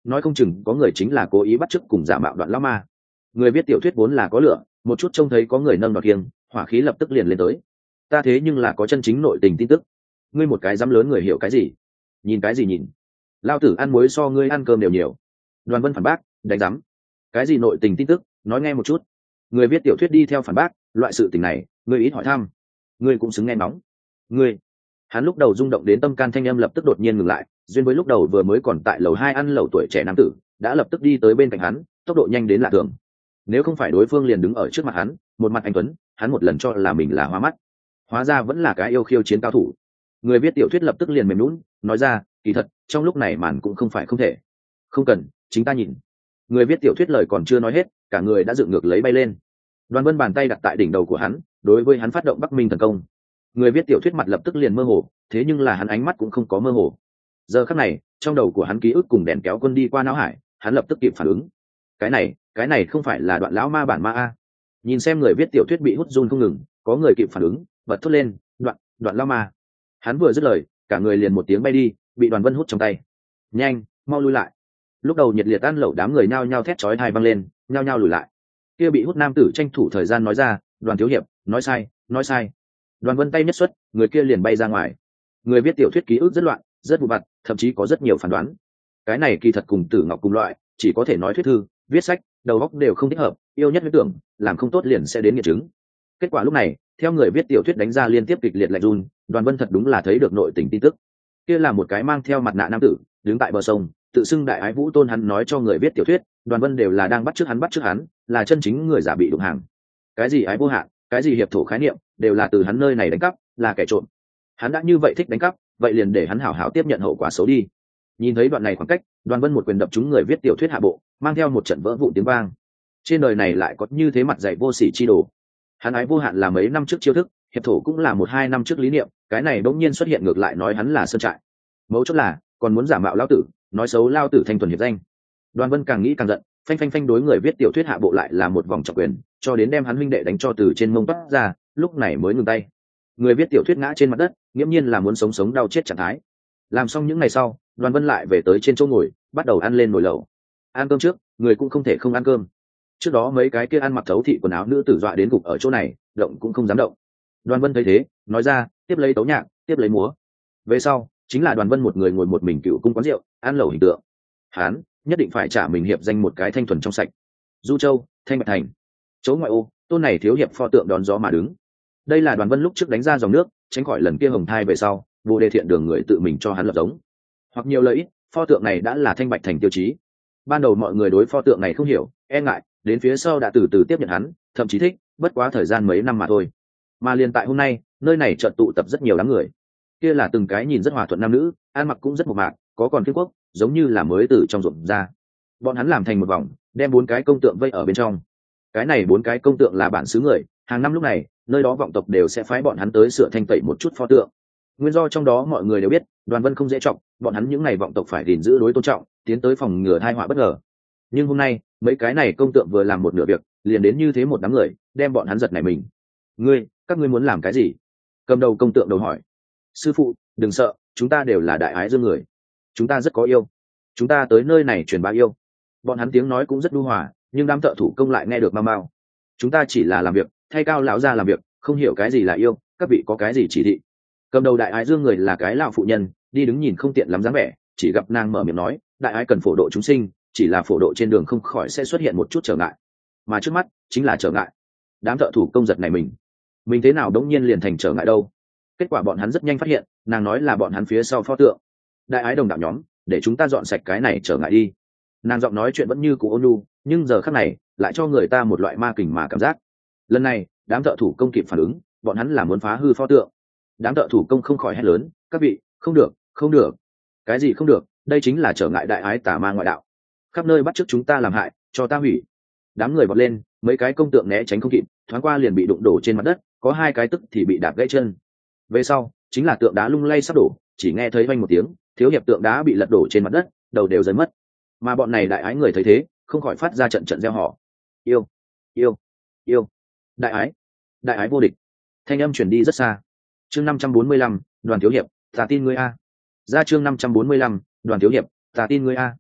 nói không chừng có người chính là cố ý bắt chước cùng giả mạo Đoạn lão ma. Người viết tiểu thuyết vốn là có lửa, một chút trông thấy có người nâng đoạt kiêng, hỏa khí lập tức liền lên tới. Ta thế nhưng là có chân chính nội tình tin tức, ngươi một cái dám lớn người hiểu cái gì? Nhìn cái gì nhìn? Lao tử ăn muối so ngươi ăn cơm đều nhiều. Đoàn Vân phản bác, đánh dám. Cái gì nội tình tin tức, nói nghe một chút. Người viết tiểu thuyết đi theo phản bác, loại sự tình này, ngươi ít hỏi thăm, ngươi cũng xứng nghe nóng. Ngươi, hắn lúc đầu rung động đến tâm can thanh âm lập tức đột nhiên ngừng lại, duyên với lúc đầu vừa mới còn tại lầu hai ăn lẩu tuổi trẻ nam tử, đã lập tức đi tới bên cạnh hắn, tốc độ nhanh đến lạ thường. Nếu không phải đối phương liền đứng ở trước mặt hắn, một mặt anh tuấn, hắn một lần cho là mình là hoa mắt, hóa ra vẫn là cái yêu khiêu chiến cao thủ. Người viết tiểu thuyết lập tức liền mềm nhũn, nói ra, kỳ thật, trong lúc này màn cũng không phải không thể. Không cần, chính ta nhìn. Người viết tiểu thuyết lời còn chưa nói hết, cả người đã dựng ngược lấy bay lên. Đoàn Vân bàn tay đặt tại đỉnh đầu của hắn, đối với hắn phát động Bắc Minh thần công. Người viết tiểu thuyết mặt lập tức liền mơ hồ, thế nhưng là hắn ánh mắt cũng không có mơ hồ. Giờ khắc này, trong đầu của hắn ký ức cùng đèn kéo quân đi qua não hải, hắn lập tức kịp phản ứng. Cái này, cái này không phải là Đoạn lão ma bản ma a? Nhìn xem người viết tiểu thuyết bị hút run không ngừng, có người kịp phản ứng, bật thốt lên, "Đoạn, Đoạn lão ma." Hắn vừa dứt lời, cả người liền một tiếng bay đi, bị Đoàn Vân hút trong tay. "Nhanh, mau lui lại." Lúc đầu nhiệt liệt ăn lẩu đám người nhao nhao thét chói tai vang lên, nhao nhao lùi lại. Kia bị hút nam tử tranh thủ thời gian nói ra, "Đoàn thiếu hiệp, nói sai, nói sai." Đoàn Vân tay nhất xuất, người kia liền bay ra ngoài. Người viết tiểu thuyết ký ức rất loạn, rất vụ vặt, thậm chí có rất nhiều phán đoán. Cái này kỳ thật cùng Tử Ngọc cùng loại, chỉ có thể nói thuyết thư, viết sách, đầu óc đều không thích hợp, yêu nhất huyết tưởng, làm không tốt liền sẽ đến nghiệt chứng. Kết quả lúc này, theo người viết tiểu thuyết đánh ra liên tiếp kịch liệt lạnh run, Đoàn Vân thật đúng là thấy được nội tình tin tức. Kia là một cái mang theo mặt nạ nam tử, đứng tại bờ sông, tự xưng đại ái vũ tôn, hắn nói cho người viết tiểu thuyết, Đoàn Vân đều là đang bắt chước hắn bắt chước hắn, là chân chính người giả bị đụng hàng. Cái gì ái vô hạn, cái gì hiệp thổ khái niệm, đều là từ hắn nơi này đánh cắp, là kẻ trộm. Hắn đã như vậy thích đánh cắp, vậy liền để hắn hảo hảo tiếp nhận hậu quả xấu đi. Nhìn thấy đoạn này khoảng cách, Đoàn Vân một quyền đập trúng người viết tiểu thuyết hạ bộ, mang theo một trận vỡ vụn tiếng vang. Trên đời này lại có như thế mặt dày vô sỉ chi đồ. Hắn ái vô hạn là mấy năm trước chiêu thức, hiệp thổ cũng là một hai năm trước lý niệm, cái này bỗng nhiên xuất hiện ngược lại nói hắn là sơn trại. Mấu chốt là còn muốn giả mạo lão tử, nói xấu lao tử thanh thuần hiệp danh. Đoàn Vân càng nghĩ càng giận, phanh phanh phanh đối người viết tiểu thuyết hạ bộ lại là một vòng trọng quyền, cho đến đem hắn huynh đệ đánh cho từ trên mông toát ra, lúc này mới ngừng tay. Người viết tiểu thuyết ngã trên mặt đất, nghiễm nhiên là muốn sống sống đau chết trạng thái. Làm xong những ngày sau, Đoàn Vân lại về tới trên chỗ ngồi, bắt đầu ăn lên nồi lẩu. Ăn cơm trước, người cũng không thể không ăn cơm. Trước đó mấy cái kia ăn mặc thấu thị quần áo nữ tử dọa đến gục ở chỗ này, động cũng không dám động. Đoàn Vân thấy thế, nói ra, tiếp lấy tấu nhạc, tiếp lấy múa. Về sau, chính là Đoàn Vân một người ngồi một mình cựu cung quán rượu, ăn lẩu hình tượng. Hán, nhất định phải trả mình hiệp danh một cái thanh thuần trong sạch. Du Châu, Thanh Bạch Thành, chỗ ngoại ô, tôn này thiếu hiệp pho tượng đón gió mà đứng. Đây là Đoàn Vân lúc trước đánh ra dòng nước, tránh khỏi lần kia hồng thai về sau, vô đề thiện đường người tự mình cho hắn lập giống. Hoặc nhiều lợi ít, pho tượng này đã là Thanh Bạch Thành tiêu chí. Ban đầu mọi người đối pho tượng này không hiểu, e ngại, đến phía sau đã từ từ tiếp nhận hắn, thậm chí thích, bất quá thời gian mấy năm mà thôi. Mà liền tại hôm nay, nơi này chợt tụ tập rất nhiều đám người. Kia là từng cái nhìn rất hòa thuận nam nữ, ăn mặc cũng rất mộc mạc, có còn phiên quốc, giống như là mới từ trong ruộng ra. Bọn hắn làm thành một vòng, đem bốn cái công tượng vây ở bên trong. Cái này bốn cái công tượng là bản xứ người, hàng năm lúc này, nơi đó vọng tộc đều sẽ phái bọn hắn tới sửa thanh tẩy một chút pho tượng. Nguyên do trong đó mọi người đều biết, Đoàn Vân không dễ trọng, bọn hắn những ngày vọng tộc phải gìn giữ đối tôn trọng, tiến tới phòng ngừa tai họa bất ngờ. Nhưng hôm nay, mấy cái này công tượng vừa làm một nửa việc, liền đến như thế một đám người, đem bọn hắn giật nảy mình. Ngươi, các ngươi muốn làm cái gì? Cầm đầu công tượng đầu hỏi. Sư phụ, đừng sợ, chúng ta đều là đại ái dương người, chúng ta rất có yêu, chúng ta tới nơi này truyền bá yêu. Bọn hắn tiếng nói cũng rất nhu hòa, nhưng đám thợ thủ công lại nghe được mau mau. Chúng ta chỉ là làm việc, thay Cao lão gia làm việc, không hiểu cái gì là yêu, các vị có cái gì chỉ thị. Cầm đầu đại ái dương người là cái lão phụ nhân, đi đứng nhìn không tiện lắm dáng vẻ, chỉ gặp nàng mở miệng nói, đại ái cần phổ độ chúng sinh, chỉ là phổ độ trên đường không khỏi sẽ xuất hiện một chút trở ngại, mà trước mắt chính là trở ngại. Đám thợ thủ công giật này mình, mình thế nào đống nhiên liền thành trở ngại đâu? Kết quả bọn hắn rất nhanh phát hiện, nàng nói là bọn hắn phía sau pho tượng. Đại ái đồng đạo nhóm, để chúng ta dọn sạch cái này trở ngại đi. Nàng giọng nói chuyện vẫn như cũ ôn nhu, nhưng giờ khắc này lại cho người ta một loại ma kình mà cảm giác. Lần này, đám thợ thủ công kịp phản ứng, bọn hắn là muốn phá hư pho tượng. Đám thợ thủ công không khỏi hét lớn, các vị, không được, không được. Cái gì không được? Đây chính là trở ngại đại ái tà ma ngoại đạo. Khắp nơi bắt chước chúng ta làm hại, cho ta hủy. Đám người vọt lên, mấy cái công tượng né tránh không kịp, thoáng qua liền bị đụng đổ trên mặt đất, có hai cái tức thì bị đạp gãy chân. Về sau, chính là tượng đá lung lay sắp đổ, chỉ nghe thấy vang một tiếng, thiếu hiệp tượng đá bị lật đổ trên mặt đất, đầu đều rơi mất. Mà bọn này đại ái người thấy thế, không khỏi phát ra trận trận reo hò. Yêu, yêu, yêu. Đại ái, đại ái vô địch. Thanh âm truyền đi rất xa. Chương năm trăm bốn mươi lăm, Đoàn thiếu hiệp, ta tin ngươi a. Ra chương năm trăm bốn mươi lăm, Đoàn thiếu hiệp, ta tin ngươi a.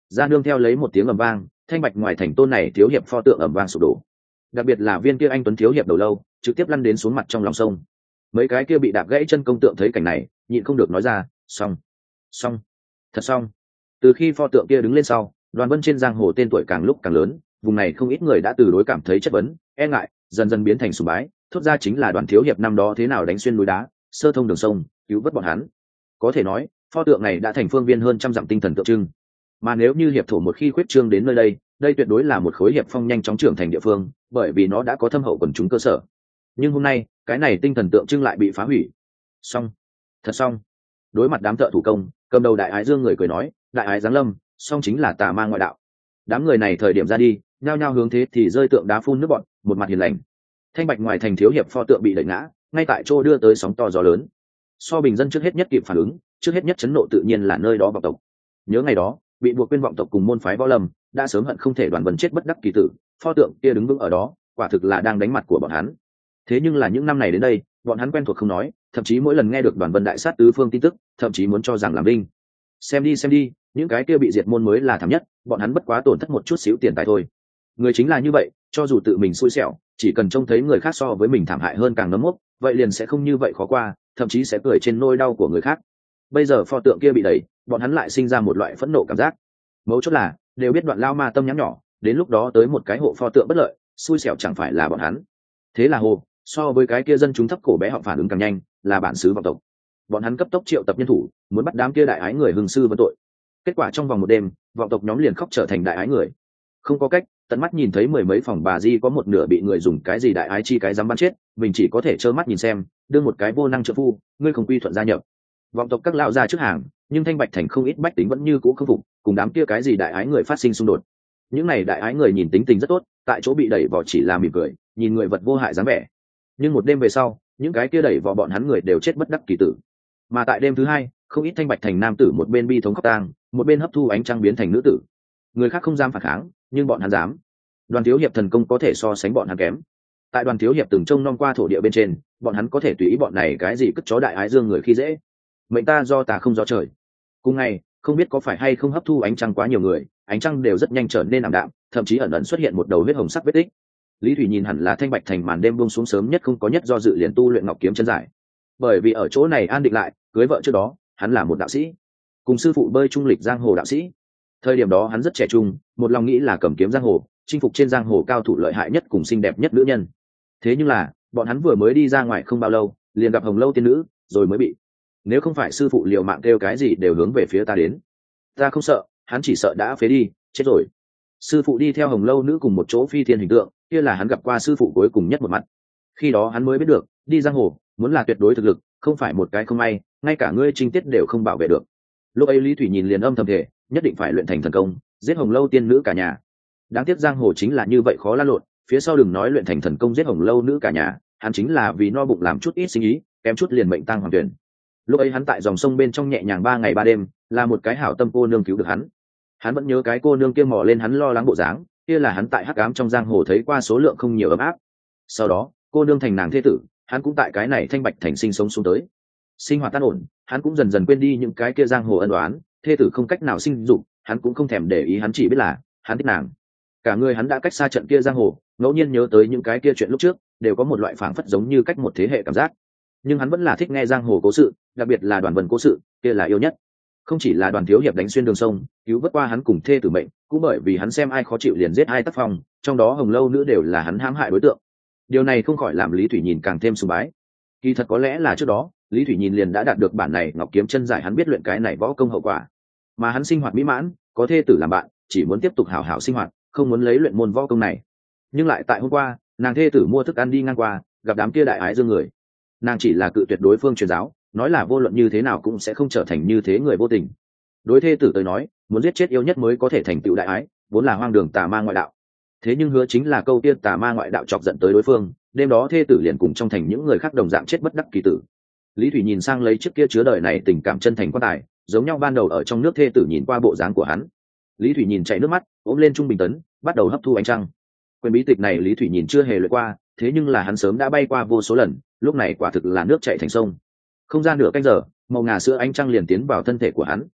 ra nương theo lấy một tiếng ầm vang, thanh bạch ngoài thành tôn này thiếu hiệp pho tượng ầm vang sụp đổ. Đặc biệt là viên kia anh tuấn thiếu hiệp đầu lâu trực tiếp lăn đến xuống mặt trong lòng sông. Mấy cái kia bị đạp gãy chân công tượng thấy cảnh này nhịn không được nói ra, xong xong thật xong. Từ khi pho tượng kia đứng lên sau, Đoàn Vân trên giang hồ tên tuổi càng lúc càng lớn, vùng này không ít người đã từ đối cảm thấy chất vấn, e ngại, dần dần biến thành sùng bái, thốt ra chính là Đoàn thiếu hiệp năm đó thế nào đánh xuyên núi đá, sơ thông đường sông, cứu vớt bọn hắn. Có thể nói pho tượng này đã thành phương viên hơn trăm dặm tinh thần tượng trưng. Mà nếu như hiệp thổ một khi khuyết trương đến nơi đây, đây tuyệt đối là một khối hiệp phong nhanh chóng trưởng thành địa phương, bởi vì nó đã có thâm hậu quần chúng cơ sở. Nhưng hôm nay cái này tinh thần tượng trưng lại bị phá hủy. Xong, thật xong. Đối mặt đám thợ thủ công, cầm đầu đại ái dương người cười nói, đại ái giáng lâm, xong chính là tà ma ngoại đạo. Đám người này thời điểm ra đi, nhao nhao hướng thế thì rơi tượng đá phun nước bọn, một mặt hiền lành. Thanh bạch ngoài thành thiếu hiệp pho tượng bị đẩy ngã, ngay tại chỗ đưa tới sóng to gió lớn. So bình dân trước hết nhất kịp phản ứng, trước hết nhất chấn nộ tự nhiên là nơi đó vọng tộc. Nhớ ngày đó bị buộc quên vọng tộc cùng môn phái võ lâm đã sớm hận không thể Đoàn Vân chết bất đắc kỳ tử, pho tượng kia đứng vững ở đó quả thực là đang đánh mặt của bọn hắn. Thế nhưng là những năm này đến đây, bọn hắn quen thuộc không nói, thậm chí mỗi lần nghe được Đoàn Vân đại sát tứ phương tin tức, thậm chí muốn cho rằng làm linh. Xem đi xem đi, những cái kia bị diệt môn mới là thảm nhất, bọn hắn bất quá tổn thất một chút xíu tiền tài thôi. Người chính là như vậy, cho dù tự mình xui xẻo, chỉ cần trông thấy người khác so với mình thảm hại hơn càng nấm mốc, vậy liền sẽ không như vậy khó qua, thậm chí sẽ cười trên nỗi đau của người khác. Bây giờ pho tượng kia bị đẩy, bọn hắn lại sinh ra một loại phẫn nộ cảm giác. Mấu chốt là đều biết Đoạn Lao ma tâm nhắn nhỏ, đến lúc đó tới một cái hộ pho tượng bất lợi, xui xẻo chẳng phải là bọn hắn. Thế là hồ, so với cái kia dân chúng thấp cổ bé họng phản ứng càng nhanh, là bản xứ vọng tộc. Bọn hắn cấp tốc triệu tập nhân thủ, muốn bắt đám kia đại ái người hưng sư vấn tội. Kết quả trong vòng một đêm, vọng tộc nhóm liền khóc trở thành đại ái người. Không có cách, tận mắt nhìn thấy mười mấy phòng bà di có một nửa bị người dùng cái gì đại ái chi cái dám bắn chết, mình chỉ có thể trơ mắt nhìn xem, đưa một cái vô năng trợ phu, ngươi không quy thuận gia nhập. Vọng tộc các lão ra trước hàng, nhưng thanh bạch thành không ít bách tính vẫn như cũ không phục, cùng đám kia cái gì đại ái người phát sinh xung đột. Những này đại ái người nhìn tính tình rất tốt, tại chỗ bị đẩy vỏ chỉ là mỉm cười, nhìn người vật vô hại dáng vẻ. Nhưng một đêm về sau, những cái kia đẩy vỏ bọn hắn người đều chết bất đắc kỳ tử. Mà tại đêm thứ hai, không ít thanh bạch thành nam tử một bên bi thống khóc tang, một bên hấp thu ánh trăng biến thành nữ tử. Người khác không dám phản kháng, nhưng bọn hắn dám. Đoàn thiếu hiệp thần công có thể so sánh bọn hắn kém. Tại Đoàn thiếu hiệp từng trông nom qua thổ địa bên trên, bọn hắn có thể tùy ý bọn này cái gì cất chó đại ái dương người khi dễ. Mệnh ta do tà không do trời. Cùng ngày, không biết có phải hay không hấp thu ánh trăng quá nhiều người, ánh trăng đều rất nhanh trở nên ảm đạm, thậm chí ẩn ẩn xuất hiện một đầu huyết hồng sắc vết tích. Lý Thủy nhìn hẳn là thanh bạch thành màn đêm buông xuống sớm nhất không có nhất do dự liền tu luyện ngọc kiếm chân giải. Bởi vì ở chỗ này an định lại, cưới vợ trước đó, hắn là một đạo sĩ, cùng sư phụ bơi trung lịch giang hồ đạo sĩ. Thời điểm đó hắn rất trẻ trung, một lòng nghĩ là cầm kiếm giang hồ, chinh phục trên giang hồ cao thủ lợi hại nhất cùng xinh đẹp nhất nữ nhân. Thế nhưng là, bọn hắn vừa mới đi ra ngoài không bao lâu, liền gặp Hồng Lâu tiên nữ, rồi mới bị. Nếu không phải sư phụ liều mạng kêu cái gì đều hướng về phía ta đến, ta không sợ, hắn chỉ sợ đã phế đi, chết rồi. Sư phụ đi theo Hồng Lâu nữ cùng một chỗ phi thiên hình tượng, kia là hắn gặp qua sư phụ cuối cùng nhất một mặt. Khi đó hắn mới biết được, đi giang hồ, muốn là tuyệt đối thực lực, không phải một cái không may, ngay cả ngươi trinh tiết đều không bảo vệ được. Lúc ấy Lý Thủy nhìn liền âm thầm thể, nhất định phải luyện thành thần công, giết Hồng Lâu tiên nữ cả nhà. Đáng tiếc giang hồ chính là như vậy khó lan lộn, phía sau đừng nói luyện thành thần công giết Hồng Lâu nữ cả nhà, hắn chính là vì no bụng làm chút ít sinh ý, kém chút liền mệnh tang hoàng tuyển. Lúc ấy hắn tại dòng sông bên trong nhẹ nhàng ba ngày ba đêm, là một cái hảo tâm cô nương cứu được hắn. Hắn vẫn nhớ cái cô nương kia mò lên hắn lo lắng bộ dáng, kia là hắn tại hắc ám trong giang hồ thấy qua số lượng không nhiều ấm áp. Sau đó, cô nương thành nàng thế tử, hắn cũng tại cái này thanh bạch thành sinh sống xuống tới. Sinh hoạt tan ổn, hắn cũng dần dần quên đi những cái kia giang hồ ân oán, thê tử không cách nào sinh dục, hắn cũng không thèm để ý, hắn chỉ biết là hắn thích nàng. Cả người hắn đã cách xa trận kia giang hồ, ngẫu nhiên nhớ tới những cái kia chuyện lúc trước, đều có một loại phảng phất giống như cách một thế hệ cảm giác. Nhưng hắn vẫn là thích nghe giang hồ cố sự, đặc biệt là Đoàn Vân cố sự, kia là yêu nhất. Không chỉ là Đoàn thiếu hiệp đánh xuyên đường sông, cứu vớt qua hắn cùng thê tử mệnh, cũng bởi vì hắn xem ai khó chịu liền giết ai tác phong, trong đó Hồng Lâu nữ đều là hắn hãm hại đối tượng. Điều này không khỏi làm Lý Thủy nhìn càng thêm sùng bái. Kỳ thật có lẽ là trước đó, Lý Thủy nhìn liền đã đạt được bản này ngọc kiếm chân giải, hắn biết luyện cái này võ công hậu quả. Mà hắn sinh hoạt mỹ mãn, có thê tử làm bạn, chỉ muốn tiếp tục hảo hảo sinh hoạt, không muốn lấy luyện môn võ công này. Nhưng lại tại hôm qua, nàng thê tử mua thức ăn đi ngang qua, gặp đám kia đại ái dương người. Nàng chỉ là cự tuyệt đối phương truyền giáo, nói là vô luận như thế nào cũng sẽ không trở thành như thế người vô tình. Đối thê tử tới nói, muốn giết chết yêu nhất mới có thể thành tựu đại ái, vốn là hoang đường tà ma ngoại đạo. Thế nhưng hứa chính là câu tiên tà ma ngoại đạo chọc giận tới đối phương, đêm đó thê tử liền cùng trong thành những người khác đồng dạng chết bất đắc kỳ tử. Lý Thủy nhìn sang lấy chiếc kia chứa đời này tình cảm chân thành quan tài, giống nhau ban đầu ở trong nước thê tử nhìn qua bộ dáng của hắn. Lý Thủy nhìn chảy nước mắt, ôm lên trung bình tấn, bắt đầu hấp thu ánh trăng. Quyền bí tịch này Lý Thủy nhìn chưa hề luyện qua, thế nhưng là hắn sớm đã bay qua vô số lần, lúc này quả thực là nước chảy thành sông. Không gian nửa canh giờ, màu ngà sữa ánh trăng liền tiến vào thân thể của hắn.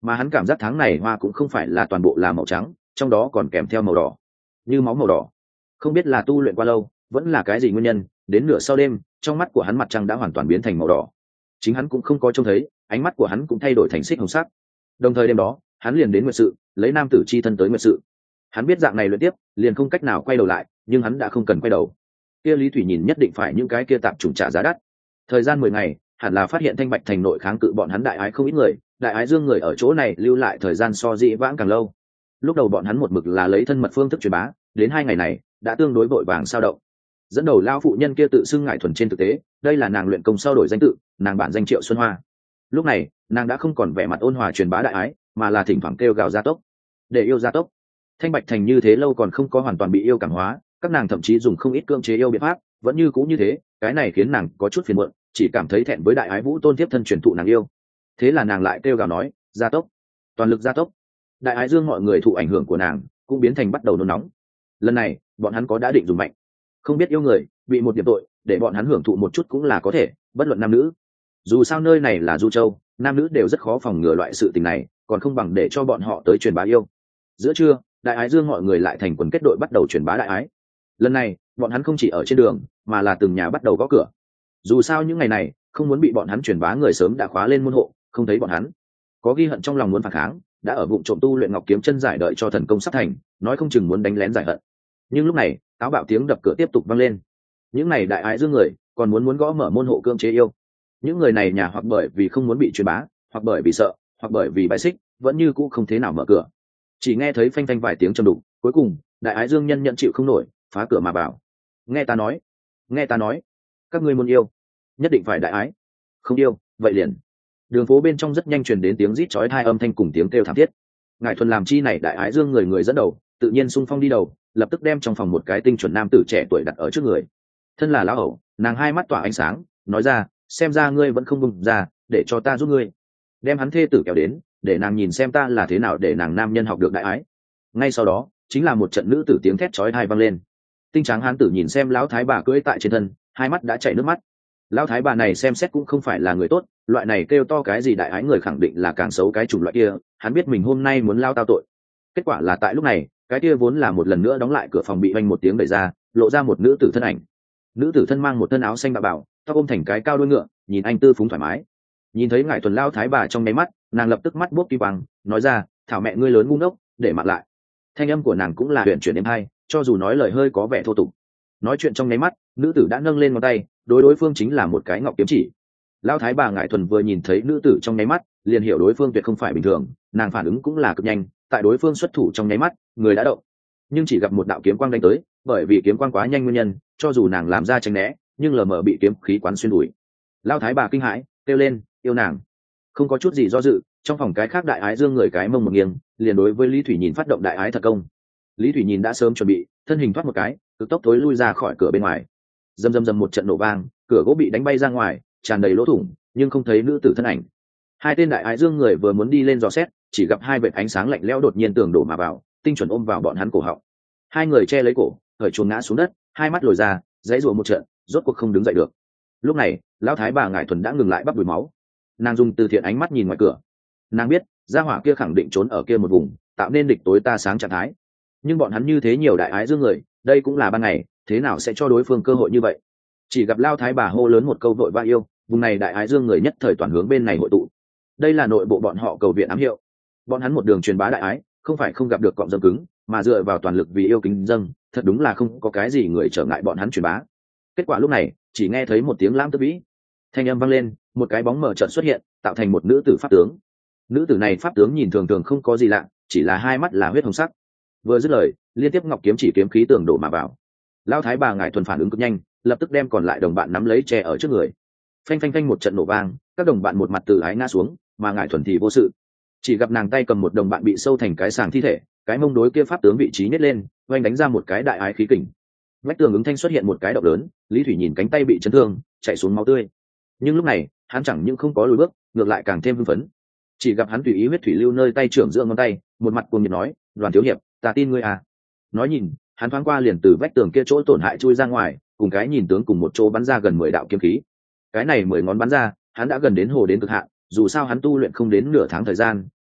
mà hắn cảm giác tháng này hoa cũng không phải là toàn bộ là màu trắng, trong đó còn kèm theo màu đỏ, như máu màu đỏ. Không biết là tu luyện qua lâu vẫn là cái gì nguyên nhân, đến nửa sau đêm trong mắt của hắn mặt trăng đã hoàn toàn biến thành màu đỏ, chính hắn cũng không có trông thấy, ánh mắt của hắn cũng thay đổi thành xích hồng sắc. Đồng thời đêm đó hắn liền đến nguyệt sự, lấy nam tử chi thân tới nguyệt sự. Hắn biết dạng này luyện tiếp liền không cách nào quay đầu lại, nhưng hắn đã không cần quay đầu. Kia Lý Thủy nhìn nhất định phải những cái kia tạp chủng trả giá đắt. Thời gian mười ngày hẳn là phát hiện Thanh Bạch thành nội kháng cự bọn hắn đại ái không ít người, đại ái dương người ở chỗ này lưu lại thời gian so dĩ vãng càng lâu. Lúc đầu bọn hắn một mực là lấy thân mật phương thức truyền bá, đến hai ngày này đã tương đối vội vàng sao động. Dẫn đầu lao phụ nhân kia tự xưng Ngải Thuần, trên thực tế đây là nàng luyện công sau đổi danh tự, nàng bản danh Triệu Xuân Hoa. Lúc này nàng đã không còn vẻ mặt ôn hòa truyền bá đại ái, mà là thỉnh thoảng kêu gào gia tốc, để yêu gia tốc. Thanh Bạch thành như thế lâu còn không có hoàn toàn bị yêu cảm hóa, các nàng thậm chí dùng không ít cưỡng chế yêu biện pháp, vẫn như cũ như thế, cái này khiến nàng có chút phiền muộn, chỉ cảm thấy thẹn với đại ái vũ tôn tiếp thân truyền thụ nàng yêu. Thế là nàng lại kêu gào nói, gia tốc, toàn lực gia tốc. Đại ái dương mọi người thụ ảnh hưởng của nàng cũng biến thành bắt đầu nôn nóng. Lần này bọn hắn có đã định dùng mạnh, không biết yêu người bị một điểm tội, để bọn hắn hưởng thụ một chút cũng là có thể, bất luận nam nữ. Dù sao nơi này là Du Châu, nam nữ đều rất khó phòng ngừa loại sự tình này, còn không bằng để cho bọn họ tới truyền bá yêu. Giữa trưa đại ái dương mọi người lại thành quần kết đội bắt đầu truyền bá đại ái. Lần này bọn hắn không chỉ ở trên đường, mà là từng nhà bắt đầu gõ cửa. Dù sao những ngày này không muốn bị bọn hắn truyền bá người sớm đã khóa lên môn hộ, không thấy bọn hắn, có ghi hận trong lòng muốn phản kháng, đã ở vụng trộm tu luyện ngọc kiếm chân giải đợi cho thần công sắp thành, nói không chừng muốn đánh lén giải hận. Nhưng lúc này táo bạo tiếng đập cửa tiếp tục vang lên. Những này đại ái dương người còn muốn muốn gõ mở môn hộ cưỡng chế yêu. Những người này nhà hoặc bởi vì không muốn bị truyền bá, hoặc bởi vì sợ, hoặc bởi vì bài xích, vẫn như cũ không thế nào mở cửa. Chỉ nghe thấy phanh phanh vài tiếng trầm đục, cuối cùng đại ái dương nhân nhận chịu không nổi, phá cửa mà vào. Nghe ta nói, nghe ta nói, các ngươi muốn yêu nhất định phải đại ái, không yêu vậy liền. Đường phố bên trong rất nhanh truyền đến tiếng rít chói tai âm thanh cùng tiếng kêu thảm thiết. Ngải Thuần làm chi này đại ái dương người người dẫn đầu, tự nhiên xung phong đi đầu, lập tức đem trong phòng một cái tinh chuẩn nam tử trẻ tuổi đặt ở trước người. Thân là lão hậu, nàng hai mắt tỏa ánh sáng, nói ra, xem ra ngươi vẫn không buông ra, để cho ta giúp ngươi. Đem hắn thê tử kéo đến, để nàng nhìn xem ta là thế nào để nàng nam nhân học được đại ái. Ngay sau đó chính là một trận nữ tử tiếng thét chói tai vang lên. Tinh tráng hán tử nhìn xem lão thái bà cưỡi tại trên thân, hai mắt đã chảy nước mắt. Lão thái bà này xem xét cũng không phải là người tốt, loại này kêu to cái gì đại ái người khẳng định là càng xấu cái chủng loại kia, hắn biết mình hôm nay muốn lao tao tội. Kết quả là tại lúc này, cái kia vốn là một lần nữa đóng lại cửa phòng bị oanh một tiếng đẩy ra, lộ ra một nữ tử thân ảnh. Nữ tử thân mang một thân áo xanh bạo bảo, tóc ôm thành cái cao đuôi ngựa, nhìn anh tư phúng thoải mái. Nhìn thấy Ngải Thuần lao thái bà trong nháy mắt, nàng lập tức mắt buốc kỳ bằng, nói ra, thảo mẹ ngươi lớn ngu ngốc, để mặc lại. Thanh âm của nàng cũng là huyền chuyển êm hay, cho dù nói lời hơi có vẻ thô tục. Nói chuyện trong nháy mắt, nữ tử đã nâng lên ngón tay, đối đối phương chính là một cái ngọc kiếm chỉ. Lao thái bà Ngải Thuần vừa nhìn thấy nữ tử trong nháy mắt, liền hiểu đối phương tuyệt không phải bình thường, nàng phản ứng cũng là cực nhanh, tại đối phương xuất thủ trong nháy mắt, người đã động, nhưng chỉ gặp một đạo kiếm quang đánh tới, bởi vì kiếm quang quá nhanh nguyên nhân, cho dù nàng làm ra tránh né, nhưng lờ mờ bị kiếm khí quán xuyên đuổi. Lao thái bà kinh hãi, kêu lên, yêu nàng. Không có chút gì do dự, trong phòng cái khác đại ái dương người cái mông một nghiêng, liền đối với Lý Thủy Nhìn phát động đại ái thật công. Lý Thủy Nhìn đã sớm chuẩn bị, thân hình thoát một cái, cực tốc thối lui ra khỏi cửa bên ngoài. Rầm rầm rầm một trận nổ vang, cửa gỗ bị đánh bay ra ngoài, tràn đầy lỗ thủng, nhưng không thấy nữ tử thân ảnh. Hai tên đại ái dương người vừa muốn đi lên dò xét, chỉ gặp hai vệt ánh sáng lạnh lẽo đột nhiên tường đổ mà vào, tinh chuẩn ôm vào bọn hắn cổ họng. Hai người che lấy cổ, khởi chuồng ngã xuống đất, hai mắt lồi ra, dãy rủa một trận, rốt cuộc không đứng dậy được. Lúc này, lão thái bà Ngải Thuần đã ngừng lại bắp đùi máu. Nàng dùng từ thiện ánh mắt nhìn ngoài cửa. Nàng biết, gia hỏa kia khẳng định trốn ở kia một vùng, tạo nên địch tối ta sáng trạng thái. Nhưng bọn hắn như thế nhiều đại ái dương người, đây cũng là ban ngày, thế nào sẽ cho đối phương cơ hội như vậy? Chỉ gặp lao thái bà hô lớn một câu vội vã yêu, vùng này đại ái dương người nhất thời toàn hướng bên này hội tụ. Đây là nội bộ bọn họ cầu viện ám hiệu. Bọn hắn một đường truyền bá đại ái, không phải không gặp được cọng dâm cứng, mà dựa vào toàn lực vì yêu kính dâng, thật đúng là không có cái gì người trở ngại bọn hắn truyền bá. Kết quả lúc này, chỉ nghe thấy một tiếng lãm tức vĩ, thanh âm vang lên, một cái bóng mờ chợt xuất hiện, tạo thành một nữ tử pháp tướng. Nữ tử này pháp tướng nhìn thường thường không có gì lạ, chỉ là hai mắt là huyết hồng sắc. Vừa dứt lời, liên tiếp ngọc kiếm chỉ kiếm khí tường đổ mà vào. Lão thái bà Ngải Thuần phản ứng cực nhanh, lập tức đem còn lại đồng bạn nắm lấy che ở trước người. Phanh phanh phanh một trận nổ vang, các đồng bạn một mặt từ ái ngã xuống, mà Ngải Thuần thì vô sự. Chỉ gặp nàng tay cầm một đồng bạn bị sâu thành cái sàng thi thể, cái mông đối kia pháp tướng vị trí nhét lên, oanh đánh ra một cái đại ái khí kình. Vách tường ứng thanh xuất hiện một cái động lớn, Lý Thủy Nhìn cánh tay bị chấn thương, chạy xuống máu tươi. Nhưng lúc này, hắn chẳng những không có lùi bước, ngược lại càng thêm hưng phấn. Chỉ gặp hắn tùy ý huyết thủy lưu nơi tay trưởng giữa ngón tay, một mặt cuồng nhiệt nói, "Đoàn thiếu hiệp, ta tin ngươi à." Nói nhìn, hắn thoáng qua liền từ vách tường kia chỗ tổn hại chui ra ngoài, cùng cái nhìn tướng cùng một chỗ bắn ra gần mười đạo kiếm khí. Cái này mười ngón bắn ra, hắn đã gần đến hồ đến cực hạn, dù sao hắn tu luyện không đến nửa tháng thời gian,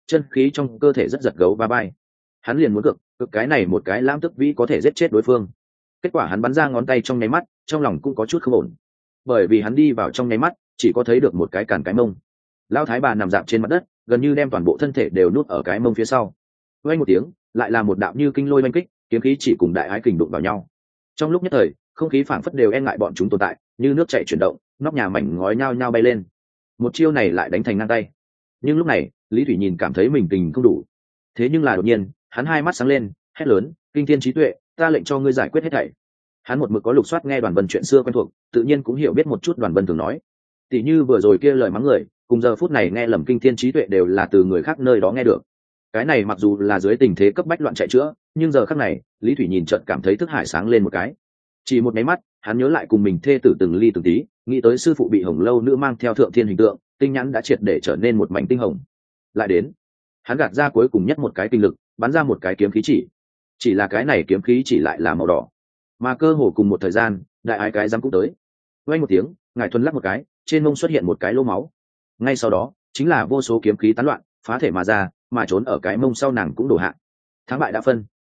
chân khí trong cơ thể rất giật gấu va bay. Hắn liền muốn cực cực cái này một cái lãm tức vĩ có thể giết chết đối phương. Kết quả hắn bắn ra ngón tay trong nháy mắt, trong lòng cũng có chút không ổn, bởi vì hắn đi vào trong nháy mắt chỉ có thấy được một cái càn cái mông. Lão thái bà nằm dạp trên mặt đất, gần như đem toàn bộ thân thể đều nuốt ở cái mông phía sau. Vang một tiếng, lại là một đạo như kinh lôi oanh kích, kiếm khí chỉ cùng đại ái kình đụng vào nhau. Trong lúc nhất thời, không khí phảng phất đều e ngại bọn chúng tồn tại, như nước chảy chuyển động, nóc nhà mảnh ngói nhao nhao bay lên. Một chiêu này lại đánh thành ngang tay. Nhưng lúc này, Lý Thủy nhìn cảm thấy mình tình không đủ. Thế nhưng là đột nhiên, hắn hai mắt sáng lên, hét lớn, "Kinh thiên trí tuệ, ta lệnh cho ngươi giải quyết hết thảy." Hắn một mực có lục soát nghe Đoàn Vân chuyện xưa quen thuộc, tự nhiên cũng hiểu biết một chút Đoàn Vân thường nói. Tỷ như vừa rồi kia lời mắng người, cùng giờ phút này nghe lầm kinh thiên trí tuệ đều là từ người khác nơi đó nghe được. Cái này mặc dù là dưới tình thế cấp bách loạn chạy chữa, nhưng giờ khắc này, Lý Thủy nhìn chợt cảm thấy thức hải sáng lên một cái. Chỉ một máy mắt, hắn nhớ lại cùng mình thê tử từng ly từng tí, nghĩ tới sư phụ bị Hồng Lâu nữ mang theo thượng thiên hình tượng, tinh nhãn đã triệt để trở nên một mảnh tinh hồng. Lại đến, hắn gạt ra cuối cùng nhất một cái kinh lực, bắn ra một cái kiếm khí chỉ. Chỉ là cái này kiếm khí chỉ lại là màu đỏ. Mà cơ hồ cùng một thời gian, đại ái cái dám cũng tới. Vang một tiếng, ngài thuần lắc một cái, trên mông xuất hiện một cái lỗ máu. Ngay sau đó, chính là vô số kiếm khí tán loạn, phá thể mà ra, mà trốn ở cái mông sau nàng cũng đổ hạ. Thắng bại đã phân.